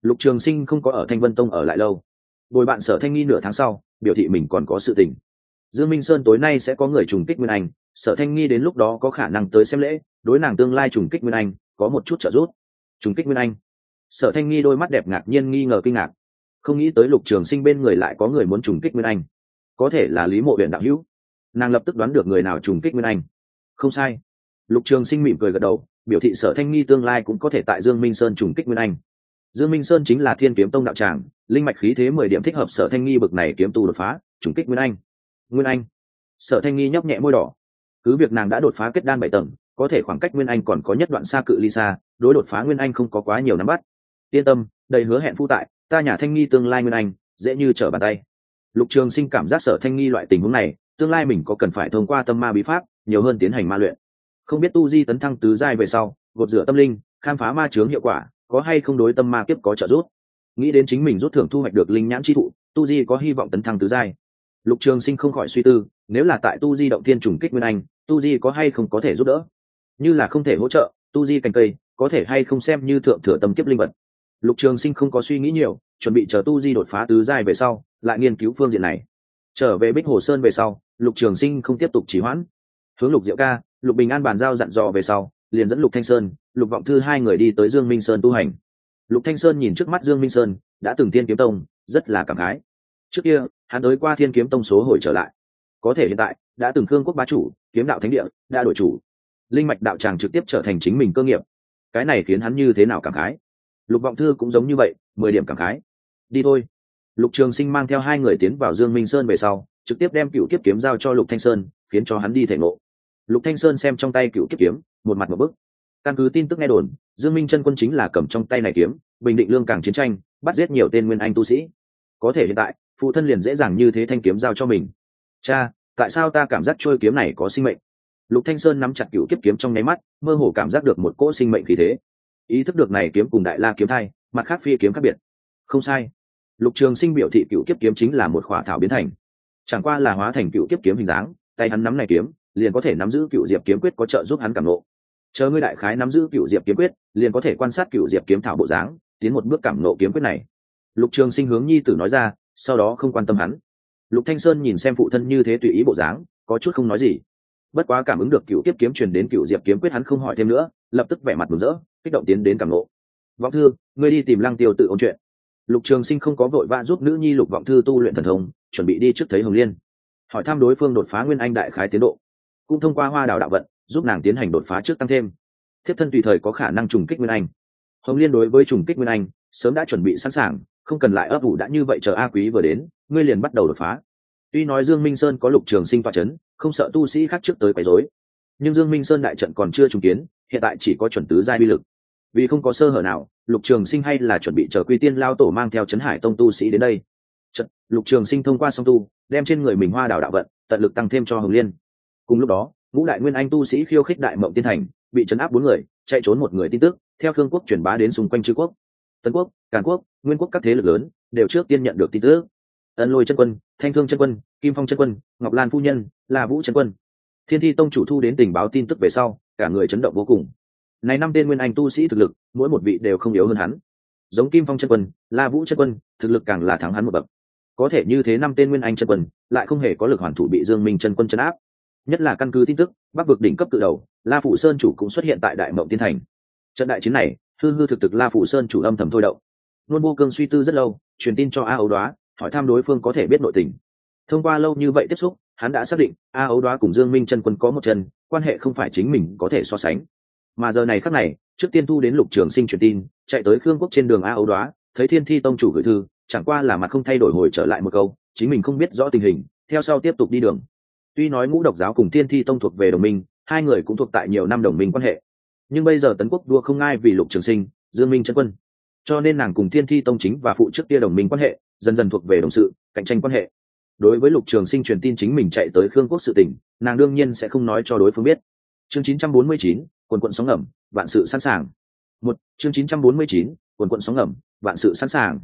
Speaker 1: Lục Trường Sinh không có ở Thanh Vân Tông ở lại lâu, bồi bạn Sở Thanh Nghi nửa tháng sau, biểu thị mình còn có sự tình. Dương Minh Sơn tối nay sẽ có người trùng kích Nguyên Anh, Sở Thanh Nghi đến lúc đó có khả năng tới xem lễ, đối nàng tương lai trùng kích Nguyên Anh có một chút trợ giúp. Trùng kích Nguyên Anh. Sở Thanh Nghi đôi mắt đẹp ngạc nhiên nghi ngờ kinh ngạc, không nghĩ tới Lục Trường Sinh bên người lại có người muốn trùng kích Nguyên Anh, có thể là Lý Mộ Uyển đạo hữu. Nàng lập tức đoán được người nào trùng kích Nguyên Anh. Không sai. Lục Trường Sinh mỉm cười gật đầu, biểu thị Sở Thanh Nghi tương lai cũng có thể tại Dương Minh Sơn trùng kích Nguyên Anh. Dương Minh Sơn chính là Thiên Kiếm Tông đạo tràng, linh mạch khí thế 10 điểm thích hợp Sở Thanh Nghi bực này kiếm tu đột phá, trùng kích Nguyên Anh. Nguyên Anh. Sở Thanh Nghi nhấp nhẹ môi đỏ. Cứ việc nàng đã đột phá kết đan 7 tầng, có thể khoảng cách Nguyên Anh còn có nhất đoạn xa cự ly xa, đối đột phá Nguyên Anh không có quá nhiều nắm bắt. Yên tâm, đầy hứa hẹn phu tại, ta nhà Thanh Nghi tương lai Nguyên Anh, dễ như trở bàn tay. Lục Trường Sinh cảm giác Sở Thanh Nghi loại tình huống này, tương lai mình có cần phải thông qua tâm ma bí pháp, nhiều hơn tiến hành ma luyện. Không biết tu di tấn thăng tứ giai về sau, gột rửa tâm linh, khám phá ma chướng hiệu quả, có hay không đối tâm ma kiếp có trợ giúp. Nghĩ đến chính mình rút thưởng thu hoạch được linh nhãn chi thụ, tu di có hy vọng tấn thăng tứ giai. Lục Trường Sinh không khỏi suy tư, nếu là tại tu di động thiên trùng kích Nguyên Anh, tu di có hay không có thể giúp đỡ? Như là không thể hỗ trợ, tu di cành cây, có thể hay không xem như thượng thừa tâm kiếp linh vật. Lục Trường Sinh không có suy nghĩ nhiều, chuẩn bị chờ tu di đột phá tứ giai về sau, lại nghiên cứu phương diện này. Trở về Bích Hồ Sơn về sau, Lục Trường Sinh không tiếp tục trì hoãn, hướng Lục Diệu Ca, Lục Bình An bàn giao dặn dò về sau, liền dẫn Lục Thanh Sơn, Lục Vọng Thư hai người đi tới Dương Minh Sơn tu hành. Lục Thanh Sơn nhìn trước mắt Dương Minh Sơn, đã từng Thiên Kiếm Tông, rất là cảm khái. Trước kia, hắn tới qua Thiên Kiếm Tông số hồi trở lại, có thể hiện tại đã từng Khương quốc bá chủ, kiếm đạo thánh địa đã đổi chủ, linh mạch đạo tràng trực tiếp trở thành chính mình cơ nghiệp. Cái này khiến hắn như thế nào cảm khái. Lục Vọng Thư cũng giống như vậy, 10 điểm cảm khái. Đi thôi. Lục Trường Sinh mang theo hai người tiến vào Dương Minh Sơn về sau, trực tiếp đem Cửu Kiếp kiếm giao cho Lục Thanh Sơn, khiến cho hắn đi thể ngộ. Lục Thanh Sơn xem trong tay Cửu Kiếp kiếm, một mặt một bức. Căn cứ tin tức nghe đồn, Dương Minh chân quân chính là cầm trong tay này kiếm, bình định lương cảng chiến tranh, bắt giết nhiều tên nguyên anh tu sĩ. Có thể hiện tại, phụ thân liền dễ dàng như thế thanh kiếm giao cho mình. Cha, tại sao ta cảm giác trôi kiếm này có sinh mệnh? Lục Thanh Sơn nắm chặt Cửu Kiếp kiếm trong nháy mắt, mơ hồ cảm giác được một cỗ sinh mệnh khí thế. Ý thức được này kiếm cùng Đại La kiếm thai, mặt khác phi kiếm khác biệt. Không sai. Lục Trường Sinh biểu thị Cửu Kiếp kiếm chính là một khỏa thảo biến thành, chẳng qua là hóa thành Cửu Kiếp kiếm hình dáng, tay hắn nắm này kiếm, liền có thể nắm giữ Cửu Diệp kiếm quyết có trợ giúp hắn cảm ngộ. Chờ ngươi đại khái nắm giữ Cửu Diệp kiếm quyết, liền có thể quan sát Cửu Diệp kiếm thảo bộ dáng, tiến một bước cảm ngộ kiếm quyết này. Lục Trường Sinh hướng nhi tử nói ra, sau đó không quan tâm hắn. Lục Thanh Sơn nhìn xem phụ thân như thế tùy ý bộ dáng, có chút không nói gì. Bất quá cảm ứng được Cửu Kiếp kiếm truyền đến Cửu Diệp kiếm quyết, hắn không hỏi thêm nữa, lập tức vẻ mặt mừng rỡ, kích động tiến đến cảm ngộ. Vọng Thư, ngươi đi tìm Lăng Tiêu tự ôn chuyện. Lục Trường Sinh không có vội vã giúp nữ nhi Lục Vọng Thư tu luyện thần thông, chuẩn bị đi trước thấy Hồng Liên, hỏi thăm đối phương đột phá Nguyên Anh đại khái tiến độ, cũng thông qua Hoa Đào đạo vận giúp nàng tiến hành đột phá trước tăng thêm. Thiếp thân tùy thời có khả năng trùng kích Nguyên Anh. Hồng Liên đối với trùng kích Nguyên Anh sớm đã chuẩn bị sẵn sàng, không cần lại ấp ủ đã như vậy, chờ A Quý vừa đến, ngươi liền bắt đầu đột phá. Tuy nói Dương Minh Sơn có Lục Trường Sinh tọa chấn, không sợ tu sĩ khác trước tới quấy rối, nhưng Dương Minh Sơn đại trận còn chưa trùng kiến, hiện tại chỉ có chuẩn tứ giai uy lực. Vì không có sơ hở nào, Lục Trường Sinh hay là chuẩn bị chờ Quy Tiên lao tổ mang theo Trấn Hải Tông tu sĩ đến đây. Lục Trường Sinh thông qua song tu, đem trên người mình Hoa Đào đạo vận tận lực tăng thêm cho Hồng Liên. Cùng lúc đó, ngũ đại nguyên anh tu sĩ khiêu khích Đại Mộng Tiên Thành, bị trấn áp 4 người, chạy trốn 1 người tin tức, theo Khương quốc truyền bá đến xung quanh Trư quốc, Tấn quốc, Càn quốc, Nguyên quốc các thế lực lớn đều trước tiên nhận được tin tức. Ân Lôi chân quân, Thanh Thương chân quân, Kim Phong chân quân, Ngọc Lan phu nhân, La Vũ chân quân, Thiên Thi tông chủ thu đến tình báo tin tức về sau, cả người chấn động vô cùng. Này 5 tên nguyên anh tu sĩ thực lực, mỗi một vị đều không yếu hơn hắn. Giống Kim Phong chân quân, La Vũ chân quân, thực lực càng là thắng hắn một bậc. Có thể như thế 5 tên nguyên anh chân quân, lại không hề có lực hoàn thủ bị Dương Minh chân quân trấn áp. Nhất là căn cứ tin tức, Bắc vực đỉnh cấp cự đầu, La Phủ Sơn chủ cũng xuất hiện tại Đại Mộng Tiên Thành. Trận đại chiến này, hư hư thực thực La Phủ Sơn chủ âm thầm thôi động. Luân Vô Cương suy tư rất lâu, truyền tin cho A Ấu Đoá, hỏi thăm đối phương có thể biết nội tình. Thông qua lâu như vậy tiếp xúc, hắn đã xác định A Ấu Đoá cùng Dương Minh chân quân có một chân, quan hệ không phải chính mình có thể so sánh. Mà giờ này khắc này, trước tiên thu đến Lục Trường Sinh truyền tin, chạy tới Khương quốc trên đường A Ấu Đoá, thấy Thiên Thi tông chủ gửi thư, chẳng qua là mặt không thay đổi hồi trở lại một câu, chính mình không biết rõ tình hình, theo sau tiếp tục đi đường. Tuy nói Ngũ Độc giáo cùng Thiên Thi tông thuộc về đồng minh, hai người cũng thuộc tại nhiều năm đồng minh quan hệ, nhưng bây giờ Tấn quốc đua không ai vì Lục Trường Sinh, Dương Minh chân quân, cho nên nàng cùng Thiên Thi tông chính và phụ trước kia đồng minh quan hệ, dần dần thuộc về đồng sự, cạnh tranh quan hệ. Đối với Lục Trường Sinh truyền tin chính mình chạy tới Khương quốc sự tình, nàng đương nhiên sẽ không nói cho đối phương biết. Chương 949, quần quận sóng ngầm, vạn sự sẵn sàng. Chương 949, quần quận sóng ngầm, vạn sự sẵn sàng.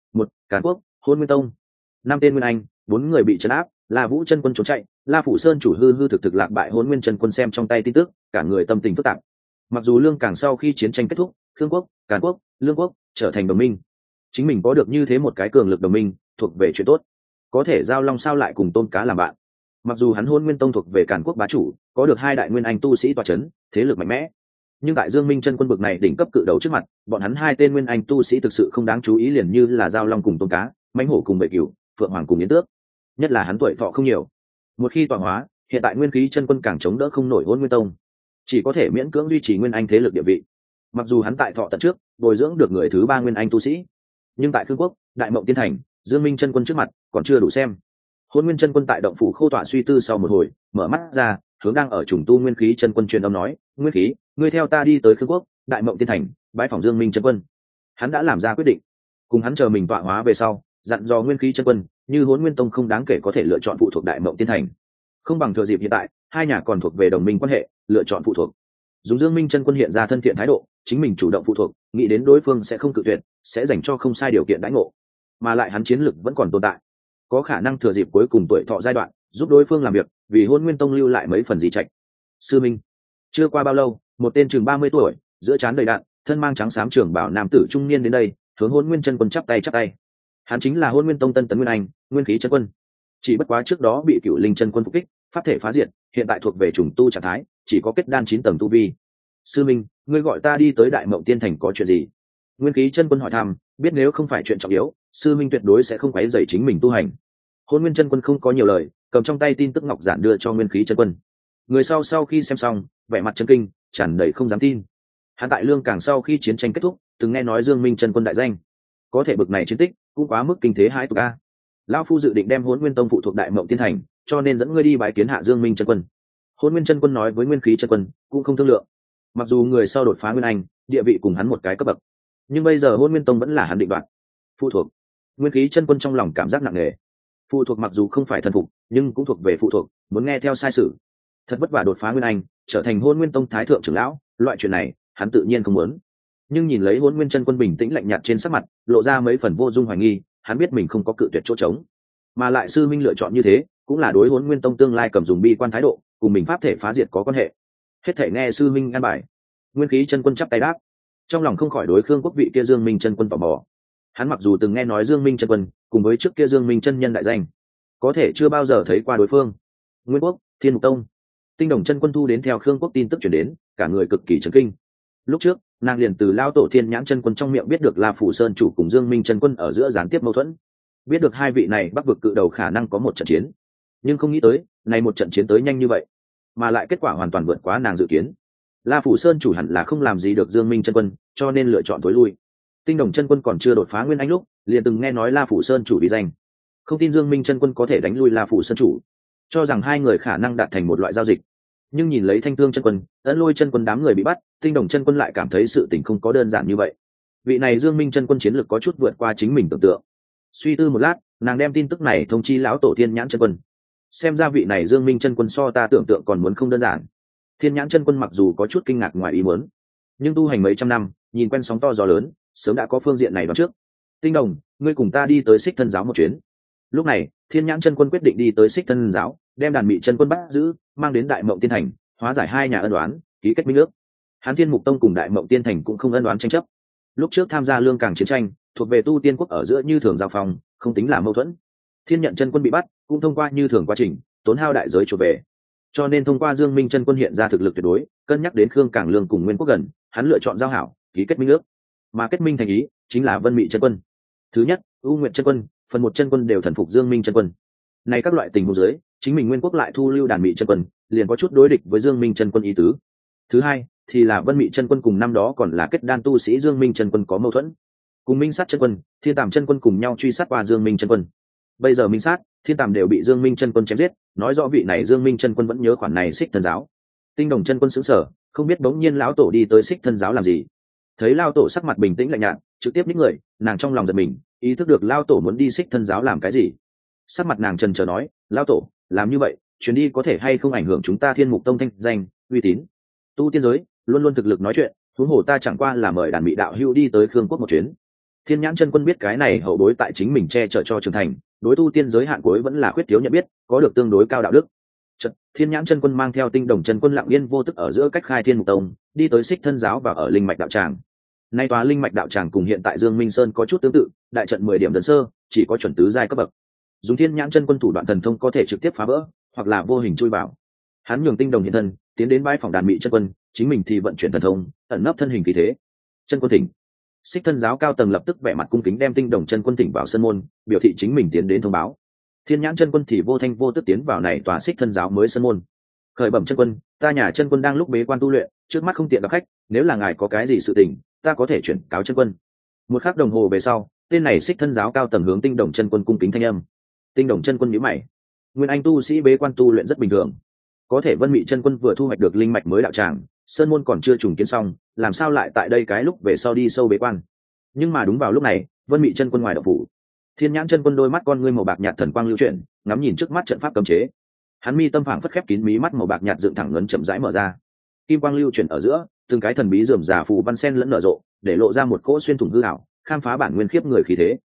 Speaker 1: Càn quốc, Hôn Nguyên tông. 5 tên nguyên anh, 4 người bị trấn áp, La Vũ chân quân trốn chạy, La Phủ Sơn chủ hư hư thực thực lạc bại Hôn Nguyên chân quân, xem trong tay tin tức, cả người tâm tình phức tạp. Mặc dù lương cảng sau khi chiến tranh kết thúc, Khương quốc, Càn quốc, Lương quốc trở thành đồng minh, chính mình có được như thế một cái cường lực đồng minh thuộc về chuyện tốt. Có thể giao long sao lại cùng tôm cá làm bạn? Mặc dù hắn Hôn Nguyên Tông thuộc về Càn Quốc bá chủ, có được hai đại nguyên anh tu sĩ tọa chấn, thế lực mạnh mẽ, nhưng tại Dương Minh chân quân bực này đỉnh cấp cự đầu trước mặt, bọn hắn hai tên nguyên anh tu sĩ thực sự không đáng chú ý, liền như là giao long cùng tôm cá, mãnh hổ cùng bệ cừu, phượng hoàng cùng yến tước. Nhất là hắn tuổi thọ không nhiều, một khi tọa hóa, hiện tại nguyên khí chân quân càng chống đỡ không nổi Hôn Nguyên Tông, chỉ có thể miễn cưỡng duy trì nguyên anh thế lực địa vị. Mặc dù hắn tại thọ tận trước bồi dưỡng được người thứ ba nguyên anh tu sĩ, nhưng tại Khương Quốc, Đại Mộng Tiên Thành, Dương Minh chân quân trước mặt còn chưa đủ xem. Hôn Nguyên chân quân tại động phủ khô tọa suy tư sau một hồi, mở mắt ra, hướng đang ở trùng tu nguyên khí chân quân truyền âm nói: "Nguyên khí, ngươi theo ta đi tới Khương Quốc, Đại Mộng Tiên Thành, bái phỏng Dương Minh chân quân." Hắn đã làm ra quyết định, cùng hắn chờ mình tọa hóa về sau, dặn dò nguyên khí chân quân, như Hỗn Nguyên Tông không đáng kể có thể lựa chọn phụ thuộc Đại Mộng Tiên Thành, không bằng thừa dịp hiện tại hai nhà còn thuộc về đồng minh quan hệ, lựa chọn phụ thuộc. Dùng Dương Minh chân quân hiện ra thân thiện thái độ, chính mình chủ động phụ thuộc, nghĩ đến đối phương sẽ không cự tuyệt, sẽ dành cho không sai điều kiện đãi ngộ, mà lại hắn chiến lực vẫn còn tồn tại, có khả năng thừa dịp cuối cùng tuổi thọ giai đoạn giúp đối phương làm việc, vì Hôn Nguyên Tông lưu lại mấy phần gì trạch. Sư Minh. Chưa qua bao lâu, một tên chừng 30 tuổi, giữa trán đầy đặn, thân mang trắng xám trưởng bảo nam tử trung niên đến đây, hướng Hôn Nguyên chân quân chắp tay. Hắn chính là Hôn Nguyên Tông Tân Tấn Nguyên Anh, Nguyên Khí chân quân. Chỉ bất quá trước đó bị Cửu Linh chân quân phục kích, pháp thể phá diệt, hiện tại thuộc về trùng tu trạng thái, chỉ có kết đan 9 tầng tu vi. Sư Minh, ngươi gọi ta đi tới Đại Mộng Tiên Thành có chuyện gì? Nguyên Khí chân quân hỏi thăm, biết nếu không phải chuyện trọng yếu, sư minh tuyệt đối sẽ không quấy rầy chính mình tu hành. Hôn Nguyên chân quân không có nhiều lời, cầm trong tay tin tức ngọc giản đưa cho Nguyên Khí chân quân. Người sau khi xem xong, vẻ mặt chấn kinh, tràn đầy không dám tin. Hắn tại Lương Cảng sau khi chiến tranh kết thúc, từng nghe nói Dương Minh chân quân đại danh, có thể bực này chiến tích cũng quá mức kinh thế hãi tục a. Lão phu dự định đem Hỗn Nguyên Tông phụ thuộc Đại Mộng Tiên Thành, cho nên dẫn ngươi đi bái kiến hạ Dương Minh chân quân. Hôn Nguyên chân quân nói với Nguyên Khí chân quân, cũng không thương lượng. Mặc dù người sau đột phá Nguyên Anh, địa vị cùng hắn một cái cấp bậc, nhưng bây giờ Hôn Nguyên Tông vẫn là hắn định đoạt. Phụ thuộc. Nguyên Khí chân quân trong lòng cảm giác nặng nề. Phụ thuộc mặc dù không phải thần phục, nhưng cũng thuộc về phụ thuộc, muốn nghe theo sai sử. Thật vất vả đột phá Nguyên Anh, trở thành Hôn Nguyên Tông thái thượng trưởng lão, loại chuyện này, hắn tự nhiên không muốn. Nhưng nhìn lấy Hôn Nguyên chân quân bình tĩnh lạnh nhạt trên sắc mặt, lộ ra mấy phần vô dung hoài nghi, hắn biết mình không có cự tuyệt chỗ trống. Mà lại sư minh lựa chọn như thế, cũng là đối Hôn Nguyên Tông tương lai cầm dùng bi quan thái độ, cùng mình pháp thể phá diệt có quan hệ. Hết thảy nghe sư minh an bài. Nguyên Khí chân quân chắp tay đáp, trong lòng không khỏi đối Khương Quốc vị kia Dương Minh chân quân tò mò. Hắn mặc dù từng nghe nói Dương Minh chân quân cùng với trước kia Dương Minh chân nhân đại danh, có thể chưa bao giờ thấy qua đối phương. Nguyên Quốc, Thiên Mục Tông, Tinh Đồng chân quân thu đến theo Khương Quốc tin tức truyền đến, cả người cực kỳ chấn kinh. Lúc trước, nàng liền từ lao tổ Thiên Nhãn chân quân trong miệng biết được La Phủ Sơn chủ cùng Dương Minh chân quân ở giữa gián tiếp mâu thuẫn, biết được hai vị này Bắc vực cự đầu khả năng có một trận chiến, nhưng không nghĩ tới, này một trận chiến tới nhanh như vậy, mà lại kết quả hoàn toàn vượt quá nàng dự kiến. La Phủ Sơn chủ hẳn là không làm gì được Dương Minh chân quân, cho nên lựa chọn tối lui. Tinh Đồng chân quân còn chưa đột phá Nguyên Anh lúc, liền từng nghe nói La Phủ Sơn chủ đi danh, không tin Dương Minh chân quân có thể đánh lui La Phủ Sơn chủ, cho rằng hai người khả năng đạt thành một loại giao dịch. Nhưng nhìn lấy Thanh Thương chân quân, Ấn Lôi chân quân đám người bị bắt, Tinh Đồng chân quân lại cảm thấy sự tình không có đơn giản như vậy. Vị này Dương Minh chân quân chiến lược có chút vượt qua chính mình tưởng tượng. Suy tư một lát, nàng đem tin tức này thông chi lão tổ Thiên Nhãn chân quân. Xem ra vị này Dương Minh chân quân so ta tưởng tượng còn muốn không đơn giản. Thiên Nhãn chân quân mặc dù có chút kinh ngạc ngoài ý muốn, nhưng tu hành mấy trăm năm, nhìn quen sóng to gió lớn, sớm đã có phương diện này đoán trước. Tinh Đồng, ngươi cùng ta đi tới Xích Thân giáo một chuyến. Lúc này, Thiên Nhãn chân quân quyết định đi tới Xích Thân giáo, đem đàn mị chân quân bắt giữ, mang đến Đại Mộng Tiên Thành, hóa giải hai nhà ân oán, ký kết minh ước. Hán Thiên Mục Tông cùng Đại Mộng Tiên Thành cũng không ân oán tranh chấp. Lúc trước tham gia Lương Cảng chiến tranh, thuộc về tu tiên quốc ở giữa như thường giao phòng, không tính là mâu thuẫn. Thiên Nhận chân quân bị bắt, cũng thông qua như thường quá trình, tốn hao đại giới trở về. Cho nên thông qua Dương Minh chân quân hiện ra thực lực tuyệt đối, cân nhắc đến Khương Cảng Lương cùng Nguyên Quốc gần, hắn lựa chọn giao hảo, ký kết minh ước. Mà kết minh thành ý chính là Vân Mị chân quân. Thứ nhất, U Nguyệt chân quân, phần một chân quân đều thần phục Dương Minh chân quân. Này các loại tình huống dưới, chính mình Nguyên Quốc lại thu lưu đàn Mị chân quân, liền có chút đối địch với Dương Minh chân quân ý tứ. Thứ hai, thì là Vân Mị chân quân cùng năm đó còn là kết đan tu sĩ Dương Minh chân quân có mâu thuẫn. Cùng Minh Sát chân quân, Thiên Tàm chân quân cùng nhau truy sát qua Dương Minh chân quân. Bây giờ Minh Sát, Thiên Tàm đều bị Dương Minh chân quân chém giết, nói rõ vị này Dương Minh chân quân vẫn nhớ khoản này Xích Thân giáo. Tinh Đồng chân quân sững sờ, không biết bỗng nhiên lão tổ đi tới Xích Thân giáo làm gì. Thấy lão tổ sắc mặt bình tĩnh lạnh nhạt, trực tiếp nhích người, nàng trong lòng giật mình, ý thức được lão tổ muốn đi Xích Thân giáo làm cái gì. Sắc mặt nàng chần chờ nói, lão tổ, làm như vậy, chuyến đi có thể hay không ảnh hưởng chúng ta Thiên Mục Tông thanh danh, uy tín. Tu tiên giới, luôn luôn thực lực nói chuyện, huống hồ ta chẳng qua là mời đàn Mị đạo hữu đi tới Khương Quốc một chuyến. Thiên Nhãn chân quân biết cái này hậu bối tại chính mình che chở cho trưởng thành, đối tu tiên giới hạn cuối vẫn là khuyết thiếu nhận biết, có được tương đối cao đạo đức. Thiên Nhãn chân quân mang theo Tinh Đồng chân quân lặng yên vô tức ở giữa cách khai Thiên Mục Tông, đi tới Xích Thân giáo và ở linh mạch đạo tràng. nay tòa linh mạch đạo tràng cùng hiện tại Dương Minh Sơn có chút tương tự, đại trận 10 điểm đơn sơ, chỉ có chuẩn tứ giai cấp bậc. Dùng Thiên Nhãn chân quân thủ đoạn thần thông có thể trực tiếp phá vỡ, hoặc là vô hình chui vào. Hắn nhường Tinh Đồng hiện thân, tiến đến bãi phòng đàn mị chân quân, chính mình thì vận chuyển thần thông, ẩn nấp thân hình khí thế. Chân quân thỉnh. Xích Thân giáo cao tầng lập tức vẻ mặt cung kính đem Tinh Đồng chân quân thỉnh vào sân môn, biểu thị chính mình tiến đến thông báo. Thiên Nhãn chân quân thì vô thanh vô tức tiến vào này tòa Xích Thân giáo mới sân môn. Khởi bẩm chân quân, ta nhà chân quân đang lúc bế quan tu luyện, trước mắt không tiện gặp khách, nếu là ngài có cái gì sự tình, ta có thể chuyển cáo chân quân. Một khắc đồng hồ về sau, tên này Xích Thân giáo cao tầng hướng Tinh Đồng chân quân cung kính thanh âm. Tinh Đồng chân quân nhíu mày. Nguyên anh tu sĩ bế quan tu luyện rất bình thường, có thể Vân Mị chân quân vừa thu hoạch được linh mạch mới đạo tràng, sơn môn còn chưa trùng kiến xong, làm sao lại tại đây cái lúc về sau đi sâu bế quan. Nhưng mà đúng vào lúc này, Vân Mị chân quân ngoài động phủ, Thiên Nhãn chân quân đôi mắt con ngươi màu bạc nhạt thần quang lưu chuyển, ngắm nhìn trước mắt trận pháp cấm chế. Hắn mi tâm phảng phất khép kín, mí mắt màu bạc nhạt dựng thẳng ngấn chậm rãi mở ra, kim quang lưu chuyển ở giữa, từng cái thần bí rườm rà phù văn sen lẫn nở rộ, để lộ ra một cỗ xuyên thủng hư ảo, khám phá bản nguyên khiếp người khí thế.